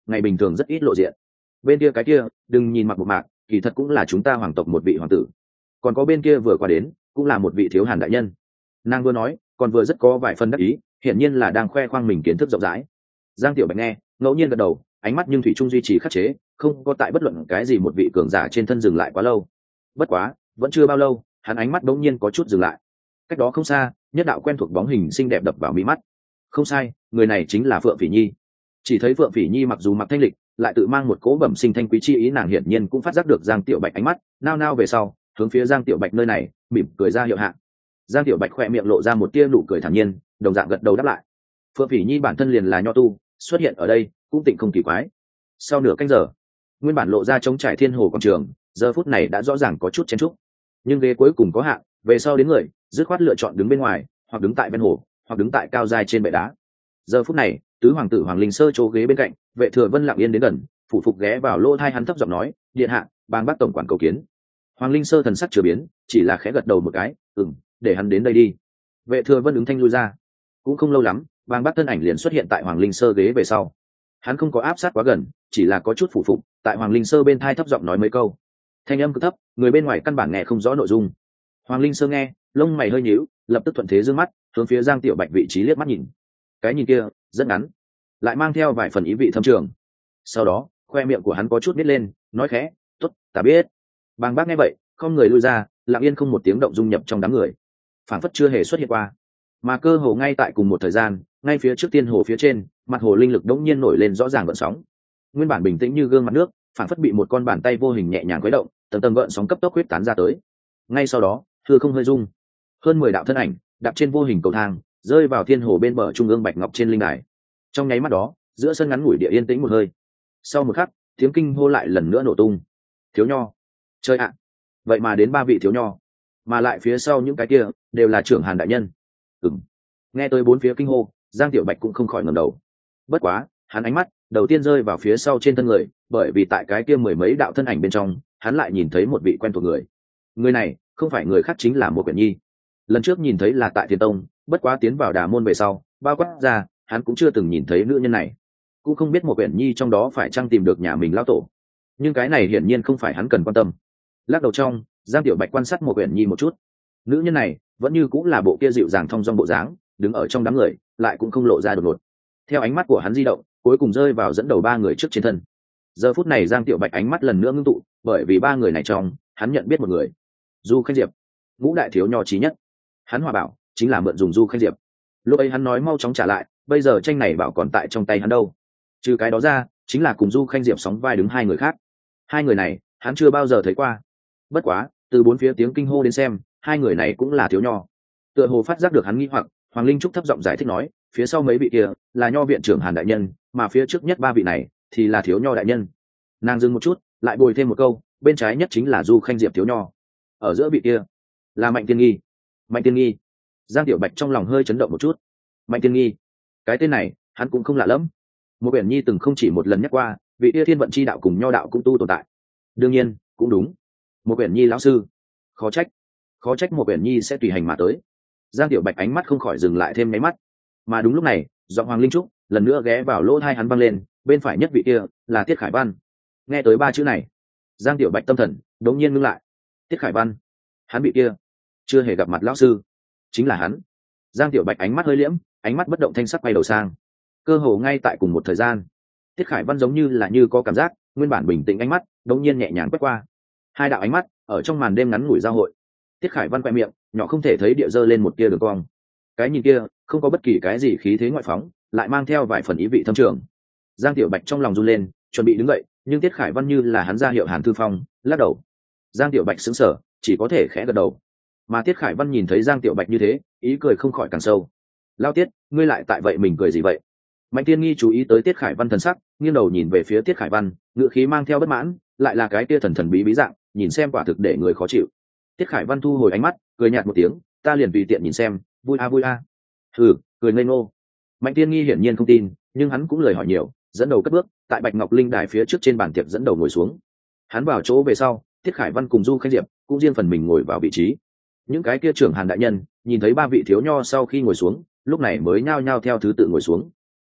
ngày bình thường rất ít lộ diện. Bên kia cái kia đừng nhìn mặc một mạc, kỳ thật cũng là chúng ta hoàng tộc một vị hoàng tử. Còn có bên kia vừa qua đến cũng là một vị thiếu hàn đại nhân. Nàng vừa nói còn vừa rất có vài phần đắc ý, hiển nhiên là đang khoe khoang mình kiến thức rộng rãi. Giang Tiểu Bạch nghe ngẫu nhiên gật đầu, ánh mắt nhưng thủy trung duy trì khắc chế, không có tại bất luận cái gì một vị cường giả trên thân dừng lại quá lâu. Bất quá vẫn chưa bao lâu, hắn ánh mắt đống nhiên có chút dừng lại. Cách đó không xa, nhất đạo quen thuộc bóng hình xinh đẹp đập vào mí mắt. Không sai, người này chính là Phượng Phỉ Nhi. Chỉ thấy Phượng Phỉ Nhi mặc dù mặc thanh lịch, lại tự mang một cố bẩm sinh thanh quý chi ý, nàng hiển nhiên cũng phát giác được Giang Tiểu Bạch ánh mắt, nao nao về sau, hướng phía Giang Tiểu Bạch nơi này mỉm cười ra hiệu hạ. Giang Tiểu Bạch khỏe miệng lộ ra một tia nụ cười thản nhiên, đồng dạng gật đầu đáp lại. Phượng Phỉ Nhi bản thân liền là nho tu, xuất hiện ở đây cũng tịnh không kỳ quái. Sau nửa canh giờ, nguyên bản lộ ra trống trải thiên hồ quảng trường, giờ phút này đã rõ ràng có chút chen chúc. Nhưng ghế cuối cùng có hạn, về sau đến người dứt khoát lựa chọn đứng bên ngoài, hoặc đứng tại bên hồ, hoặc đứng tại cao dài trên bệ đá. Giờ phút này, tứ hoàng tử Hoàng Linh Sơ chỗ ghế bên cạnh, Vệ Thừa Vân lặng yên đến gần, phủ phục ghé vào lỗ tai hắn thấp giọng nói, điện hạ, bang bác tổng quản cầu kiến. Hoàng Linh Sơ thần sắc chưa biến, chỉ là khẽ gật đầu một cái, ừm, để hắn đến đây đi. Vệ Thừa Vân ứng thanh lui ra. Cũng không lâu lắm, bang bác thân ảnh liền xuất hiện tại Hoàng Linh Sơ ghế về sau. Hắn không có áp sát quá gần, chỉ là có chút phủ phục tại Hoàng Linh Sơ bên thai thấp giọng nói mấy câu. Thanh âm cực thấp, người bên ngoài căn bản nghe không rõ nội dung. Hoàng Linh Sơ nghe, lông mày hơi nhíu, lập tức thuận thế dương mắt, hướng phía Giang Tiểu Bạch vị trí liếc mắt nhìn. Cái nhìn kia rất ngắn, lại mang theo vài phần ý vị thâm trường. Sau đó khoe miệng của hắn có chút nít lên, nói khẽ, tốt, ta biết. Bàng bác nghe vậy không người lui ra, lặng yên không một tiếng động dung nhập trong đám người, phảng phất chưa hề xuất hiện qua. Mà cơ hồ ngay tại cùng một thời gian, ngay phía trước tiên hồ phía trên, mặt hồ linh lực đống nhiên nổi lên rõ ràng gợn sóng. Nguyên bản bình tĩnh như gương mặt nước, phảng phất bị một con bàn tay vô hình nhẹ nhàng khuấy động, tầng tầng gợn sóng cấp tốc huyết tán ra tới. Ngay sau đó, hư không hơi rung, hơn mười đạo thân ảnh đạp trên vô hình cầu thang, rơi vào thiên hồ bên bờ trung ương bạch ngọc trên linh đài. Trong nháy mắt đó, giữa sân ngắn ngủi địa yên tĩnh một hơi. Sau một khắc, tiếng kinh hô lại lần nữa nổ tung. Thiếu nho, chơi ạ! Vậy mà đến ba vị thiếu nho, mà lại phía sau những cái kia đều là trưởng Hàn đại nhân. Ừm. Nghe tới bốn phía kinh hô, Giang Tiểu Bạch cũng không khỏi ngẩng đầu. Bất quá, hắn ánh mắt đầu tiên rơi vào phía sau trên thân người, bởi vì tại cái kia mười mấy đạo thân ảnh bên trong, hắn lại nhìn thấy một vị quen thuộc người. Người này không phải người khác, chính là Một Quyển Nhi. Lần trước nhìn thấy là tại Thiên Tông, bất quá tiến vào Đà môn về sau, bao quát ra, hắn cũng chưa từng nhìn thấy nữ nhân này, cũng không biết Một Quyển Nhi trong đó phải chăng tìm được nhà mình lão tổ. Nhưng cái này hiển nhiên không phải hắn cần quan tâm. Lắc đầu trong, Giang Tiểu Bạch quan sát Một Quyển Nhi một chút. Nữ nhân này vẫn như cũng là bộ kia dịu dàng thong dong bộ dáng, đứng ở trong đám người, lại cũng không lộ ra đột ngột. Theo ánh mắt của hắn di động, cuối cùng rơi vào dẫn đầu ba người trước trên thân. Giờ phút này Giang Tiểu Bạch ánh mắt lần nữa ngưng tụ, bởi vì ba người này trong, hắn nhận biết một người. Du Khanh Diệp, ngũ đại thiếu nho trí nhất. Hắn hòa bảo chính là mượn dùng Du Khanh Diệp. Lúc ấy hắn nói mau chóng trả lại, bây giờ tranh này bảo còn tại trong tay hắn đâu. Trừ cái đó ra, chính là cùng Du Khanh Diệp sóng vai đứng hai người khác. Hai người này, hắn chưa bao giờ thấy qua. Bất quá, từ bốn phía tiếng kinh hô đến xem, hai người này cũng là thiếu nho. Tựa hồ phát giác được hắn nghi hoặc, Hoàng Linh Trúc thấp giọng giải thích nói, phía sau mấy vị kia là nho viện trưởng Hàn đại nhân, mà phía trước nhất ba vị này thì là thiếu nho đại nhân. Nàng dừng một chút, lại bồi thêm một câu, bên trái nhất chính là Du Khanh Diệp thiếu nho, ở giữa vị kia là Mạnh Tiên Nghi. Mạnh Tiên Nghi. Giang Tiểu Bạch trong lòng hơi chấn động một chút. Mạnh Tiên Nghi, cái tên này hắn cũng không lạ lắm. Một Quyển Nhi từng không chỉ một lần nhắc qua, vị kia thiên vận chi đạo cùng nho đạo cũng tu tồn tại. Đương nhiên cũng đúng, Một Quyển Nhi lão sư, khó trách khó trách Một Quyển Nhi sẽ tùy hành mà tới. Giang Tiểu Bạch ánh mắt không khỏi dừng lại thêm mấy mắt. Mà đúng lúc này, giọng Hoàng Linh Trúc lần nữa ghé vào lỗ tai hắn vang lên, bên phải nhất vị kia là Tiết Khải Văn. Nghe tới ba chữ này, Giang Tiểu Bạch tâm thần đống nhiên ngưng lại. Tiết Khải Văn, hắn bị kia chưa hề gặp mặt lão sư, chính là hắn. Giang Tiểu Bạch ánh mắt hơi liễm, ánh mắt bất động thanh sắc quay đầu sang. Cơ hồ ngay tại cùng một thời gian, Tiết Khải Văn giống như là như có cảm giác, nguyên bản bình tĩnh ánh mắt đống nhiên nhẹ nhàng quét qua. Hai đạo ánh mắt ở trong màn đêm ngắn ngủi giao hội. Tiết Khải Văn quẹ miệng nhỏ không thể thấy địa dơ lên một tia đường cong. Cái nhìn kia không có bất kỳ cái gì khí thế ngoại phóng, lại mang theo vài phần ý vị thâm trường. Giang Tiểu Bạch trong lòng run lên, chuẩn bị đứng dậy, nhưng Tiết Khải Văn như là hắn ra hiệu Hàn Thư Phong, lắc đầu. Giang Tiểu Bạch sững sờ, chỉ có thể khẽ gật đầu. Mà Tiết Khải Văn nhìn thấy Giang Tiểu Bạch như thế, ý cười không khỏi càng sâu. Lao Tiết, ngươi lại tại vậy mình cười gì vậy? Mạnh Tiên Nghi chú ý tới Tiết Khải Văn thần sắc, nghiêng đầu nhìn về phía Tiết Khải Văn, ngữ khí mang theo bất mãn, lại là cái tia thần thần bí bí dạng, nhìn xem quả thực để người khó chịu. Tiết Khải Văn thu hồi ánh mắt, cười nhạt một tiếng, ta liền tùy tiện nhìn xem, vui a vui a. Hừ, cười ngây ngô. Mạnh Tiên Nghi hiển nhiên không tin, nhưng hắn cũng lời hỏi nhiều, dẫn đầu cất bước, tại Bạch Ngọc Linh đài phía trước trên bàn tiệc dẫn đầu ngồi xuống. Hắn vào chỗ về sau, Tiết Khải Văn cùng Du Khanh Diệp cũng riêng phần mình ngồi vào vị trí. Những cái kia trưởng Hàn đại nhân nhìn thấy ba vị thiếu nho sau khi ngồi xuống, lúc này mới nhao nhao theo thứ tự ngồi xuống.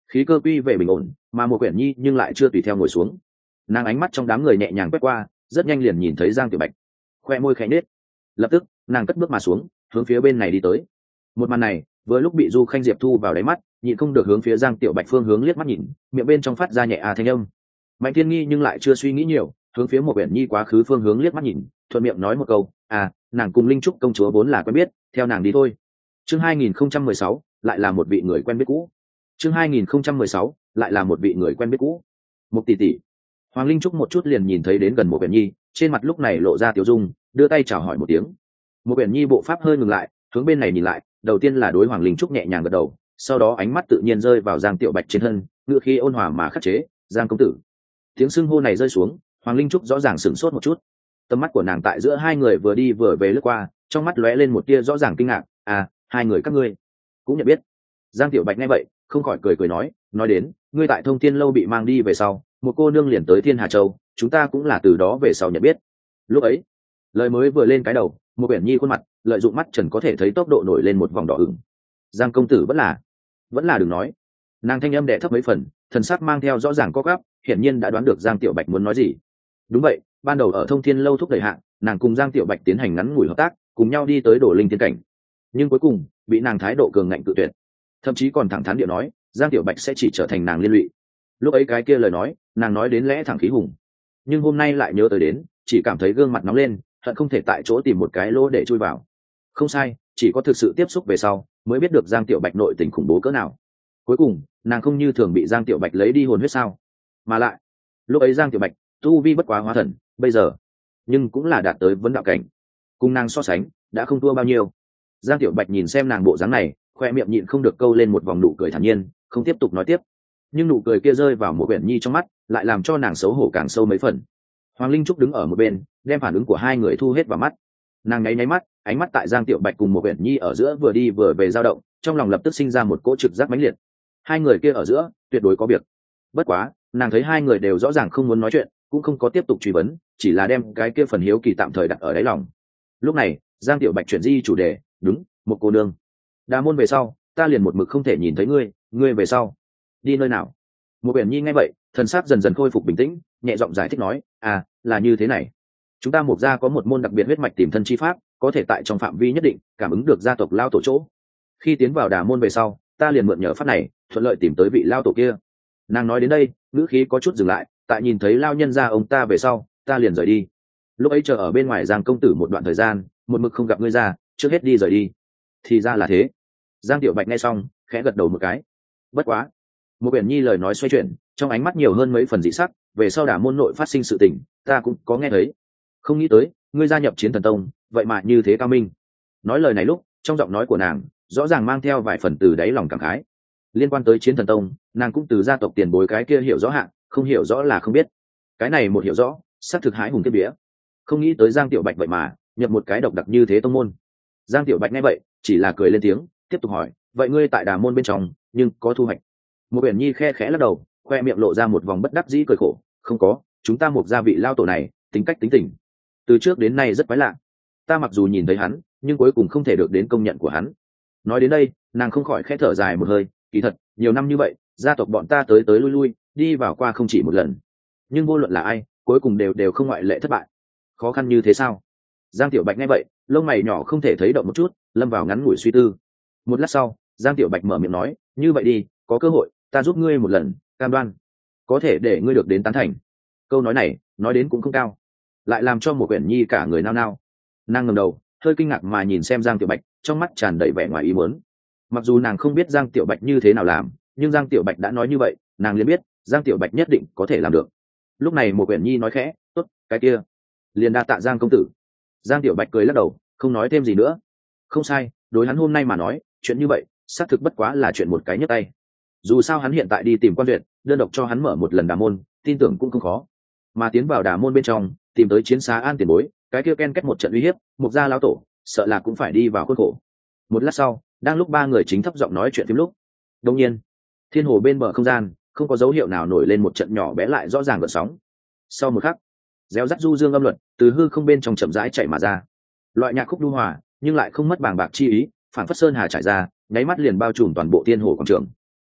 khí cơ quy về bình ổn, mà một quyển nhi nhưng lại chưa tùy theo ngồi xuống. Nàng ánh mắt trong đám người nhẹ nhàng quét qua, rất nhanh liền nhìn thấy Giang Tiểu Bạch, khoe môi khẽ nết. Lập tức nàng cất bước mà xuống, hướng phía bên này đi tới. Một màn này vừa lúc bị Du Khanh Diệp thu vào đáy mắt, nhịn không được hướng phía Giang Tiểu Bạch phương hướng liếc mắt nhìn, miệng bên trong phát ra nhẹ à thanh âm. Mạnh Thiên Nghi nhưng lại chưa suy nghĩ nhiều, hướng phía một quyển nhi quá khứ phương hướng liếc mắt nhìn, thuận miệng nói một câu, à, nàng cùng Linh Trúc công chúa vốn là quen biết, theo nàng đi thôi. Chương hai nghìn không trăm mười sáu, lại là một vị người quen biết cũ. Chương hai nghìn không trăm mười sáu, lại là một vị người quen biết cũ. Một tỷ tỷ. Hoàng Linh Trúc một chút liền nhìn thấy đến gần một quyển nhi, trên mặt lúc này lộ ra tiểu dung, đưa tay chào hỏi một tiếng. Một quyển nhi bộ pháp hơi ngừng lại, hướng bên này nhìn lại, đầu tiên là đối Hoàng Linh Trúc nhẹ nhàng gật đầu, sau đó ánh mắt tự nhiên rơi vào Giang Tiểu Bạch trên thân, ngựa khí ôn hòa mà khắc chế, Giang công tử. Tiếng xưng hô này rơi xuống, Hoàng Linh Trúc rõ ràng sửng sốt một chút. Tầm mắt của nàng tại giữa hai người vừa đi vừa về lướt qua, trong mắt lóe lên một tia rõ ràng kinh ngạc, à, hai người các ngươi cũng nhận biết. Giang Tiểu Bạch nghe vậy, không khỏi cười cười nói, nói đến, ngươi tại Thông Thiên lâu bị mang đi về sau, một cô nương liền tới Thiên Hà Châu, chúng ta cũng là từ đó về sau nhận biết. Lúc ấy, lời mới vừa lên cái đầu, một quyển nhi khuôn mặt, lợi dụng mắt trần có thể thấy tốc độ nổi lên một vòng đỏ ửng. Giang công tử vẫn là, vẫn là đừng nói. Nàng thanh âm đè thấp mấy phần, thần sắc mang theo rõ ràng có gáp, hiển nhiên đã đoán được Giang Tiểu Bạch muốn nói gì. Đúng vậy, ban đầu ở Thông Thiên lâu thúc đẩy hạng, nàng cùng Giang Tiểu Bạch tiến hành ngắn ngủi hợp tác, cùng nhau đi tới Đổ Linh Tiên cảnh. Nhưng cuối cùng, bị nàng thái độ cường ngạnh cự tuyệt, thậm chí còn thẳng thắn điệu nói, Giang Tiểu Bạch sẽ chỉ trở thành nàng liên lụy. Lúc ấy cái kia lời nói, nàng nói đến lẽ thẳng khí hùng, nhưng hôm nay lại nhớ tới đến, chỉ cảm thấy gương mặt nóng lên, hận không thể tại chỗ tìm một cái lỗ để chui vào. Không sai, chỉ có thực sự tiếp xúc về sau, mới biết được Giang Tiểu Bạch nội tình khủng bố cỡ nào. Cuối cùng, nàng không như thường bị Giang Tiểu Bạch lấy đi hồn huyết sao? Mà lại, lúc ấy Giang Tiểu Bạch tu vi bất quá hóa thần, bây giờ, nhưng cũng là đạt tới vấn đạo cảnh, cùng nàng so sánh, đã không thua bao nhiêu. Giang Tiểu Bạch nhìn xem nàng bộ dáng này, khoe miệng nhịn không được câu lên một vòng nụ cười thản nhiên, không tiếp tục nói tiếp. Nhưng nụ cười kia rơi vào một quyển nhi trong mắt, lại làm cho nàng xấu hổ càng sâu mấy phần. Hoàng Linh Trúc đứng ở một bên, đem phản ứng của hai người thu hết vào mắt. Nàng nháy nháy mắt, ánh mắt tại Giang Tiểu Bạch cùng một quyển nhi ở giữa vừa đi vừa về dao động, trong lòng lập tức sinh ra một cỗ trực giác mãnh liệt. Hai người kia ở giữa, tuyệt đối có việc. Bất quá, nàng thấy hai người đều rõ ràng không muốn nói chuyện, cũng không có tiếp tục truy vấn, chỉ là đem cái kia phần hiếu kỳ tạm thời đặt ở đáy lòng. Lúc này, Giang Tiểu Bạch chuyển di chủ đề, đúng, một cô nương. Đà môn về sau, ta liền một mực không thể nhìn thấy ngươi, ngươi về sau đi nơi nào? Một quyển nhi nghe vậy, thần sắc dần dần khôi phục bình tĩnh, nhẹ giọng giải thích nói, à, là như thế này. Chúng ta Mộc gia có một môn đặc biệt huyết mạch tìm thân chi pháp, có thể tại trong phạm vi nhất định cảm ứng được gia tộc lao tổ chỗ. Khi tiến vào Đà môn về sau, ta liền mượn nhờ pháp này, thuận lợi tìm tới vị lao tổ kia. Nàng nói đến đây, ngữ khí có chút dừng lại, tại nhìn thấy lao nhân gia ông ta về sau, ta liền rời đi. Lúc ấy chờ ở bên ngoài Giang công tử một đoạn thời gian, một mực không gặp ngươi ra, trước hết đi rời đi. Thì ra là thế. Giang Tiểu Bạch nghe xong, khẽ gật đầu một cái. Bất quá, một quyển nhi lời nói xoay chuyển, trong ánh mắt nhiều hơn mấy phần dị sắc, về sau Đà môn nội phát sinh sự tình, ta cũng có nghe thấy. Không nghĩ tới, ngươi gia nhập Chiến Thần Tông, vậy mà như thế cao minh. Nói lời này lúc, trong giọng nói của nàng, rõ ràng mang theo vài phần từ đáy lòng cảm khái. Liên quan tới Chiến Thần Tông, nàng cũng từ gia tộc tiền bối cái kia hiểu rõ hạng, không hiểu rõ là không biết. Cái này một hiểu rõ, xác thực hãi hùng kiếp vía. Không nghĩ tới Giang Tiểu Bạch vậy mà nhập một cái độc đặc như thế tông môn. Giang Tiểu Bạch nghe vậy, chỉ là cười lên tiếng, tiếp tục hỏi, vậy ngươi tại Đà môn bên trong, nhưng có thu hoạch? Một quyển nhi khe khẽ lắc đầu, khoe miệng lộ ra một vòng bất đắc dĩ cười khổ, không có, chúng ta Mộc gia vị lao tổ này, tính cách tính tình, từ trước đến nay rất quái lạ. Ta mặc dù nhìn thấy hắn, nhưng cuối cùng không thể được đến công nhận của hắn. Nói đến đây, nàng không khỏi khẽ thở dài một hơi, kỳ thật, nhiều năm như vậy, gia tộc bọn ta tới tới lui lui, đi vào qua không chỉ một lần. Nhưng vô luận là ai, cuối cùng đều đều không ngoại lệ thất bại. Khó khăn như thế sao? Giang Tiểu Bạch nghe vậy, lông mày nhỏ không thể thấy động một chút, lâm vào ngắn ngủi suy tư. Một lát sau, Giang Tiểu Bạch mở miệng nói, như vậy đi, có cơ hội, ta giúp ngươi một lần, cam đoan, có thể để ngươi được đến tán thành. Câu nói này, nói đến cũng không cao, lại làm cho một quyển nhi cả người nao nao. Nàng ngẩng đầu, hơi kinh ngạc mà nhìn xem Giang Tiểu Bạch, trong mắt tràn đầy vẻ ngoài ý muốn. Mặc dù nàng không biết Giang Tiểu Bạch như thế nào làm, nhưng Giang Tiểu Bạch đã nói như vậy, nàng liền biết Giang Tiểu Bạch nhất định có thể làm được. Lúc này một quyển nhi nói khẽ, tốt, cái kia liền đa tạ Giang công tử. Giang Tiểu Bạch cười lắc đầu, không nói thêm gì nữa. Không sai, đối hắn hôm nay mà nói, chuyện như vậy xác thực bất quá là chuyện một cái nhấc tay. Dù sao hắn hiện tại đi tìm Quan Duyệt, đơn độc cho hắn mở một lần Đà môn, tin tưởng cũng không khó. Mà tiến vào Đà môn bên trong, tìm tới Chiến Xá An tiền bối, cái kia ken kết một trận uy hiếp, Mộc gia lão tổ, sợ là cũng phải đi vào khuôn khổ. Một lát sau, đang lúc ba người chính thấp giọng nói chuyện phím lúc, đột nhiên, thiên hồ bên bờ không gian, không có dấu hiệu nào nổi lên một trận nhỏ bé lại rõ ràng gợn sóng. Sau một khắc, réo rắt du dương âm luật từ hư không bên trong chậm rãi chạy mà ra. Loại nhạc khúc đu hòa, nhưng lại không mất bàng bạc chi ý, phản phất sơn hà trải ra, nháy mắt liền bao trùm toàn bộ thiên hồ quảng trường.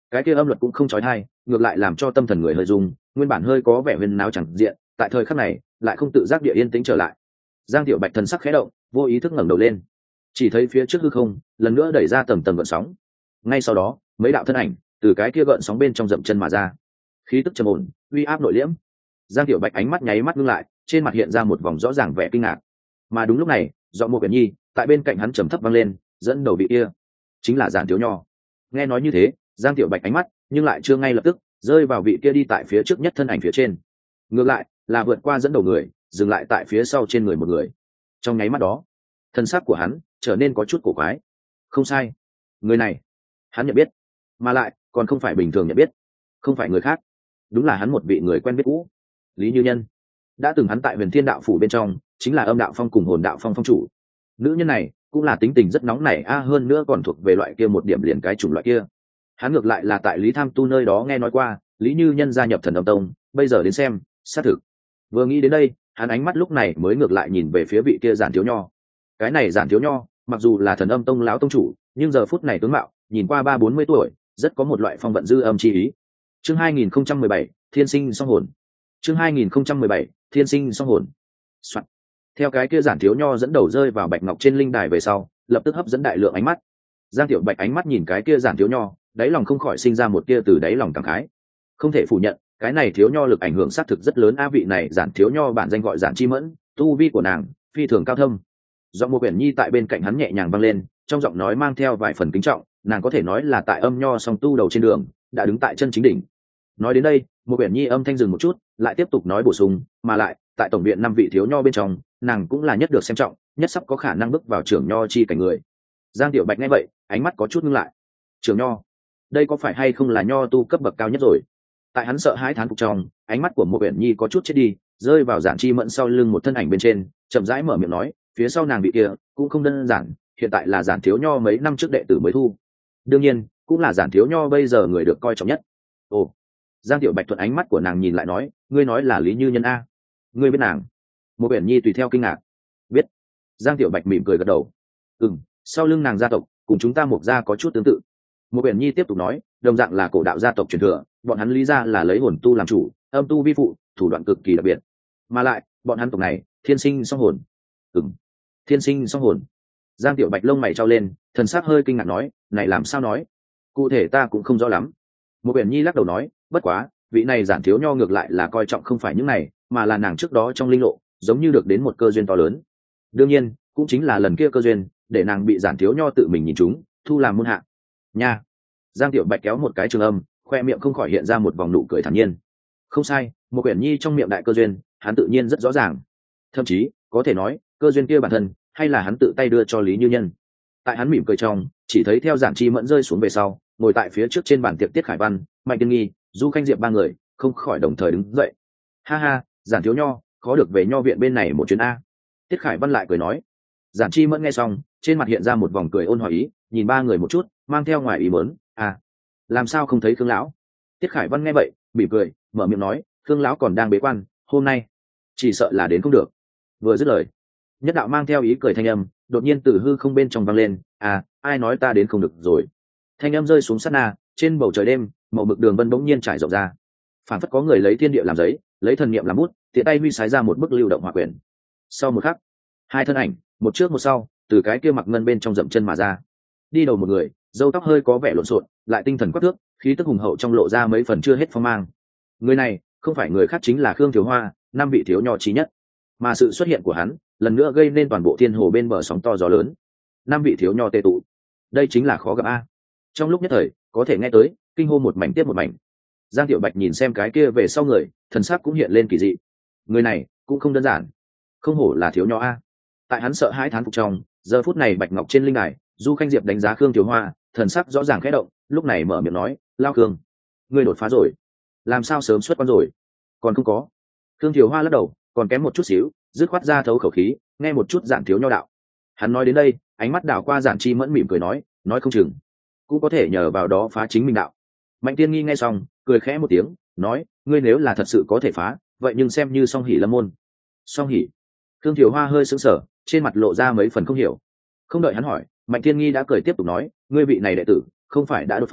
cái kia âm luật cũng không trói thai, ngược lại làm cho tâm thần người hơi rung, nguyên bản hơi có vẻ huyền náo chẳng diện, tại thời khắc này lại không tự giác địa yên tĩnh trở lại. Giang Tiểu Bạch thần sắc khẽ động, vô ý thức ngẩng đầu lên, chỉ thấy phía trước hư không lần nữa đẩy ra tầng tầng gợn sóng. Ngay sau đó mấy đạo thân ảnh từ cái kia gợn sóng bên trong dậm chân mà ra, khí tức trầm ổn, uy áp nội liễm. Giang Tiểu Bạch ánh mắt nháy mắt ngưng lại, trên mặt hiện ra một vòng rõ ràng vẻ kinh ngạc. Mà đúng lúc này giọng Mộ Uyển Nhi tại bên cạnh hắn trầm thấp vang lên, dẫn đầu vị kia chính là Giản Thiếu Nho. Nghe nói như thế, Giang Tiểu Bạch ánh mắt nhưng lại chưa ngay lập tức rơi vào vị kia đi tại phía trước nhất thân ảnh phía trên, ngược lại là vượt qua dẫn đầu người, dừng lại tại phía sau trên người một người. Trong nháy mắt đó, thân xác của hắn trở nên có chút cổ quái. Không sai, người này hắn nhận biết, mà lại còn không phải bình thường nhận biết, không phải người khác, đúng là hắn một vị người quen biết cũ, Lý Như Nhân. Đã từng hắn tại Huyền Thiên Đạo phủ bên trong chính là Âm Đạo Phong cùng Hồn Đạo Phong phong chủ. Nữ nhân này cũng là tính tình rất nóng nảy a, hơn nữa còn thuộc về loại kia một điểm liền cái chủng loại kia. Hắn ngược lại là tại Lý Tham Tu nơi đó nghe nói qua Lý Như Nhân gia nhập Thần Âm Tông, bây giờ đến xem xác thực. Vừa nghĩ đến đây, hắn ánh mắt lúc này mới ngược lại nhìn về phía vị kia Giản Thiếu Nho. Cái này Giản Thiếu Nho mặc dù là Thần Âm Tông lão tông chủ, nhưng giờ phút này tướng mạo nhìn qua ba bốn mươi tuổi, rất có một loại phong vận dư âm chi ý. Chương hai nghìn không trăm mười bảy Thiên Sinh Song Hồn. Chương hai nghìn không trăm mười bảy Thiên Sinh Song Hồn. Soạn. Theo cái kia Giản Thiếu Nho dẫn đầu rơi vào bạch ngọc trên linh đài về sau, lập tức hấp dẫn đại lượng ánh mắt. Giang Tiểu Bạch ánh mắt nhìn cái kia Giản Thiếu Nho, đáy lòng không khỏi sinh ra một tia từ đáy lòng cảm khái. Không thể phủ nhận, cái này Thiếu Nho lực ảnh hưởng xác thực rất lớn a. Vị này Giản Thiếu Nho bản danh gọi Giản Chi Mẫn, tu vi của nàng phi thường cao thâm. Giọng Mộ Uyển Nhi tại bên cạnh hắn nhẹ nhàng vang lên, trong giọng nói mang theo vài phần kính trọng, nàng có thể nói là tại âm nho song tu đầu trên đường đã đứng tại chân chính đỉnh. Nói đến đây, Mộ Uyển Nhi âm thanh dừng một chút, lại tiếp tục nói bổ sung, mà lại tại tổng viện năm vị thiếu nho bên trong, nàng cũng là nhất được xem trọng, nhất sắp có khả năng bước vào trưởng nho chi cảnh người. Giang Tiểu Bạch nghe vậy, ánh mắt có chút ngưng lại. Trưởng nho, đây có phải hay không là nho tu cấp bậc cao nhất rồi? Tại hắn sợ hãi thán phục trong, ánh mắt của Mộ Uyển Nhi có chút chết đi, rơi vào Giản Chi Mẫn sau lưng một thân ảnh bên trên, chậm rãi mở miệng nói, phía sau nàng vị kia cũng không đơn giản, hiện tại là Giản Thiếu Nho mấy năm trước đệ tử mới thu, đương nhiên cũng là Giản Thiếu Nho bây giờ người được coi trọng nhất. Ồ. Giang Tiểu Bạch thuận ánh mắt của nàng nhìn lại nói, ngươi nói là Lý Như Nhân a? Ngươi biết nàng? Mộ Uyển Nhi tùy theo kinh ngạc. Biết. Giang Tiểu Bạch mỉm cười gật đầu. Ừm, sau lưng nàng gia tộc cùng chúng ta Mộc gia có chút tương tự. Mộ Uyển Nhi tiếp tục nói, đồng dạng là cổ đạo gia tộc truyền thừa, bọn hắn Lý gia là lấy hồn tu làm chủ, âm tu vi phụ, thủ đoạn cực kỳ đặc biệt. Mà lại, bọn hắn tộc này, thiên sinh song hồn. Ừm, thiên sinh song hồn. Giang Tiểu Bạch lông mày trao lên, thần sắc hơi kinh ngạc nói, này làm sao nói? Cụ thể ta cũng không rõ lắm. Mộ Uyển Nhi lắc đầu nói, bất quá, vị này Giản Thiếu Nho ngược lại là coi trọng không phải những này, mà là nàng trước đó trong linh lộ, giống như được đến một cơ duyên to lớn. Đương nhiên, cũng chính là lần kia cơ duyên, để nàng bị Giản Thiếu Nho tự mình nhìn trúng, thu làm môn hạ. Nha. Giang Tiểu Bạch kéo một cái trường âm, khoe miệng không khỏi hiện ra một vòng nụ cười thản nhiên. Không sai, Mộ Uyển Nhi trong miệng đại cơ duyên, hắn tự nhiên rất rõ ràng. Thậm chí, có thể nói, cơ duyên kia bản thân, hay là hắn tự tay đưa cho Lý Như Nhân. Tại hắn mỉm cười trong, chỉ thấy theo Giản Chi Mẫn rơi xuống về sau, ngồi tại phía trước trên bàn tiệc Tiết Khải Văn, Mạnh Tiên Nghi, Du Khanh Diệp ba người không khỏi đồng thời đứng dậy. Ha ha, Giản Thiếu Nho, khó được về nho viện bên này một chuyến a. Tiết Khải Văn lại cười nói. Giản Chi Mẫn nghe xong, trên mặt hiện ra một vòng cười ôn hòa ý, nhìn ba người một chút, mang theo ngoài ý muốn, à, làm sao không thấy Khương lão? Tiết Khải Văn nghe vậy, mỉm cười, mở miệng nói, Khương lão còn đang bế quan, hôm nay chỉ sợ là đến không được. Vừa dứt lời, nhất đạo mang theo ý cười thanh âm, đột nhiên từ hư không bên trong vang lên, à, ai nói ta đến không được rồi? Thanh âm rơi xuống sát na, trên bầu trời đêm, màu mực đường vân bỗng nhiên trải rộng ra, phản phất có người lấy thiên địa làm giấy, lấy thần niệm làm bút, tiện tay huy sái ra một bức lưu động hỏa quyển. Sau một khắc, hai thân ảnh, một trước một sau, từ cái kia mặc ngân bên trong dậm chân mà ra. Đi đầu một người, râu tóc hơi có vẻ lộn xộn, lại tinh thần quắc thước, khí tức hùng hậu trong lộ ra mấy phần chưa hết phong mang. Người này, không phải người khác chính là Khương Thiếu Hoa, năm vị thiếu nho trí nhất. Mà sự xuất hiện của hắn, lần nữa gây nên toàn bộ thiên hồ bên bờ sóng to gió lớn. Năm vị thiếu nho tề tụ, đây chính là khó gặp a. Trong lúc nhất thời, có thể nghe tới kinh hô một mảnh tiếp một mảnh. Giang Tiểu Bạch nhìn xem cái kia về sau người, thần sắc cũng hiện lên kỳ dị. Người này cũng không đơn giản, không hổ là thiếu nho a. Tại hắn sợ hãi thán phục trong, giờ phút này bạch ngọc trên linh đài, Du Khanh Diệp đánh giá Khương Thiếu Hoa, thần sắc rõ ràng khẽ động, lúc này mở miệng nói, lao Khương, ngươi đột phá rồi, làm sao sớm xuất quan rồi? Còn không có. Khương Thiếu Hoa lắc đầu, còn kém một chút xíu, dứt khoát ra thấu khẩu khí, nghe một chút Giản thiếu nho đạo. Hắn nói đến đây, ánh mắt đảo qua Giản Chi Mẫn mỉm cười nói, nói không chừng cũng có thể nhờ vào đó phá chính mình đạo. Mạnh Tiên Nghi nghe xong, cười khẽ một tiếng, nói, ngươi nếu là thật sự có thể phá, vậy nhưng xem như song hỷ lâm môn. Song hỷ? Khương Thiều Hoa hơi sững sờ, trên mặt lộ ra mấy phần không hiểu. Không đợi hắn hỏi, Mạnh Tiên Nghi đã cười tiếp tục nói, ngươi vị này đệ tử, không phải đã đột phá,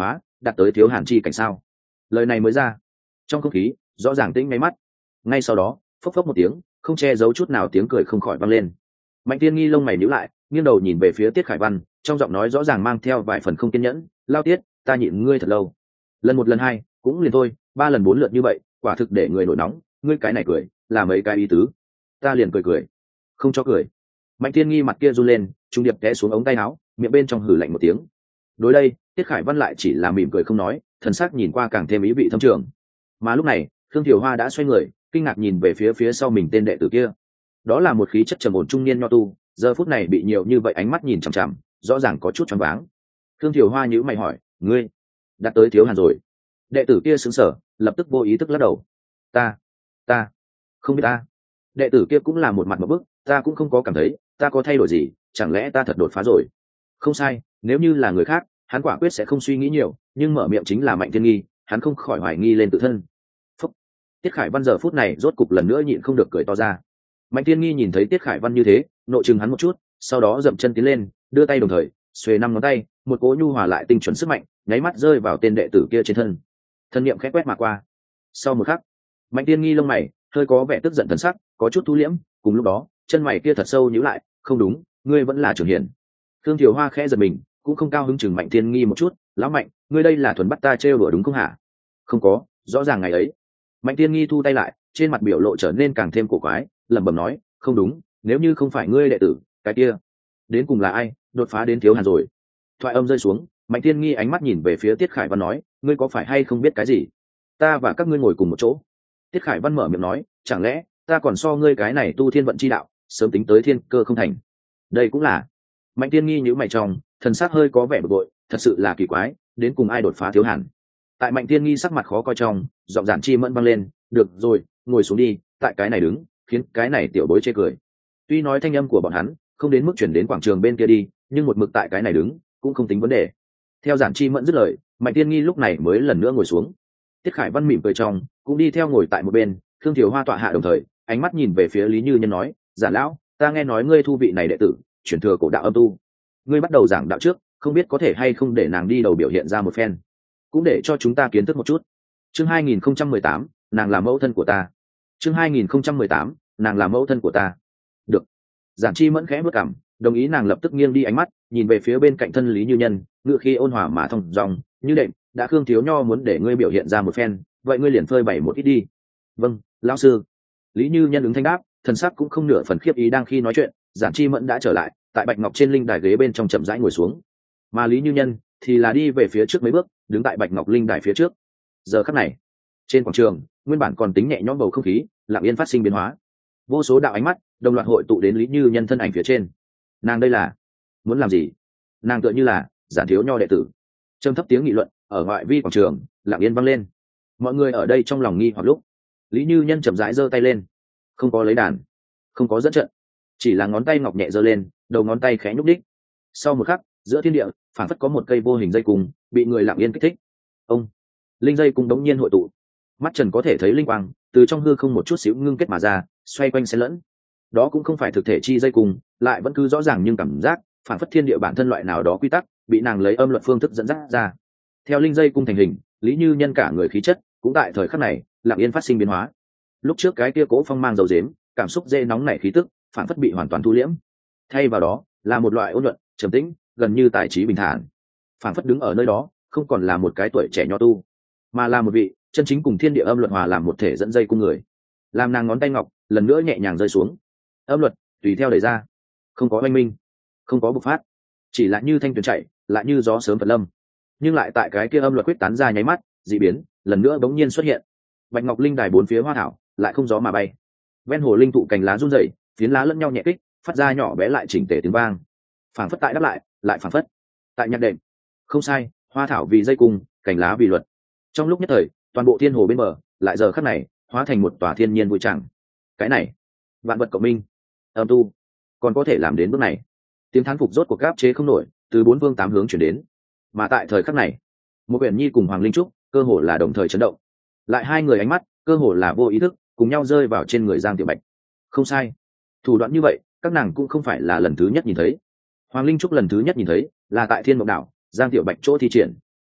đạt tới thiếu hàn chi cảnh sao? Lời này mới ra, trong không khí rõ ràng tĩnh ngay mắt. Ngay sau đó phốc phốc một tiếng, không che giấu chút nào tiếng cười không khỏi vang lên. Mạnh Tiên Nghi lông mày nhíu lại, nghiêng đầu nhìn về phía Tiết Khải Văn, trong giọng nói rõ ràng mang theo vài phần không kiên nhẫn. Lao Tiết, ta nhịn ngươi thật lâu, lần một lần hai cũng liền thôi, ba lần bốn lượt như vậy quả thực để người nổi nóng. Ngươi cái này cười là mấy cái ý tứ? Ta liền cười cười, không cho cười. Mạnh Tiên Nghi mặt kia run lên, trung điệp té xuống ống tay áo, miệng bên trong hử lạnh một tiếng. Đối đây Tiết Khải Văn lại chỉ là mỉm cười không nói, thần sắc nhìn qua càng thêm ý vị thâm trường. Mà lúc này Khương Thiều Hoa đã xoay người, kinh ngạc nhìn về phía phía sau mình tên đệ tử kia. Đó là một khí chất trầm ổn trung niên nho tu, giờ phút này bị nhiều như vậy ánh mắt nhìn chằm chằm, rõ ràng có chút choáng váng. Khương Thiều Hoa nhíu mày hỏi, ngươi đã tới thiếu hàn rồi? Đệ tử kia sững sờ, lập tức vô ý thức lắc đầu. Ta, ta, không biết ta. Đệ tử kia cũng là một mặt một bức, ta cũng không có cảm thấy, ta có thay đổi gì, chẳng lẽ ta thật đột phá rồi? Không sai, nếu như là người khác, hắn quả quyết sẽ không suy nghĩ nhiều, nhưng mở miệng chính là Mạnh Thiên Nghi, hắn không khỏi hoài nghi lên tự thân. Phúc. Tiết Khải Văn giờ phút này rốt cục lần nữa nhịn không được cười to ra. Mạnh Thiên Nghi nhìn thấy Tiết Khải Văn như thế, nội chừng hắn một chút, sau đó dậm chân tiến lên, đưa tay đồng thời xuề năm ngón tay, một cỗ nhu hòa lại tinh chuẩn sức mạnh nháy mắt rơi vào tên đệ tử kia trên thân. Thân niệm khẽ quét mà qua. Sau một khắc, Mạnh Thiên Nghi lông mày hơi có vẻ tức giận thần sắc, có chút thu liễm, cùng lúc đó chân mày kia thật sâu nhíu lại. Không đúng, ngươi vẫn là trưởng hiển. Thương Thiều Hoa khẽ giật mình, cũng không cao hứng chừng Mạnh Thiên Nghi một chút. Lão Mạnh, ngươi đây là thuần bắt ta trêu đùa đúng không hả? Không có, rõ ràng ngày ấy. Mạnh Thiên Nghi thu tay lại, trên mặt biểu lộ trở nên càng thêm cổ quái, lẩm bẩm nói, không đúng, nếu như không phải ngươi đệ tử, cái kia đến cùng là ai đột phá đến thiếu hàn rồi? Thoại âm rơi xuống, Mạnh Thiên Nghi ánh mắt nhìn về phía Tiết Khải Văn nói, ngươi có phải hay không biết cái gì? Ta và các ngươi ngồi cùng một chỗ. Tiết Khải Văn mở miệng nói, chẳng lẽ ta còn so ngươi cái này tu thiên vận chi đạo, sớm tính tới thiên cơ không thành? Đây cũng là. Mạnh Thiên Nghi nhíu mày trong, thần sắc hơi có vẻ bực bội, thật sự là kỳ quái, đến cùng ai đột phá thiếu hàn? Tại Mạnh Thiên Nghi sắc mặt khó coi trong, giọng giản chi mẫn vang lên, được rồi, ngồi xuống đi, tại cái này đứng, khiến cái này tiểu bối chê cười. Tuy nói thanh âm của bọn hắn không đến mức chuyển đến quảng trường bên kia đi, nhưng một mực tại cái này đứng cũng không tính vấn đề. Theo giản chi mẫn dứt lời, Mạnh Thiên Nghi lúc này mới lần nữa ngồi xuống. Tiết Khải Văn mỉm cười trong, cũng đi theo ngồi tại một bên. Thương Thiều Hoa tọa hạ đồng thời, ánh mắt nhìn về phía Lý Như Nhân nói, giản lão, ta nghe nói ngươi thu vị này đệ tử, chuyển thừa cổ đạo âm tu. Ngươi bắt đầu giảng đạo trước, không biết có thể hay không để nàng đi đầu biểu hiện ra một phen, cũng để cho chúng ta kiến thức một chút. Chương hai nghìn không trăm mười tám, nàng là mẫu thân của ta. Chương hai nghìn không trăm mười tám, nàng là mẫu thân của ta. Được. Giản Chi Mẫn khẽ bước cảm, đồng ý. Nàng lập tức nghiêng đi ánh mắt, nhìn về phía bên cạnh thân Lý Như Nhân, ngựa khi ôn hòa mà thông dòng, như đệm, đã Khương thiếu nho muốn để ngươi biểu hiện ra một phen, vậy ngươi liền phơi bày một ít đi. Vâng, lão sư. Lý Như Nhân ứng thanh đáp, thần sắc cũng không nửa phần khiếp ý. Đang khi nói chuyện, Giản Chi Mẫn đã trở lại, tại bạch ngọc trên linh đài ghế bên trong chậm rãi ngồi xuống, mà Lý Như Nhân thì là đi về phía trước mấy bước, đứng tại bạch ngọc linh đài phía trước. Giờ khắc này, trên quảng trường nguyên bản còn tính nhẹ nhõm bầu không khí lặng yên phát sinh biến hóa, vô số đạo ánh mắt đồng loạt hội tụ đến Lý Như Nhân thân ảnh phía trên. Nàng đây là muốn làm gì? Nàng tựa như là giản thiếu nho đệ tử. Trầm thấp tiếng nghị luận ở ngoại vi quảng trường lặng yên vang lên. Mọi người ở đây trong lòng nghi hoặc lúc, Lý Như Nhân chậm rãi giơ tay lên, không có lấy đàn, không có dẫn trận, chỉ là ngón tay ngọc nhẹ giơ lên, đầu ngón tay khẽ nhúc đích. Sau một khắc, giữa thiên địa phản phất có một cây vô hình dây cung bị người lặng yên kích thích. Ông linh dây cung đống nhiên hội tụ, mắt trần có thể thấy linh quang từ trong hư không một chút xíu ngưng kết mà ra, xoay quanh xen lẫn. Đó cũng không phải thực thể chi dây cung, lại vẫn cứ rõ ràng nhưng cảm giác phản phất thiên địa bản thân loại nào đó quy tắc bị nàng lấy âm luật phương thức dẫn dắt ra. Theo linh dây cung thành hình, Lý Như Nhân cả người khí chất cũng tại thời khắc này lặng yên phát sinh biến hóa. Lúc trước cái kia cố phong mang dầu dếm, cảm xúc dễ nóng nảy khí tức phản phất bị hoàn toàn thu liễm, thay vào đó là một loại ôn nhuận, trầm tĩnh, gần như tài trí bình thản. Phản phất đứng ở nơi đó không còn là một cái tuổi trẻ nho tu, mà là một vị chân chính cùng thiên địa âm luật hòa làm một thể dẫn dây cung người. Làm nàng ngón tay ngọc lần nữa nhẹ nhàng rơi xuống, âm luật tùy theo đẩy ra, không có oanh minh, không có bộc phát, chỉ là như thanh tuyền chạy, lại như gió sớm phật lâm. Nhưng lại tại cái kia âm luật quyết tán ra nháy mắt, dị biến lần nữa bỗng nhiên xuất hiện. Bạch ngọc linh đài bốn phía hoa thảo lại không gió mà bay, ven hồ linh thụ cành lá run rẩy, phiến lá lẫn nhau nhẹ kích, phát ra nhỏ bé lại chỉnh tề tiếng vang. Phảng phất tại đáp lại, lại phảng phất tại nhạc đệm. Không sai, hoa thảo vì dây cung, cành lá vì luật. Trong lúc nhất thời, toàn bộ thiên hồ bên bờ lại giờ khắc này hóa thành một tòa thiên nhiên vui chẳng. Cái này vạn vật cộng minh, âm tu còn có thể làm đến bước này. Tiếng thán phục rốt cuộc gáp chế không nổi từ bốn phương tám hướng chuyển đến. Mà tại thời khắc này, một quyển nhi cùng Hoàng Linh Trúc cơ hồ là đồng thời chấn động, lại hai người ánh mắt cơ hồ là vô ý thức cùng nhau rơi vào trên người Giang Tiểu Bạch. Không sai, thủ đoạn như vậy các nàng cũng không phải là lần thứ nhất nhìn thấy. Hoàng Linh Trúc lần thứ nhất nhìn thấy là tại Thiên Mộng Đảo, Giang Tiểu Bạch chỗ thi triển.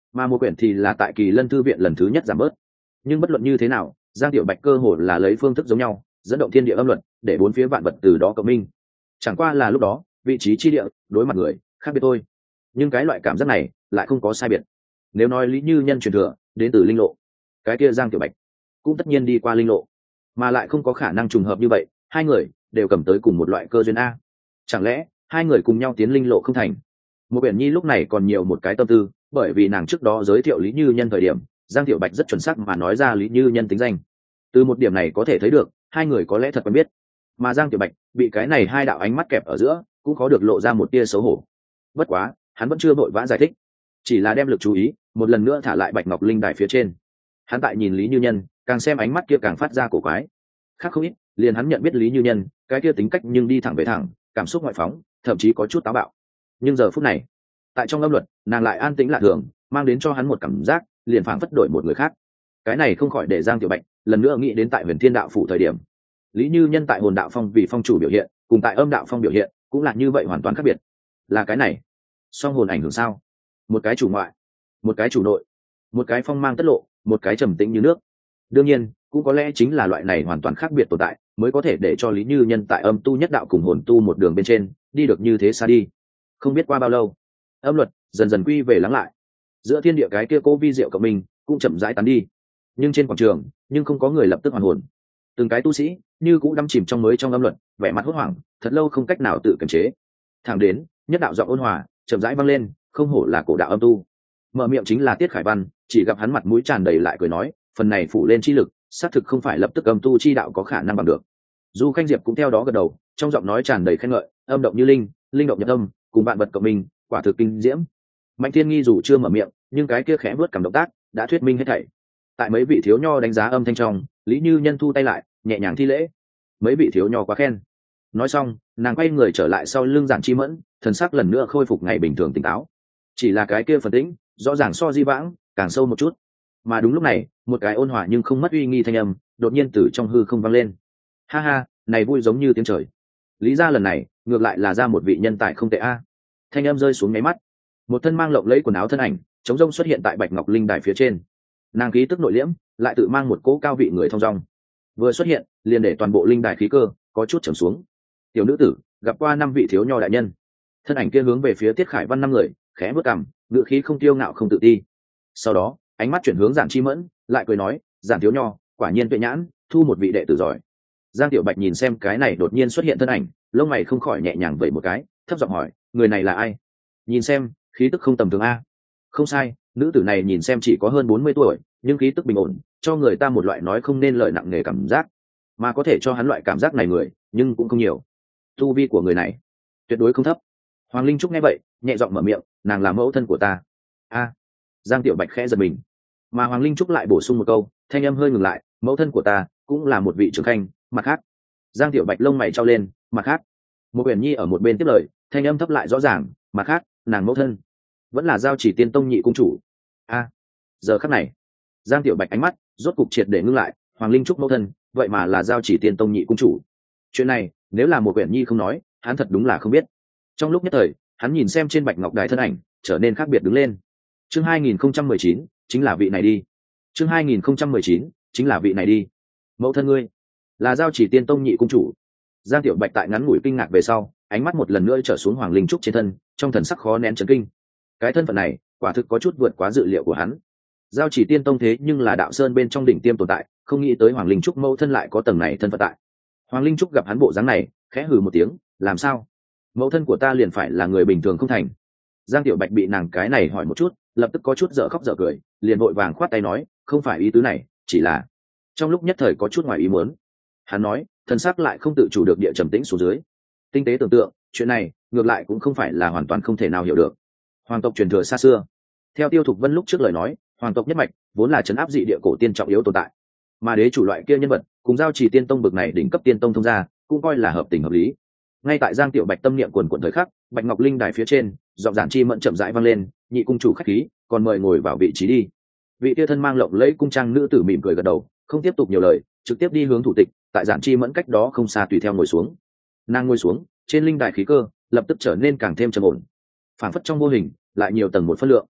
mà một quyển thì là tại Kỳ Lân thư viện lần thứ nhất giảm bớt. Nhưng bất luận như thế nào, Giang Tiểu Bạch cơ hồ là lấy phương thức giống nhau, dẫn động thiên địa âm luật, để bốn phía vạn vật từ đó cộng minh. Chẳng qua là lúc đó, vị trí chi địa, đối mặt người, khác biệt thôi. Nhưng cái loại cảm giác này lại không có sai biệt. Nếu nói Lý Như Nhân truyền thừa đến từ linh lộ, cái kia Giang Tiểu Bạch cũng tất nhiên đi qua linh lộ, mà lại không có khả năng trùng hợp như vậy, hai người đều cầm tới cùng một loại cơ duyên a. Chẳng lẽ hai người cùng nhau tiến linh lộ không thành? Một Biển Nhi lúc này còn nhiều một cái tâm tư, bởi vì nàng trước đó giới thiệu Lý Như Nhân thời điểm, Giang Tiểu Bạch rất chuẩn xác mà nói ra Lý Như Nhân tính danh. Từ một điểm này có thể thấy được, hai người có lẽ thật quen biết. Mà Giang Tiểu Bạch bị cái này hai đạo ánh mắt kẹp ở giữa, cũng có được lộ ra một tia xấu hổ. Bất quá, hắn vẫn chưa vội vã giải thích, chỉ là đem lực chú ý một lần nữa thả lại Bạch Ngọc Linh đài phía trên. Hắn tại nhìn Lý Như Nhân, càng xem ánh mắt kia càng phát ra cổ quái. Khác không ít, liền hắn nhận biết Lý Như Nhân, cái kia tính cách nhưng đi thẳng về thẳng, cảm xúc ngoại phóng, thậm chí có chút táo bạo. Nhưng giờ phút này, tại trong âm luật, nàng lại an tĩnh lạ thường, mang đến cho hắn một cảm giác liền phảng phất đổi một người khác. Cái này không khỏi để Giang Tiểu Bạch lần nữa nghĩ đến tại Huyền Thiên đạo phủ thời điểm, Lý Như Nhân tại hồn đạo phong vì phong chủ biểu hiện, cùng tại âm đạo phong biểu hiện cũng là như vậy, hoàn toàn khác biệt. Là cái này song hồn ảnh hưởng sao? Một cái chủ ngoại, một cái chủ nội, một cái phong mang tất lộ, một cái trầm tĩnh như nước. Đương nhiên, cũng có lẽ chính là loại này hoàn toàn khác biệt tồn tại mới có thể để cho Lý Như Nhân tại âm tu nhất đạo cùng hồn tu một đường bên trên đi được như thế xa đi. Không biết qua bao lâu, âm luật dần dần quy về lắng lại, giữa thiên địa cái kia cố vi diệu của mình cũng chậm rãi tán đi. Nhưng trên quảng trường, nhưng không có người lập tức hoàn hồn. Từng cái tu sĩ như cũng đắm chìm trong mới trong âm luật, vẻ mặt hốt hoảng, thật lâu không cách nào tự kiềm chế. Thẳng đến nhất đạo giọng ôn hòa chậm rãi vang lên, không hổ là cổ đạo âm tu. Mở miệng chính là Tiết Khải Văn, chỉ gặp hắn mặt mũi tràn đầy lại cười nói, phần này phủ lên chi lực, xác thực không phải lập tức âm tu chi đạo có khả năng bằng được. Du Khanh Diệp cũng theo đó gật đầu, trong giọng nói tràn đầy khen ngợi, âm động như linh, linh động nhập âm, cùng bạn vật cộng mình, quả thực kinh diễm. Mạnh Thiên Nghi dù chưa mở miệng, nhưng cái kia khẽ vớt cầm động tác đã thuyết minh hết thảy. Tại mấy vị thiếu nho đánh giá âm thanh trong, Lý Như Nhân thu tay lại, nhẹ nhàng thi lễ. Mấy vị thiếu nho quá khen. Nói xong, nàng quay người trở lại sau lưng Giản Chi Mẫn, thần sắc lần nữa khôi phục ngày bình thường tỉnh táo. Chỉ là cái kia phần tĩnh, rõ ràng so di vãng càng sâu một chút. Mà đúng lúc này, một cái ôn hòa nhưng không mất uy nghi thanh âm đột nhiên từ trong hư không vang lên. Ha ha, này vui giống như tiếng trời. Lý gia lần này ngược lại là ra một vị nhân tài không tệ a. Thanh âm rơi xuống nháy mắt, một thân mang lộng lẫy quần áo thân ảnh chống rông xuất hiện tại Bạch Ngọc Linh đài phía trên. Nàng khí tức nội liễm, lại tự mang một cỗ cao vị người thông dong. Vừa xuất hiện, liền để toàn bộ linh đài khí cơ có chút trầm xuống. Tiểu nữ tử gặp qua năm vị thiếu nho đại nhân. Thân ảnh kia hướng về phía Tiết Khải Văn năm người, khẽ bước cằm, ngựa khí không tiêu ngạo không tự ti. Sau đó, ánh mắt chuyển hướng Giản Chi Mẫn, lại cười nói, Giản thiếu nho quả nhiên tuệ nhãn, thu một vị đệ tử giỏi. Giang Tiểu Bạch nhìn xem cái này đột nhiên xuất hiện thân ảnh, lông mày không khỏi nhẹ nhàng vẩy một cái, thấp giọng hỏi, người này là ai? Nhìn xem, khí tức không tầm thường a. Không sai, nữ tử này nhìn xem chỉ có hơn bốn mươi tuổi, nhưng khí tức bình ổn, cho người ta một loại nói không nên lời nặng nề cảm giác, mà có thể cho hắn loại cảm giác này người, nhưng cũng không nhiều. Tu vi của người này tuyệt đối không thấp. Hoàng Linh Trúc nghe vậy, nhẹ giọng mở miệng, nàng là mẫu thân của ta. A. Giang Tiểu Bạch khẽ giật mình, mà Hoàng Linh Trúc lại bổ sung một câu, thanh âm hơi ngừng lại, mẫu thân của ta cũng là một vị trưởng khanh. Mặt khác, Giang Tiểu Bạch lông mày trao lên, mặt khác, một Uyển Nhi ở một bên tiếp lời, thanh âm thấp lại rõ ràng, mặt khác, nàng mẫu thân vẫn là Giao Chỉ Tiên Tông nhị cung chủ. A. Giờ khắc này, Giang Tiểu Bạch ánh mắt rốt cục triệt để ngưng lại, Hoàng Linh Trúc mẫu thân vậy mà là Giao Chỉ Tiên Tông nhị cung chủ. Chuyện này nếu là một Uyển Nhi không nói, hắn thật đúng là không biết. Trong lúc nhất thời, hắn nhìn xem trên Bạch Ngọc đài thân ảnh trở nên khác biệt đứng lên. Chương hai nghìn không trăm mười chín chính là vị này đi. Chương hai nghìn không trăm mười chín chính là vị này đi. Mẫu thân ngươi là Giao Chỉ Tiên Tông nhị cung chủ. Giang Tiểu Bạch tại ngắn ngủi kinh ngạc về sau, ánh mắt một lần nữa trở xuống Hoàng Linh Trúc trên thân, trong thần sắc khó nén chấn kinh. Cái thân phận này, quả thực có chút vượt quá dự liệu của hắn. Giao Chỉ Tiên Tông thế nhưng là đạo sơn bên trong đỉnh tiêm tồn tại, không nghĩ tới Hoàng Linh Trúc mẫu thân lại có tầng này thân phận tại. Hoàng Linh Trúc gặp hắn bộ dáng này, khẽ hừ một tiếng, làm sao? Mẫu thân của ta liền phải là người bình thường không thành? Giang Tiểu Bạch bị nàng cái này hỏi một chút, lập tức có chút dở khóc dở cười, liền vội vàng khoát tay nói, không phải ý tứ này, chỉ là trong lúc nhất thời có chút ngoài ý muốn. Hắn nói, thần sắc lại không tự chủ được địa trầm tĩnh xuống dưới. Tinh tế tưởng tượng, chuyện này ngược lại cũng không phải là hoàn toàn không thể nào hiểu được. Hoàng tộc truyền thừa xa xưa, theo Tiêu Thục Vân lúc trước lời nói, hoàng tộc nhất mạch vốn là trấn áp dị địa cổ tiên trọng yếu tồn tại, mà đế chủ loại kia nhân vật cùng Giao Chỉ Tiên Tông bực này đỉnh cấp tiên tông thông gia, cũng coi là hợp tình hợp lý. Ngay tại Giang Tiểu Bạch tâm niệm quần quần thời khắc, Bạch Ngọc Linh đài phía trên, giọng Giản Chi Mẫn chậm rãi vang lên, nhị cung chủ khách khí, còn mời ngồi vào vị trí đi. Vị kia thân mang lộng lẫy cung trang nữ tử mỉm cười gật đầu, không tiếp tục nhiều lời, trực tiếp đi hướng thủ tịch, tại Giản Chi Mẫn cách đó không xa tùy theo ngồi xuống. Nàng ngồi xuống, trên linh đài khí cơ lập tức trở nên càng thêm trầm ổn, phản phất trong vô hình lại nhiều tầng một phân lượng.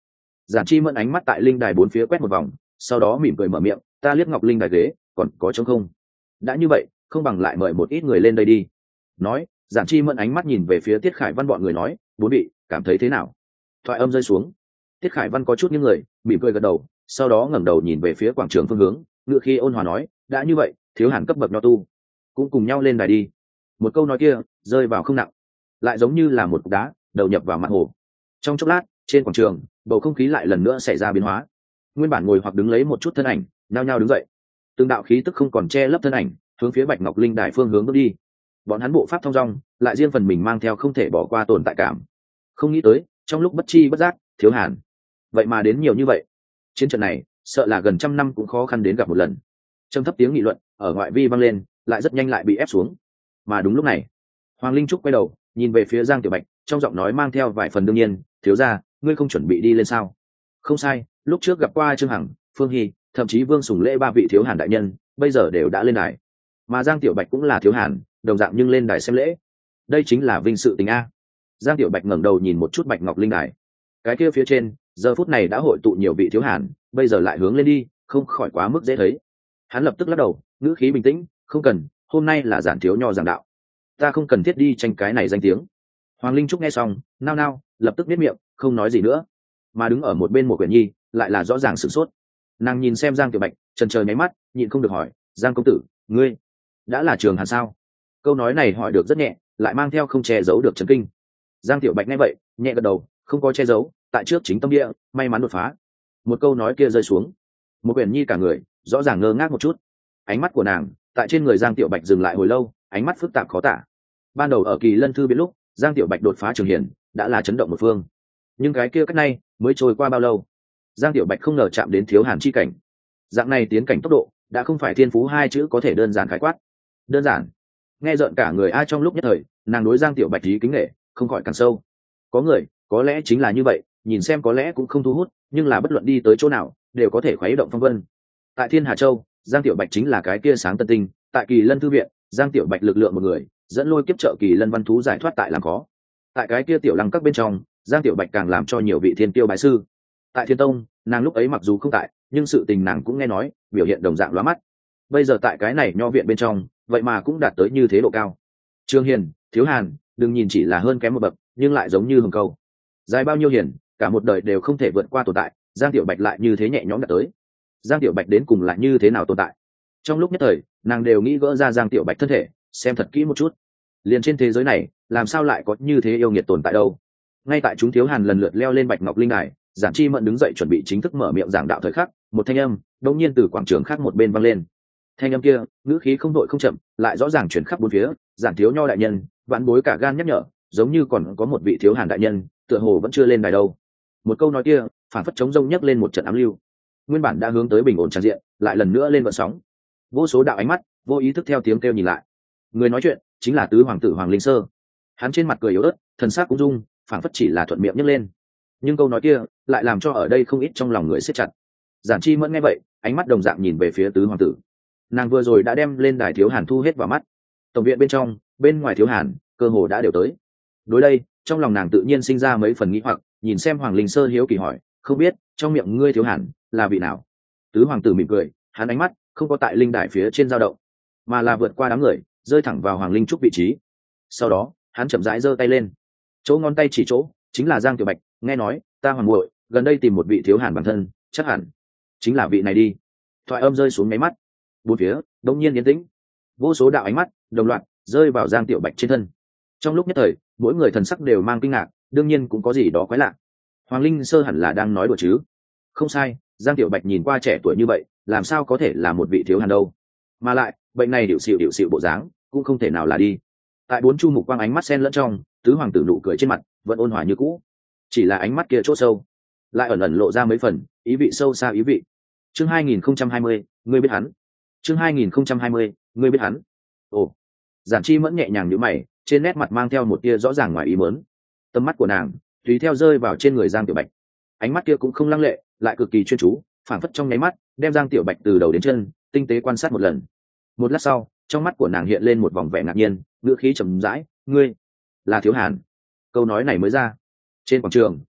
Giản Chi Mẫn ánh mắt tại linh đài bốn phía quét một vòng, sau đó mỉm cười mở miệng, ta liếc ngọc linh đài ghế còn có trống không, đã như vậy không bằng lại mời một ít người lên đây đi. Nói, Giản Chi Mẫn ánh mắt nhìn về phía Tiết Khải Văn bọn người nói, bốn vị cảm thấy thế nào? Thoại âm rơi xuống, Tiết Khải Văn có chút những người mỉm cười gật đầu, sau đó ngẩng đầu nhìn về phía quảng trường phương hướng, ngựa khi ôn hòa nói, đã như vậy thiếu hàn cấp bậc nho tu cũng cùng nhau lên đài đi. Một câu nói kia rơi vào không nặng, lại giống như là một cục đá đầu nhập vào mặt hồ. Trong chốc lát, trên quảng trường bầu không khí lại lần nữa xảy ra biến hóa. Nguyên bản ngồi hoặc đứng lấy một chút thân ảnh nhao nhao đứng dậy, từng đạo khí tức không còn che lấp thân ảnh hướng phía bạch ngọc linh đài phương hướng bước đi. Bọn hắn bộ pháp thong dong, lại riêng phần mình mang theo không thể bỏ qua tồn tại cảm. Không nghĩ tới trong lúc bất chi bất giác, thiếu hàn vậy mà đến nhiều như vậy. Chiến trận này sợ là gần trăm năm cũng khó khăn đến gặp một lần. Trầm thấp tiếng nghị luận ở ngoại vi vang lên, lại rất nhanh lại bị ép xuống. Mà đúng lúc này, Hoàng Linh Trúc quay đầu nhìn về phía Giang Tiểu Bạch, trong giọng nói mang theo vài phần đương nhiên, thiếu gia, ngươi không chuẩn bị đi lên sao? Không sai, lúc trước gặp qua Trương Hằng, Phương Hy, thậm chí Vương Sùng Lễ ba vị thiếu hàn đại nhân, bây giờ đều đã lên đài. Mà Giang Tiểu Bạch cũng là thiếu hàn, đồng dạng nhưng lên đài xem lễ. Đây chính là vinh sự tình a. Giang Tiểu Bạch ngẩng đầu nhìn một chút bạch ngọc linh đài, cái kia phía trên giờ phút này đã hội tụ nhiều vị thiếu hàn, bây giờ lại hướng lên đi, không khỏi quá mức dễ thấy. Hắn lập tức lắc đầu, ngữ khí bình tĩnh, không cần, hôm nay là giản thiếu nho giảng đạo, ta không cần thiết đi tranh cái này danh tiếng. Hoàng Linh Trúc nghe xong nao nao, lập tức biết miệng không nói gì nữa. Mà đứng ở một bên một quyển nhi lại là rõ ràng sửng sốt. Nàng nhìn xem Giang Tiểu Bạch, chần chờ nháy mắt, nhịn không được hỏi, Giang công tử, ngươi đã là trường hàn sao? Câu nói này hỏi được rất nhẹ, lại mang theo không che giấu được chấn kinh. Giang Tiểu Bạch nghe vậy nhẹ gật đầu, không có che giấu, tại trước chính tâm địa may mắn đột phá. Một câu nói kia rơi xuống, một quyển nhi cả người rõ ràng ngơ ngác một chút. Ánh mắt của nàng tại trên người Giang Tiểu Bạch dừng lại hồi lâu, ánh mắt phức tạp khó tả. Ban đầu ở Kỳ Lân thư biến lúc, Giang Tiểu Bạch đột phá trường hiển đã là chấn động một phương, nhưng cái kia cách nay mới trôi qua bao lâu, Giang Tiểu Bạch không ngờ chạm đến thiếu hàn chi cảnh. Dạng này tiến cảnh tốc độ đã không phải thiên phú hai chữ có thể đơn giản khái quát. Đơn giản, nghe rợn cả người ai. Trong lúc nhất thời, nàng đối Giang Tiểu Bạch ý kính nghệ không khỏi càng sâu. Có người có lẽ chính là như vậy, nhìn xem có lẽ cũng không thu hút, nhưng là bất luận đi tới chỗ nào đều có thể khuấy động phong vân. Tại Thiên Hà Châu, Giang Tiểu Bạch chính là cái kia sáng tân tinh. Tại Kỳ Lân thư viện, Giang Tiểu Bạch lực lượng một người dẫn lôi kiếp trợ Kỳ Lân văn thú giải thoát tại làm khó. Tại cái kia tiểu lăng các bên trong, Giang Tiểu Bạch càng làm cho nhiều vị thiên tiêu bái sư. Tại Thiên Tông, nàng lúc ấy mặc dù không tại, nhưng sự tình nàng cũng nghe nói, biểu hiện đồng dạng lóa mắt. Bây giờ tại cái này nho viện bên trong, vậy mà cũng đạt tới như thế độ cao. Trương Hiền, thiếu hàn, đừng nhìn chỉ là hơn kém một bậc, nhưng lại giống như hồng câu. Dài bao nhiêu hiền, cả một đời đều không thể vượt qua tồn tại, Giang Tiểu Bạch lại như thế nhẹ nhõm đạt tới. Giang Tiểu Bạch đến cùng lại như thế nào tồn tại? Trong lúc nhất thời, nàng đều nghĩ gỡ ra Giang Tiểu Bạch thân thể, xem thật kỹ một chút. Liền trên thế giới này, làm sao lại có như thế yêu nghiệt tồn tại đâu? Ngay tại chúng thiếu hàn lần lượt leo lên bạch ngọc linh đài, Giản Chi Mẫn đứng dậy chuẩn bị chính thức mở miệng giảng đạo thời khắc, một thanh âm đột nhiên từ quảng trường khác một bên vang lên. Thanh âm kia, ngữ khí không đội không chậm, lại rõ ràng truyền khắp bốn phía, Giản thiếu nho đại nhân, vạn bối cả gan nhắc nhở, giống như còn có một vị thiếu hàn đại nhân, tựa hồ vẫn chưa lên đài đâu. Một câu nói kia, phản phất chống rông nhấc lên một trận ám lưu. Nguyên bản đã hướng tới bình ổn tràn diện, lại lần nữa lên vận sóng. Vô số đạo ánh mắt vô ý thức theo tiếng kêu nhìn lại. Người nói chuyện chính là tứ hoàng tử Hoàng Linh Sơ. Hắn trên mặt cười yếu ớt, thần sắc cũng rung, phản phất chỉ là thuận miệng nhấc lên. Nhưng câu nói kia lại làm cho ở đây không ít trong lòng người siết chặt. Giản Chi Mẫn nghe vậy, ánh mắt đồng dạng nhìn về phía tứ hoàng tử. Nàng vừa rồi đã đem lên đài thiếu hàn thu hết vào mắt. Tổng viện bên trong, bên ngoài thiếu hàn, cơ hồ đã đều tới. Đối đây, trong lòng nàng tự nhiên sinh ra mấy phần nghĩ hoặc, nhìn xem Hoàng Linh Sơ hiếu kỳ hỏi, không biết trong miệng ngươi thiếu hàn là vị nào? Tứ hoàng tử mỉm cười, hắn ánh mắt không có tại linh đài phía trên dao động, mà là vượt qua đám người, rơi thẳng vào Hoàng Linh Trúc vị trí. Sau đó, hắn chậm rãi giơ tay lên, chỗ ngón tay chỉ chỗ chính là Giang Tiểu Bạch. Nghe nói ta hoàng muội gần đây tìm một vị thiếu hàn bản thân, chắc hẳn chính là vị này đi. Thoại âm rơi xuống máy mắt, bốn phía đông nhiên yên tĩnh, vô số đạo ánh mắt đồng loạt rơi vào Giang Tiểu Bạch trên thân. Trong lúc nhất thời, mỗi người thần sắc đều mang kinh ngạc, đương nhiên cũng có gì đó quái lạ. Hoàng Linh Sơ hẳn là đang nói đùa chứ? Không sai, Giang Tiểu Bạch nhìn qua trẻ tuổi như vậy, làm sao có thể là một vị thiếu hàn đâu? Mà lại, bệnh này điệu xịu điệu xịu bộ dáng, cũng không thể nào là đi. Tại bốn chu mục quang ánh mắt xen lẫn trong, tứ hoàng tử nụ cười trên mặt vẫn ôn hòa như cũ, chỉ là ánh mắt kia chỗ sâu lại ẩn ẩn lộ ra mấy phần ý vị sâu xa ý vị. Chương hai nghìn không trăm hai mươi, ngươi biết hắn. Chương hai nghìn không trăm hai mươi, ngươi biết hắn. Ồ. Giản Chi Mẫn nhẹ nhàng nhíu mày, trên nét mặt mang theo một tia rõ ràng ngoài ý muốn. Tầm mắt của nàng tùy theo rơi vào trên người Giang Tiểu Bạch. Ánh mắt kia cũng không lăng lệ, lại cực kỳ chuyên chú, phảng phất trong nháy mắt đem Giang Tiểu Bạch từ đầu đến chân tinh tế quan sát một lần. Một lát sau, trong mắt của nàng hiện lên một vòng vẻ ngạc nhiên, ngữ khí trầm rãi, ngươi là thiếu hàn. Câu nói này mới ra, trên quảng trường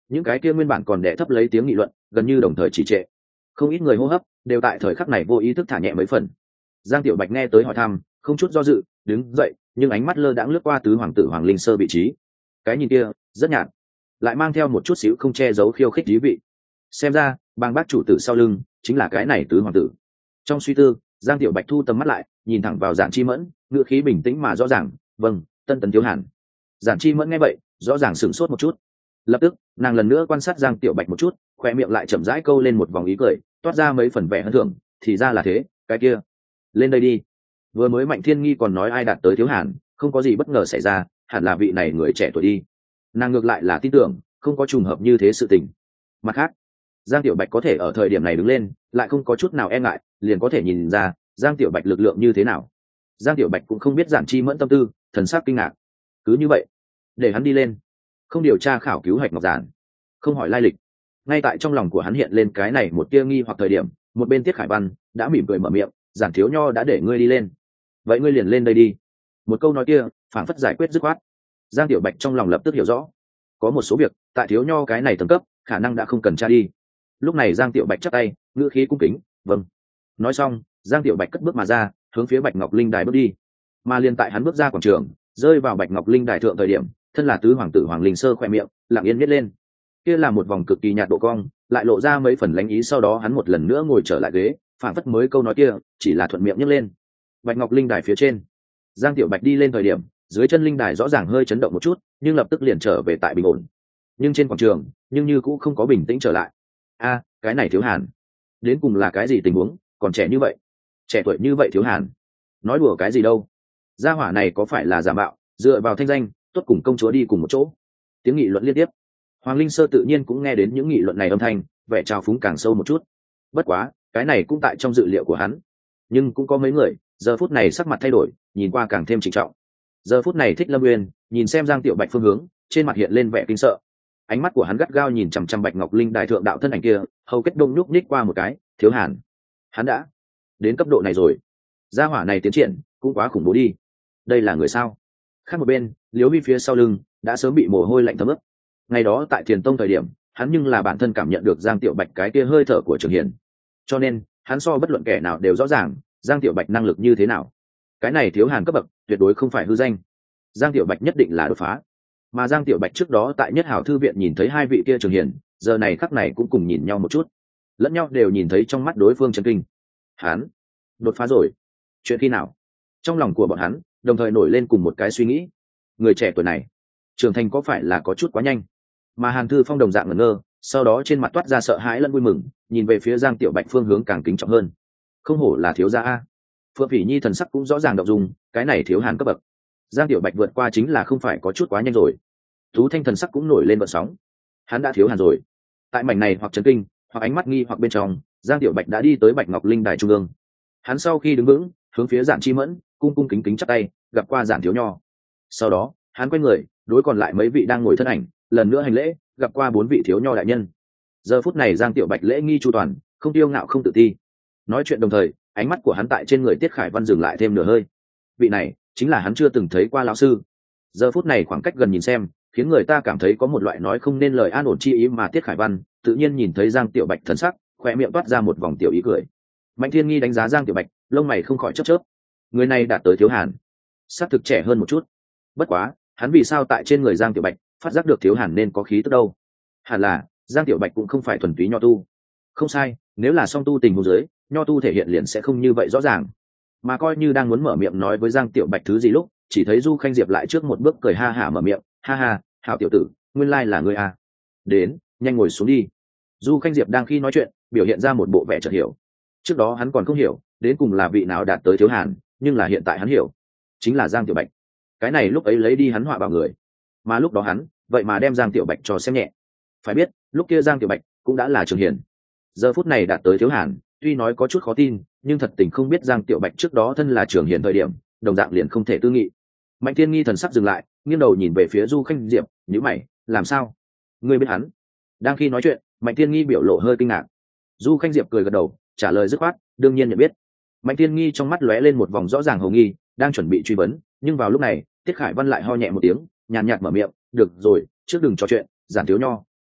những cái kia nguyên bản còn đẻ thấp lấy tiếng nghị luận gần như đồng thời trì trệ, không ít người hô hấp đều tại thời khắc này vô ý thức thả nhẹ mấy phần. Giang Tiểu Bạch nghe tới hỏi thăm, không chút do dự đứng dậy, nhưng ánh mắt lơ đãng lướt qua tứ hoàng tử Hoàng Linh Sơ vị trí, cái nhìn kia rất nhạt, lại mang theo một chút xíu không che giấu khiêu khích thú vị. Xem ra bang bác chủ tử sau lưng chính là cái này tứ hoàng tử. Trong suy tư, Giang Tiểu Bạch thu tầm mắt lại, nhìn thẳng vào Giản Chi Mẫn, ngữ khí bình tĩnh mà rõ ràng, "Vâng, Tân Tấn Thiếu Hàn." Giản Chi Mẫn nghe vậy, rõ ràng sửng sốt một chút. Lập tức, nàng lần nữa quan sát Giang Tiểu Bạch một chút, khoe miệng lại chậm rãi câu lên một vòng ý cười, toát ra mấy phần vẻ hân thưởng, "Thì ra là thế, cái kia, lên đây đi." Vừa mới Mạnh Thiên Nghi còn nói ai đạt tới Thiếu Hàn, không có gì bất ngờ xảy ra, hẳn là vị này người trẻ tuổi đi. Nàng ngược lại là tin tưởng, không có trùng hợp như thế sự tình. Mặt khác, Giang Tiểu Bạch có thể ở thời điểm này đứng lên, lại không có chút nào e ngại, liền có thể nhìn ra Giang Tiểu Bạch lực lượng như thế nào. Giang Tiểu Bạch cũng không biết Giản Chi Mẫn tâm tư, thần sắc kinh ngạc. Cứ như vậy, để hắn đi lên, không điều tra khảo cứu Hạch Ngọc Giản, không hỏi lai lịch. Ngay tại trong lòng của hắn hiện lên cái này một tia nghi hoặc thời điểm, một bên Tiết Khải Văn đã mỉm cười mở miệng, "Giản thiếu nho đã để ngươi đi lên, vậy ngươi liền lên đây đi." Một câu nói kia phảng phất giải quyết dứt khoát. Giang Tiểu Bạch trong lòng lập tức hiểu rõ, có một số việc tại thiếu nho cái này tầng cấp khả năng đã không cần tra đi. Lúc này Giang Tiểu Bạch chắp tay, ngữ khí cung kính, "Vâng." Nói xong, Giang Tiểu Bạch cất bước mà ra, hướng phía Bạch Ngọc Linh Đài bước đi. Mà liền tại hắn bước ra quảng trường, rơi vào Bạch Ngọc Linh Đài thượng thời điểm, thân là tứ hoàng tử Hoàng Linh Sơ khỏe miệng lặng yên nhếch lên. Kia là một vòng cực kỳ nhạt độ cong, lại lộ ra mấy phần lánh ý, sau đó hắn một lần nữa ngồi trở lại ghế, phản phất mới câu nói kia chỉ là thuận miệng nhấc lên. Bạch Ngọc Linh Đài phía trên, Giang Tiểu Bạch đi lên thời điểm, dưới chân linh đài rõ ràng hơi chấn động một chút, nhưng lập tức liền trở về tại bình ổn. Nhưng trên quảng trường, nhưng như cũng không có bình tĩnh trở lại. A, cái này Thiếu Hàn, đến cùng là cái gì tình huống, còn trẻ như vậy, trẻ tuổi như vậy Thiếu Hàn, nói đùa cái gì đâu? Gia hỏa này có phải là giả mạo, dựa vào thanh danh, tốt cùng công chúa đi cùng một chỗ? Tiếng nghị luận liên tiếp. Hoàng Linh Sơ tự nhiên cũng nghe đến những nghị luận này âm thanh, vẻ trào phúng càng sâu một chút. Bất quá, cái này cũng tại trong dự liệu của hắn. Nhưng cũng có mấy người, giờ phút này sắc mặt thay đổi, nhìn qua càng thêm trịnh trọng. Giờ phút này Thích Lâm Nguyên nhìn xem Giang Tiểu Bạch phương hướng, trên mặt hiện lên vẻ kinh sợ. Ánh mắt của hắn gắt gao nhìn chằm chằm Bạch Ngọc Linh Đài thượng đạo thân ảnh kia, hầu kết đông nhúc nhích qua một cái, Thiếu Hàn, hắn đã đến cấp độ này rồi. Gia hỏa này tiến triển cũng quá khủng bố đi. Đây là người sao? Khác một bên, Liễu Vi phía sau lưng đã sớm bị mồ hôi lạnh thấm ướt. Ngày đó tại Thiền Tông thời điểm, hắn nhưng là bản thân cảm nhận được Giang Tiểu Bạch cái kia hơi thở của Trường Hiền. Cho nên, hắn so bất luận kẻ nào đều rõ ràng, Giang Tiểu Bạch năng lực như thế nào. Cái này Thiếu Hàn cấp bậc, tuyệt đối không phải hư danh. Giang Tiểu Bạch nhất định là đột phá. Mà Giang Tiểu Bạch trước đó tại Nhất Hảo thư viện nhìn thấy hai vị kia Trường Hiền, giờ này khắc này cũng cùng nhìn nhau một chút, lẫn nhau đều nhìn thấy trong mắt đối phương chấn kinh. Hắn đột phá rồi? Chuyện khi nào? Trong lòng của bọn hắn đồng thời nổi lên cùng một cái suy nghĩ. Người trẻ tuổi này trưởng thành có phải là có chút quá nhanh? Mà Hàn Thư Phong đồng dạng ngẩn ngơ, sau đó trên mặt toát ra sợ hãi lẫn vui mừng, nhìn về phía Giang Tiểu Bạch phương hướng càng kính trọng hơn. Không hổ là thiếu gia a. Phượng Phỉ Nhi thần sắc cũng rõ ràng động dung, cái này Thiếu Hàn cấp bậc, Giang Tiểu Bạch vượt qua chính là không phải có chút quá nhanh rồi. Tú Thanh thần sắc cũng nổi lên vận sóng, hắn đã Thiếu Hàn rồi. Tại mảnh này hoặc chấn kinh, hoặc ánh mắt nghi hoặc bên trong, Giang Tiểu Bạch đã đi tới Bạch Ngọc Linh Đài trung ương. Hắn sau khi đứng vững, hướng phía Giản Chi Mẫn cung cung kính kính chắp tay, gặp qua Giản thiếu nho. Sau đó, hắn quay người, đối còn lại mấy vị đang ngồi thân ảnh, lần nữa hành lễ, gặp qua bốn vị thiếu nho đại nhân. Giờ phút này Giang Tiểu Bạch lễ nghi chu toàn, không tiêu ngạo không tự ti. Nói chuyện đồng thời, ánh mắt của hắn tại trên người Tiết Khải Văn dừng lại thêm nửa hơi. Vị này chính là hắn chưa từng thấy qua lão sư. Giờ phút này khoảng cách gần nhìn xem, khiến người ta cảm thấy có một loại nói không nên lời an ổn chi ý, mà Tiết Khải Văn tự nhiên nhìn thấy Giang Tiểu Bạch thần sắc, khóe miệng toát ra một vòng tiểu ý cười. Mạnh Thiên Nghi đánh giá Giang Tiểu Bạch, lông mày không khỏi chớp chớp. Người này đạt tới Thiếu Hàn, xác thực trẻ hơn một chút. Bất quá, hắn vì sao tại trên người Giang Tiểu Bạch phát giác được Thiếu Hàn nên có khí tức đâu? Hẳn là Giang Tiểu Bạch cũng không phải thuần túy nho tu. Không sai, nếu là song tu tình huống dưới, nho tu thể hiện liền sẽ không như vậy rõ ràng. Mà coi như đang muốn mở miệng nói với Giang Tiểu Bạch thứ gì lúc, chỉ thấy Du Khanh Diệp lại trước một bước cười ha hả mở miệng, ha ha, hảo tiểu tử, nguyên lai là ngươi à. Đến, nhanh ngồi xuống đi. Du Khanh Diệp đang khi nói chuyện, biểu hiện ra một bộ vẻ chợt hiểu. Trước đó hắn còn không hiểu, đến cùng là vị nào đạt tới Thiếu Hàn, nhưng là hiện tại hắn hiểu, chính là Giang Tiểu Bạch. Cái này lúc ấy lấy đi hắn họa vào người, mà lúc đó hắn, vậy mà đem Giang Tiểu Bạch cho xem nhẹ. Phải biết, lúc kia Giang Tiểu Bạch cũng đã là Trường Hiền. Giờ phút này đạt tới Thiếu Hàn, tuy nói có chút khó tin, nhưng thật tình không biết Giang Tiểu Bạch trước đó thân là Trường Hiền thời điểm, đồng dạng liền không thể tư nghị. Mạnh Thiên Nghi thần sắc dừng lại, nghiêng đầu nhìn về phía Du Khanh Diệp, nhíu mày, làm sao? Ngươi biết hắn? Đang khi nói chuyện, Mạnh Thiên Nghi biểu lộ hơi kinh ngạc. Du Khanh Diệp cười gật đầu, trả lời dứt khoát, đương nhiên nhận biết. Mạnh Thiên Nghi trong mắt lóe lên một vòng rõ ràng hồ nghi, đang chuẩn bị truy vấn, nhưng vào lúc này, Tiết Khải Văn lại ho nhẹ một tiếng, nhàn nhạt mở miệng, được rồi, trước đừng trò chuyện, Giản thiếu nho,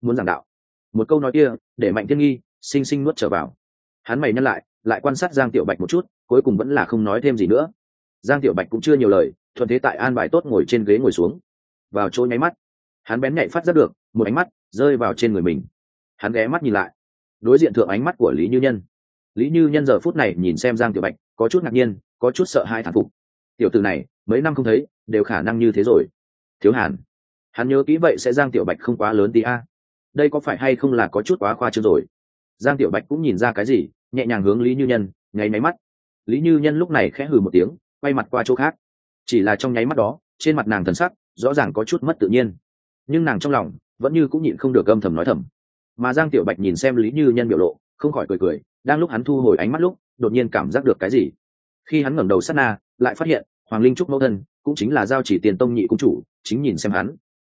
muốn giảng đạo. Một câu nói kia để Mạnh Thiên Nghi sinh sinh nuốt trở vào. Hắn mày nhăn lại, lại quan sát Giang Tiểu Bạch một chút, cuối cùng vẫn là không nói thêm gì nữa. Giang Tiểu Bạch cũng chưa nhiều lời, thuận thế tại an bài tốt ngồi trên ghế ngồi xuống. Vào chỗ nháy mắt, hắn bén nhạy phát giác được một ánh mắt rơi vào trên người mình. Hắn ghé mắt nhìn lại, đối diện thượng ánh mắt của Lý Như Nhân. Lý Như Nhân giờ phút này nhìn xem Giang Tiểu Bạch, có chút ngạc nhiên, có chút sợ hãi thán phục. Tiểu tử này mấy năm không thấy, đều khả năng như thế rồi. Thiếu Hàn, hắn nhớ kỹ vậy sẽ Giang Tiểu Bạch không quá lớn tí a. Đây có phải hay không là có chút quá khoa trương rồi? Giang Tiểu Bạch cũng nhìn ra cái gì, nhẹ nhàng hướng Lý Như Nhân nháy máy mắt. Lý Như Nhân lúc này khẽ hừ một tiếng, quay mặt qua chỗ khác. Chỉ là trong nháy mắt đó, trên mặt nàng thần sắc rõ ràng có chút mất tự nhiên, nhưng nàng trong lòng vẫn như cũng nhịn không được âm thầm nói thầm. Mà Giang Tiểu Bạch nhìn xem Lý Như Nhân biểu lộ, không khỏi cười cười. Đang lúc hắn thu hồi ánh mắt lúc, đột nhiên cảm giác được cái gì. Khi hắn ngẩng đầu sát na, lại phát hiện Hoàng Linh Trúc mẫu thân cũng chính là Giao Chỉ Tiền Tông nhị cung chủ, chính nhìn xem hắn.